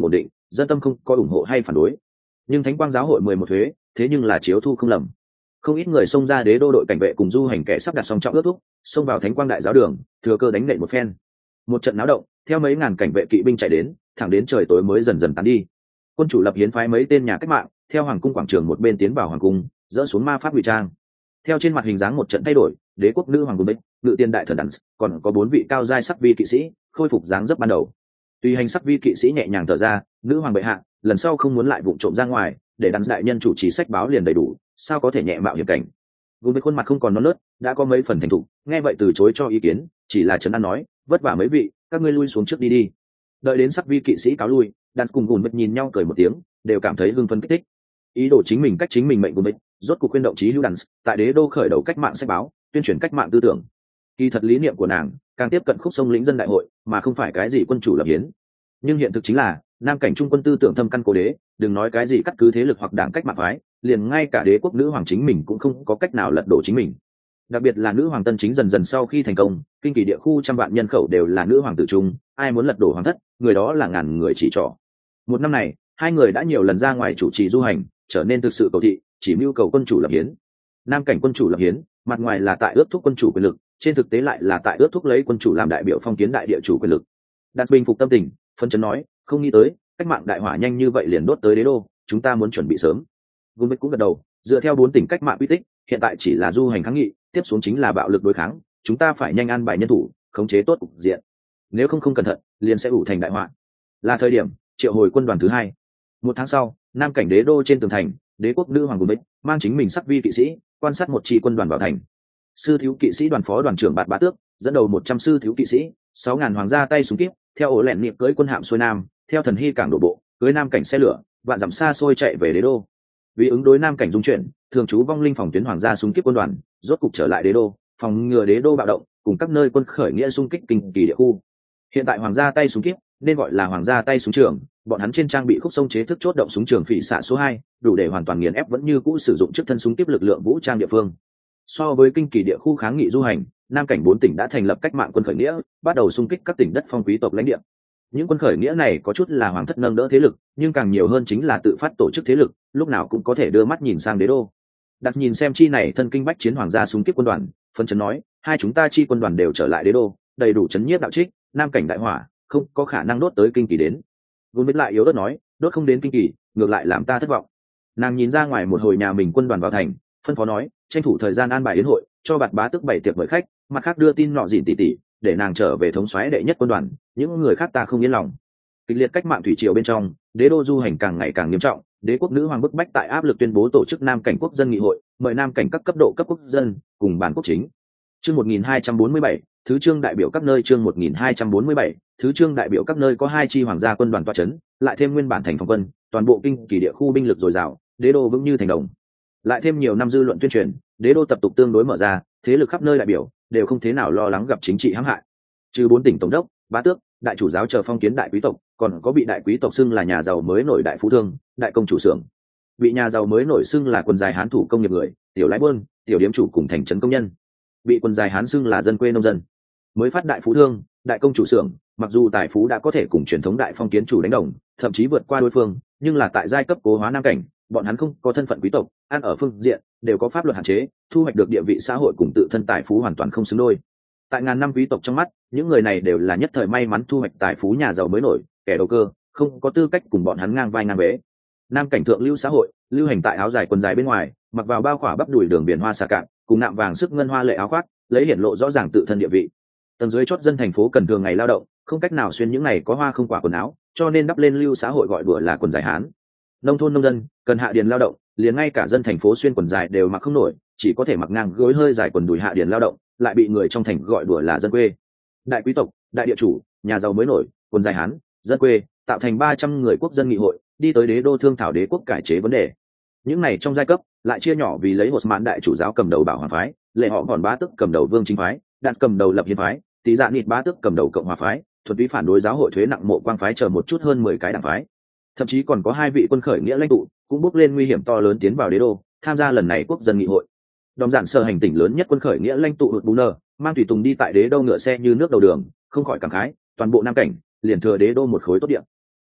dân tâm không có ủng hộ hay phản đối. Nhưng thánh quang giáo hội mười một thuế thế nhưng là chiếu thu không lầm. Không ít người xông ra đế đô đội cảnh vệ cùng du hành kẻ sắp đặt song trọng ước thúc, xông vào thánh quang đại giáo đường, thừa cơ đánh nện một phen. Một trận náo động, theo mấy ngàn cảnh vệ kỵ binh chạy đến, thẳng đến trời tối mới dần dần tán đi. Quân chủ lập hiến phái mấy tên nhà cách mạng, theo hoàng cung quảng trường một bên tiến vào hoàng cung, dỡ xuống ma pháp ngụy trang. Theo trên mặt hình dáng một trận thay đổi, đế quốc nữ hoàng cung bích, ngự tiên đại thần đẳng, còn có bốn vị cao giai sắc vi kỵ sĩ, khôi phục dáng dấp ban đầu. Tùy hành sắc vi kỵ sĩ nhẹ nhàng thở ra, nữ hoàng bệ hạ, lần sau không muốn lại vụng trộm ra ngoài, để đàn đại nhân chủ trì sách báo liền đầy đủ, sao có thể nhẹ mạo hiểm cảnh. Gồm với khuôn mặt không còn non nớt, đã có mấy phần thành thục, nghe vậy từ chối cho ý kiến, chỉ là trấn an nói, vất vả mấy vị, các ngươi lui xuống trước đi đi. Đợi đến sắc vi kỵ sĩ cáo lui, đàn cùng gùn bích nhìn nhau cười một tiếng, đều cảm thấy hưng phấn kích thích. Ý đồ chính mình cách chính mình mệnh của mình, rốt cuộc khuyên động chí hữu đàn tại đế đô khởi đầu cách mạng sách báo, tuyên truyền cách mạng tư tưởng. Kỳ thật lý niệm của nàng càng tiếp cận khúc sông lĩnh dân đại hội, mà không phải cái gì quân chủ lập hiến. Nhưng hiện thực chính là nam cảnh trung quân tư tưởng thâm căn cố đế, đừng nói cái gì cắt cứ thế lực hoặc đảng cách mạng phái, liền ngay cả đế quốc nữ hoàng chính mình cũng không có cách nào lật đổ chính mình. Đặc biệt là nữ hoàng tân chính dần dần sau khi thành công, kinh kỳ địa khu trăm vạn nhân khẩu đều là nữ hoàng tử trung, ai muốn lật đổ hoàng thất, người đó là ngàn người chỉ trỏ. Một năm này, hai người đã nhiều lần ra ngoài chủ trì du hành, trở nên thực sự cầu thị, chỉ mưu cầu quân chủ lập hiến. Nam cảnh quân chủ lập hiến, mặt ngoài là tại ước thúc quân chủ quyền lực, trên thực tế lại là tại ước thúc lấy quân chủ làm đại biểu phong kiến đại địa chủ quyền lực. Đạt bình phục tâm tình, phân chấn nói, không nghĩ tới cách mạng đại hỏa nhanh như vậy liền đốt tới đế đô, chúng ta muốn chuẩn bị sớm. Gumbic cũng gật đầu, dựa theo bốn tỉnh cách mạng uy tích, hiện tại chỉ là du hành kháng nghị, tiếp xuống chính là bạo lực đối kháng, chúng ta phải nhanh an bài nhân thủ, khống chế tốt cục diện. Nếu không không cẩn thận, liền sẽ ủ thành đại họa. Là thời điểm triệu hồi quân đoàn thứ hai. Một tháng sau, nam cảnh đế đô trên tường thành, đế quốc nữ hoàng Gumbic mang chính mình sắc vi kỵ sĩ, quan sát một chi quân đoàn vào thành. Sư thiếu kỵ sĩ đoàn phó đoàn trưởng Bạt Bá Tước dẫn đầu một trăm sư thiếu kỵ sĩ, sáu ngàn hoàng gia tay súng kíp, theo ổ lẹn niệm cưỡi quân hạm xuôi nam, theo thần hy cảng đổ bộ, cưỡi nam cảnh xe lửa, vạn dặm xa xôi chạy về đế đô. Vì ứng đối nam cảnh dung chuyển, thường trú vong linh phòng tuyến hoàng gia súng kíp quân đoàn rốt cục trở lại đế đô, phòng ngừa đế đô bạo động, cùng các nơi quân khởi nghĩa xung kích kinh kỳ địa khu. Hiện tại hoàng gia tay súng kíp nên gọi là hoàng gia tay súng trường, bọn hắn trên trang bị khúc sông chế thức chốt động súng trường phỉ xạ số hai, đủ để hoàn toàn nghiền ép vẫn như cũ sử dụng trước thân súng kíp lực lượng vũ trang địa phương. So với kinh kỳ địa khu kháng nghị du hành, nam cảnh bốn tỉnh đã thành lập cách mạng quân khởi nghĩa, bắt đầu xung kích các tỉnh đất phong quý tộc lãnh địa. Những quân khởi nghĩa này có chút là hoàng thất nâng đỡ thế lực, nhưng càng nhiều hơn chính là tự phát tổ chức thế lực, lúc nào cũng có thể đưa mắt nhìn sang đế đô. Đặt nhìn xem chi này thân kinh bách chiến hoàng gia xung kích quân đoàn, phân chấn nói, hai chúng ta chi quân đoàn đều trở lại đế đô, đầy đủ chấn nhiếp đạo trích, nam cảnh đại hỏa, không có khả năng đốt tới kinh kỳ đến. Gôn biết lại yếu ớt nói, đốt không đến kinh kỳ, ngược lại làm ta thất vọng. Nàng nhìn ra ngoài một hồi nhà mình quân đoàn vào thành, phân phó nói, tranh thủ thời gian an bài yến hội, cho Bạt Bá Tước bày tiệc mời khách, mặt khác đưa tin nọ dỉn tỉ tỉ, để nàng trở về thống soái đệ nhất quân đoàn, những người khác ta không yên lòng. Kịch liệt cách mạng thủy triều bên trong, đế đô du hành càng ngày càng nghiêm trọng, đế quốc nữ hoàng bức bách tại áp lực tuyên bố tổ chức nam cảnh quốc dân nghị hội, mời nam cảnh các cấp độ cấp quốc dân cùng bàn quốc chính. Chương một nghìn hai trăm bốn mươi bảy, thứ chương đại biểu các nơi chương một nghìn hai trăm bốn mươi bảy, thứ chương đại biểu các nơi có hai chi hoàng gia quân đoàn tọa trấn, lại thêm nguyên bản thành phòng quân, toàn bộ kinh kỳ địa khu binh lực dồi dào, đế đô vững như thành đồng. Lại thêm nhiều năm dư luận tuyên truyền, đế đô tập tục tương đối mở ra, thế lực khắp nơi đại biểu đều không thế nào lo lắng gặp chính trị hãm hại. Trừ bốn tỉnh tổng đốc, bá tước, đại chủ giáo chờ phong kiến đại quý tộc, còn có bị đại quý tộc xưng là nhà giàu mới nổi đại phú thương, đại công chủ xưởng. Bị nhà giàu mới nổi xưng là quần dài hán thủ công nghiệp người, tiểu lái buôn, tiểu điếm chủ cùng thành trấn công nhân. Bị quần dài hán xưng là dân quê nông dân. Mới phát đại phú thương, đại công chủ xưởng, mặc dù tài phú đã có thể cùng truyền thống đại phong kiến chủ đánh đồng, thậm chí vượt qua đối phương, nhưng là tại giai cấp cố hóa nam cảnh, bọn hắn không có thân phận quý tộc, ăn ở phương diện đều có pháp luật hạn chế, thu hoạch được địa vị xã hội cùng tự thân tài phú hoàn toàn không xứng đôi. Tại ngàn năm quý tộc trong mắt, những người này đều là nhất thời may mắn thu hoạch tài phú nhà giàu mới nổi, kẻ đầu cơ, không có tư cách cùng bọn hắn ngang vai ngang bế. Nam cảnh thượng lưu xã hội, lưu hành tại áo dài quần dài bên ngoài, mặc vào bao khỏa bắp đùi đường biển hoa xà cạn, cùng nạm vàng sức ngân hoa lệ áo khoác, lấy hiển lộ rõ ràng tự thân địa vị. Tầng dưới chót dân thành phố cần thường ngày lao động, không cách nào xuyên những ngày có hoa không quả quần áo, cho nên đắp lên lưu xã hội gọi đùa là quần dài hán. Nông thôn nông dân cần hạ điền lao động, liền ngay cả dân thành phố xuyên quần dài đều mặc không nổi, chỉ có thể mặc ngang gối hơi dài quần đùi hạ điền lao động, lại bị người trong thành gọi đùa là dân quê. Đại quý tộc, đại địa chủ, nhà giàu mới nổi, quần dài hán, dân quê, tạo thành ba trăm người quốc dân nghị hội, đi tới đế đô thương thảo đế quốc cải chế vấn đề. Những này trong giai cấp lại chia nhỏ vì lấy một mãn đại chủ giáo cầm đầu bảo hoàng phái, lệ họ còn bá tức cầm đầu vương chính phái, đạt cầm đầu lập hiến phái, tí dạ nịt bá tức cầm đầu cộng hòa phái, thuật túy phản đối giáo hội thuế nặng mộ quang phái chờ một chút hơn mười cái đảng phái. Thậm chí còn có hai vị quân khởi nghĩa lãnh tụ cũng bước lên nguy hiểm to lớn tiến vào đế đô, tham gia lần này quốc dân nghị hội. Đòm giản sở hành tỉnh lớn nhất quân khởi nghĩa lãnh tụ hụt bù nơ mang tùy tùng đi tại đế đô ngựa xe như nước đầu đường, không khỏi cảm khái, toàn bộ nam cảnh liền thừa đế đô một khối tốt địa.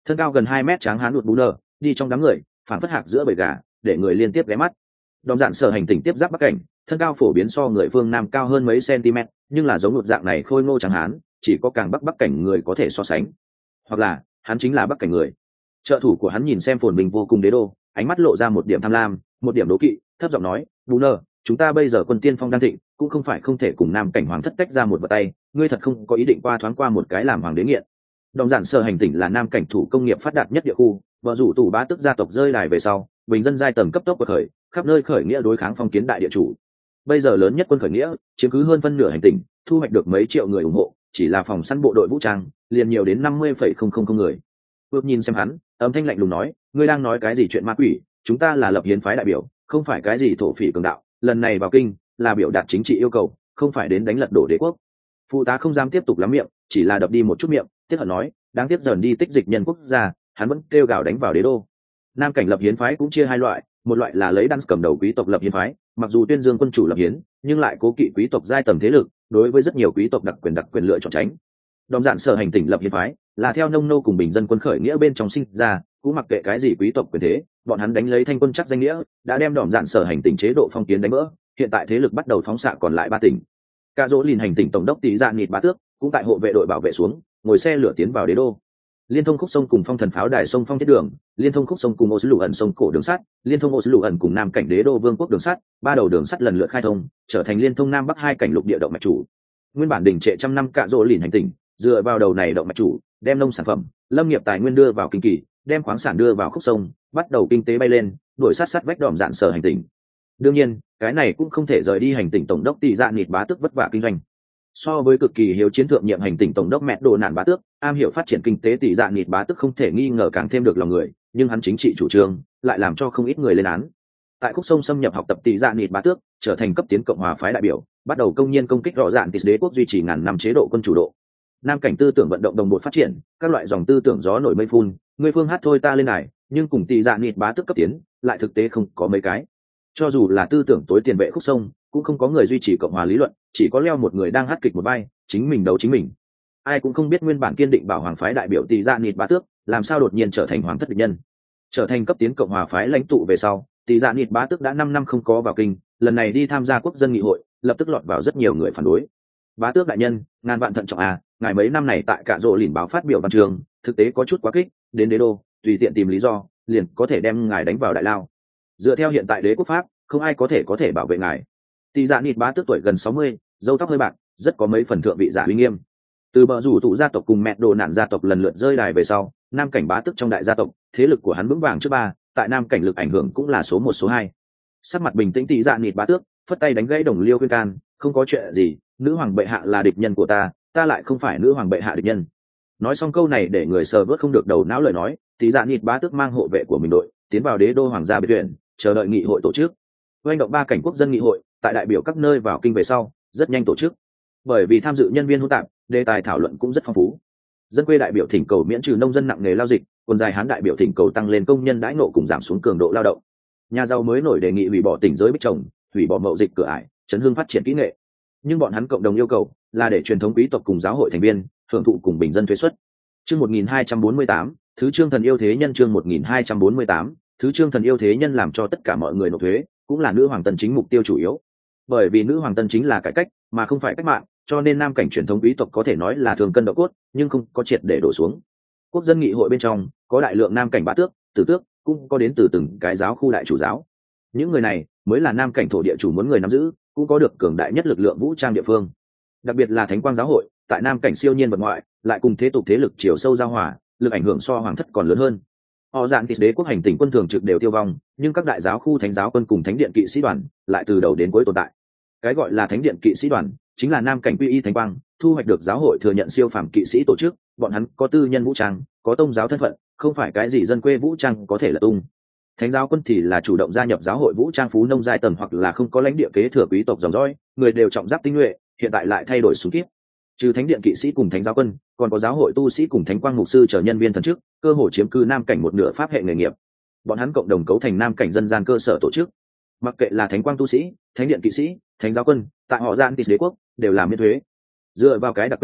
thân cao gần hai mét tráng hán đụt bú nơ đi trong đám người phản phất hạc giữa bầy gà để người liên tiếp ghé mắt. Đom dạn sở hành tỉnh tiếp giáp bắc cảnh, thân cao phổ biến so người phương nam cao hơn mấy cm, nhưng là giống một dạng này khôi ngô tráng hán chỉ có càng bắc bắc cảnh người có thể so sánh, hoặc là hắn chính là bắc cảnh người. Trợ thủ của hắn nhìn xem phồn bình vô cùng đế đô, ánh mắt lộ ra một điểm tham lam, một điểm đố kỵ, thấp giọng nói, bú nơ, chúng ta bây giờ quân tiên phong đang thịnh, cũng không phải không thể cùng nam cảnh hoàng thất tách ra một vật tay, ngươi thật không có ý định qua thoáng qua một cái làm hoàng đế nghiện. Đồng giản sở hành tỉnh là nam cảnh thủ công nghiệp phát đạt nhất địa khu, vợ rủ tù bá tức gia tộc rơi đài về sau, bình dân giai tầng cấp tốc của khởi, khắp nơi khởi nghĩa đối kháng phong kiến đại địa chủ. Bây giờ lớn nhất quân khởi nghĩa, chiếm cứ hơn phân nửa hành tỉnh, thu hoạch được mấy triệu người ủng hộ, chỉ là phòng săn bộ đội vũ trang, liền nhiều đến năm mươi phẩy không không không người. Bước nhìn xem hắn, âm thanh lạnh lùng nói, ngươi đang nói cái gì chuyện ma quỷ, chúng ta là lập hiến phái đại biểu, không phải cái gì thổ phỉ cường đạo, lần này vào kinh là biểu đạt chính trị yêu cầu, không phải đến đánh lật đổ đế quốc. Phụ tá không dám tiếp tục lắm miệng, chỉ là đập đi một chút miệng, tiếc hận nói, đáng tiếc dần đi tích dịch nhân quốc gia, hắn vẫn kêu gào đánh vào đế đô. Nam cảnh lập hiến phái cũng chia hai loại, một loại là lấy đan cầm đầu quý tộc lập hiến phái, mặc dù tuyên dương quân chủ lập hiến, nhưng lại cố kỵ quý tộc giai tầng thế lực, đối với rất nhiều quý tộc đặc quyền đặc quyền lựa chọn tránh. Đom dạn sở hành tỉnh lập hiến phái là theo nông nô cùng bình dân quân khởi nghĩa bên trong sinh ra, cũng mặc kệ cái gì quý tộc quyền thế, bọn hắn đánh lấy thanh quân chắc danh nghĩa, đã đem đom dạn sở hành tỉnh chế độ phong kiến đánh vỡ. Hiện tại thế lực bắt đầu phóng xạ còn lại ba tỉnh. Cả dỗ lìn hành tỉnh tổng đốc tỷ dạ nịt bá tước cũng tại hộ vệ đội bảo vệ xuống, ngồi xe lửa tiến vào đế đô. Liên thông khúc sông cùng phong thần pháo đài sông phong thiết đường, liên thông khúc sông cùng ô sứ lũ ẩn sông cổ đường sắt, liên thông ô sứ lũ ẩn cùng nam cảnh đế đô vương quốc đường sắt, ba đầu đường sắt lần lượt khai thông, trở thành liên thông nam bắc hai cảnh lục địa động mạch chủ. Nguyên bản đỉnh trệ trăm năm cả dỗ lìn hành tỉnh, dựa vào đầu này động mạch chủ, đem nông sản phẩm, lâm nghiệp tài nguyên đưa vào kinh kỳ, đem khoáng sản đưa vào khúc sông, bắt đầu kinh tế bay lên, đuổi sát sát vách đỏm dạn sở hành tỉnh. Đương nhiên, cái này cũng không thể rời đi hành tỉnh tổng đốc tỷ dạ nịt bá tước vất vả kinh doanh. So với cực kỳ hiếu chiến thượng nhiệm hành tỉnh tổng đốc mẹ đồ nạn bá tước, am hiểu phát triển kinh tế tỷ dạ nịt bá tước không thể nghi ngờ càng thêm được lòng người, nhưng hắn chính trị chủ trương lại làm cho không ít người lên án. Tại khúc sông xâm nhập học tập tỷ dạ nịt bá tước, trở thành cấp tiến cộng hòa phái đại biểu, bắt đầu công nhiên công kích rõ ràng tịt đế quốc duy trì ngàn năm chế độ quân chủ độ. Nam cảnh tư tưởng vận động đồng bộ phát triển, các loại dòng tư tưởng gió nổi mây phun, người phương hát thôi ta lên này, nhưng cùng tỷ dạ nịt bá tước cấp tiến, lại thực tế không có mấy cái. Cho dù là tư tưởng tối tiền vệ khúc sông, cũng không có người duy trì cộng hòa lý luận, chỉ có leo một người đang hát kịch một vai, chính mình đấu chính mình. Ai cũng không biết nguyên bản kiên định bảo hoàng phái đại biểu tỷ dạ nịt bá tước làm sao đột nhiên trở thành hoàng thất địch nhân. Trở thành cấp tiến cộng hòa phái lãnh tụ về sau, tỷ dạ nịt bá tước đã năm năm không có vào kinh, lần này đi tham gia quốc dân nghị hội, lập tức lọt vào rất nhiều người phản đối. Bá tước đại nhân, ngàn vạn thận trọng à, ngài mấy năm này tại cả rộ lìn báo phát biểu văn trường, thực tế có chút quá kích, đến đế đô, tùy tiện tìm lý do, liền có thể đem ngài đánh vào đại lao. Dựa theo hiện tại đế quốc pháp, không ai có thể có thể bảo vệ ngài. Tỷ dạ nịt bá tước tuổi gần sáu mươi, râu tóc hơi bạc, rất có mấy phần thượng vị giả uy nghiêm. Từ bờ rủ tụ gia tộc cùng mẹ đồ nạn gia tộc lần lượt rơi đài về sau, nam cảnh bá tước trong đại gia tộc, thế lực của hắn vững vàng trước ba, tại nam cảnh lực ảnh hưởng cũng là số một số hai. Sắc mặt bình tĩnh tỷ dạ nịt bá tước, phất tay đánh gãy đồng liêu khuyên can, không có chuyện gì, nữ hoàng bệ hạ là địch nhân của ta, ta lại không phải nữ hoàng bệ hạ địch nhân. Nói xong câu này để người sờ vớt không được đầu não lời nói, tỷ dạ nịt bá tước mang hộ vệ của mình đội tiến vào đế đô hoàng gia biệt viện, chờ đợi nghị hội tổ chức. Doanh động ba cảnh quốc dân nghị hội, tại đại biểu các nơi vào kinh về sau, rất nhanh tổ chức. Bởi vì tham dự nhân viên hỗn tạp, đề tài thảo luận cũng rất phong phú. Dân quê đại biểu thỉnh cầu miễn trừ nông dân nặng nghề lao dịch, còn dài hán đại biểu thỉnh cầu tăng lên công nhân đãi ngộ cùng giảm xuống cường độ lao động. Nhà giàu mới nổi đề nghị hủy bỏ tỉnh giới bích trồng, hủy bỏ mậu dịch cửa ải, chấn hương phát triển kỹ nghệ. Nhưng bọn hắn cộng đồng yêu cầu là để truyền thống quý tộc cùng giáo hội thành viên hưởng thụ cùng bình dân thuế suất. Chương một nghìn hai trăm bốn mươi tám, thứ chương thần yêu thế nhân chương một nghìn hai trăm bốn mươi tám, thứ chương thần yêu thế nhân làm cho tất cả mọi người nộp thuế, cũng là nữ hoàng tân chính mục tiêu chủ yếu. Bởi vì nữ hoàng tân chính là cải cách, mà không phải cách mạng, cho nên nam cảnh truyền thống quý tộc có thể nói là thường cân độ cốt, nhưng không có triệt để đổ xuống. Quốc dân nghị hội bên trong có đại lượng nam cảnh bá tước, tử tước, cũng có đến từ từng cái giáo khu đại chủ giáo. Những người này mới là nam cảnh thổ địa chủ muốn người nắm giữ, cũng có được cường đại nhất lực lượng vũ trang địa phương. Đặc biệt là thánh quang giáo hội, tại nam cảnh siêu nhiên vật ngoại, lại cùng thế tục thế lực chiều sâu giao hòa, lực ảnh hưởng so hoàng thất còn lớn hơn. Họ dạng thịt đế quốc hành tỉnh quân thường trực đều tiêu vong, nhưng các đại giáo khu thánh giáo quân cùng thánh điện kỵ sĩ đoàn lại từ đầu đến cuối tồn tại. Cái gọi là thánh điện kỵ sĩ đoàn chính là nam cảnh quy y thánh quang thu hoạch được giáo hội thừa nhận siêu phàm kỵ sĩ tổ chức, bọn hắn có tư nhân vũ trang, có tôn giáo thân phận, không phải cái gì dân quê vũ trang có thể là tung. Thánh giáo quân thì là chủ động gia nhập giáo hội vũ trang phú nông giai tầng hoặc là không có lãnh địa kế thừa quý tộc dòng dõi, người đều trọng giáp tinh nhuệ, hiện tại lại thay đổi xuống kiếp. Trừ thánh điện kỵ sĩ cùng thánh giáo quân, còn có giáo hội tu sĩ cùng thánh quang mục sư trở nhân viên thần chức, cơ hội chiếm cư nam cảnh một nửa pháp hệ nghề nghiệp. Bọn hắn cộng đồng cấu thành nam cảnh dân gian cơ sở tổ chức. Mặc kệ là thánh quang tu sĩ, thánh điện kỵ sĩ, thánh giáo quân, tại họ gian tịt đế quốc đều làm miễn thuế. Dựa vào cái đặc quyền này,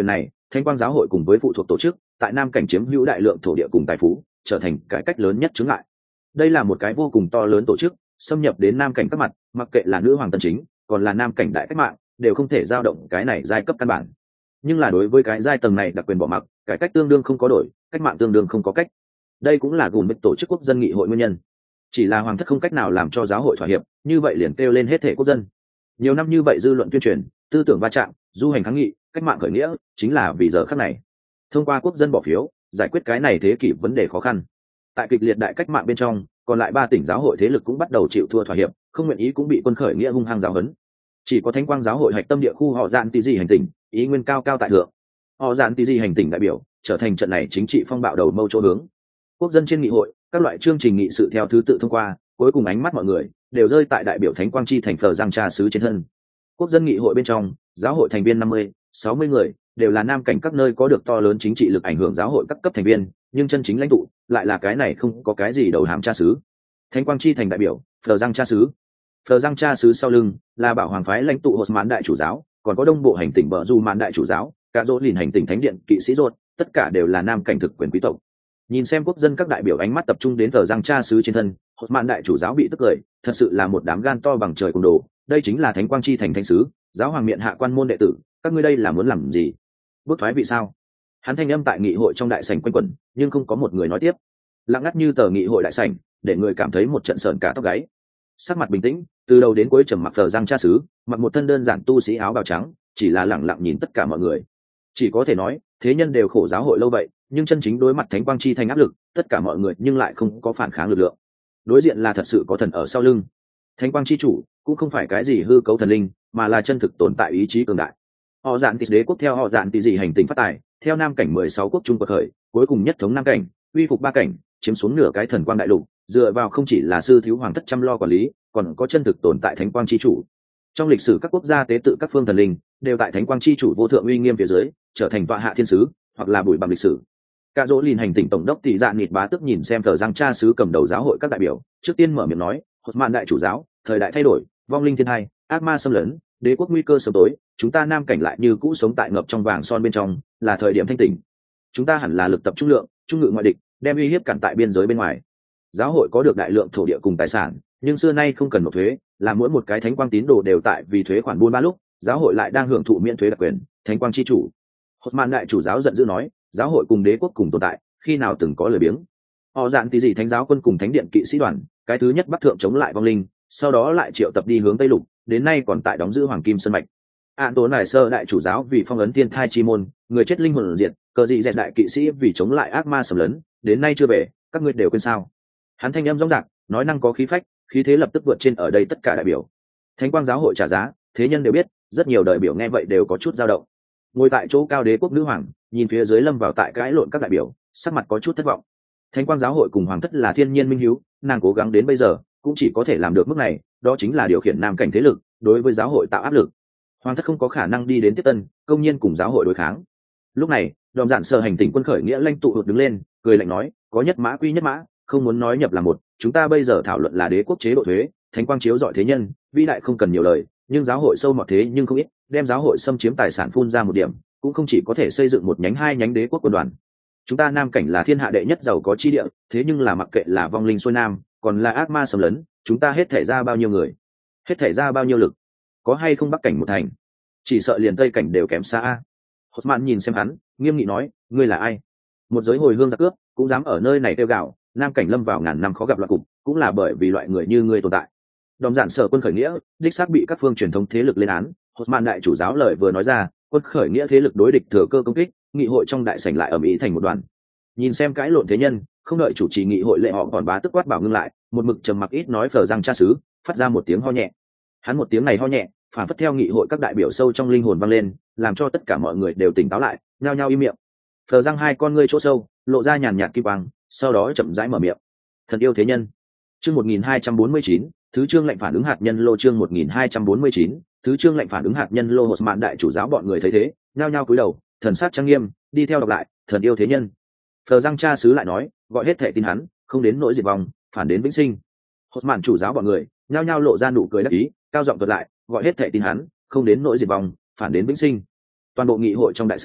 Thánh quang giáo hội cùng với phụ thuộc tổ chức tại nam cảnh chiếm hữu đại lượng thổ địa cùng tài phú, trở thành cải cách lớn nhất chướng ngại. Đây là một cái vô cùng to lớn tổ chức, xâm nhập đến nam cảnh các mặt, mặc kệ là nữ hoàng tân chính còn là nam cảnh đại cách mạng đều không thể giao động cái này giai cấp căn bản. Nhưng là đối với cái giai tầng này đặc quyền bỏ mặc, cải cách tương đương không có đổi, cách mạng tương đương không có cách. Đây cũng là gùn với tổ chức quốc dân nghị hội nguyên nhân. Chỉ là hoàng thất không cách nào làm cho giáo hội thỏa hiệp, như vậy liền kêu lên hết thể quốc dân. Nhiều năm như vậy dư luận tuyên truyền, tư tưởng va chạm, du hành kháng nghị, cách mạng khởi nghĩa, chính là vì giờ khắc này thông qua quốc dân bỏ phiếu giải quyết cái này thế kỷ vấn đề khó khăn. Tại kịch liệt đại cách mạng bên trong, còn lại ba tỉnh giáo hội thế lực cũng bắt đầu chịu thua thỏa hiệp, không nguyện ý cũng bị quân khởi nghĩa hung hăng giáo huấn. Chỉ có Thánh quang giáo hội hạch tâm địa khu họ dạn tí gì hành tỉnh, ý nguyên cao cao tại thượng. Họ dạn tí gì hành tỉnh đại biểu trở thành trận này chính trị phong bạo đầu mâu chỗ hướng. Quốc dân trên nghị hội, các loại chương trình nghị sự theo thứ tự thông qua, cuối cùng ánh mắt mọi người đều rơi tại đại biểu Thánh quang chi thành Phở Giang Cha sứ trên thân. Quốc dân nghị hội bên trong, giáo hội thành viên năm mươi, sáu mươi người, đều là nam cảnh các nơi có được to lớn chính trị lực ảnh hưởng giáo hội các cấp thành viên, nhưng chân chính lãnh tụ lại là cái này không có cái gì đầu hàm cha sứ. Thánh quang chi thành đại biểu Phở Giang Cha sứ. Phở Giang Cha sứ sau lưng là bảo hoàng phái lãnh tụ Osman đại chủ giáo, còn có đông bộ hành tỉnh Bờ Du Mạn đại chủ giáo, cả dỗ lìn hành tỉnh thánh điện kỵ sĩ ruột, tất cả đều là nam cảnh thực quyền quý tộc. Nhìn xem quốc dân các đại biểu ánh mắt tập trung đến Phở Giang Cha sứ trên thân, Osman đại chủ giáo bị tức cười, thật sự là một đám gan to bằng trời cùng đồ, đây chính là Thánh quang chi thành thánh sứ, giáo hoàng miện hạ quan môn đệ tử, các ngươi đây là muốn làm gì? Bước thoái vị sao? Hắn thanh âm tại nghị hội trong đại sảnh quanh quẩn, nhưng không có một người nói tiếp. Lặng ngắt như tờ nghị hội đại sảnh, để người cảm thấy một trận sởn cả tóc gáy. Sắc mặt bình tĩnh, từ đầu đến cuối trầm mặc Phở Giang Cha sứ, mặc một thân đơn giản tu sĩ áo bào trắng, chỉ là lẳng lặng nhìn tất cả mọi người. Chỉ có thể nói, thế nhân đều khổ giáo hội lâu vậy, nhưng chân chính đối mặt Thánh quang chi thành áp lực, tất cả mọi người nhưng lại không có phản kháng lực lượng. Đối diện là thật sự có thần ở sau lưng. Thánh quang chi chủ cũng không phải cái gì hư cấu thần linh, mà là chân thực tồn tại ý chí cường đại. Họ dạn tịt đế quốc theo họ dạn tịt gì hành tinh phát tài, theo nam cảnh mười sáu quốc trung quật khởi, cuối cùng nhất thống nam cảnh, uy phục ba cảnh, chiếm xuống nửa cái thần quang đại lục, dựa vào không chỉ là sư thiếu hoàng thất chăm lo quản lý, còn có chân thực tồn tại Thánh quang chi chủ. Trong lịch sử các quốc gia tế tự các phương thần linh, đều tại Thánh quang chi chủ vô thượng uy nghiêm phía dưới, trở thành tọa hạ thiên sứ, hoặc là bụi bằng lịch sử. Cả dỗ lìn hành tinh tổng đốc tỷ dạ nịt bá tức nhìn xem Phở Giang Cha sứ cầm đầu giáo hội các đại biểu, trước tiên mở miệng nói, Osman đại chủ giáo, thời đại thay đổi, vong linh thiên hai, ác ma xâm lấn, đế quốc nguy cơ sớm tối, chúng ta nam cảnh lại như cũ sống tại ngập trong vàng son bên trong, là thời điểm thanh tỉnh. Chúng ta hẳn là lực tập trung lượng, trung ngự ngoại địch, đem uy hiếp cản tại biên giới bên ngoài. Giáo hội có được đại lượng thổ địa cùng tài sản, nhưng xưa nay không cần nộp thuế, là mỗi một cái thánh quang tín đồ đều tại vì thuế khoản buôn ba lúc, giáo hội lại đang hưởng thụ miễn thuế đặc quyền, thánh quang chi chủ. Osman đại chủ giáo giận dữ nói, giáo hội cùng đế quốc cùng tồn tại, khi nào từng có lời biếng. Họ dạn tí gì thánh giáo quân cùng thánh điện kỵ sĩ đoàn, cái thứ nhất bắc thượng chống lại vong linh, sau đó lại triệu tập đi hướng tây lục, đến nay còn tại đóng giữ hoàng kim sơn mạch. An tố nải sơ đại chủ giáo vì phong ấn thiên thai chi môn, người chết linh hồn diệt, cờ dị dẹt đại kỵ sĩ vì chống lại ác ma sầm lấn, đến nay chưa về, các ngươi đều quên sao? Hắn thanh âm rõ ràng, nói năng có khí phách, khí thế lập tức vượt trên ở đây tất cả đại biểu. Thánh quang giáo hội trả giá, thế nhân đều biết, rất nhiều đại biểu nghe vậy đều có chút dao động. Ngồi tại chỗ cao đế quốc nữ hoàng, nhìn phía dưới lâm vào tại cãi lộn các đại biểu, sắc mặt có chút thất vọng. Thánh quang giáo hội cùng hoàng thất là thiên nhiên minh hiếu, nàng cố gắng đến bây giờ cũng chỉ có thể làm được mức này, đó chính là điều khiển nam cảnh thế lực đối với giáo hội tạo áp lực. Hoàng thất không có khả năng đi đến tiếp tân công nhiên cùng giáo hội đối kháng. Lúc này đòm dạn sở hành tỉnh quân khởi nghĩa lãnh tụ hụt đứng lên, cười lạnh nói, có nhất mã quy nhất mã, không muốn nói nhập là một, chúng ta bây giờ thảo luận là đế quốc chế độ thuế, thánh quang chiếu dọi thế nhân, vĩ đại không cần nhiều lời, nhưng giáo hội sâu mọt thế nhưng không ít, đem giáo hội xâm chiếm tài sản phun ra một điểm, cũng không chỉ có thể xây dựng một nhánh hai nhánh đế quốc quân đoàn. Chúng ta nam cảnh là thiên hạ đệ nhất giàu có chi địa, thế nhưng là mặc kệ là vong linh xuôi nam, còn là ác ma xâm lấn, chúng ta hết thể ra bao nhiêu người, hết thể ra bao nhiêu lực, có hay không bắc cảnh một thành, chỉ sợ liền tây cảnh đều kém xa. Osman nhìn xem hắn, nghiêm nghị nói, ngươi là ai? Một giới hồi hương giặc cướp cũng dám ở nơi này kêu gào, nam cảnh lâm vào ngàn năm khó gặp loạn cục, cũng là bởi vì loại người như ngươi tồn tại. Đòm dạn sở quân khởi nghĩa đích xác bị các phương truyền thống thế lực lên án. Osman đại chủ giáo lời vừa nói ra, quân khởi nghĩa thế lực đối địch thừa cơ công kích, nghị hội trong đại sảnh lại ầm ĩ thành một đoàn. Nhìn xem cãi lộn thế nhân, không đợi chủ trì nghị hội lệ họ còn bá tức quát bảo ngưng lại, một mực trầm mặc ít nói Phở Giang Cha sứ phát ra một tiếng ho nhẹ. Hắn một tiếng này ho nhẹ, phản phất theo nghị hội các đại biểu sâu trong linh hồn vang lên, làm cho tất cả mọi người đều tỉnh táo lại, nhao nhao im miệng. Phở Giang hai con ngươi chỗ sâu lộ ra nhàn nhạt kim quang, sau đó chậm rãi mở miệng. Thần yêu thế nhân. Chương một nghìn hai trăm bốn mươi chín, thứ chương lệnh phản ứng hạt nhân lô chương một nghìn hai trăm bốn mươi chín, thứ chương lệnh phản ứng hạt nhân lô. Osman đại chủ giáo bọn người thấy thế, nhao nhao cúi đầu, thần sắc trang nghiêm, đi theo đọc lại, thần yêu thế nhân. Phở Giang Cha sứ lại nói, gọi hết thệ tin hắn, không đến nỗi diệt vong, phản đến vĩnh sinh. Osman chủ giáo bọn người nhao nhao lộ ra nụ cười đắc ý, cao giọng thuật lại, gọi hết thệ tin hắn, không đến nỗi diệt vong, phản đến vĩnh sinh. Toàn bộ nghị hội trong đại sảnh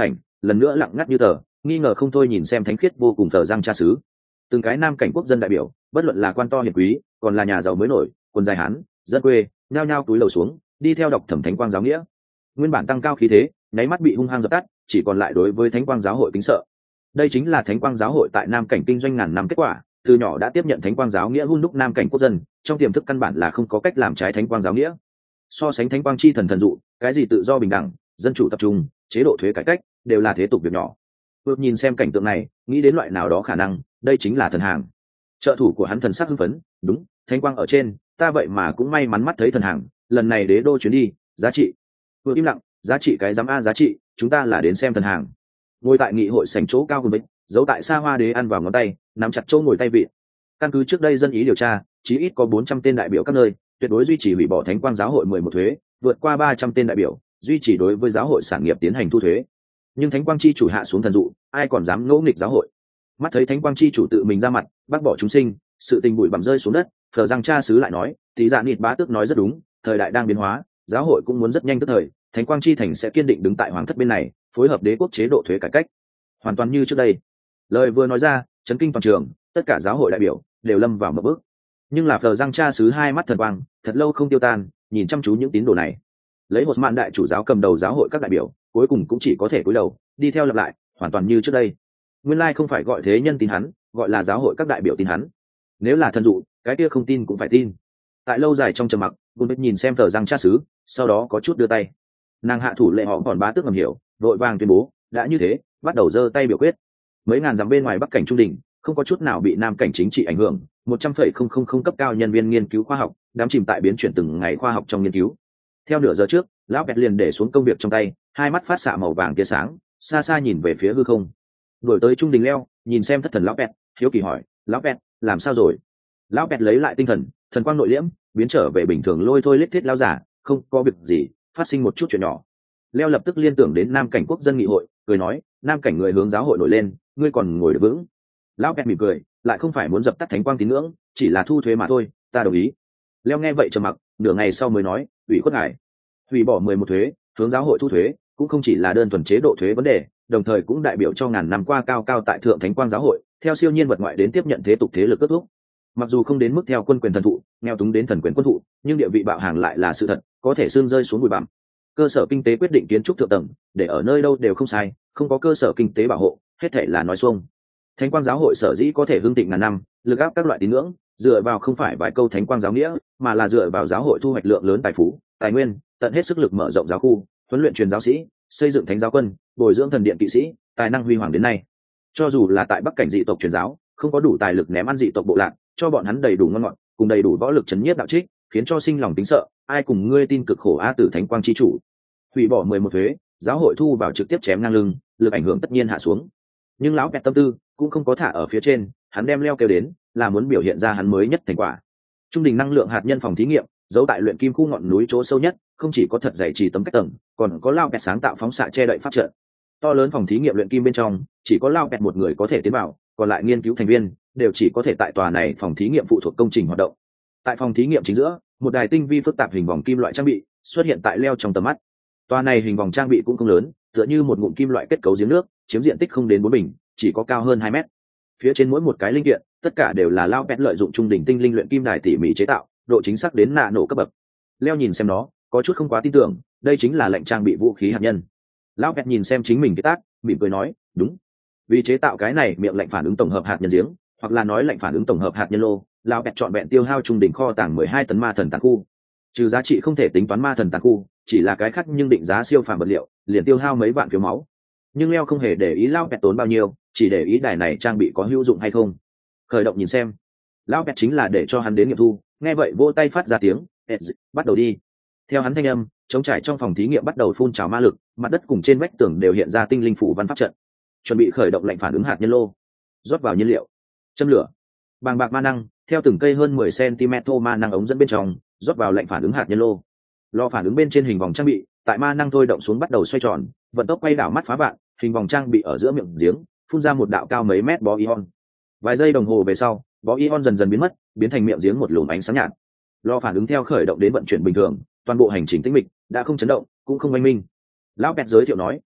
lần nữa lặng ngắt như tờ, nghi ngờ không thôi nhìn xem thánh khiết vô cùng thờ răng cha xứ. Từng cái nam cảnh quốc dân đại biểu, bất luận là quan to hiền quý, còn là nhà giàu mới nổi, quân dài hán, dân quê, nhao nhao túi lầu xuống, đi theo đọc thẩm thánh quang giáo nghĩa. Nguyên bản tăng cao khí thế, nháy mắt bị hung hăng dập tắt, chỉ còn lại đối với thánh quang giáo hội kính sợ. Đây chính là thánh quang giáo hội tại nam cảnh kinh doanh ngàn năm kết quả, từ nhỏ đã tiếp nhận thánh quang giáo nghĩa hun đúc nam cảnh quốc dân, trong tiềm thức căn bản là không có cách làm trái thánh quang giáo nghĩa. So sánh thánh quang chi thần thần dụ, cái gì tự do bình đẳng, dân chủ tập trung, chế độ thuế cải cách, đều là thế tục việc nhỏ. Vượt nhìn xem cảnh tượng này, nghĩ đến loại nào đó khả năng, đây chính là thần hàng. Trợ thủ của hắn thần sắc hưng phấn, đúng, thánh quang ở trên, ta vậy mà cũng may mắn mắt thấy thần hàng, lần này đế đô chuyến đi, giá trị. Vượt im lặng, giá trị cái giám a giá trị, chúng ta là đến xem thần hàng. Ngồi tại nghị hội sảnh chỗ cao cùng bích, giấu tại xa hoa đế ăn vào ngón tay, nắm chặt chỗ ngồi tay vị. Căn cứ trước đây dân ý điều tra, chí ít có bốn trăm tên đại biểu các nơi, tuyệt đối duy trì hủy bỏ thánh quang giáo hội mười một thuế, vượt qua ba trăm tên đại biểu, duy trì đối với giáo hội sản nghiệp tiến hành thu thuế. Nhưng thánh quang chi chủ hạ xuống thần dụ, ai còn dám ngỗ nghịch giáo hội? Mắt thấy thánh quang chi chủ tự mình ra mặt, bác bỏ chúng sinh, sự tình bụi bặm rơi xuống đất, phờ răng cha xứ lại nói, tí dạ nịt bá tước nói rất đúng, thời đại đang biến hóa, giáo hội cũng muốn rất nhanh tức thời, thánh quang chi thành sẽ kiên định đứng tại hoàng thất bên này, phối hợp đế quốc chế độ thuế cải cách, hoàn toàn như trước đây. Lời vừa nói ra, chấn kinh toàn trường, tất cả giáo hội đại biểu đều lâm vào một bước. Nhưng là phờ răng cha xứ hai mắt thần quang, thật lâu không tiêu tan, nhìn chăm chú những tín đồ này. Lấy một mạn đại chủ giáo cầm đầu giáo hội các đại biểu, cuối cùng cũng chỉ có thể cúi đầu, đi theo lặp lại, hoàn toàn như trước đây. Nguyên lai không phải gọi thế nhân tin hắn, gọi là giáo hội các đại biểu tin hắn. Nếu là thần dụ, cái kia không tin cũng phải tin. Tại lâu dài trong trầm mặc, Gunbeth nhìn xem phờ răng cha xứ, sau đó có chút đưa tay. Nàng hạ thủ lệ họ còn bá tước ngầm hiểu, vội vàng tuyên bố, đã như thế, bắt đầu giơ tay biểu quyết. Mấy ngàn dặm bên ngoài bắc cảnh trung đình, không có chút nào bị nam cảnh chính trị ảnh hưởng, một trăm phẩy không không không cấp cao nhân viên nghiên cứu khoa học, đám chìm tại biến chuyển từng ngày khoa học trong nghiên cứu. Theo nửa giờ trước, lão Bẹt liền để xuống công việc trong tay, hai mắt phát xạ màu vàng tia sáng, xa xa nhìn về phía hư không. Đuổi tới trung đình leo, nhìn xem thất thần lão Bẹt, hiếu kỳ hỏi, lão Bẹt, làm sao rồi? Lão Bẹt lấy lại tinh thần, thần quang nội liễm, biến trở về bình thường lôi thôi lết thiết lão giả, không có việc gì, phát sinh một chút chuyện nhỏ. Leo lập tức liên tưởng đến nam cảnh quốc dân nghị hội, cười nói, nam cảnh người hướng giáo hội nổi lên, ngươi còn ngồi được vững. Lão Bẹt mỉm cười, lại không phải muốn dập tắt thánh quang tín ngưỡng, chỉ là thu thuế mà thôi, ta đồng ý. Leo nghe vậy trầm mặc, nửa ngày sau mới nói, ủy khuất ngài, hủy bỏ mười một thuế, hướng giáo hội thu thuế, cũng không chỉ là đơn thuần chế độ thuế vấn đề, đồng thời cũng đại biểu cho ngàn năm qua cao cao tại thượng thánh quang giáo hội, theo siêu nhiên vật ngoại đến tiếp nhận thế tục thế lực kết thúc. Mặc dù không đến mức theo quân quyền thần thụ, nghèo túng đến thần quyền quân thụ, nhưng địa vị bạo hàng lại là sự thật, có thể xương rơi xuống bụi bặm. Cơ sở kinh tế quyết định kiến trúc thượng tầng, để ở nơi đâu đều không sai, không có cơ sở kinh tế bảo hộ, hết thể là nói xuông. Thánh quang giáo hội sở dĩ có thể hưng thịnh ngàn năm, lực áp các loại tín ngưỡng, dựa vào không phải vài câu thánh quang giáo nghĩa, mà là dựa vào giáo hội thu hoạch lượng lớn tài phú, tài nguyên, tận hết sức lực mở rộng giáo khu, huấn luyện truyền giáo sĩ, xây dựng thánh giáo quân, bồi dưỡng thần điện kỵ sĩ, tài năng huy hoàng đến nay. Cho dù là tại bắc cảnh dị tộc truyền giáo, không có đủ tài lực ném ăn dị tộc bộ lạc, cho bọn hắn đầy đủ ngon ngọt, cùng đầy đủ võ lực chấn nhiếp đạo trích, khiến cho sinh lòng tính sợ, ai cùng ngươi tin cực khổ a tử thánh quang chi chủ. Hủy bỏ mười một thuế, giáo hội thu vào trực tiếp chém ngang lưng, lực ảnh hưởng tất nhiên hạ xuống. Nhưng lão Bẹt tâm tư cũng không có thả ở phía trên, hắn đem Leo kêu đến, là muốn biểu hiện ra hắn mới nhất thành quả. Trung đình năng lượng hạt nhân phòng thí nghiệm, giấu tại luyện kim khu ngọn núi chỗ sâu nhất, không chỉ có thật dày chỉ tấm cách tầng, còn có Lao Bẹt sáng tạo phóng xạ che đậy pháp trận. To lớn phòng thí nghiệm luyện kim bên trong, chỉ có Lao Bẹt một người có thể tiến vào, còn lại nghiên cứu thành viên đều chỉ có thể tại tòa này phòng thí nghiệm phụ thuộc công trình hoạt động. Tại phòng thí nghiệm chính giữa, một đài tinh vi phức tạp hình vòng kim loại trang bị xuất hiện tại Leo trong tầm mắt. Tòa này hình vòng trang bị cũng không lớn, tựa như một ngụm kim loại kết cấu giếng nước, chiếm diện tích không đến bốn bình, chỉ có cao hơn hai mét. Phía trên mỗi một cái linh kiện, tất cả đều là Lao Bẹt lợi dụng trung đỉnh tinh linh luyện kim đài tỉ mỉ chế tạo, độ chính xác đến nạ nổ cấp bậc. Leo nhìn xem nó, có chút không quá tin tưởng, đây chính là lệnh trang bị vũ khí hạt nhân. Lão Bẹt nhìn xem chính mình cái tác, mỉm cười nói, đúng. Vì chế tạo cái này miệng lệnh phản ứng tổng hợp hạt nhân giếng, hoặc là nói lệnh phản ứng tổng hợp hạt nhân lô, Lão Bẹt chọn vẹn tiêu hao trung đỉnh kho tàng mười hai tấn ma thần tàn khu. Trừ giá trị không thể tính toán ma thần tàn khu, chỉ là cái khác nhưng định giá siêu phàm vật liệu, liền tiêu hao mấy vạn phiếu máu. Nhưng Leo không hề để ý Lão Bẹt tốn bao nhiêu, chỉ để ý đài này trang bị có hữu dụng hay không. Khởi động nhìn xem. Lão Bẹt chính là để cho hắn đến nghiệm thu, nghe vậy vỗ tay phát ra tiếng, bắt đầu đi. Theo hắn thanh âm, trống trải trong phòng thí nghiệm bắt đầu phun trào ma lực, mặt đất cùng trên vách tường đều hiện ra tinh linh phủ văn pháp trận. Chuẩn bị khởi động lệnh phản ứng hạt nhân lô, rót vào nhiên liệu, châm lửa, bàng bạc ma năng theo từng cây hơn mười xăng-ti-mét thô ma năng ống dẫn bên trong rót vào lệnh phản ứng hạt nhân lô. Lò phản ứng bên trên hình vòng trang bị tại ma năng thôi động xuống bắt đầu xoay tròn, vận tốc quay đảo mắt phá vạn, hình vòng trang bị ở giữa miệng giếng phun ra một đạo cao mấy mét bó ion. Vài giây đồng hồ về sau, bó ion dần dần biến mất, biến thành miệng giếng một lùm ánh sáng nhạt. Lò phản ứng theo khởi động đến vận chuyển bình thường, toàn bộ hành trình tĩnh mịch, đã không chấn động cũng không oanh minh. Lão Bẹt giới thiệu nói,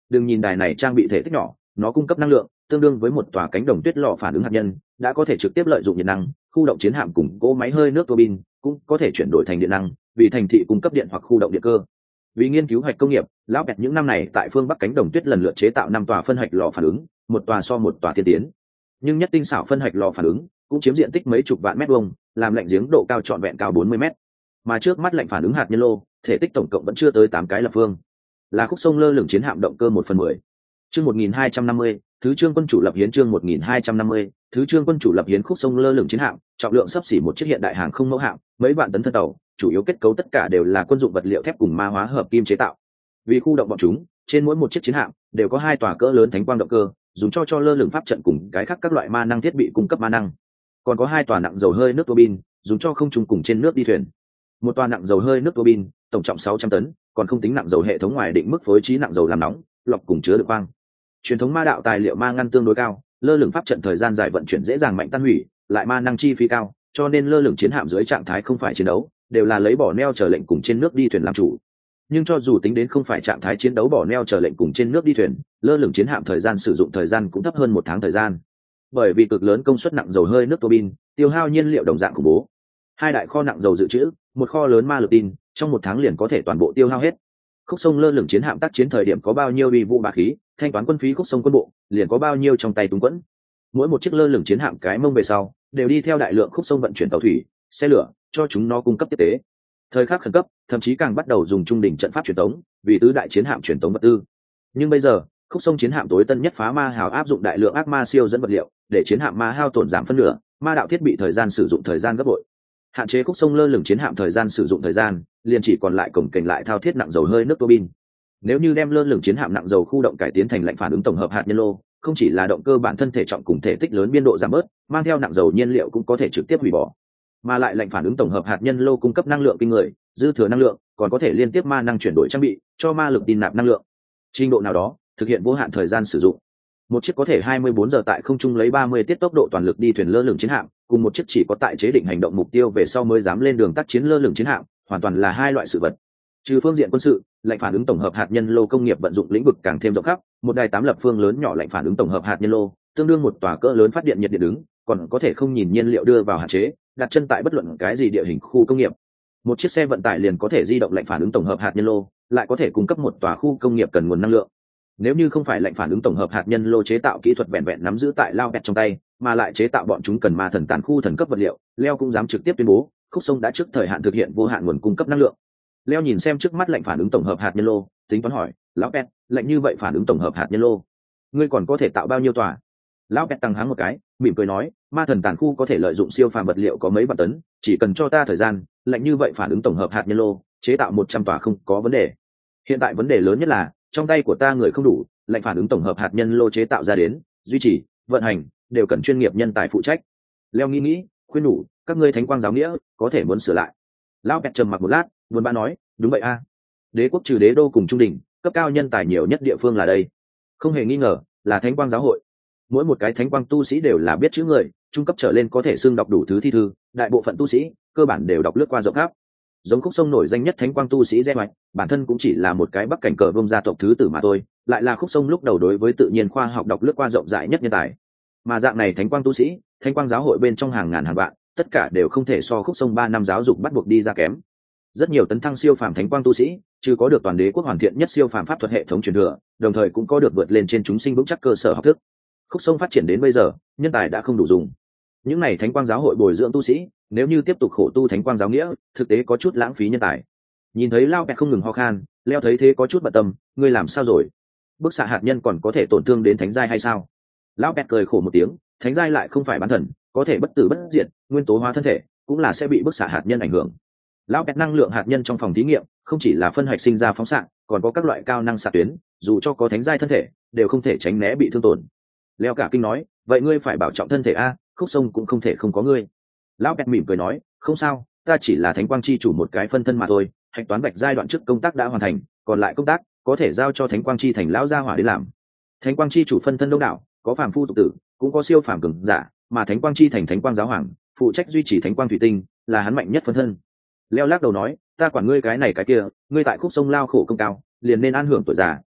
đừng nhìn đài này trang bị thể tích nhỏ, nó cung cấp năng lượng tương đương với một tòa cánh đồng tuyết lò phản ứng hạt nhân, đã có thể trực tiếp lợi dụng nhiệt năng, khu động chiến hạm cùng cỗ máy hơi nước tua bin cũng có thể chuyển đổi thành điện năng, vì thành thị cung cấp điện hoặc khu động điện cơ. Vì nghiên cứu hạch công nghiệp, lão bẹt những năm này tại phương Bắc cánh đồng tuyết lần lượt chế tạo năm tòa phân hạch lò phản ứng, một tòa so một tòa tiên tiến. Nhưng nhất tinh xảo phân hạch lò phản ứng cũng chiếm diện tích mấy chục vạn mét vuông, làm lạnh giếng độ cao trọn vẹn cao bốn mươi mét. Mà trước mắt lạnh phản ứng hạt nhân lô, thể tích tổng cộng vẫn chưa tới tám cái lập phương, là khúc sông lơ lửng chiến hạm động cơ một phần mười. Chương một nghìn hai trăm năm mươi, thứ chương quân chủ lập hiến chương một nghìn hai trăm năm mươi, thứ chương quân chủ lập hiến khúc sông lơ lửng chiến hạm, trọng lượng xấp xỉ một chiếc hiện đại hàng không mẫu hạm, mấy vạn tấn thân tàu, chủ yếu kết cấu tất cả đều là quân dụng vật liệu thép cùng ma hóa hợp kim chế tạo. Vì khu động bọn chúng, trên mỗi một chiếc chiến hạm đều có hai tòa cỡ lớn thánh quang động cơ, dùng cho cho lơ lửng pháp trận cùng cái khác các loại ma năng thiết bị cung cấp ma năng. Còn có hai tòa nặng dầu hơi nước tua bin, dùng cho không trung cùng trên nước đi thuyền. Một tòa nặng dầu hơi nước tua bin, tổng trọng sáu trăm tấn, còn không tính nặng dầu hệ thống ngoài định mức phối trí nặng dầu làm nóng, lọc cùng chứa đựng quang. Truyền thống ma đạo tài liệu ma ngăn tương đối cao, lơ lửng pháp trận thời gian dài vận chuyển dễ dàng mạnh tan hủy, lại ma năng chi phí cao, cho nên lơ lửng chiến hạm dưới trạng thái không phải chiến đấu, đều là lấy bỏ neo chờ lệnh cùng trên nước đi thuyền làm chủ. Nhưng cho dù tính đến không phải trạng thái chiến đấu bỏ neo chờ lệnh cùng trên nước đi thuyền, lơ lửng chiến hạm thời gian sử dụng thời gian cũng thấp hơn một tháng thời gian. Bởi vì cực lớn công suất nặng dầu hơi nước tua bin, tiêu hao nhiên liệu đồng dạng khủng bố. Hai đại kho nặng dầu dự trữ, một kho lớn ma lực tin, trong một tháng liền có thể toàn bộ tiêu hao hết. Khúc sông lơ lửng chiến hạm tác chiến thời điểm có bao nhiêu uy vũ bá khí, thanh toán quân phí khúc sông quân bộ, liền có bao nhiêu trong tay túng quẫn. Mỗi một chiếc lơ lửng chiến hạm cái mông về sau, đều đi theo đại lượng khúc sông vận chuyển tàu thủy, xe lửa, cho chúng nó cung cấp tiếp tế. Thời khắc khẩn cấp, thậm chí càng bắt đầu dùng trung đỉnh trận pháp truyền tống, vì tứ đại chiến hạm truyền tống vật tư. Nhưng bây giờ, khúc sông chiến hạm tối tân nhất phá ma hào áp dụng đại lượng ác ma siêu dẫn vật liệu, để chiến hạm ma hao tổn giảm phân nửa, ma đạo thiết bị thời gian sử dụng thời gian gấp bội. Hạn chế khúc sông lơ lửng chiến hạm thời gian sử dụng thời gian, liền chỉ còn lại cổng kềnh lại thao thiết nặng dầu hơi nước tua bin. Nếu như đem lơ lửng chiến hạm nặng dầu khu động cải tiến thành lạnh phản ứng tổng hợp hạt nhân lô, không chỉ là động cơ bản thân thể trọng cùng thể tích lớn biên độ giảm bớt, mang theo nặng dầu nhiên liệu cũng có thể trực tiếp hủy bỏ. Mà lại lạnh phản ứng tổng hợp hạt nhân lô cung cấp năng lượng kinh người, dư thừa năng lượng còn có thể liên tiếp ma năng chuyển đổi trang bị, cho ma lực tin nạp năng lượng. Trình độ nào đó, thực hiện vô hạn thời gian sử dụng. Một chiếc có thể hai mươi bốn giờ tại không trung lấy ba mươi tiết tốc độ toàn lực đi thuyền lơ lửng chiến hạm, cùng một chiếc chỉ có tại chế định hành động mục tiêu về sau mới dám lên đường tác chiến lơ lửng chiến hạm, hoàn toàn là hai loại sự vật. Trừ phương diện quân sự, lạnh phản ứng tổng hợp hạt nhân lô công nghiệp vận dụng lĩnh vực càng thêm rộng khắp, một đài tám lập phương lớn nhỏ lạnh phản ứng tổng hợp hạt nhân lô, tương đương một tòa cỡ lớn phát điện nhiệt điện đứng, còn có thể không nhìn nhiên liệu đưa vào hạn chế, đặt chân tại bất luận cái gì địa hình khu công nghiệp. Một chiếc xe vận tải liền có thể di động lạnh phản ứng tổng hợp hạt nhân lô, lại có thể cung cấp một tòa khu công nghiệp cần nguồn năng lượng. Nếu như không phải lạnh phản ứng tổng hợp hạt nhân lô chế tạo kỹ thuật vẹn vẹn nắm giữ tại lao bẹt trong tay, mà lại chế tạo bọn chúng cần ma thần tàn khu thần cấp vật liệu, Leo cũng dám trực tiếp tuyên bố, khúc sông đã trước thời hạn thực hiện vô hạn nguồn cung cấp năng lượng. Leo nhìn xem trước mắt lạnh phản ứng tổng hợp hạt nhân lô, tính toán hỏi, lão bẹt, lạnh như vậy phản ứng tổng hợp hạt nhân lô, ngươi còn có thể tạo bao nhiêu tòa? Lão bẹt tăng háng một cái, mỉm cười nói, ma thần tàn khu có thể lợi dụng siêu phàm vật liệu có mấy vạn tấn, chỉ cần cho ta thời gian, lạnh như vậy phản ứng tổng hợp hạt nhân lô, chế tạo một trăm tòa không có vấn đề. Hiện tại vấn đề lớn nhất là, trong tay của ta người không đủ, lạnh phản ứng tổng hợp hạt nhân lô chế tạo ra đến, duy trì, vận hành đều cần chuyên nghiệp nhân tài phụ trách. Leo nghĩ nghĩ, khuyên nhủ, các ngươi thánh quang giáo nghĩa có thể muốn sửa lại. Lão bẹt trầm mặc một lát, buồn bã nói, đúng vậy a, đế quốc trừ đế đô cùng trung đỉnh, cấp cao nhân tài nhiều nhất địa phương là đây, không hề nghi ngờ là thánh quang giáo hội. Mỗi một cái thánh quang tu sĩ đều là biết chữ người, trung cấp trở lên có thể xưng đọc đủ thứ thi thư, đại bộ phận tu sĩ cơ bản đều đọc lướt qua rộng khắp. Giống khúc sông nổi danh nhất thánh quang tu sĩ Ge Hoạch, bản thân cũng chỉ là một cái bắc cảnh cờ vông gia tộc thứ tử mà thôi, lại là khúc sông lúc đầu đối với tự nhiên khoa học đọc lướt qua rộng rãi nhất nhân tài. Mà dạng này thánh quang tu sĩ, thánh quang giáo hội bên trong hàng ngàn hàng vạn, tất cả đều không thể so khúc sông ba năm giáo dục bắt buộc đi ra kém. Rất nhiều tấn thăng siêu phàm thánh quang tu sĩ, chưa có được toàn đế quốc hoàn thiện nhất siêu phàm pháp thuật hệ thống truyền thừa, đồng thời cũng có được vượt lên trên chúng sinh vững chắc cơ sở học thức. Khúc sông phát triển đến bây giờ, nhân tài đã không đủ dùng. Những này thánh quang giáo hội bồi dưỡng tu sĩ, nếu như tiếp tục khổ tu thánh quang giáo nghĩa, thực tế có chút lãng phí nhân tài. Nhìn thấy Lao Bẹt không ngừng ho khan, Leo thấy thế có chút bận tâm, ngươi làm sao rồi? Bức xạ hạt nhân còn có thể tổn thương đến thánh giai hay sao? Lão Bẹt cười khổ một tiếng, thánh giai lại không phải bán thần, có thể bất tử bất diệt, nguyên tố hóa thân thể, cũng là sẽ bị bức xạ hạt nhân ảnh hưởng. Lão Bẹt năng lượng hạt nhân trong phòng thí nghiệm, không chỉ là phân hạch sinh ra phóng xạ, còn có các loại cao năng xạ tuyến, dù cho có thánh giai thân thể, đều không thể tránh né bị thương tổn. Leo cả kinh nói, vậy ngươi phải bảo trọng thân thể a, khúc sông cũng không thể không có ngươi. Lão Bẹt mỉm cười nói, không sao, ta chỉ là thánh quang chi chủ một cái phân thân mà thôi, hạch toán bạch giai đoạn trước công tác đã hoàn thành, còn lại công tác có thể giao cho thánh quang chi thành lão gia hỏa đến làm. Thánh quang chi chủ phân thân đông đảo, có phàm phu tục tử, cũng có siêu phàm cường giả, mà thánh quang chi thành thánh quang giáo hoàng, phụ trách duy trì thánh quang thủy tinh, là hắn mạnh nhất phân thân. Leo lắc đầu nói, ta quản ngươi cái này cái kia, ngươi tại khúc sông lao khổ công cao, liền nên an hưởng tuổi già,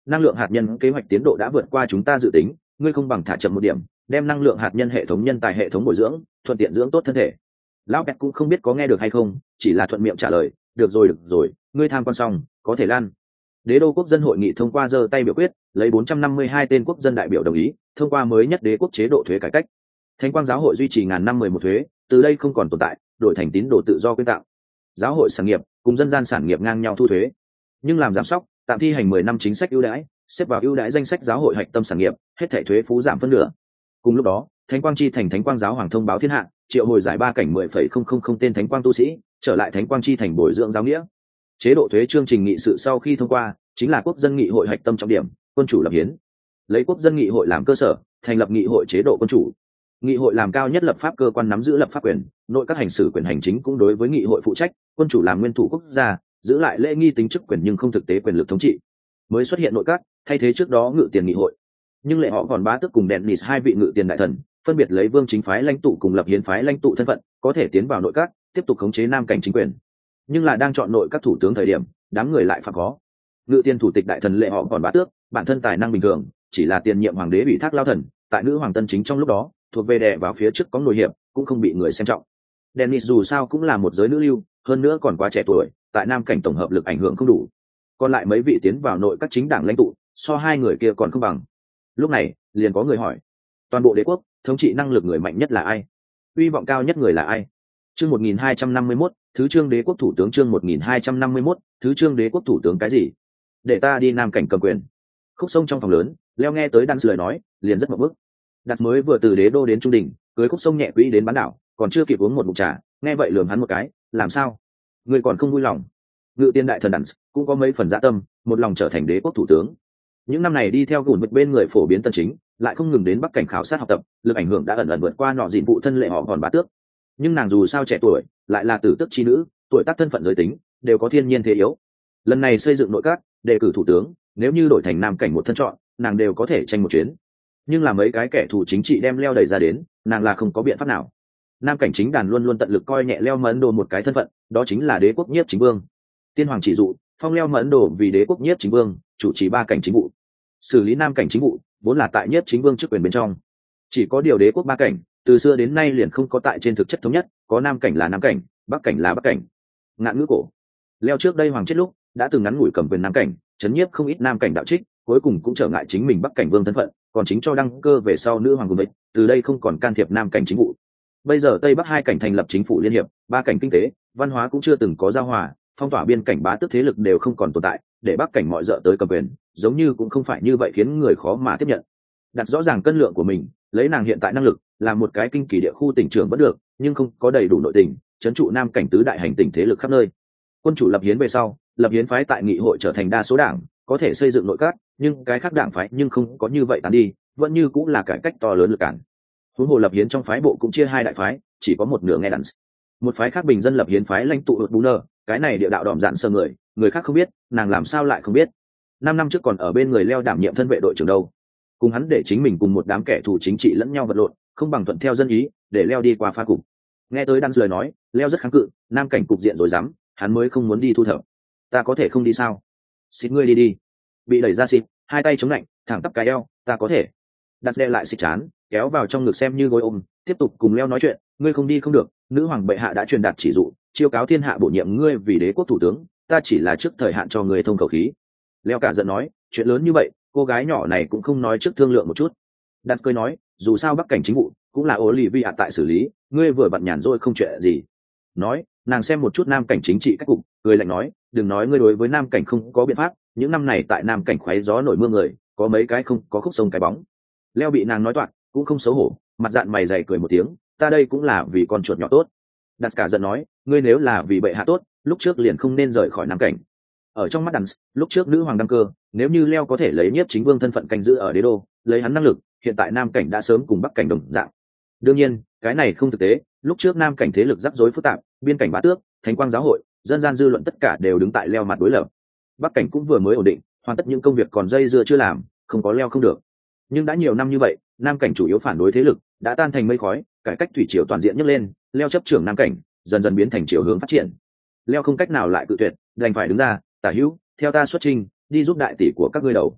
năng lượng hạt nhân kế hoạch tiến độ đã vượt qua chúng ta dự tính, ngươi không bằng thả chậm một điểm, đem năng lượng hạt nhân hệ thống nhân tài hệ thống bồi dưỡng, thuận tiện dưỡng tốt thân thể. Lão Pet cũng không biết có nghe được hay không, chỉ là thuận miệng trả lời, được rồi được rồi, ngươi tham quan xong có thể lan. Đế đô quốc dân hội nghị thông qua giơ tay biểu quyết, lấy bốn trăm năm mươi hai tên quốc dân đại biểu đồng ý thông qua mới nhất đế quốc chế độ thuế cải cách. Thánh quang giáo hội duy trì ngàn năm mười một thuế, từ đây không còn tồn tại, đổi thành tín đồ tự do quyên tặng. Giáo hội sản nghiệp cùng dân gian sản nghiệp ngang nhau thu thuế, nhưng làm giám sóc tạm thi hành mười năm chính sách ưu đãi, xếp vào ưu đãi danh sách giáo hội hạch tâm sản nghiệp, hết thảy thuế phú giảm phân nửa. Cùng lúc đó, Thánh quang chi thành Thánh quang giáo hoàng thông báo thiên hạ, triệu hồi giải ba cảnh mười phẩy không không không tên thánh quang tu sĩ trở lại Thánh quang chi thành bồi dưỡng giáo nghĩa. Chế độ thuế chương trình nghị sự sau khi thông qua, chính là quốc dân nghị hội hạch tâm trọng điểm, quân chủ lập hiến. Lấy quốc dân nghị hội làm cơ sở, thành lập nghị hội chế độ quân chủ. Nghị hội làm cao nhất lập pháp cơ quan, nắm giữ lập pháp quyền, nội các hành xử quyền hành chính cũng đối với nghị hội phụ trách, quân chủ làm nguyên thủ quốc gia, giữ lại lễ nghi tính chức quyền nhưng không thực tế quyền lực thống trị. Mới xuất hiện nội các, thay thế trước đó ngự tiền nghị hội. Nhưng lệ họ còn bá tước cùng Dennis hai vị ngự tiền đại thần, phân biệt lấy vương chính phái lãnh tụ cùng lập hiến phái lãnh tụ thân phận, có thể tiến vào nội các, tiếp tục khống chế nam cảnh chính quyền. Nhưng là đang chọn nội các thủ tướng thời điểm, đám người lại phạm có. Ngự tiền thủ tịch đại thần lệ họ còn bá tước, bản thân tài năng bình thường, chỉ là tiền nhiệm hoàng đế bị thác lao thần, tại nữ hoàng tân chính trong lúc đó, thuộc về đè vào phía trước có nổi hiệp, cũng không bị người xem trọng. Dennis dù sao cũng là một giới nữ lưu, hơn nữa còn quá trẻ tuổi, tại nam cảnh tổng hợp lực ảnh hưởng không đủ. Còn lại mấy vị tiến vào nội các chính đảng lãnh tụ, so hai người kia còn không bằng. Lúc này, liền có người hỏi, toàn bộ đế quốc, thống trị năng lực người mạnh nhất là ai? Uy vọng cao nhất người là ai? Chương một nghìn hai trăm năm mươi mốt, thứ chương đế quốc thủ tướng chương một nghìn hai trăm năm mươi mốt, thứ chương đế quốc thủ tướng cái gì? Để ta đi nam cảnh cầm quyền. Khúc sông trong phòng lớn, leo nghe tới Đan lời nói, liền rất ngộp bức. Đặt mới vừa từ đế đô đến trung đỉnh, cưới khúc sông nhẹ quỹ đến bán đảo, còn chưa kịp uống một ngụm trà, nghe vậy lườm hắn một cái, làm sao? Người còn không vui lòng? Ngự tiên đại thần Đan cũng có mấy phần dạ tâm, một lòng trở thành đế quốc thủ tướng. Những năm này đi theo gùn bật bên người phổ biến tân chính, lại không ngừng đến bắc cảnh khảo sát học tập, lực ảnh hưởng đã ẩn ẩn vượt qua nọ dịn vụ thân lệ họ còn bá tước. Nhưng nàng dù sao trẻ tuổi, lại là tử tước chi nữ, tuổi tác thân phận giới tính đều có thiên nhiên thế yếu. Lần này xây dựng nội các, đề cử thủ tướng, nếu như đổi thành nam cảnh một thân chọn, nàng đều có thể tranh một chuyến. Nhưng là mấy cái kẻ thù chính trị đem leo đầy ra đến, nàng là không có biện pháp nào. Nam cảnh chính đàn luôn luôn tận lực coi nhẹ leo mẫn đồ một cái thân phận, đó chính là đế quốc nhiếp chính vương. Tiên hoàng chỉ dụ phong leo mẫn đồ vì đế quốc nhiếp chính vương, chủ trì ba cảnh chính vụ. Xử lý nam cảnh chính vụ vốn là tại nhiếp chính vương chức quyền bên trong. Chỉ có điều đế quốc ba cảnh từ xưa đến nay liền không có tại trên thực chất thống nhất, có nam cảnh là nam cảnh, bắc cảnh là bắc cảnh. Ngạn ngữ cổ, leo trước đây hoàng chết lúc đã từng ngắn ngủi cầm quyền nam cảnh, chấn nhiếp không ít nam cảnh đạo trích, cuối cùng cũng trở ngại chính mình bắc cảnh vương thân phận, còn chính cho đăng cơ về sau nữ hoàng của mình, từ đây không còn can thiệp nam cảnh chính vụ. Bây giờ tây bắc hai cảnh thành lập chính phủ liên hiệp, ba cảnh kinh tế văn hóa cũng chưa từng có giao hòa, phong tỏa biên cảnh bá tước thế lực đều không còn tồn tại, để bắc cảnh mọi dợ tới cầm quyền giống như cũng không phải như vậy, khiến người khó mà tiếp nhận. Đặt rõ ràng cân lượng của mình, lấy nàng hiện tại năng lực là một cái kinh kỳ địa khu tỉnh trưởng vẫn được, nhưng không có đầy đủ nội tình trấn trụ nam cảnh tứ đại hành tỉnh thế lực khắp nơi. Quân chủ lập hiến về sau, lập hiến phái tại nghị hội trở thành đa số đảng, có thể xây dựng nội các, nhưng cái khác đảng phái nhưng không có như vậy tán đi, vẫn như cũng là cải cách to lớn lực cản. Huống hồ lập hiến trong phái bộ cũng chia hai đại phái, chỉ có một nửa nghe đàn, một phái khác bình dân lập hiến phái lãnh tụ hụt bú nơ, cái này địa đạo đỏm dạn sơ người, người khác không biết, nàng làm sao lại không biết? Năm năm trước còn ở bên người leo đảm nhiệm thân vệ đội trưởng đâu, cùng hắn để chính mình cùng một đám kẻ thù chính trị lẫn nhau vật lộn, không bằng thuận theo dân ý, để leo đi qua pha cục. Nghe tới đan lời nói, leo rất kháng cự, nam cảnh cục diện rồi dám, hắn mới không muốn đi thu thập. Ta có thể không đi sao? Xin ngươi đi đi. Bị đẩy ra xịt, hai tay chống lạnh, thẳng tắp cái eo, ta có thể. Đặt đe lại xịt chán, kéo vào trong ngực xem như gối ôm, tiếp tục cùng leo nói chuyện. Ngươi không đi không được, nữ hoàng bệ hạ đã truyền đạt chỉ dụ, chiêu cáo thiên hạ bổ nhiệm ngươi vì đế quốc thủ tướng, ta chỉ là trước thời hạn cho ngươi thông khẩu khí. Leo cả giận nói, chuyện lớn như vậy, cô gái nhỏ này cũng không nói trước thương lượng một chút. Đặt cười nói, dù sao bắc cảnh chính vụ cũng là Olivia tại xử lý, ngươi vừa bận nhàn rỗi không chuyện gì. Nói, nàng xem một chút nam cảnh chính trị cách cục, cười lạnh nói, đừng nói ngươi đối với nam cảnh không có biện pháp, những năm này tại nam cảnh khoáy gió nổi mưa người, có mấy cái không có khúc sông cái bóng. Leo bị nàng nói toạc, cũng không xấu hổ, mặt dạn mày dày cười một tiếng, ta đây cũng là vì con chuột nhỏ tốt. Đặt cả giận nói, ngươi nếu là vì bệ hạ tốt, lúc trước liền không nên rời khỏi nam cảnh. Ở trong mắt đàn, lúc trước nữ hoàng đăng cơ, nếu như Leo có thể lấy nhiếp chính vương thân phận canh giữ ở đế đô, lấy hắn năng lực, hiện tại nam cảnh đã sớm cùng bắc cảnh đồng dạng. Đương nhiên, cái này không thực tế, lúc trước nam cảnh thế lực rắc rối phức tạp, biên cảnh bá tước, thánh quang giáo hội, dân gian dư luận tất cả đều đứng tại Leo mặt đối lập. Bắc cảnh cũng vừa mới ổn định, hoàn tất những công việc còn dây dưa chưa làm, không có Leo không được. Nhưng đã nhiều năm như vậy, nam cảnh chủ yếu phản đối thế lực đã tan thành mây khói, cải cách thủy triều toàn diện nhấc lên, Leo chấp trưởng nam cảnh, dần dần biến thành chiều hướng phát triển. Leo không cách nào lại tự tuyệt, đành phải đứng ra, tả hữu, theo ta xuất trình, đi giúp đại tỷ của các ngươi đầu.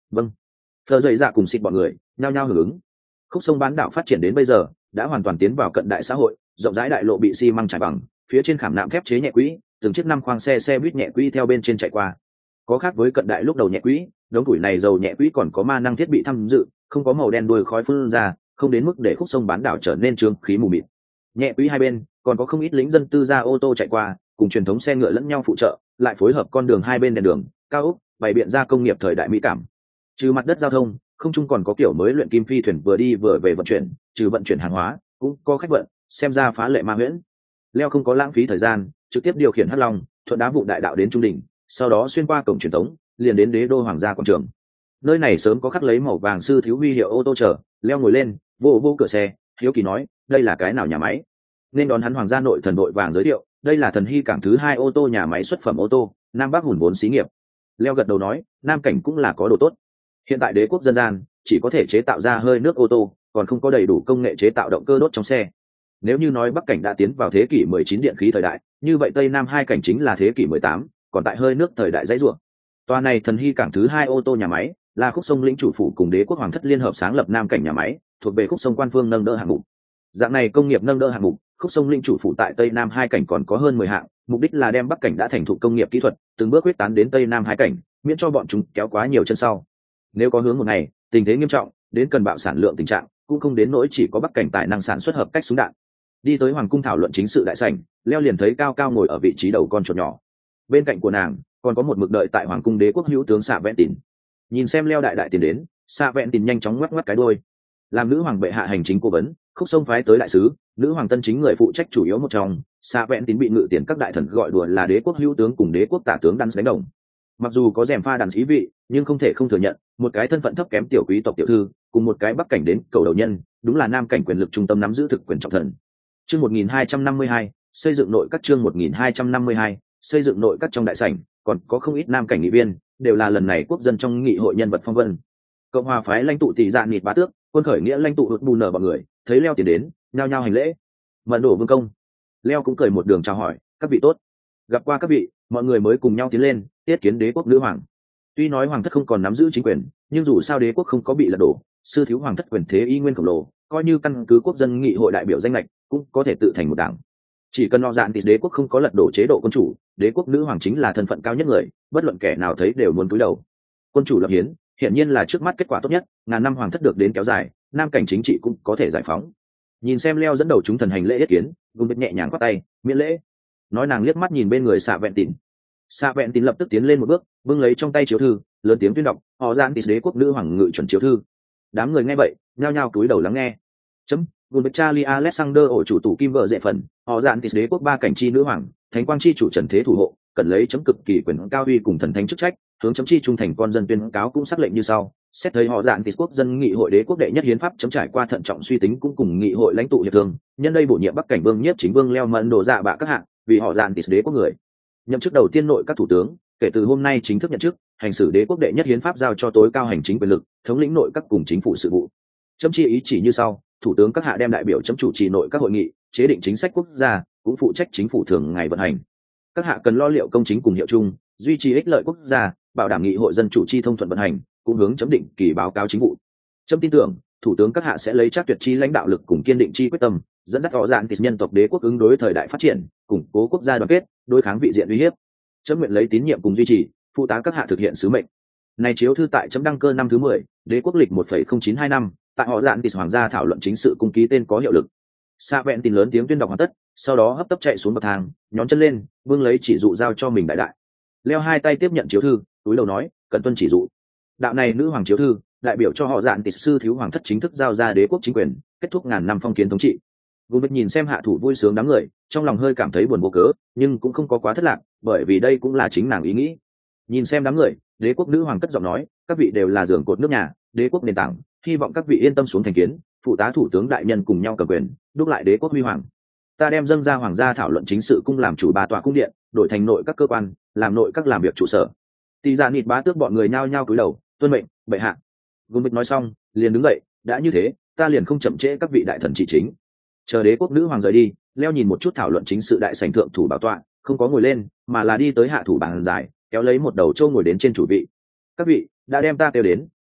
Vâng. Phờ dậy dạ cùng xịt bọn người nhao nhao hưởng ứng. Khúc sông bán đảo phát triển đến bây giờ đã hoàn toàn tiến vào cận đại xã hội, rộng rãi đại lộ bị xi măng trải bằng, phía trên khảm nạm thép chế nhẹ quỹ, từng chiếc năm khoang xe xe buýt nhẹ quỹ theo bên trên chạy qua. Có khác với cận đại lúc đầu nhẹ quỹ, đống củi này dầu nhẹ quỹ còn có ma năng thiết bị tham dự, không có màu đen đuôi khói phun ra, không đến mức để khúc sông bán đảo trở nên trướng khí mù mịt. Nhẹ quỹ hai bên còn có không ít lính dân tư gia ô tô chạy qua, cùng truyền thống xe ngựa lẫn nhau phụ trợ, lại phối hợp con đường hai bên đèn đường cao ốc, bày biện ra công nghiệp thời đại mỹ cảm. Trừ mặt đất giao thông, không trung còn có kiểu mới luyện kim phi thuyền vừa đi vừa về vận chuyển, trừ vận chuyển hàng hóa cũng có khách vận, xem ra phá lệ ma huyễn. Leo không có lãng phí thời gian, trực tiếp điều khiển hắc long thuận đá vụ đại đạo đến trung đỉnh, sau đó xuyên qua cổng truyền thống liền đến đế đô hoàng gia quảng trường. Nơi này sớm có khắc lấy màu vàng sư thiếu huy hiệu ô tô chờ. Leo ngồi lên vô vô cửa xe, hiếu kỳ nói đây là cái nào nhà máy. Nên đón hắn hoàng gia nội thần đội vàng giới thiệu đây là thần hy cảng thứ hai ô tô nhà máy xuất phẩm ô tô, nam bắc hùn vốn xí nghiệp. Leo gật đầu nói nam cảnh cũng là có đồ tốt. Hiện tại đế quốc dân gian chỉ có thể chế tạo ra hơi nước ô tô, còn không có đầy đủ công nghệ chế tạo động cơ đốt trong xe. Nếu như nói bắc cảnh đã tiến vào thế kỷ mười chín điện khí thời đại, như vậy tây nam hai cảnh chính là thế kỷ mười tám, còn tại hơi nước thời đại dãy ruộng. Tòa này thần hy cảng thứ hai ô tô nhà máy là khúc sông lĩnh chủ phủ cùng đế quốc hoàng thất liên hợp sáng lập nam cảnh nhà máy, thuộc về khúc sông quan phương nâng đỡ hạng mục. Dạng này công nghiệp nâng đỡ hạng mục, khúc sông lĩnh chủ phủ tại tây nam hai cảnh còn có hơn mười hạng, mục đích là đem bắc cảnh đã thành thục công nghiệp kỹ thuật từng bước quyết tán đến tây nam hai cảnh, miễn cho bọn chúng kéo quá nhiều chân sau. Nếu có hướng một ngày tình thế nghiêm trọng đến cần bạo sản lượng tình trạng, cũng không đến nỗi chỉ có bắc cảnh tài năng sản xuất hợp cách súng đạn. Đi tới hoàng cung thảo luận chính sự đại sảnh, Leo liền thấy cao cao ngồi ở vị trí đầu con chuột nhỏ. Bên cạnh của nàng còn có một mực đợi tại hoàng cung đế quốc hữu tướng xạ vẹn tìn. Nhìn xem Leo đại đại tiền đến, xạ vẹn tìn nhanh chóng ngoắc ngoắc cái đôi. Làm nữ hoàng bệ hạ hành chính cố vấn, khúc sông phái tới đại sứ, nữ hoàng tân chính người phụ trách chủ yếu một trong, xạ vẹn tìn bị ngự tiền các đại thần gọi đùa là đế quốc hữu tướng cùng đế quốc tả tướng đan đánh đồng. Mặc dù có rèm pha đàn ý vị, nhưng không thể không thừa nhận một cái thân phận thấp kém tiểu quý tộc tiểu thư cùng một cái bắc cảnh đến cầu đầu nhân, đúng là nam cảnh quyền lực trung tâm nắm giữ thực quyền trọng thần. Chương một nghìn hai trăm năm mươi hai, xây dựng nội các. Chương một nghìn hai trăm năm mươi hai, xây dựng nội các. Trong đại sảnh còn có không ít nam cảnh nghị viên, đều là lần này quốc dân trong nghị hội nhân vật phong vân. Cộng hòa phái lãnh tụ tỷ dạ nịt bá tước, quân khởi nghĩa lãnh tụ hụt bù nở bọn người thấy Leo tiến đến, nhao nhao hành lễ. Mận đổ vương công. Leo cũng cười một đường chào hỏi, các vị tốt. Gặp qua các vị, mọi người mới cùng nhau tiến lên tiếp kiến đế quốc nữ hoàng. Tuy nói hoàng thất không còn nắm giữ chính quyền, nhưng dù sao đế quốc không có bị lật đổ, sư thiếu hoàng thất quyền thế y nguyên khổng lồ, coi như căn cứ quốc dân nghị hội đại biểu danh lệch cũng có thể tự thành một đảng. Chỉ cần lo dạn thì đế quốc không có lật đổ chế độ quân chủ, đế quốc nữ hoàng chính là thân phận cao nhất người, bất luận kẻ nào thấy đều muốn cúi đầu. Quân chủ lập hiến hiển nhiên là trước mắt kết quả tốt nhất, ngàn năm hoàng thất được đến kéo dài, nam cảnh chính trị cũng có thể giải phóng. Nhìn xem Leo dẫn đầu chúng thần hành lễ yết kiến, gương biết nhẹ nhàng quát tay miễn lễ. Nói nàng liếc mắt nhìn bên người xạ vẹn tìn. Xạ vẹn tìn lập tức tiến lên một bước, bưng lấy trong tay chiếu thư, lớn tiếng tuyên đọc họ dạn tịt đế quốc nữ hoàng ngự chuẩn chiếu thư. Đám người nghe vậy nhao nhao cúi đầu lắng nghe. Chấm gồm với Charlie Alexander ổ chủ tủ kim vợ dễ phần, họ dạn tịt đế quốc ba cảnh chi nữ hoàng, thánh quang chi chủ trần thế thủ hộ, cần lấy chấm cực kỳ quyền cao uy cùng thần thánh chức trách, hướng chấm chi trung thành con dân tuyên cáo cũng sắc lệnh như sau. Xét thấy họ dạn tịt quốc dân nghị hội đế quốc đệ nhất hiến pháp chấm trải qua thận trọng suy tính cũng cùng nghị hội lãnh tụ hiệp thương, nhân đây bổ nhiệm bắc cảnh vương nhiếp chính vương Leo mẫn đồ dạ bạ các hạng vì họ dạn tịt đế quốc người nhậm chức đầu tiên nội các thủ tướng, kể từ hôm nay chính thức nhận chức, hành xử đế quốc đệ nhất hiến pháp giao cho tối cao hành chính quyền lực, thống lĩnh nội các cùng chính phủ sự vụ. Chấm chi ý chỉ như sau: thủ tướng các hạ đem đại biểu chấm chủ trì nội các hội nghị, chế định chính sách quốc gia, cũng phụ trách chính phủ thường ngày vận hành. Các hạ cần lo liệu công chính cùng hiệu chung, duy trì ích lợi quốc gia, bảo đảm nghị hội dân chủ chi thông thuận vận hành, cũng hướng chấm định kỳ báo cáo chính vụ. Chấm tin tưởng thủ tướng các hạ sẽ lấy chắc tuyệt chi lãnh đạo lực cùng kiên định chi quyết tâm, dẫn dắt họ dạn tịt nhân tộc đế quốc ứng đối thời đại phát triển, củng cố quốc gia đoàn kết, đối kháng vị diện uy hiếp. Chấm nguyện lấy tín nhiệm cùng duy trì, phụ tá các hạ thực hiện sứ mệnh. Này chiếu thư tại chấm đăng cơ năm thứ mười, đế quốc lịch một phẩy không chín hai năm, tại họ dạn tịt hoàng gia thảo luận chính sự cung ký tên có hiệu lực. Sa vẹn tin lớn tiếng tuyên đọc hoàn tất, sau đó hấp tấp chạy xuống bậc thang, nhón chân lên, vương lấy chỉ dụ giao cho mình đại đại. Leo hai tay tiếp nhận chiếu thư, túi đầu nói, cần tuân chỉ dụ. Đạo này nữ hoàng chiếu thư, đại biểu cho họ dạn tịt sư thiếu hoàng thất chính thức giao ra đế quốc chính quyền, kết thúc ngàn năm phong kiến thống trị. Gồm biết nhìn xem hạ thủ vui sướng đám người, trong lòng hơi cảm thấy buồn vô cớ, nhưng cũng không có quá thất lạc, bởi vì đây cũng là chính nàng ý nghĩ. Nhìn xem đám người, đế quốc nữ hoàng cất giọng nói, các vị đều là giường cột nước nhà, đế quốc nền tảng, hy vọng các vị yên tâm xuống thành kiến, phụ tá thủ tướng đại nhân cùng nhau cầm quyền, đúc lại đế quốc huy hoàng. Ta đem dâng ra hoàng gia thảo luận chính sự cung làm chủ ba tòa cung điện, đổi thành nội các cơ quan, làm nội các làm việc trụ sở. Tỷ dạ nịt bá tước bọn người nhao nhao cúi đầu, tuân mệnh, bệ hạ. Gồm biết nói xong, liền đứng dậy, đã như thế, ta liền không chậm trễ các vị đại thần chỉ chính. Chờ đế quốc nữ hoàng rời đi, Leo nhìn một chút thảo luận chính sự đại sảnh thượng thủ bảo tọa, không có ngồi lên, mà là đi tới hạ thủ bàn dài, kéo lấy một đầu châu ngồi đến trên chủ vị. Các vị đã đem ta kêu đến,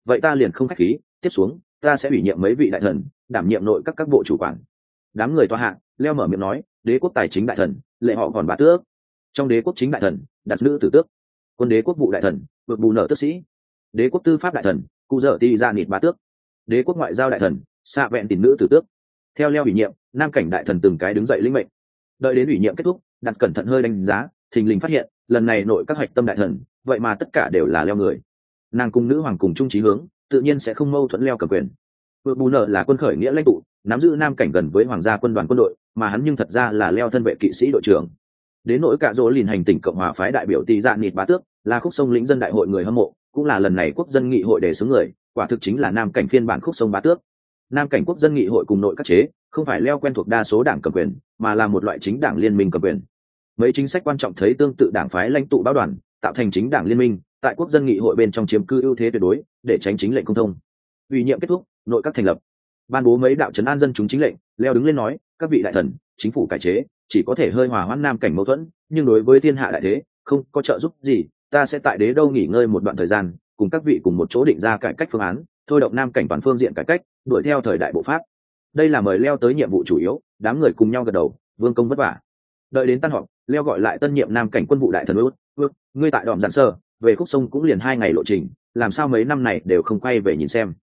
vậy ta liền không khách khí, tiếp xuống ta sẽ ủy nhiệm mấy vị đại thần đảm nhiệm nội các các bộ chủ quản. Đám người tòa hạ leo mở miệng nói, đế quốc tài chính đại thần lệ họ còn bá tước, trong đế quốc chính đại thần đặt nữ tử tước, quân đế quốc vụ đại thần vượt bù nợ tước sĩ, đế quốc tư pháp đại thần cụ dở ti ra nịt bá tước, đế quốc ngoại giao đại thần xạ vẹn tìm nữ tử tước. Theo leo ủy nhiệm, nam cảnh đại thần từng cái đứng dậy lĩnh mệnh. Đợi đến ủy nhiệm kết thúc, đặt cẩn thận hơi đánh giá, thình lình phát hiện lần này nội các hoạch tâm đại thần vậy mà tất cả đều là leo người. Nàng cùng nữ hoàng cùng chung chí hướng, tự nhiên sẽ không mâu thuẫn leo cầm quyền. Vượt bù nợ là quân khởi nghĩa lãnh tụ, nắm giữ nam cảnh gần với hoàng gia quân đoàn quân đội, mà hắn nhưng thật ra là leo thân vệ kỵ sĩ đội trưởng. Đến nỗi cả dỗ lìn hành tỉnh cộng hòa phái đại biểu tỳ dạ nịt bá tước, là khúc sông lĩnh dân đại hội người hâm mộ, cũng là lần này quốc dân nghị hội đề xướng người, quả thực chính là nam cảnh phiên bản khúc sông bá tước. Nam cảnh quốc dân nghị hội cùng nội các chế không phải leo quen thuộc đa số đảng cầm quyền, mà là một loại chính đảng liên minh cầm quyền. Mấy chính sách quan trọng thấy tương tự đảng phái lãnh tụ báo đoàn, tạo thành chính đảng liên minh, tại quốc dân nghị hội bên trong chiếm cư ưu thế tuyệt đối, để tránh chính lệnh không thông. Ủy nhiệm kết thúc, nội các thành lập, ban bố mấy đạo trấn an dân chúng chính lệnh. Leo đứng lên nói, các vị đại thần, chính phủ cải chế chỉ có thể hơi hòa hoãn nam cảnh mâu thuẫn, nhưng đối với thiên hạ đại thế không có trợ giúp gì. Ta sẽ tại đế đô nghỉ ngơi một đoạn thời gian, cùng các vị cùng một chỗ định ra cải cách phương án, thôi động nam cảnh toàn phương diện cải cách, đuổi theo thời đại bộ pháp. Đây là mời leo tới nhiệm vụ chủ yếu. Đám người cùng nhau gật đầu, vương công vất vả. Đợi đến tan họp, leo gọi lại tân nhiệm nam cảnh quân vụ đại thần út út ngươi tại đòm giản sơ về khúc sông cũng liền hai ngày lộ trình, làm sao mấy năm này đều không quay về nhìn xem.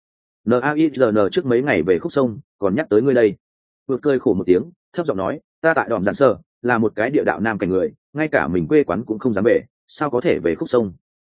naizn trước mấy ngày về khúc sông còn nhắc tới ngươi đây. Vượt cười khổ một tiếng, thấp giọng nói, ta tại đòm giản sơ là một cái địa đạo nam cảnh người, ngay cả mình quê quán cũng không dám về, sao có thể về khúc sông.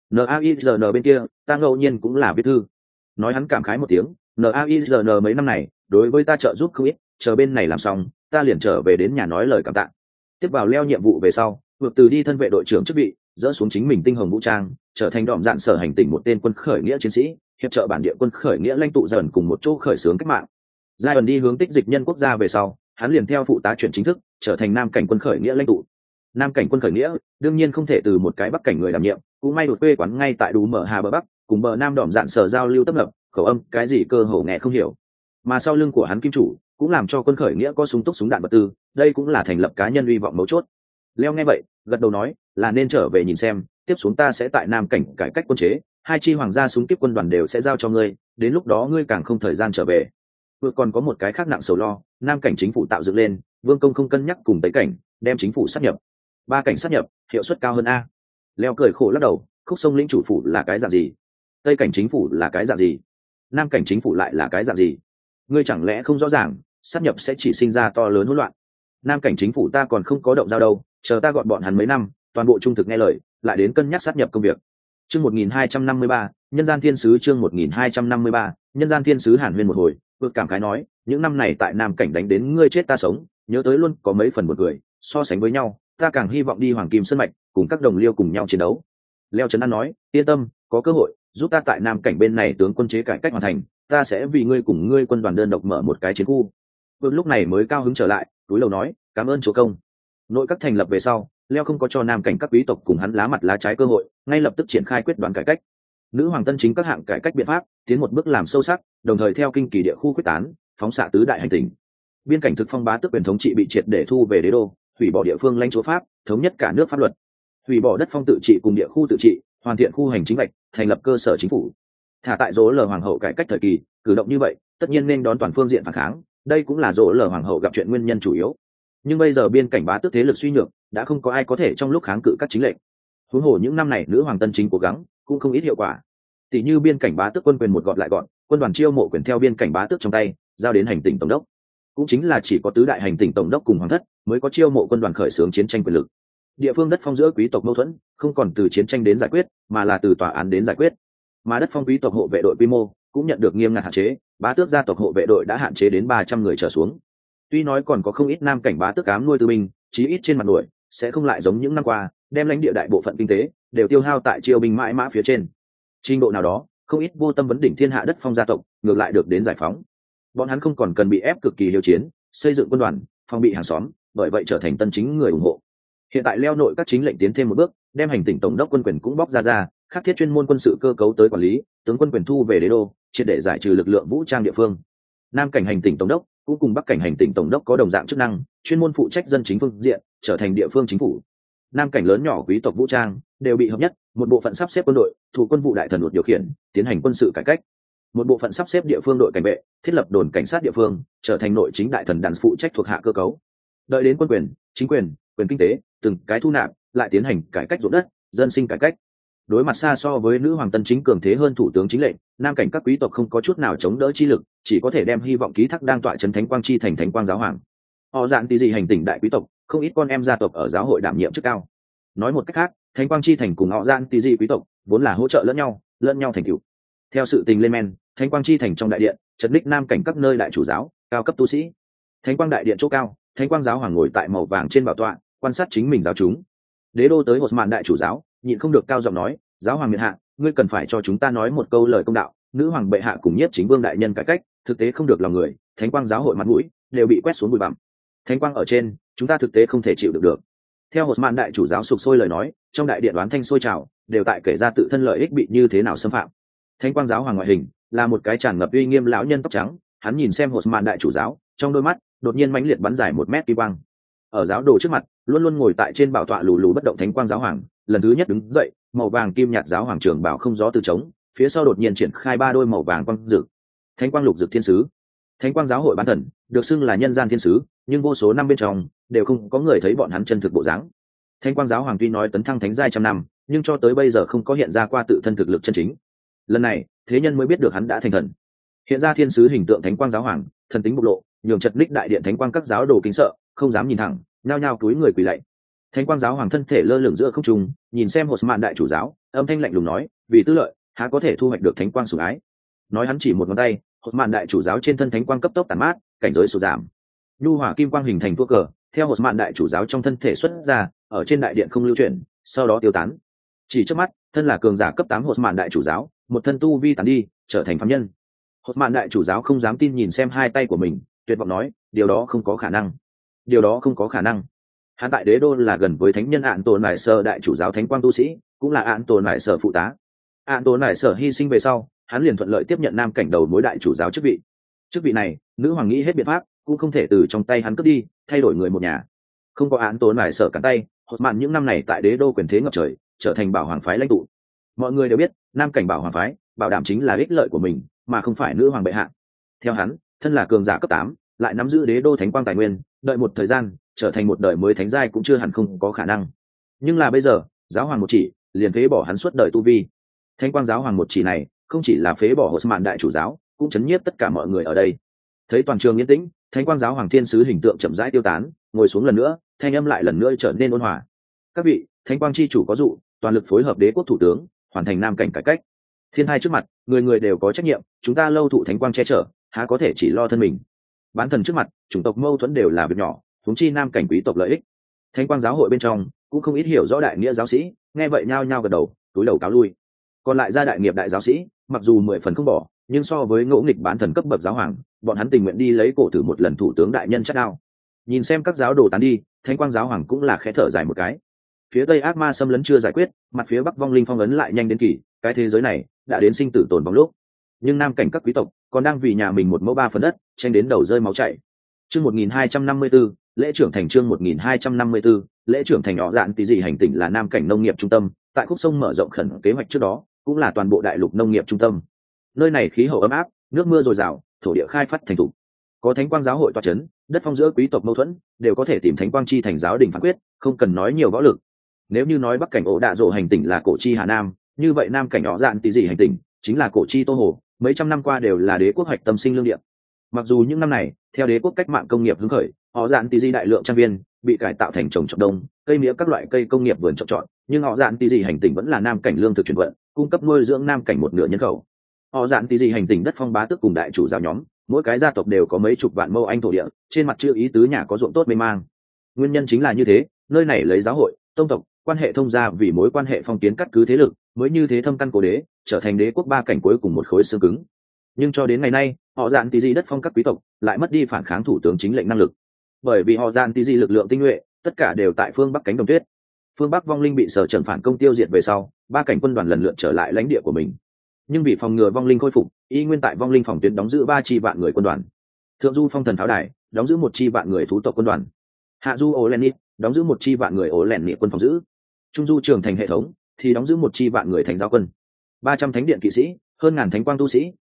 naizn bên kia ta ngẫu nhiên cũng là viết thư. Nói hắn cảm khái một tiếng, naizn mấy năm này đối với ta trợ giúp không ít, chờ bên này làm xong ta liền trở về đến nhà nói lời cảm tạ. Tiếp vào leo nhiệm vụ về sau, vượt từ đi thân vệ đội trưởng chức vị, dỡ xuống chính mình tinh hồng vũ trang, trở thành đỏm dạn sở hành tỉnh một tên quân khởi nghĩa chiến sĩ, hiệp trợ bản địa quân khởi nghĩa lãnh tụ dần cùng một chỗ khởi xướng cách mạng. Giai ẩn đi hướng tích dịch nhân quốc gia về sau, hắn liền theo phụ tá chuyển chính thức, trở thành nam cảnh quân khởi nghĩa lãnh tụ. Nam cảnh quân khởi nghĩa đương nhiên không thể từ một cái bắc cảnh người đảm nhiệm, cũng may đột quê quán ngay tại đủ mở hà bờ bắc, cùng bờ nam đỏm dạn sở giao lưu tấp nập, khẩu âm cái gì cơ hồ nghe không hiểu. Mà sau lưng của hắn kim chủ cũng làm cho quân khởi nghĩa có súng túc súng đạn vật tư, đây cũng là thành lập cá nhân hy vọng mấu chốt. Leo nghe vậy gật đầu nói, là nên trở về nhìn xem, tiếp xuống ta sẽ tại nam cảnh cải cách quân chế, hai chi hoàng gia súng kíp quân đoàn đều sẽ giao cho ngươi, đến lúc đó ngươi càng không thời gian trở về. Vừa còn có một cái khác nặng sầu lo, nam cảnh chính phủ tạo dựng lên, vương công không cân nhắc cùng tây cảnh đem chính phủ sát nhập, ba cảnh sát nhập hiệu suất cao hơn a. Leo cười khổ lắc đầu, khúc sông lĩnh chủ phủ là cái dạng gì, tây cảnh chính phủ là cái dạng gì, nam cảnh chính phủ lại là cái dạng gì, ngươi chẳng lẽ không rõ ràng sát nhập sẽ chỉ sinh ra to lớn hỗn loạn. Nam cảnh chính phủ ta còn không có động giao đâu, chờ ta gọn bọn hắn mấy năm, toàn bộ trung thực nghe lời, lại đến cân nhắc sát nhập công việc. Chương một nghìn hai trăm năm mươi ba, nhân gian thiên sứ. Chương một nghìn hai trăm năm mươi ba, nhân gian thiên sứ. Hàn Huyên một hồi, vượt cảm khái nói, những năm này tại Nam cảnh đánh đến ngươi chết ta sống, nhớ tới luôn có mấy phần một người, so sánh với nhau, ta càng hy vọng đi Hoàng Kim Sơn mạch, cùng các đồng liêu cùng nhau chiến đấu. Leo Trấn An nói, yên tâm, có cơ hội, giúp ta tại Nam cảnh bên này tướng quân chế cải cách hoàn thành, ta sẽ vì ngươi cùng ngươi quân đoàn đơn độc mở một cái chiến khu. Vương lúc này mới cao hứng trở lại, túi lầu nói, cảm ơn chúa công. Nội các thành lập về sau, Leo không có cho nam cảnh các quý tộc cùng hắn lá mặt lá trái cơ hội, ngay lập tức triển khai quyết đoán cải cách. Nữ hoàng tân chính các hạng cải cách biện pháp tiến một bước làm sâu sắc, đồng thời theo kinh kỳ địa khu quyết tán, phóng xạ tứ đại hành tinh. Biên cảnh thực phong bá tước quyền thống trị bị triệt để thu về đế đô, hủy bỏ địa phương lãnh chúa pháp, thống nhất cả nước pháp luật, hủy bỏ đất phong tự trị cùng địa khu tự trị, hoàn thiện khu hành chính vạch, thành lập cơ sở chính phủ. Thả tại dỗ lờ hoàng hậu cải cách thời kỳ, cử động như vậy tất nhiên nên đón toàn phương diện phản kháng, đây cũng là dỗ lờ hoàng hậu gặp chuyện nguyên nhân chủ yếu. Nhưng bây giờ biên cảnh bá tước thế lực suy nhược, đã không có ai có thể trong lúc kháng cự các chính lệnh. Huống hồ những năm này nữ hoàng tân chính cố gắng cũng không ít hiệu quả. Tỷ như biên cảnh bá tước quân quyền một gọt lại gọn, quân đoàn chiêu mộ quyền theo biên cảnh bá tước trong tay giao đến hành tỉnh tổng đốc. Cũng chính là chỉ có tứ đại hành tỉnh tổng đốc cùng hoàng thất mới có chiêu mộ quân đoàn khởi xướng chiến tranh quyền lực. Địa phương đất phong giữa quý tộc mâu thuẫn không còn từ chiến tranh đến giải quyết, mà là từ tòa án đến giải quyết. Mà đất phong quý tộc hộ vệ đội quy mô cũng nhận được nghiêm ngặt hạn chế, bá tước gia tộc hộ vệ đội đã hạn chế đến ba trăm người trở xuống. Tuy nói còn có không ít nam cảnh bá tước cám nuôi tư binh, chí ít trên mặt nổi sẽ không lại giống những năm qua, đem lãnh địa đại bộ phận kinh tế đều tiêu hao tại chiêu binh mãi mã phía trên. Trình độ nào đó, không ít vô tâm vấn đỉnh thiên hạ đất phong gia tộc ngược lại được đến giải phóng. Bọn hắn không còn cần bị ép cực kỳ hiếu chiến, xây dựng quân đoàn, phòng bị hàng xóm, bởi vậy trở thành tân chính người ủng hộ. Hiện tại leo nội các chính lệnh tiến thêm một bước, đem hành tỉnh tổng đốc quân quyền cũng bóc ra ra, khắc thiết chuyên môn quân sự cơ cấu tới quản lý, tướng quân quyền thu về đế đô, triệt để giải trừ lực lượng vũ trang địa phương. Nam cảnh hành tỉnh tổng đốc cũng cùng bắc cảnh hành tỉnh tổng đốc có đồng dạng chức năng, chuyên môn phụ trách dân chính phương diện, trở thành địa phương chính phủ. Nam cảnh lớn nhỏ quý tộc vũ trang đều bị hợp nhất, một bộ phận sắp xếp quân đội, thủ quân vụ đại thần luật điều khiển, tiến hành quân sự cải cách. một bộ phận sắp xếp địa phương đội cảnh vệ, thiết lập đồn cảnh sát địa phương, trở thành nội chính đại thần đàn phụ trách thuộc hạ cơ cấu. Đợi đến quân quyền, chính quyền, quyền kinh tế, từng cái thu nạp, lại tiến hành cải cách ruộng đất, dân sinh cải cách. Đối mặt xa so với nữ hoàng tân chính cường thế hơn thủ tướng chính lệnh, nam cảnh các quý tộc không có chút nào chống đỡ chi lực, chỉ có thể đem hy vọng ký thác đang tọa trấn thánh quang chi thành thánh quang giáo hoàng. Họ dạn tí gì hành tỉnh đại quý tộc, không ít con em gia tộc ở giáo hội đảm nhiệm chức cao. Nói một cách khác, thánh quang chi thành cùng họ dạn tí gì quý tộc vốn là hỗ trợ lẫn nhau, lẫn nhau thành tựu. Theo sự tình lên men, thánh quang chi thành trong đại điện, trật ních nam cảnh các nơi đại chủ giáo, cao cấp tu sĩ. Thánh quang đại điện chỗ cao, thánh quang giáo hoàng ngồi tại màu vàng trên bảo tọa, quan sát chính mình giáo chúng. Đế đô tới một mạn đại chủ giáo, nhịn không được cao giọng nói, giáo hoàng miện hạ, ngươi cần phải cho chúng ta nói một câu lời công đạo. Nữ hoàng bệ hạ cùng nhất chính vương đại nhân cải cách, thực tế không được lòng người, thánh quang giáo hội mặt mũi đều bị quét xuống bụi bặm. Thánh quang ở trên, chúng ta thực tế không thể chịu được được. Theo một mạn đại chủ giáo sục sôi lời nói, trong đại điện đoán thanh sôi trào, đều tại kể ra tự thân lợi ích bị như thế nào xâm phạm. Thánh quang giáo hoàng ngoại hình là một cái tràn ngập uy nghiêm lão nhân tóc trắng, hắn nhìn xem một mạn đại chủ giáo, trong đôi mắt đột nhiên mãnh liệt bắn dài một mét kim quang. Ở giáo đồ trước mặt, luôn luôn ngồi tại trên bảo tọa lù lù bất động thánh quang giáo hoàng, lần thứ nhất đứng dậy, màu vàng kim nhạt giáo hoàng trường bảo không gió từ trống, phía sau đột nhiên triển khai ba đôi màu vàng quang rực. Thánh quang lục dực thiên sứ, thánh quang giáo hội bán thần, được xưng là nhân gian thiên sứ, nhưng vô số năm bên trong đều không có người thấy bọn hắn chân thực bộ dáng. Thánh quang giáo hoàng tuy nói tấn thăng thánh giai trăm năm, nhưng cho tới bây giờ không có hiện ra qua tự thân thực lực chân chính. Lần này, thế nhân mới biết được hắn đã thành thần. Hiện ra thiên sứ hình tượng thánh quang giáo hoàng, thần tính bộc lộ, nhường chật ních đại điện thánh quang các giáo đồ kính sợ, không dám nhìn thẳng, nhao nhao cúi người quỳ lạy. Thánh quang giáo hoàng thân thể lơ lửng giữa không trung, nhìn xem một mạn đại chủ giáo, âm thanh lạnh lùng nói, vì tư lợi, há có thể thu hoạch được thánh quang sủng ái. Nói hắn chỉ một ngón tay, một mạn đại chủ giáo trên thân thánh quang cấp tốc tàn mát, cảnh giới sụt giảm. Nhu hỏa kim quang hình thành tua cờ, theo một mạn đại chủ giáo trong thân thể xuất ra, ở trên đại điện không lưu chuyển, sau đó tiêu tán. Chỉ trước mắt, thân là cường giả cấp tám một mạn đại chủ giáo, một thân tu vi tán đi, trở thành phàm nhân. Một mạn đại chủ giáo không dám tin nhìn xem hai tay của mình, tuyệt vọng nói, điều đó không có khả năng. Điều đó không có khả năng. Hắn tại đế đô là gần với thánh nhân Ạn Tồn Nải Sở đại chủ giáo thánh quang tu sĩ, cũng là Ạn Tồn Nải Sở phụ tá. Ạn Tồn Nải Sở hy sinh về sau, hắn liền thuận lợi tiếp nhận nam cảnh đầu mối đại chủ giáo chức vị. Chức vị này, nữ hoàng nghĩ hết biện pháp, cũng không thể từ trong tay hắn cướp đi, thay đổi người một nhà. Không có Ạn Tồn Nải Sở cản tay, hột mạn những năm này tại đế đô quyền thế ngập trời, trở thành bảo hoàng phái lãnh tụ. Mọi người đều biết, nam cảnh bảo hoàng phái, bảo đảm chính là ích lợi của mình, mà không phải nữ hoàng bệ hạ. Theo hắn, thân là cường giả cấp tám, lại nắm giữ đế đô thánh quang tài nguyên, đợi một thời gian, trở thành một đời mới thánh giai cũng chưa hẳn không có khả năng. Nhưng là bây giờ, giáo hoàng một chỉ, liền phế bỏ hắn suốt đời tu vi. Thánh quang giáo hoàng một chỉ này, không chỉ là phế bỏ hột mạn đại chủ giáo, cũng chấn nhiếp tất cả mọi người ở đây. Thấy toàn trường yên tĩnh, thánh quang giáo hoàng thiên sứ hình tượng chậm rãi tiêu tán, ngồi xuống lần nữa, thanh âm lại lần nữa trở nên ôn hòa. Các vị, thánh quang chi chủ có dụ, toàn lực phối hợp đế quốc thủ tướng, hoàn thành nam cảnh cải cách. Thiên hai trước mặt, người người đều có trách nhiệm, chúng ta lâu thụ thánh quang che chở, há có thể chỉ lo thân mình. Bán thần trước mặt, chủng tộc mâu thuẫn đều là việc nhỏ, huống chi nam cảnh quý tộc lợi ích. Thánh quang giáo hội bên trong cũng không ít hiểu rõ đại nghĩa giáo sĩ, nghe vậy nhao nhao gật đầu, túi đầu cáo lui. Còn lại gia đại nghiệp đại giáo sĩ, mặc dù mười phần không bỏ, nhưng so với ngỗ nghịch bán thần cấp bậc giáo hoàng, bọn hắn tình nguyện đi lấy cổ thử một lần thủ tướng đại nhân chắc đao. Nhìn xem các giáo đồ tán đi, thánh quang giáo hoàng cũng là khẽ thở dài một cái. Phía tây ác ma xâm lấn chưa giải quyết, mặt phía bắc vong linh phong ấn lại nhanh đến kỳ, cái thế giới này đã đến sinh tử tồn vong lúc. Nhưng nam cảnh các quý tộc còn đang vì nhà mình một mẫu ba phần đất, tranh đến đầu rơi máu chảy. Chương một nghìn hai trăm năm mươi tư, lễ trưởng thành chương một nghìn hai trăm năm mươi tư, lễ trưởng thành. Họ dạn tí gì hành tỉnh là nam cảnh nông nghiệp trung tâm, tại khúc sông mở rộng khẩn kế hoạch trước đó, cũng là toàn bộ đại lục nông nghiệp trung tâm. Nơi này khí hậu ấm áp, nước mưa dồi dào, thổ địa khai phát thành thục. Có thánh quang giáo hội tọa chấn, đất phong giữa quý tộc mâu thuẫn, đều có thể tìm thánh quang chi thành giáo đình phán quyết, không cần nói nhiều võ lực. Nếu như nói bắc cảnh ổ đạ rộ hành tỉnh là cổ chi Hà Nam, như vậy nam cảnh họ dạn tí gì hành tỉnh chính là cổ chi Tô Hồ, mấy trăm năm qua đều là đế quốc hoạch tâm sinh lương địa. Mặc dù những năm này, theo đế quốc cách mạng công nghiệp hứng khởi, họ dạn tí gì đại lượng trang viên bị cải tạo thành trồng trọt đông, cây mía các loại cây công nghiệp vườn trồng trọt, nhưng họ dạn tí gì hành tỉnh vẫn là nam cảnh lương thực chuyển vận, cung cấp nuôi dưỡng nam cảnh một nửa nhân khẩu. Họ dạn tí gì hành tỉnh đất phong bá tước cùng đại chủ giáo nhóm, mỗi cái gia tộc đều có mấy chục vạn mâu anh thổ địa, trên mặt chữ ý tứ nhà có ruộng tốt mê mang. Nguyên nhân chính là như thế, nơi này lấy giáo hội, tông tộc, quan hệ thông gia vì mối quan hệ phong kiến cắt cứ thế lực, mới như thế thâm căn cố đế, trở thành đế quốc ba cảnh cuối cùng một khối xương cứng. Nhưng cho đến ngày nay, họ dạn tí gì đất phong các quý tộc lại mất đi phản kháng thủ tướng chính lệnh năng lực, bởi vì họ dạn tí gì lực lượng tinh nhuệ tất cả đều tại phương bắc cánh đồng tuyết. Phương bắc vong linh bị sở trần phản công tiêu diệt về sau, ba cảnh quân đoàn lần lượt trở lại lãnh địa của mình. Nhưng vì phòng ngừa vong linh khôi phục, y nguyên tại vong linh phòng tuyến đóng giữ ba chi vạn người quân đoàn. Thượng du phong thần pháo đài đóng giữ một chi vạn người thú tộc quân đoàn. Hạ du ố len đóng giữ một chi vạn người ố len nị quân phòng giữ. Trung du trường thành hệ thống thì đóng giữ một chi vạn người thành giáo quân. Ba trăm thánh điện kỵ sĩ, hơn ngàn thánh quang tu sĩ,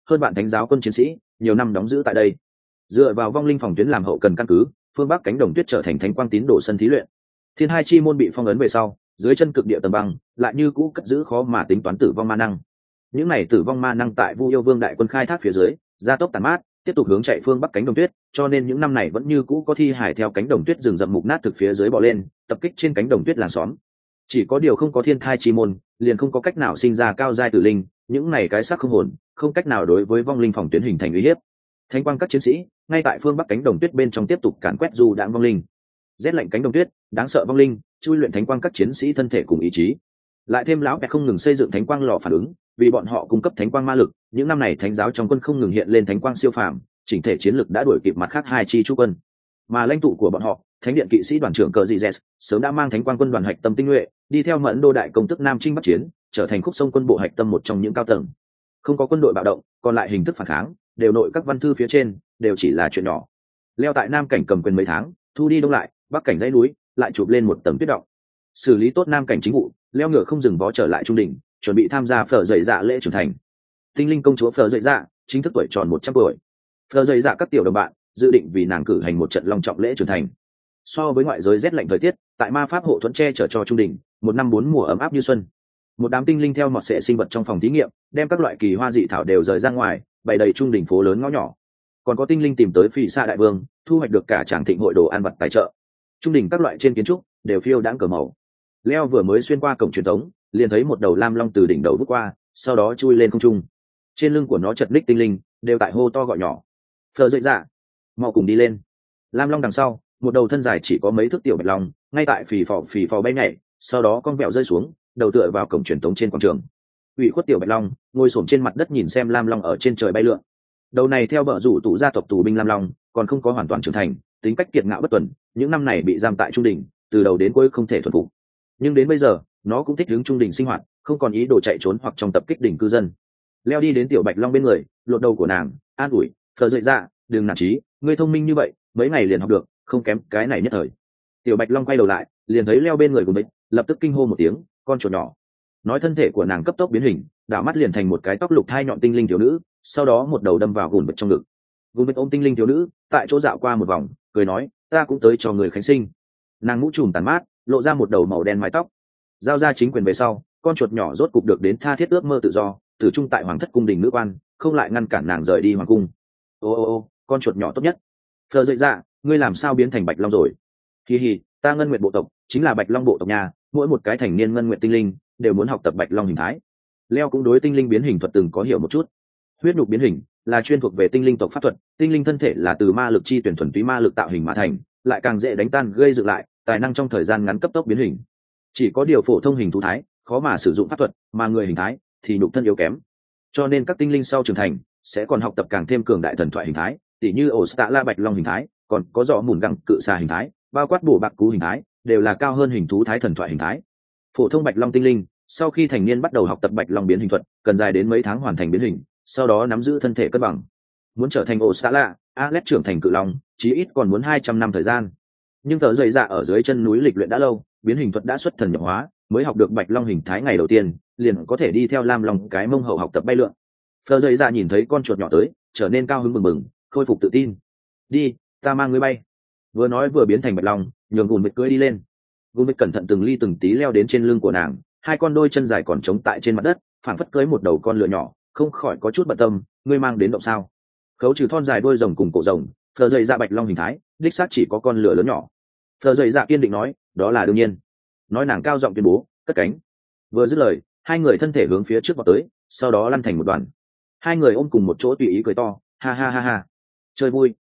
hơn bạn thánh giáo quân chiến sĩ nhiều năm đóng giữ tại đây. Dựa vào vong linh phòng tuyến làm hậu cần căn cứ, phương bắc cánh đồng tuyết trở thành thánh quang tín đồ sân thí luyện. Thiên hai chi môn bị phong ấn về sau, dưới chân cực địa tầng băng lại như cũ cất giữ khó mà tính toán tử vong ma năng. Những này tử vong ma năng tại Vu Yêu Vương đại quân khai thác phía dưới, gia tốc tàn mát, tiếp tục hướng chạy phương bắc cánh đồng tuyết, cho nên những năm này vẫn như cũ có thi hải theo cánh đồng tuyết rừng rậm mục nát thực phía dưới bò lên, tập kích trên cánh đồng tuyết làng xóm. Chỉ có điều không có thiên thai chi môn, liền không có cách nào sinh ra cao giai tử linh, những này cái xác không hồn, không cách nào đối với vong linh phòng tuyến hình thành uy hiếp. Thánh quang các chiến sĩ ngay tại phương bắc cánh đồng tuyết bên trong tiếp tục càn quét dù đãng vong linh. Rét lạnh cánh đồng tuyết, đáng sợ vong linh, chui luyện thánh quang các chiến sĩ thân thể cùng ý chí. Lại thêm lão bẹt không ngừng xây dựng thánh quang lò phản ứng, vì bọn họ cung cấp thánh quang ma lực, những năm này thánh giáo trong quân không ngừng hiện lên thánh quang siêu phàm, chỉnh thể chiến lực đã đuổi kịp mặt khác hai chi trú quân. Mà lãnh tụ của bọn họ, thánh điện kỵ sĩ đoàn trưởng cờ dị Zes, sớm đã mang thánh quang quân đoàn hạch tâm tinh nhuệ, đi theo Mẫn Đô đại công tức Nam Trinh Bắc chiến, trở thành khúc sông quân bộ hạch tâm một trong những cao tầng. Không có quân đội bạo động, còn lại hình thức phản kháng, đều nội các văn thư phía trên, đều chỉ là chuyện nhỏ. Leo tại Nam cảnh cầm quyền mấy tháng, thu đi đông lại, Bắc cảnh dãy núi, lại chụp lên một tầng tuyết động. Xử lý tốt Nam cảnh chính vụ, leo ngựa không dừng vó trở lại trung đỉnh, chuẩn bị tham gia phở dậy dạ lễ trưởng thành. Tinh linh công chúa phở dậy dạ chính thức tuổi tròn một trăm tuổi. Phở dậy dạ các tiểu đồng bạn dự định vì nàng cử hành một trận long trọng lễ trưởng thành. So với ngoại giới rét lạnh thời tiết, tại ma pháp hộ thuẫn che chở cho trung đỉnh, một năm bốn mùa ấm áp như xuân. Một đám tinh linh theo mọt sệ sinh vật trong phòng thí nghiệm, đem các loại kỳ hoa dị thảo đều rời ra ngoài, bày đầy trung đỉnh phố lớn ngõ nhỏ. Còn có tinh linh tìm tới Phỉ Sa đại vương, thu hoạch được cả tràng thịnh hội đồ ăn vật tài trợ. Trung đỉnh các loại trên kiến trúc đều phiêu đãng cờ màu. Leo vừa mới xuyên qua cổng truyền thống, liền thấy một đầu lam long từ đỉnh đầu vút qua, sau đó chui lên không trung. Trên lưng của nó chật ních tinh linh, đều tại hô to gọi nhỏ. Phở dậy dạ, mau cùng đi lên. Lam long đằng sau, một đầu thân dài chỉ có mấy thước tiểu bạch long, ngay tại phì phò phì phò bay nhảy, sau đó con vẹo rơi xuống, đầu tựa vào cổng truyền thống trên quảng trường. Ủy khuất tiểu bạch long ngồi xổm trên mặt đất nhìn xem lam long ở trên trời bay lượn. Đầu này theo bờ rủ tụ gia tộc tù binh lam long, còn không có hoàn toàn trưởng thành, tính cách kiệt ngạo bất tuần, những năm này bị giam tại trung đỉnh, từ đầu đến cuối không thể thuần phục. Nhưng đến bây giờ, nó cũng thích đứng trung đỉnh sinh hoạt, không còn ý đồ chạy trốn hoặc trong tập kích đỉnh cư dân. Leo đi đến tiểu bạch long bên người, lột đầu của nàng, an ủi, phở dậy dạ, đừng nản chí, ngươi thông minh như vậy, mấy ngày liền học được, không kém cái này nhất thời. Tiểu bạch long quay đầu lại, liền thấy Leo bên người của mình, lập tức kinh hô một tiếng, con chuột nhỏ. Nói thân thể của nàng cấp tốc biến hình, đảo mắt liền thành một cái tóc lục hai nhọn tinh linh thiếu nữ, sau đó một đầu đâm vào gùn bịch trong ngực. Gùn bịch ôm tinh linh thiếu nữ, tại chỗ dạo qua một vòng, cười nói, ta cũng tới cho người khánh sinh. Nàng mũ trùm tàn mát, lộ ra một đầu màu đen mái tóc. Giao ra chính quyền về sau, con chuột nhỏ rốt cục được đến tha thiết ước mơ tự do, tử trung tại hoàng thất cung đình nữ quan, không lại ngăn cản nàng rời đi hoàng cung. Ô ô ô, con chuột nhỏ tốt nhất. Phở dậy dạ, ngươi làm sao biến thành bạch long rồi? Hi hi, ta ngân nguyệt bộ tộc chính là bạch long bộ tộc nhà, mỗi một cái thành niên ngân nguyệt tinh linh đều muốn học tập bạch long hình thái. Leo cũng đối tinh linh biến hình thuật từng có hiểu một chút. Huyết nhục biến hình là chuyên thuộc về tinh linh tộc pháp thuật, tinh linh thân thể là từ ma lực chi tuyển thuần túy ma lực tạo hình mà thành, lại càng dễ đánh tan gây dựng lại, tài năng trong thời gian ngắn cấp tốc biến hình. Chỉ có điều phổ thông hình thú thái khó mà sử dụng pháp thuật, mà người hình thái thì nhục thân yếu kém, cho nên các tinh linh sau trưởng thành sẽ còn học tập càng thêm cường đại thần thoại hình thái, tỉ như ổ stạ la bạch long hình thái, còn có rõ mùn găng cự xà hình thái, bao quát bổ bạc cú hình thái, đều là cao hơn hình thú thái thần thoại hình thái. Phổ thông bạch long tinh linh sau khi thành niên bắt đầu học tập bạch long biến hình thuật, cần dài đến mấy tháng hoàn thành biến hình, sau đó nắm giữ thân thể cân bằng. Muốn trở thành ổ stạ la Alex trưởng thành cự long, chí ít còn muốn hai trăm năm thời gian. Nhưng thợ dậy dạ ở dưới chân núi lịch luyện đã lâu, biến hình thuật đã xuất thần nhập hóa, mới học được bạch long hình thái ngày đầu tiên, liền có thể đi theo lam long cái mông hậu học tập bay lượn. Thợ dậy dạ nhìn thấy con chuột nhỏ tới, trở nên cao hứng mừng mừng, khôi phục tự tin. Đi, ta mang ngươi bay. Vừa nói vừa biến thành bạch long, nhường gùn mịch cưỡi đi lên. Gùn mịch cẩn thận từng ly từng tí leo đến trên lưng của nàng, hai con đôi chân dài còn trống tại trên mặt đất, phảng phất cưỡi một đầu con lừa nhỏ, không khỏi có chút bận tâm, ngươi mang đến động sao? Khấu trừ thon dài đôi rồng cùng cổ rồng, thợ dậy dạ bạch long hình thái, đích xác chỉ có con lừa lớn nhỏ. Thợ dậy dạ kiên định nói, đó là đương nhiên. Nói nàng cao giọng tuyên bố, cất cánh. Vừa dứt lời, hai người thân thể hướng phía trước vào tới, sau đó lăn thành một đoàn. Hai người ôm cùng một chỗ tùy ý cười to, ha ha ha ha, chơi vui.